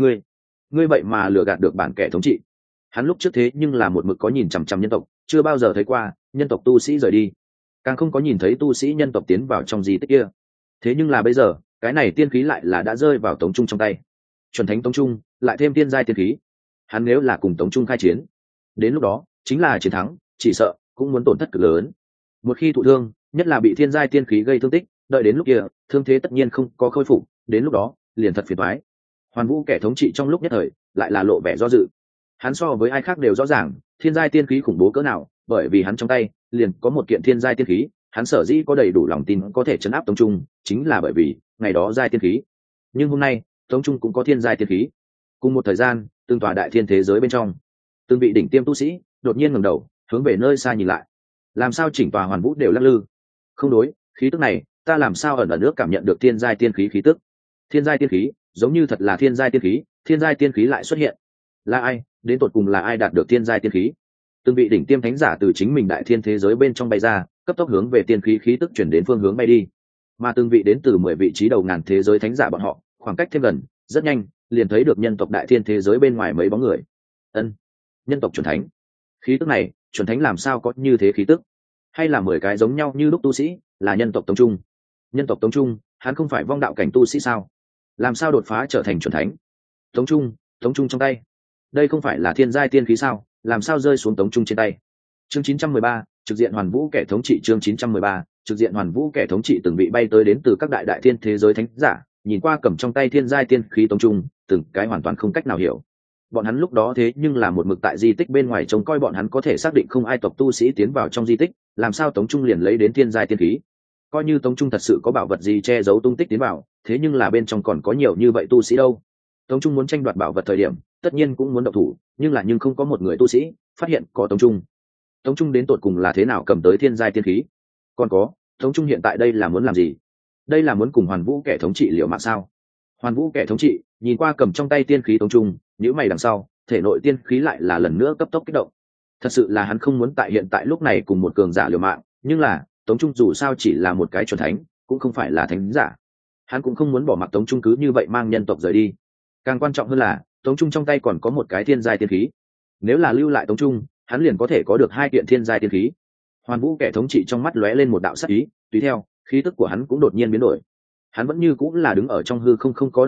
Ngươi vậy mà lừa gạt được bản kẻ thống trị. Hắn lúc trước thế nhưng là một mực có nhìn chằm chằm nhân tộc, chưa bao giờ thấy qua nhân tộc tu sĩ rời đi, càng không có nhìn thấy tu sĩ nhân tộc tiến vào trong di tích kia. Thế nhưng là bây giờ cái này tiên khí lại là đã rơi vào Tống Trung trong tay. Chuẩn thánh Tống Trung lại thêm tiên giai tiên khí, hắn nếu là cùng Tống Trung khai chiến, đến lúc đó chính là chiến thắng, chỉ sợ cũng muốn tổn thất cực lớn. Một khi thụ thương, nhất là bị thiên giai tiên khí gây thương tích, đợi đến lúc kia thương thế tất nhiên không có khôi phục, đến lúc đó liền thật phiền toái. Hoàn vũ kẻ thống trị trong lúc nhất thời lại là lộ vẻ do dự. Hắn so với ai khác đều rõ ràng thiên giai tiên khí khủng bố cỡ nào, bởi vì hắn trong tay liền có một kiện thiên giai tiên khí, hắn sở dĩ có đầy đủ lòng tin có thể chấn áp Tống Trung, chính là bởi vì ngày đó giai tiên khí. Nhưng hôm nay Tống Trung cũng có thiên giai tiên khí. Cùng một thời gian, từng tòa đại thiên thế giới bên trong, từng vị đỉnh tiêm tu sĩ đột nhiên ngẩng đầu hướng về nơi xa nhìn lại. Làm sao chỉnh tòa hoàn vũ đều lắc lư? Không đối, khí tức này ta làm sao ẩn ẩn nước cảm nhận được thiên giai tiên khí khí tức. Thiên giai tiên khí giống như thật là thiên giai tiên khí, thiên giai tiên khí lại xuất hiện. Là ai? Đến tột cùng là ai đạt được thiên giai tiên khí? Từng vị đỉnh tiêm thánh giả từ chính mình đại thiên thế giới bên trong bay ra, cấp tốc hướng về tiên khí khí tức chuyển đến phương hướng bay đi. Mà từng vị đến từ 10 vị trí đầu ngàn thế giới thánh giả bọn họ, khoảng cách thêm gần, rất nhanh liền thấy được nhân tộc đại thiên thế giới bên ngoài mấy bóng người. Ân, nhân tộc chuẩn thánh. Khí tức này, chuẩn thánh làm sao có như thế khí tức? Hay là 10 cái giống nhau như lúc tu sĩ, là nhân tộc Tống Trung? Nhân tộc Tống Trung, hắn không phải vong đạo cảnh tu sĩ sao? Làm sao đột phá trở thành chuẩn thánh? Tống Trung trong tay, đây không phải là thiên giai tiên khí sao? Làm sao rơi xuống Tống Trung trên tay? Chương 913, trực diện hoàn vũ kẻ thống trị. Chương 913, trực diện hoàn vũ kẻ thống trị. Từng bị bay tới đến từ các đại thiên thế giới thánh giả, nhìn qua cầm trong tay thiên giai tiên khí Tống Trung, từng cái hoàn toàn không cách nào hiểu. Bọn hắn lúc đó thế nhưng là một mực tại di tích bên ngoài trông coi, bọn hắn có thể xác định không ai tộc tu sĩ tiến vào trong di tích, làm sao Tống Trung liền lấy đến thiên giai tiên khí? Coi như Tống Trung thật sự có bảo vật gì che giấu tung tích tiến vào, thế nhưng là bên trong còn có nhiều như vậy tu sĩ đâu. Tống Trung muốn tranh đoạt bảo vật thời điểm, tất nhiên cũng muốn động thủ, nhưng không có một người tu sĩ phát hiện có Tống Trung. Tống Trung đến tột cùng là thế nào cầm tới thiên giai tiên khí? Còn có, Tống Trung hiện tại đây là muốn làm gì? Đây là muốn cùng hoàn vũ kẻ thống trị liều mạng sao? Hoàn vũ kẻ thống trị nhìn qua cầm trong tay tiên khí Tống Trung, nhíu mày đằng sau, thể nội tiên khí lại là lần nữa cấp tốc kích động. Thật sự là hắn không muốn tại hiện tại lúc này cùng một cường giả liều mạng, nhưng là Tống Trung dù sao chỉ là một cái chuẩn thánh, cũng không phải là thánh giả, hắn cũng không muốn bỏ mặc Tống Trung cứ như vậy mang nhân tộc rời đi. Càng quan trọng hơn là Tống Trung trong tay còn có một cái thiên giai tiên khí, nếu là lưu lại Tống Trung, hắn liền có thể có được 2 kiện thiên giai tiên khí. Hoàn vũ kẻ thống trị trong mắt lóe lên một đạo sắc ý, tùy theo khí tức của hắn cũng đột nhiên biến đổi. Hắn vẫn như cũng là đứng ở trong hư không, không có động tác,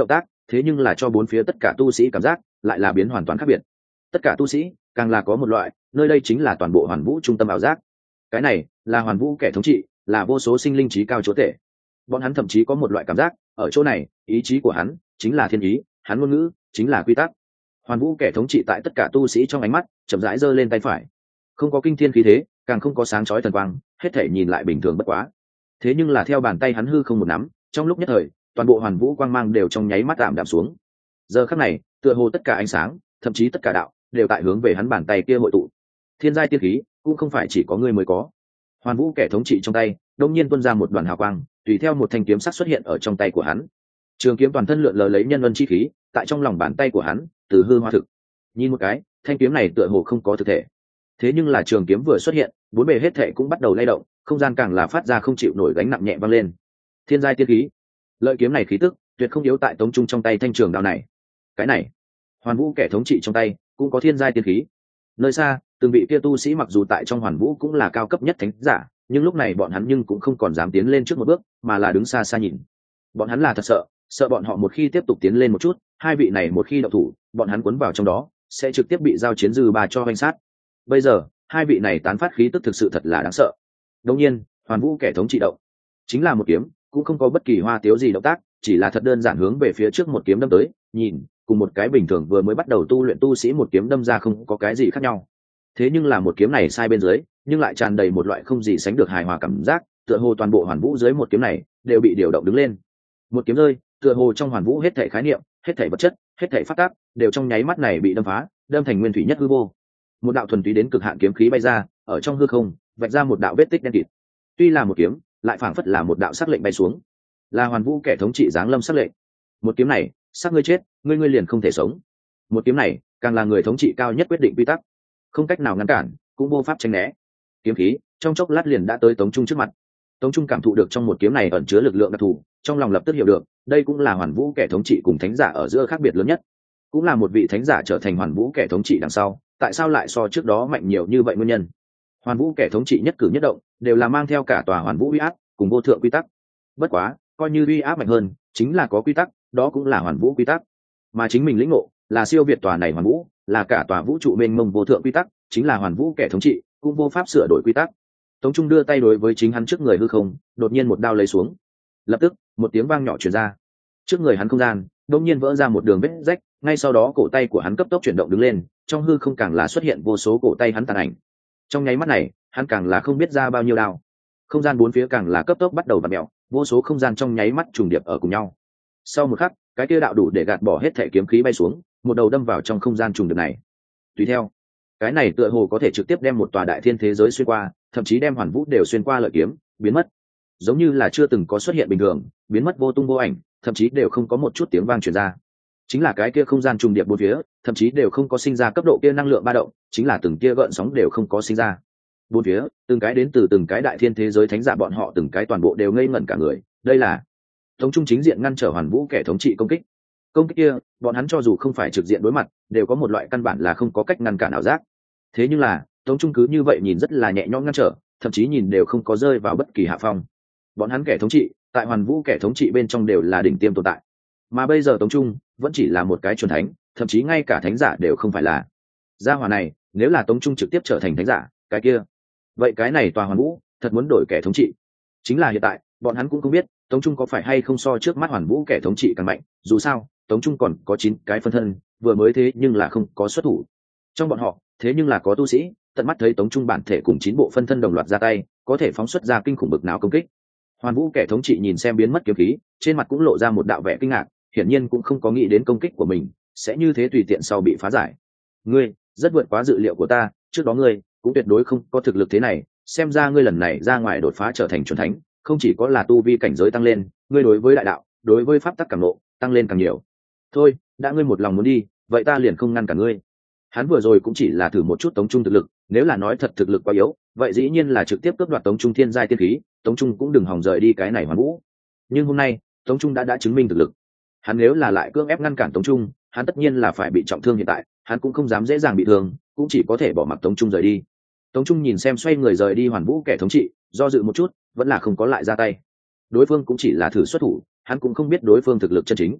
thế nhưng là cho bốn phía tất cả tu sĩ cảm giác lại là biến hoàn toàn khác biệt. Tất cả tu sĩ càng là có một loại nơi đây chính là toàn bộ hoàn vũ trung tâm ảo giác. Cái này là hoàn vũ kẻ thống trị, là vô số sinh linh trí cao chúa tể. Bọn hắn thậm chí có một loại cảm giác ở chỗ này, ý chí của hắn chính là thiên ý, hắn ngôn ngữ chính là quy tắc. Hoàn vũ kẻ thống trị tại tất cả tu sĩ trong ánh mắt chậm rãi giơ lên tay phải, không có kinh thiên khí thế, càng không có sáng chói thần quang, hết thể nhìn lại bình thường bất quá. Thế nhưng là theo bàn tay hắn hư không một nắm, trong lúc nhất thời toàn bộ hoàn vũ quang mang đều trong nháy mắt tạm đạm xuống. Giờ khắc này tựa hồ tất cả ánh sáng, thậm chí tất cả đạo đều tại hướng về hắn bàn tay kia hội tụ. Thiên giai tiên khí cũng không phải chỉ có ngươi mới có. Hoàn vũ kẻ thống trị trong tay đông nhiên tuôn ra một đoàn hào quang, tùy theo một thanh kiếm sắc xuất hiện ở trong tay của hắn. Trường kiếm toàn thân lượn lờ lấy nhân luân chi khí, tại trong lòng bàn tay của hắn từ hư hóa thực. Nhìn một cái, thanh kiếm này tựa hồ không có thực thể, thế nhưng là trường kiếm vừa xuất hiện, bốn bề hết thệ cũng bắt đầu lay động, không gian càng là phát ra không chịu nổi gánh nặng nhẹ vang lên. Thiên giai tiên khí, lợi kiếm này khí tức tuyệt không yếu tại tống trung trong tay thanh trường đao này. Cái này, hoàn vũ kẻ thống trị trong tay cũng có thiên giai tiên khí. Nơi xa từng vị kia tu sĩ mặc dù tại trong hoàn vũ cũng là cao cấp nhất thánh giả, nhưng lúc này bọn hắn nhưng cũng không còn dám tiến lên trước một bước, mà là đứng xa xa nhìn. Bọn hắn là thật sợ bọn họ một khi tiếp tục tiến lên một chút, hai vị này một khi động thủ, bọn hắn cuốn vào trong đó sẽ trực tiếp bị giao chiến dư ba cho hoành sát. Bây giờ hai vị này tán phát khí tức thực sự thật là đáng sợ. Đương nhiên hoàn vũ kẻ thống trị động chính là một kiếm, cũng không có bất kỳ hoa tiếu gì động tác, chỉ là thật đơn giản hướng về phía trước một kiếm đâm tới, nhìn cùng một cái bình thường vừa mới bắt đầu tu luyện tu sĩ một kiếm đâm ra không có cái gì khác nhau. Thế nhưng là một kiếm này sai bên dưới, nhưng lại tràn đầy một loại không gì sánh được hài hòa cảm giác, tựa hồ toàn bộ hoàn vũ dưới một kiếm này đều bị điều động đứng lên. Một kiếm rơi, tựa hồ trong hoàn vũ hết thảy khái niệm, hết thảy vật chất, hết thảy pháp tắc đều trong nháy mắt này bị đâm phá, đâm thành nguyên thủy nhất hư vô. Một đạo thuần túy đến cực hạn kiếm khí bay ra, ở trong hư không vạch ra một đạo vết tích đen kịt. Tuy là một kiếm, lại phảng phất là một đạo sắc lệnh bay xuống, là hoàn vũ kẻ thống trị giáng lâm sắc lệnh. Một kiếm này, sắc ngươi chết, ngươi liền không thể sống. Một kiếm này, càng là người thống trị cao nhất quyết định quy tắc, không cách nào ngăn cản, cũng vô pháp tránh né. Kiếm khí trong chốc lát liền đã tới Tống Trung trước mặt. Tống Trung cảm thụ được trong một kiếm này ẩn chứa lực lượng đặc thù, trong lòng lập tức hiểu được, đây cũng là hoàn vũ kẻ thống trị cùng thánh giả ở giữa khác biệt lớn nhất, cũng là một vị thánh giả trở thành hoàn vũ kẻ thống trị đằng sau, tại sao lại so trước đó mạnh nhiều như vậy nguyên nhân. Hoàn vũ kẻ thống trị nhất cử nhất động đều là mang theo cả tòa hoàn vũ uy áp cùng vô thượng quy tắc. Bất quá, coi như uy áp mạnh hơn, chính là có quy tắc, đó cũng là hoàn vũ quy tắc. Mà chính mình lĩnh ngộ là siêu việt tòa này hoàn vũ, là cả tòa vũ trụ mênh mông vô thượng quy tắc, chính là hoàn vũ kẻ thống trị, cũng vô pháp sửa đổi quy tắc. Tống Trung đưa tay đối với chính hắn trước người hư không, đột nhiên một đao lấy xuống. Lập tức, một tiếng vang nhỏ truyền ra. Trước người hắn không gian đột nhiên vỡ ra một đường vết rách, ngay sau đó cổ tay của hắn cấp tốc chuyển động đứng lên, trong hư không càng là xuất hiện vô số cổ tay hắn tàn ảnh. Trong nháy mắt này, hắn càng là không biết ra bao nhiêu đao. Không gian bốn phía càng là cấp tốc bắt đầu vặn mèo, vô số không gian trong nháy mắt trùng điệp ở cùng nhau. Sau một khắc, cái kia đạo đủ để gạt bỏ hết thể kiếm khí bay xuống, một đầu đâm vào trong không gian trùng điệp này. Tùy theo, cái này tựa hồ có thể trực tiếp đem một tòa đại thiên thế giới xuyên qua, thậm chí đem hoàn vũ đều xuyên qua lợi kiếm, biến mất, giống như là chưa từng có xuất hiện bình thường, biến mất vô tung vô ảnh, thậm chí đều không có một chút tiếng vang truyền ra. Chính là cái kia không gian trùng điệp bốn phía, thậm chí đều không có sinh ra cấp độ kia năng lượng ba động, chính là từng kia gợn sóng đều không có sinh ra. Bốn phía, từng cái đến từ từng cái đại thiên thế giới thánh giả bọn họ từng cái toàn bộ đều ngây ngẩn cả người. Đây là Tống Trung chính diện ngăn trở hoàn vũ kẻ thống trị công kích. Công kích kia, bọn hắn cho dù không phải trực diện đối mặt, đều có một loại căn bản là không có cách ngăn cản ảo giác. Thế nhưng là Tống Trung cứ như vậy nhìn rất là nhẹ nhõm ngăn trở, thậm chí nhìn đều không có rơi vào bất kỳ hạ phong. Bọn hắn kẻ thống trị tại hoàn vũ kẻ thống trị bên trong đều là đỉnh tiêm tồn tại, mà bây giờ Tống Trung vẫn chỉ là một cái chuẩn thánh, thậm chí ngay cả thánh giả đều không phải là. Gia hỏa này nếu là Tống Trung trực tiếp trở thành thánh giả, cái kia vậy cái này tòa hoàn vũ thật muốn đổi kẻ thống trị. Chính là hiện tại bọn hắn cũng không biết Tống Trung có phải hay không so trước mắt hoàn vũ kẻ thống trị càng mạnh, dù sao Tống Trung còn có 9 cái phân thân, vừa mới thế nhưng là không có xuất thủ. Trong bọn họ thế nhưng là có tu sĩ tận mắt thấy Tống Trung bản thể cùng 9 bộ phân thân đồng loạt ra tay, có thể phóng xuất ra kinh khủng bực nào công kích. Hoàn vũ kẻ thống trị nhìn xem biến mất kiếm khí, trên mặt cũng lộ ra một đạo vẻ kinh ngạc, hiển nhiên cũng không có nghĩ đến công kích của mình sẽ như thế tùy tiện sau bị phá giải. Ngươi rất vượt quá dự liệu của ta, trước đó ngươi cũng tuyệt đối không có thực lực thế này, xem ra ngươi lần này ra ngoài đột phá trở thành chuẩn thánh, không chỉ có là tu vi cảnh giới tăng lên, ngươi đối với đại đạo, đối với pháp tắc cảm ngộ tăng lên càng nhiều. Thôi, đã ngươi một lòng muốn đi, vậy ta liền không ngăn cả ngươi. Hắn vừa rồi cũng chỉ là thử một chút Tống Trung thực lực, nếu là nói thật thực lực quá yếu, vậy dĩ nhiên là trực tiếp cướp đoạt Tống Trung thiên giai tiên khí, Tống Trung cũng đừng hòng rời đi cái này hoàn vũ. Nhưng hôm nay Tống Trung đã chứng minh thực lực, hắn nếu là lại cưỡng ép ngăn cản Tống Trung, hắn tất nhiên là phải bị trọng thương. Hiện tại hắn cũng không dám dễ dàng bị thương, cũng chỉ có thể bỏ mặc Tống Trung rời đi. Tống Trung nhìn xem xoay người rời đi hoàn vũ kẻ thống trị, do dự một chút, vẫn là không có lại ra tay. Đối phương cũng chỉ là thử xuất thủ, hắn cũng không biết đối phương thực lực chân chính.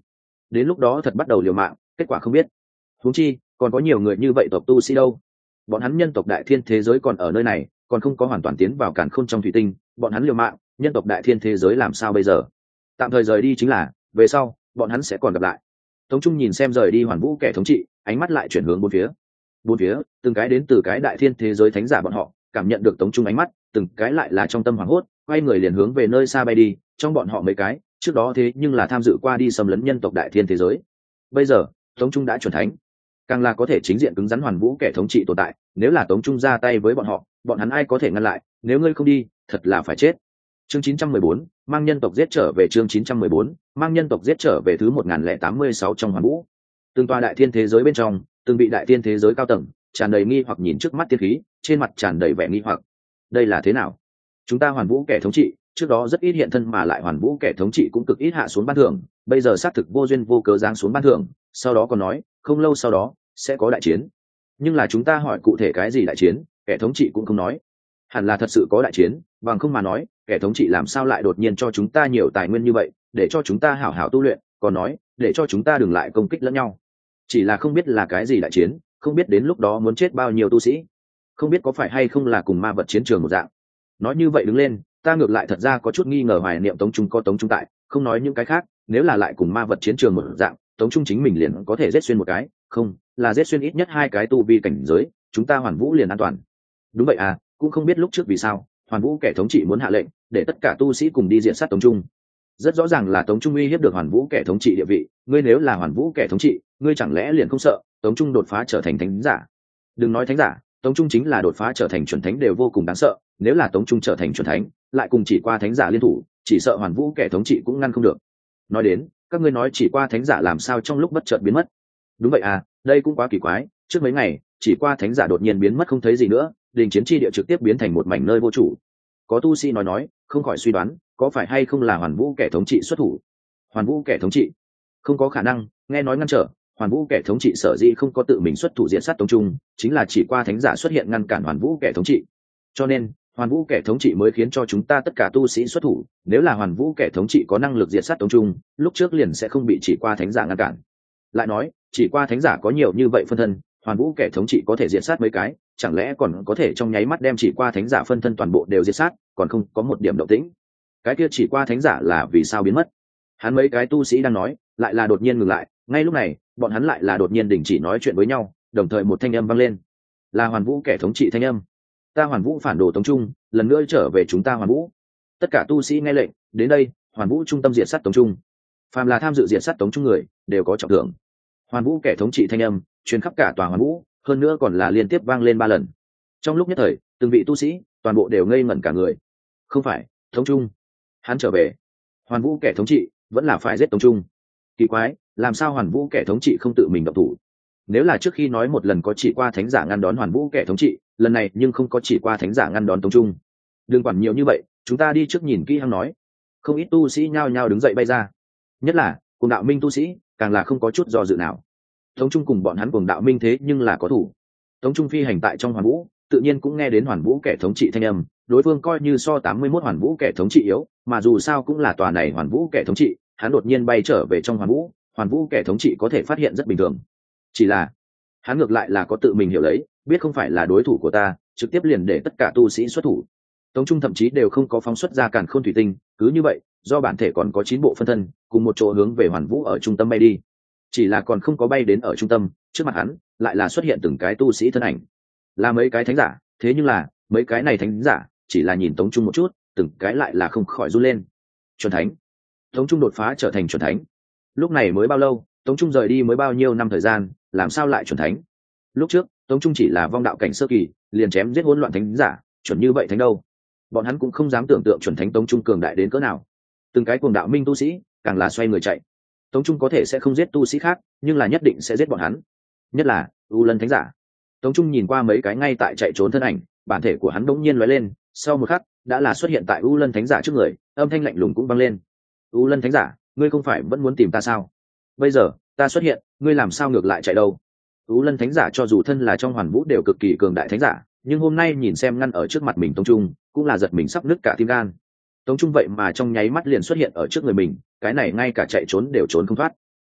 đến lúc đó thật bắt đầu liều mạng kết quả không biết. Huống chi còn có nhiều người như vậy tộc tu sĩ đâu, bọn hắn nhân tộc đại thiên thế giới còn ở nơi này, còn không có hoàn toàn tiến vào càn khôn trong thủy tinh, bọn hắn liều mạng, nhân tộc đại thiên thế giới làm sao bây giờ? Tạm thời rời đi chính là, về sau bọn hắn sẽ còn gặp lại. Tống Trung nhìn xem rời đi Hoàn Vũ kẻ thống trị, ánh mắt lại chuyển hướng bốn phía từng cái đến từ cái đại thiên thế giới thánh giả bọn họ cảm nhận được Tống Trung ánh mắt, từng cái lại là trong tâm hoảng hốt, quay người liền hướng về nơi xa bay đi. Trong bọn họ mấy cái trước đó thế nhưng là tham dự qua đi xâm lấn nhân tộc đại thiên thế giới, bây giờ Tống Trung đã chuẩn thánh, càng là có thể chính diện cứng rắn Hoàn Vũ kẻ thống trị tồn tại. Nếu là Tống Trung ra tay với bọn hắn ai có thể ngăn lại? Nếu ngươi không đi, thật là phải chết. Chương 914, mang nhân tộc giết trở về. Chương 914, mang nhân tộc giết trở về. Thứ 1086 trong Hoàn Vũ, từng tòa đại thiên thế giới bên trong, từng bị đại thiên thế giới cao tầng tràn đầy nghi hoặc nhìn trước mắt tiên khí, trên mặt tràn đầy vẻ nghi hoặc. Đây là thế nào? Chúng ta Hoàn Vũ kẻ thống trị trước đó rất ít hiện thân, mà lại Hoàn Vũ kẻ thống trị cũng cực ít hạ xuống ban thưởng, bây giờ xác thực vô duyên vô cớ giáng xuống ban thưởng, sau đó còn nói không lâu sau đó sẽ có đại chiến. Nhưng là chúng ta hỏi cụ thể cái gì đại chiến, kẻ thống trị cũng không nói. Hẳn là thật sự có đại chiến, bằng không mà nói kẻ thống trị làm sao lại đột nhiên cho chúng ta nhiều tài nguyên như vậy, để cho chúng ta hảo hảo tu luyện, còn nói để cho chúng ta đừng lại công kích lẫn nhau. Chỉ là không biết là cái gì đại chiến, không biết đến lúc đó muốn chết bao nhiêu tu sĩ, không biết có phải hay không là cùng ma vật chiến trường một dạng. Nói như vậy đứng lên, ta ngược lại thật ra có chút nghi ngờ hoài niệm Tống Trung có Tống Trung tại, không nói những cái khác, nếu là lại cùng ma vật chiến trường một dạng, Tống Trung chính mình liền có thể giết xuyên một cái, không là giết xuyên ít nhất hai cái tu vi cảnh giới, chúng ta Hoàn Vũ liền an toàn. Đúng vậy à, cũng không biết lúc trước vì sao Hoàn Vũ kẻ thống trị muốn hạ lệnh để tất cả tu sĩ cùng đi diện sát Tống Trung. Rất rõ ràng là Tống Trung uy hiếp được Hoàn Vũ kẻ thống trị địa vị, ngươi nếu là Hoàn Vũ kẻ thống trị, ngươi chẳng lẽ liền không sợ Tống Trung đột phá trở thành thánh giả? Đừng nói thánh giả, Tống Trung chính là đột phá trở thành chuẩn thánh đều vô cùng đáng sợ, nếu là Tống Trung trở thành chuẩn thánh, lại cùng chỉ qua thánh giả liên thủ, chỉ sợ Hoàn Vũ kẻ thống trị cũng ngăn không được. Nói đến, các ngươi nói chỉ qua thánh giả làm sao trong lúc bất chợt biến mất? Đúng vậy à, đây cũng quá kỳ quái, trước mấy ngày chỉ qua thánh giả đột nhiên biến mất không thấy gì nữa, đình chiến tri địa trực tiếp biến thành một mảnh nơi vô chủ. Có tu sĩ nói, không khỏi suy đoán có phải hay không là Hoàn Vũ kẻ thống trị xuất thủ. Hoàn Vũ kẻ thống trị không có khả năng, nghe nói ngăn trở Hoàn Vũ kẻ thống trị sở dĩ không có tự mình xuất thủ diện sát Tống Trung, chính là chỉ qua thánh giả xuất hiện ngăn cản Hoàn Vũ kẻ thống trị, cho nên Hoàn Vũ kẻ thống trị mới khiến cho chúng ta tất cả tu sĩ xuất thủ. Nếu là Hoàn Vũ kẻ thống trị có năng lực diệt sát Tống Trung, lúc trước liền sẽ không bị chỉ qua thánh giả ngăn cản. Lại nói chỉ qua thánh giả có nhiều như vậy phân thân, Hoàn Vũ kẻ thống trị có thể diệt sát mấy cái, chẳng lẽ còn có thể trong nháy mắt đem chỉ qua thánh giả phân thân toàn bộ đều diệt sát, còn không có một điểm động tĩnh? Cái kia chỉ qua thánh giả là vì sao biến mất? Hắn mấy cái tu sĩ đang nói, lại là đột nhiên ngừng lại. Ngay lúc này bọn hắn lại là đột nhiên đình chỉ nói chuyện với nhau, đồng thời một thanh âm vang lên, là Hoàn Vũ kẻ thống trị thanh âm. Ta Hoàn Vũ phản đồ Tống Trung, lần nữa trở về chúng ta Hoàn Vũ. Tất cả tu sĩ nghe lệnh, đến đây, Hoàn Vũ trung tâm diệt sát Tống Trung. Phàm là tham dự diệt sát Tống Trung người đều có trọng thưởng. Hoàn Vũ kẻ thống trị thanh âm truyền khắp cả tòa Hoàn Vũ, hơn nữa còn là liên tiếp vang lên 3 lần. Trong lúc nhất thời, từng vị tu sĩ toàn bộ đều ngây ngẩn cả người. Không phải Tống Trung, hắn trở về. Hoàn Vũ kẻ thống trị vẫn là phải giết Tống Trung. Kỳ quái, làm sao Hoàn Vũ kẻ thống trị không tự mình động thủ? Nếu là trước khi nói một lần có chỉ qua thánh giả ngăn đón Hoàn Vũ kẻ thống trị, lần này nhưng không có chỉ qua thánh giả ngăn đón Tống Trung. Đừng quản nhiều như vậy, chúng ta đi trước nhìn kỹ hăng nói. Không ít tu sĩ nhao nhao đứng dậy bay ra, nhất là cùng đạo minh tu sĩ càng là không có chút do dự nào. Tống Trung cùng bọn hắn cùng đạo minh thế nhưng là có thủ. Tống Trung phi hành tại trong Hoàn Vũ, tự nhiên cũng nghe đến Hoàn Vũ kẻ thống trị thanh âm, đối phương coi như so 81 Hoàn Vũ kẻ thống trị yếu, mà dù sao cũng là tòa này Hoàn Vũ kẻ thống trị, hắn đột nhiên bay trở về trong Hoàn Vũ kẻ thống trị có thể phát hiện rất bình thường. Chỉ là hắn ngược lại là có tự mình hiểu lấy, biết không phải là đối thủ của ta, trực tiếp liền để tất cả tu sĩ xuất thủ. Tống Trung thậm chí đều không có phóng xuất ra càn khôn thủy tinh, cứ như vậy, do bản thể còn có 9 bộ phân thân, cùng một chỗ hướng về Hoàn Vũ ở trung tâm bay đi. Chỉ là còn không có bay đến ở trung tâm, trước mặt hắn lại là xuất hiện từng cái tu sĩ thân ảnh, là mấy cái thánh giả. Thế nhưng là mấy cái này thánh giả chỉ là nhìn Tống Trung một chút, từng cái lại là không khỏi run lên. Chuẩn thánh, Tống Trung đột phá trở thành chuẩn thánh. Lúc này mới bao lâu? Tống Trung rời đi mới bao nhiêu năm thời gian, làm sao lại chuẩn thánh? Lúc trước Tống Trung chỉ là vong đạo cảnh sơ kỳ, liền chém giết hỗn loạn thánh giả, chuẩn như vậy thánh đâu? Bọn hắn cũng không dám tưởng tượng chuẩn thánh Tống Trung cường đại đến cỡ nào. Từng cái cuồng đạo minh tu sĩ càng là xoay người chạy. Tống Trung có thể sẽ không giết tu sĩ khác, nhưng là nhất định sẽ giết bọn hắn, nhất là U Lân thánh giả. Tống Trung nhìn qua mấy cái ngay tại chạy trốn thân ảnh, bản thể của hắn đống nhiên lóe lên, sau một khắc đã là xuất hiện tại U Lân thánh giả trước người, âm thanh lạnh lùng cũng vang lên. U Lân thánh giả, ngươi không phải vẫn muốn tìm ta sao? Bây giờ ta xuất hiện, ngươi làm sao ngược lại chạy đâu? U Lân thánh giả cho dù thân là trong Hoàn Vũ đều cực kỳ cường đại thánh giả, nhưng hôm nay nhìn xem ngăn ở trước mặt mình Tống Trung, cũng là giật mình sắp nứt cả tim gan. Tống Trung vậy mà trong nháy mắt liền xuất hiện ở trước người mình, cái này ngay cả chạy trốn đều trốn không thoát.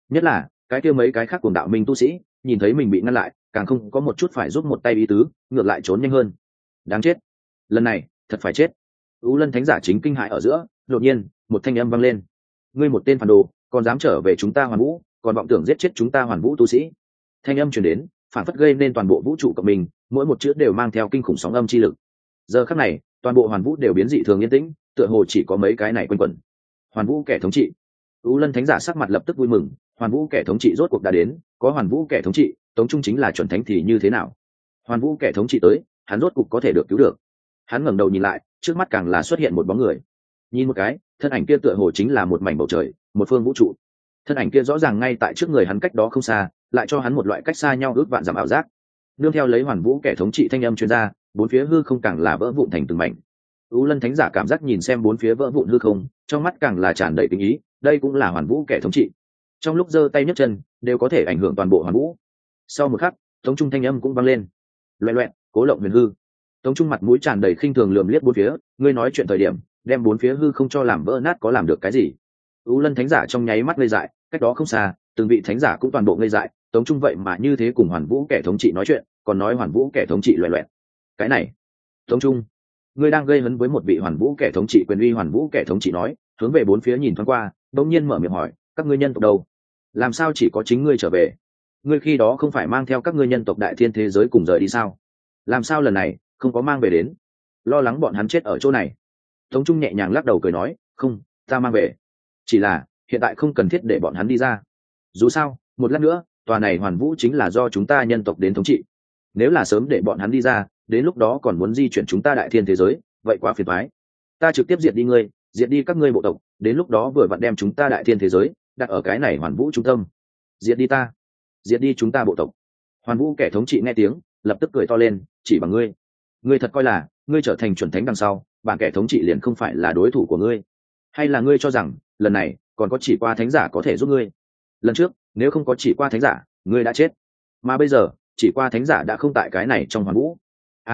nhất là cái kia mấy cái khác cùng đạo minh tu sĩ nhìn thấy mình bị ngăn lại càng không có một chút phải giúp một tay ý tứ, ngược lại trốn nhanh hơn. Đáng chết, lần này thật phải chết. U Lân thánh giả chính kinh hãi ở giữa, đột nhiên một thanh âm vang lên: ngươi một tên phản đồ, còn dám trở về chúng ta Hoàn Vũ, còn vọng tưởng giết chết chúng ta Hoàn Vũ tu sĩ. Thanh âm truyền đến, phản phất gây nên toàn bộ vũ trụ cộng mình, mỗi một chữ đều mang theo kinh khủng sóng âm chi lực. Giờ khắc này, toàn bộ Hoàn Vũ đều biến dị thường yên tĩnh, tựa hồ chỉ có mấy cái này quanh quẩn. Hoàn Vũ kẻ thống trị. U Lân thánh giả sắc mặt lập tức vui mừng, Hoàn Vũ kẻ thống trị rốt cuộc đã đến, có Hoàn Vũ kẻ thống trị, Tống Trung chính là chuẩn thánh thì như thế nào? Hoàn Vũ kẻ thống trị tới, hắn rốt cuộc có thể được cứu được. Hắn ngẩng đầu nhìn lại, trước mắt càng là xuất hiện một bóng người. Nhìn một cái, thân ảnh kia tựa hồ chính là một mảnh bầu trời, một phương vũ trụ. Thân ảnh kia rõ ràng ngay tại trước người hắn cách đó không xa, lại cho hắn một loại cách xa nhau ước vạn dặm ảo giác. Nương theo lấy Hoàn Vũ kẻ thống trị thanh âm truyền ra, bốn phía hư không càng là vỡ vụn thành từng mảnh. U Lân thánh giả cảm giác nhìn xem bốn phía vỡ vụn hư không, trong mắt càng là tràn đầy tình ý, đây cũng là Hoàn Vũ kẻ thống trị. Trong lúc giơ tay nhấc chân, đều có thể ảnh hưởng toàn bộ Hoàn Vũ. Sau một khắc, Tống Trung thanh âm cũng vang lên: loẹt loẹt, Cố Lộng Huyền Hư. Tống Trung mặt mũi tràn đầy khinh thường lườm liếc bốn phía, ngươi nói chuyện thời điểm, đem bốn phía hư không cho làm vỡ nát có làm được cái gì? U Lân thánh giả trong nháy mắt ngây dại, cách đó không xa, từng vị thánh giả cũng toàn bộ ngây dại, Tống Trung vậy mà như thế cùng Hoàn Vũ kẻ thống trị nói chuyện, còn nói Hoàn Vũ kẻ thống trị loẹt loẹt. Cái này, Tống Trung, ngươi đang gây hấn với một vị Hoàn Vũ kẻ thống trị quyền uy. Hoàn Vũ kẻ thống trị nói, hướng về bốn phía nhìn thoáng qua, bỗng nhiên mở miệng hỏi, các ngươi nhân tộc đâu? Làm sao chỉ có chính ngươi trở về? Ngươi khi đó không phải mang theo các ngươi nhân tộc đại thiên thế giới cùng rời đi sao? Làm sao lần này không có mang về đến? Lo lắng bọn hắn chết ở chỗ này. Tống Trung nhẹ nhàng lắc đầu cười nói, không, ta mang về. Chỉ là hiện tại không cần thiết để bọn hắn đi ra. Dù sao, một lát nữa, tòa này Hoàn Vũ chính là do chúng ta nhân tộc đến thống trị. Nếu là sớm để bọn hắn đi ra, đến lúc đó còn muốn di chuyển chúng ta đại thiên thế giới, vậy quá phiền toái. Ta trực tiếp diệt đi ngươi, diệt đi các ngươi bộ tộc, đến lúc đó vừa vặn đem chúng ta đại thiên thế giới đặt ở cái này Hoàn Vũ trung tâm. Diệt đi ta, diệt đi chúng ta bộ tộc. Hoàn Vũ kẻ thống trị nghe tiếng, lập tức cười to lên, chỉ bằng ngươi, ngươi thật coi là ngươi trở thành chuẩn thánh đằng sau, bản kẻ thống trị liền không phải là đối thủ của ngươi? Hay là ngươi cho rằng lần này còn có chỉ qua thánh giả có thể giúp ngươi? Lần trước nếu không có chỉ qua thánh giả, ngươi đã chết, mà bây giờ chỉ qua thánh giả đã không tại cái này trong Hoàn Vũ.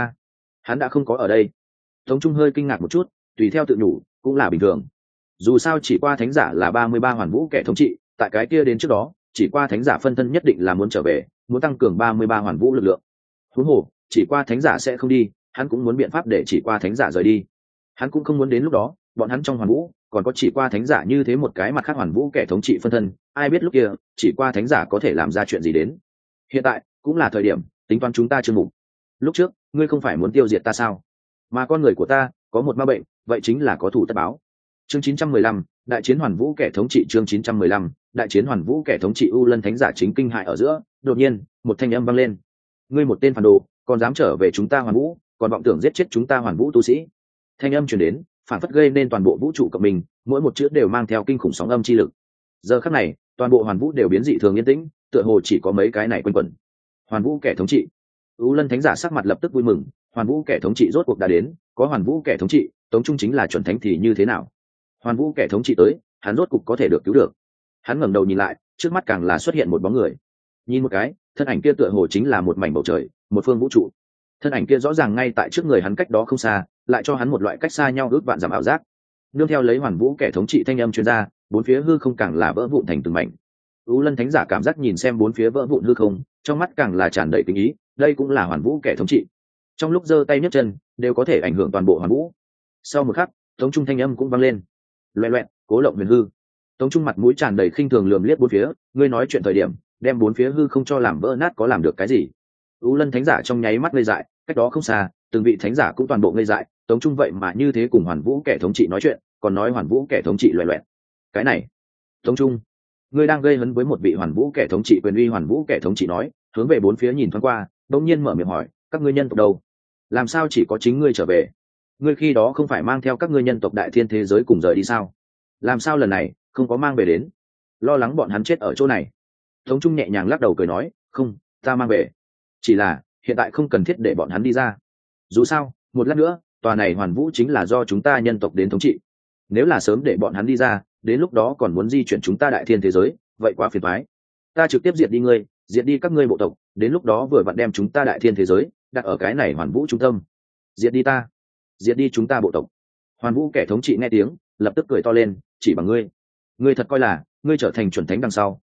Hắn đã không có ở đây. Tống Trung hơi kinh ngạc một chút, tùy theo tự nhủ, cũng là bình thường. Dù sao chỉ qua thánh giả là 33 Hoàn Vũ kẻ thống trị, tại cái kia đến trước đó, chỉ qua thánh giả phân thân nhất định là muốn trở về, muốn tăng cường 33 Hoàn Vũ lực lượng. Huống hồ, chỉ qua thánh giả sẽ không đi, hắn cũng muốn biện pháp để chỉ qua thánh giả rời đi. Hắn cũng không muốn đến lúc đó, bọn hắn trong Hoàn Vũ còn có chỉ qua thánh giả như thế một cái mặt khác Hoàn Vũ kẻ thống trị phân thân, ai biết lúc kia chỉ qua thánh giả có thể làm ra chuyện gì đến. Hiện tại cũng là thời điểm tính toán chúng ta chương mục. Lúc trước ngươi không phải muốn tiêu diệt ta sao? Mà con người của ta có một ma bệnh, vậy chính là có thủ tất báo. Chương 915, đại chiến Hoàn Vũ kẻ thống trị. Chương 915, đại chiến Hoàn Vũ kẻ thống trị. U Lân thánh giả chính kinh hại ở giữa, đột nhiên một thanh âm vang lên: ngươi một tên phản đồ, còn dám trở về chúng ta Hoàn Vũ, còn vọng tưởng giết chết chúng ta Hoàn Vũ tu sĩ. Thanh âm truyền đến, phản phất gây nên toàn bộ vũ trụ cộng mình, mỗi một chữ đều mang theo kinh khủng sóng âm chi lực. Giờ khắc này, toàn bộ Hoàn Vũ đều biến dị thường yên tĩnh, tựa hồ chỉ có mấy cái này quanh quẩn. Hoàn Vũ kẻ thống trị. U Lân thánh giả sắc mặt lập tức vui mừng, Hoàn Vũ kẻ thống trị rốt cuộc đã đến, có Hoàn Vũ kẻ thống trị, Tống Trung chính là chuẩn thánh thì như thế nào? Hoàn Vũ kẻ thống trị tới, hắn rốt cuộc có thể được cứu được. Hắn ngẩng đầu nhìn lại, trước mắt càng là xuất hiện một bóng người. Nhìn một cái, thân ảnh kia tựa hồ chính là một mảnh bầu trời, một phương vũ trụ. Thân ảnh kia rõ ràng ngay tại trước người hắn cách đó không xa, lại cho hắn một loại cách xa nhau ước vạn dặm ảo giác. Nương theo lấy Hoàn Vũ kẻ thống trị thanh âm truyền ra, bốn phía hư không càng là vỡ vụn thành từng mảnh. U Lân thánh giả cảm giác nhìn xem bốn phía vỡ vụn hư không, trong mắt càng là tràn đầy tình ý, đây cũng là Hoàn Vũ kẻ thống trị. Trong lúc giơ tay nhấc chân, đều có thể ảnh hưởng toàn bộ Hoàn Vũ. Sau một khắc, Tống Trung thanh âm cũng vang lên: loẹt loẹt, Cố Lộng Huyền Hư. Tống Trung mặt mũi tràn đầy khinh thường lườm liếc bốn phía, ngươi nói chuyện thời điểm, đem bốn phía hư không cho làm vỡ nát có làm được cái gì? U Lân thánh giả trong nháy mắt ngây dại, cách đó không xa, từng vị thánh giả cũng toàn bộ ngây dại, Tống Trung vậy mà như thế cùng Hoàn Vũ kẻ thống trị nói chuyện, còn nói Hoàn Vũ kẻ thống trị loẹt loẹt. Cái này, Tống Trung, ngươi đang gây hấn với một vị Hoàn Vũ kẻ thống trị quyền uy. Hoàn Vũ kẻ thống trị nói, hướng về bốn phía nhìn thoáng qua, bỗng nhiên mở miệng hỏi, các ngươi nhân tộc đâu? Làm sao chỉ có chính ngươi trở về? Ngươi khi đó không phải mang theo các ngươi nhân tộc đại thiên thế giới cùng rời đi sao? Làm sao lần này không có mang về đến? Lo lắng bọn hắn chết ở chỗ này. Tống Trung nhẹ nhàng lắc đầu cười nói, không, ta mang về. Chỉ là hiện tại không cần thiết để bọn hắn đi ra. Dù sao, một lát nữa, tòa này Hoàn Vũ chính là do chúng ta nhân tộc đến thống trị. Nếu là sớm để bọn hắn đi ra, đến lúc đó còn muốn di chuyển chúng ta đại thiên thế giới, vậy quá phiền toái. Ta trực tiếp diệt đi ngươi, diệt đi các ngươi bộ tộc, đến lúc đó vừa vặn đem chúng ta đại thiên thế giới đặt ở cái này Hoàn Vũ trung tâm. Diệt đi ta, diệt đi chúng ta bộ tộc. Hoàn Vũ kẻ thống trị nghe tiếng, lập tức cười to lên, chỉ bằng ngươi, ngươi thật coi là ngươi trở thành chuẩn thánh đằng sau,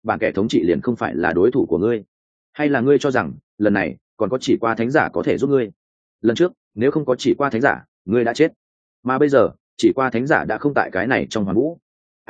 bản kẻ thống trị liền không phải là đối thủ của ngươi. Hay là ngươi cho rằng lần này còn có chỉ qua thánh giả có thể giúp ngươi? Lần trước nếu không có chỉ qua thánh giả, ngươi đã chết, mà bây giờ chỉ qua thánh giả đã không tại cái này trong hoàn vũ.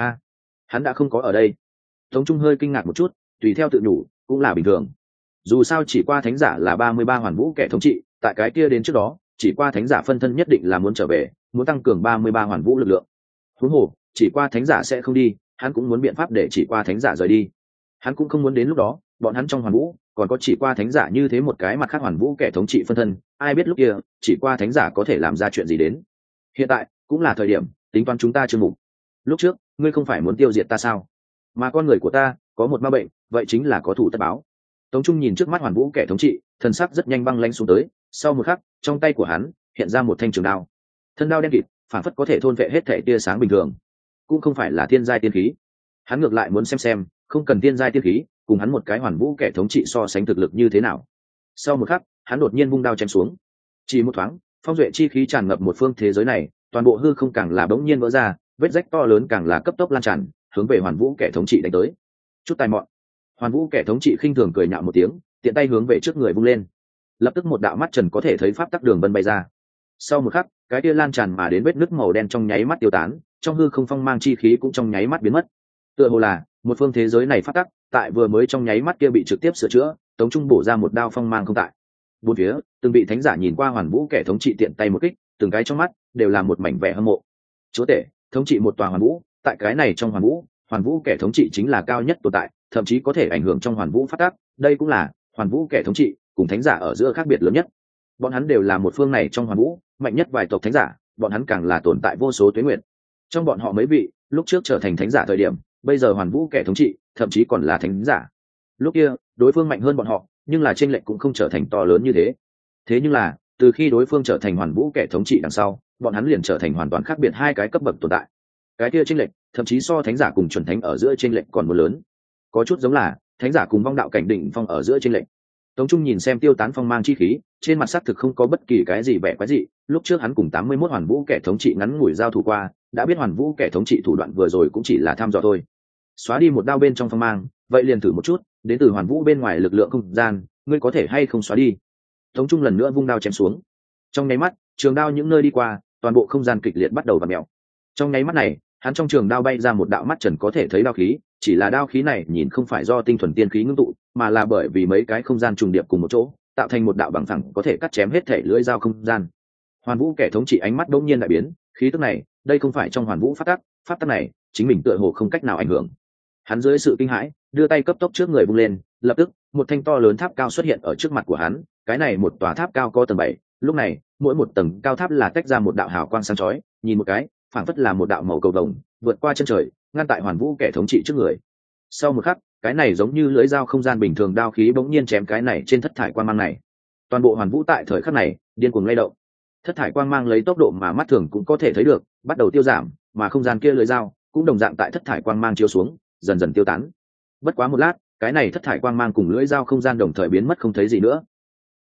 Hắn đã không có ở đây. Tống Trung hơi kinh ngạc một chút, tùy theo tự nhủ cũng là bình thường, dù sao chỉ qua thánh giả là 33 hoàn vũ kẻ thống trị, tại cái kia đến trước đó chỉ qua thánh giả phân thân nhất định là muốn trở về, muốn tăng cường 33 hoàn vũ lực lượng. Huống hồ chỉ qua thánh giả sẽ không đi, hắn cũng muốn biện pháp để chỉ qua thánh giả rời đi. Hắn cũng không muốn đến lúc đó bọn hắn trong hoàn vũ còn có chỉ qua thánh giả như thế một cái mặt khác hoàn vũ kẻ thống trị phân thân, ai biết lúc kia chỉ qua thánh giả có thể làm ra chuyện gì đến. Hiện tại cũng là thời điểm tính toán chúng ta chưa mục. Lúc trước ngươi không phải muốn tiêu diệt ta sao? Mà con người của ta có một ma bệnh, vậy chính là có thủ tất báo. Tống Trung nhìn trước mắt hoàn vũ kẻ thống trị, thần sắc rất nhanh băng lãnh xuống tới. Sau một khắc trong tay của hắn hiện ra một thanh trường đao, thân đao đen kịt phản phất có thể thôn vệ hết thể tia sáng bình thường, cũng không phải là thiên giai tiên khí. Hắn ngược lại muốn xem không cần thiên giai tiên khí cùng hắn một cái hoàn vũ kẻ thống trị so sánh thực lực như thế nào. Sau một khắc hắn đột nhiên vung đao chém xuống, chỉ một thoáng phong duệ chi khí tràn ngập một phương thế giới này, toàn bộ hư không càng là bỗng nhiên vỡ ra, vết rách to lớn càng là cấp tốc lan tràn hướng về hoàn vũ kẻ thống trị đánh tới. Chút tài mọn! Hoàn vũ kẻ thống trị khinh thường cười nhạo một tiếng, tiện tay hướng về trước người vung lên, lập tức một đạo mắt trần có thể thấy pháp tắc đường vân bay ra. Sau một khắc cái kia lan tràn mà đến vết nứt màu đen trong nháy mắt tiêu tán, trong hư không phong mang chi khí cũng trong nháy mắt biến mất. Tựa hồ là một phương thế giới này pháp tắc tại vừa mới trong nháy mắt kia bị trực tiếp sửa chữa. Tống Trung bổ ra một đao phong mang không tại. Bốn phía từng vị thánh giả nhìn qua hoàn vũ kẻ thống trị tiện tay một kích, từng cái trong mắt đều là một mảnh vẻ hâm mộ. Chúa tể thống trị một tòa hoàn vũ, tại cái này trong hoàn vũ kẻ thống trị chính là cao nhất tồn tại, thậm chí có thể ảnh hưởng trong hoàn vũ phát tác. Đây cũng là hoàn vũ kẻ thống trị cùng thánh giả ở giữa khác biệt lớn nhất. Bọn hắn đều là một phương này trong hoàn vũ mạnh nhất vài tộc thánh giả, bọn hắn càng là tồn tại vô số tuế nguyện. Trong bọn họ mấy vị lúc trước trở thành thánh giả thời điểm, bây giờ hoàn vũ kẻ thống trị thậm chí còn là thánh giả. Lúc kia đối phương mạnh hơn bọn họ, nhưng là chênh lệch cũng không trở thành to lớn như thế. Thế nhưng là từ khi đối phương trở thành hoàn vũ kẻ thống trị đằng sau, bọn hắn liền trở thành hoàn toàn khác biệt hai cái cấp bậc tồn tại. Cái kia chênh lệch thậm chí so thánh giả cùng chuẩn thánh ở giữa chênh lệch còn muốn lớn, có chút giống là thánh giả cùng vong đạo cảnh đỉnh phong ở giữa chênh lệch. Tống Trung nhìn xem tiêu tán phong mang chi khí, trên mặt sắc thực không có bất kỳ cái gì vẻ quái dị. Lúc trước hắn cùng 81 hoàn vũ kẻ thống trị ngắn ngủi giao thủ qua, đã biết hoàn vũ kẻ thống trị thủ đoạn vừa rồi cũng chỉ là thăm dò thôi. Xóa đi một đao bên trong phong mang, vậy liền thử một chút đến từ hoàn vũ bên ngoài lực lượng không gian, ngươi có thể hay không xóa đi. Tống Trung lần nữa vung đao chém xuống, trong nháy mắt trường đao những nơi đi qua, toàn bộ không gian kịch liệt bắt đầu vặn mèo. Trong nháy mắt này hắn trong trường đao bay ra một đạo mắt trần có thể thấy đao khí, chỉ là đao khí này nhìn không phải do tinh thuần tiên khí ngưng tụ, mà là bởi vì mấy cái không gian trùng điệp cùng một chỗ tạo thành một đạo bằng phẳng có thể cắt chém hết thể lưỡi dao không gian. Hoàn vũ kẻ thống trị ánh mắt đột nhiên đại biến, khí tức này đây không phải trong hoàn vũ pháp tắc này chính mình tựa hồ không cách nào ảnh hưởng. Hắn dưới sự kinh hãi đưa tay cấp tốc trước người vung lên, lập tức một thanh to lớn tháp cao xuất hiện ở trước mặt của hắn. Cái này một tòa tháp cao có tầng 7, lúc này mỗi một tầng cao tháp là tách ra một đạo hào quang sáng chói, nhìn một cái phảng phất là một đạo màu cầu vồng vượt qua chân trời, ngăn tại hoàn vũ kẻ thống trị trước người. Sau một khắc cái này giống như lưỡi dao không gian bình thường đao khí bỗng nhiên chém cái này trên thất thải quang mang này. Toàn bộ hoàn vũ tại thời khắc này điên cuồng lay động, thất thải quang mang lấy tốc độ mà mắt thường cũng có thể thấy được bắt đầu tiêu giảm, mà không gian kia lưỡi dao cũng đồng dạng tại thất thải quang mang chiếu xuống dần dần tiêu tán. Bất quá một lát cái này thất thải quang mang cùng lưỡi dao không gian đồng thời biến mất không thấy gì nữa,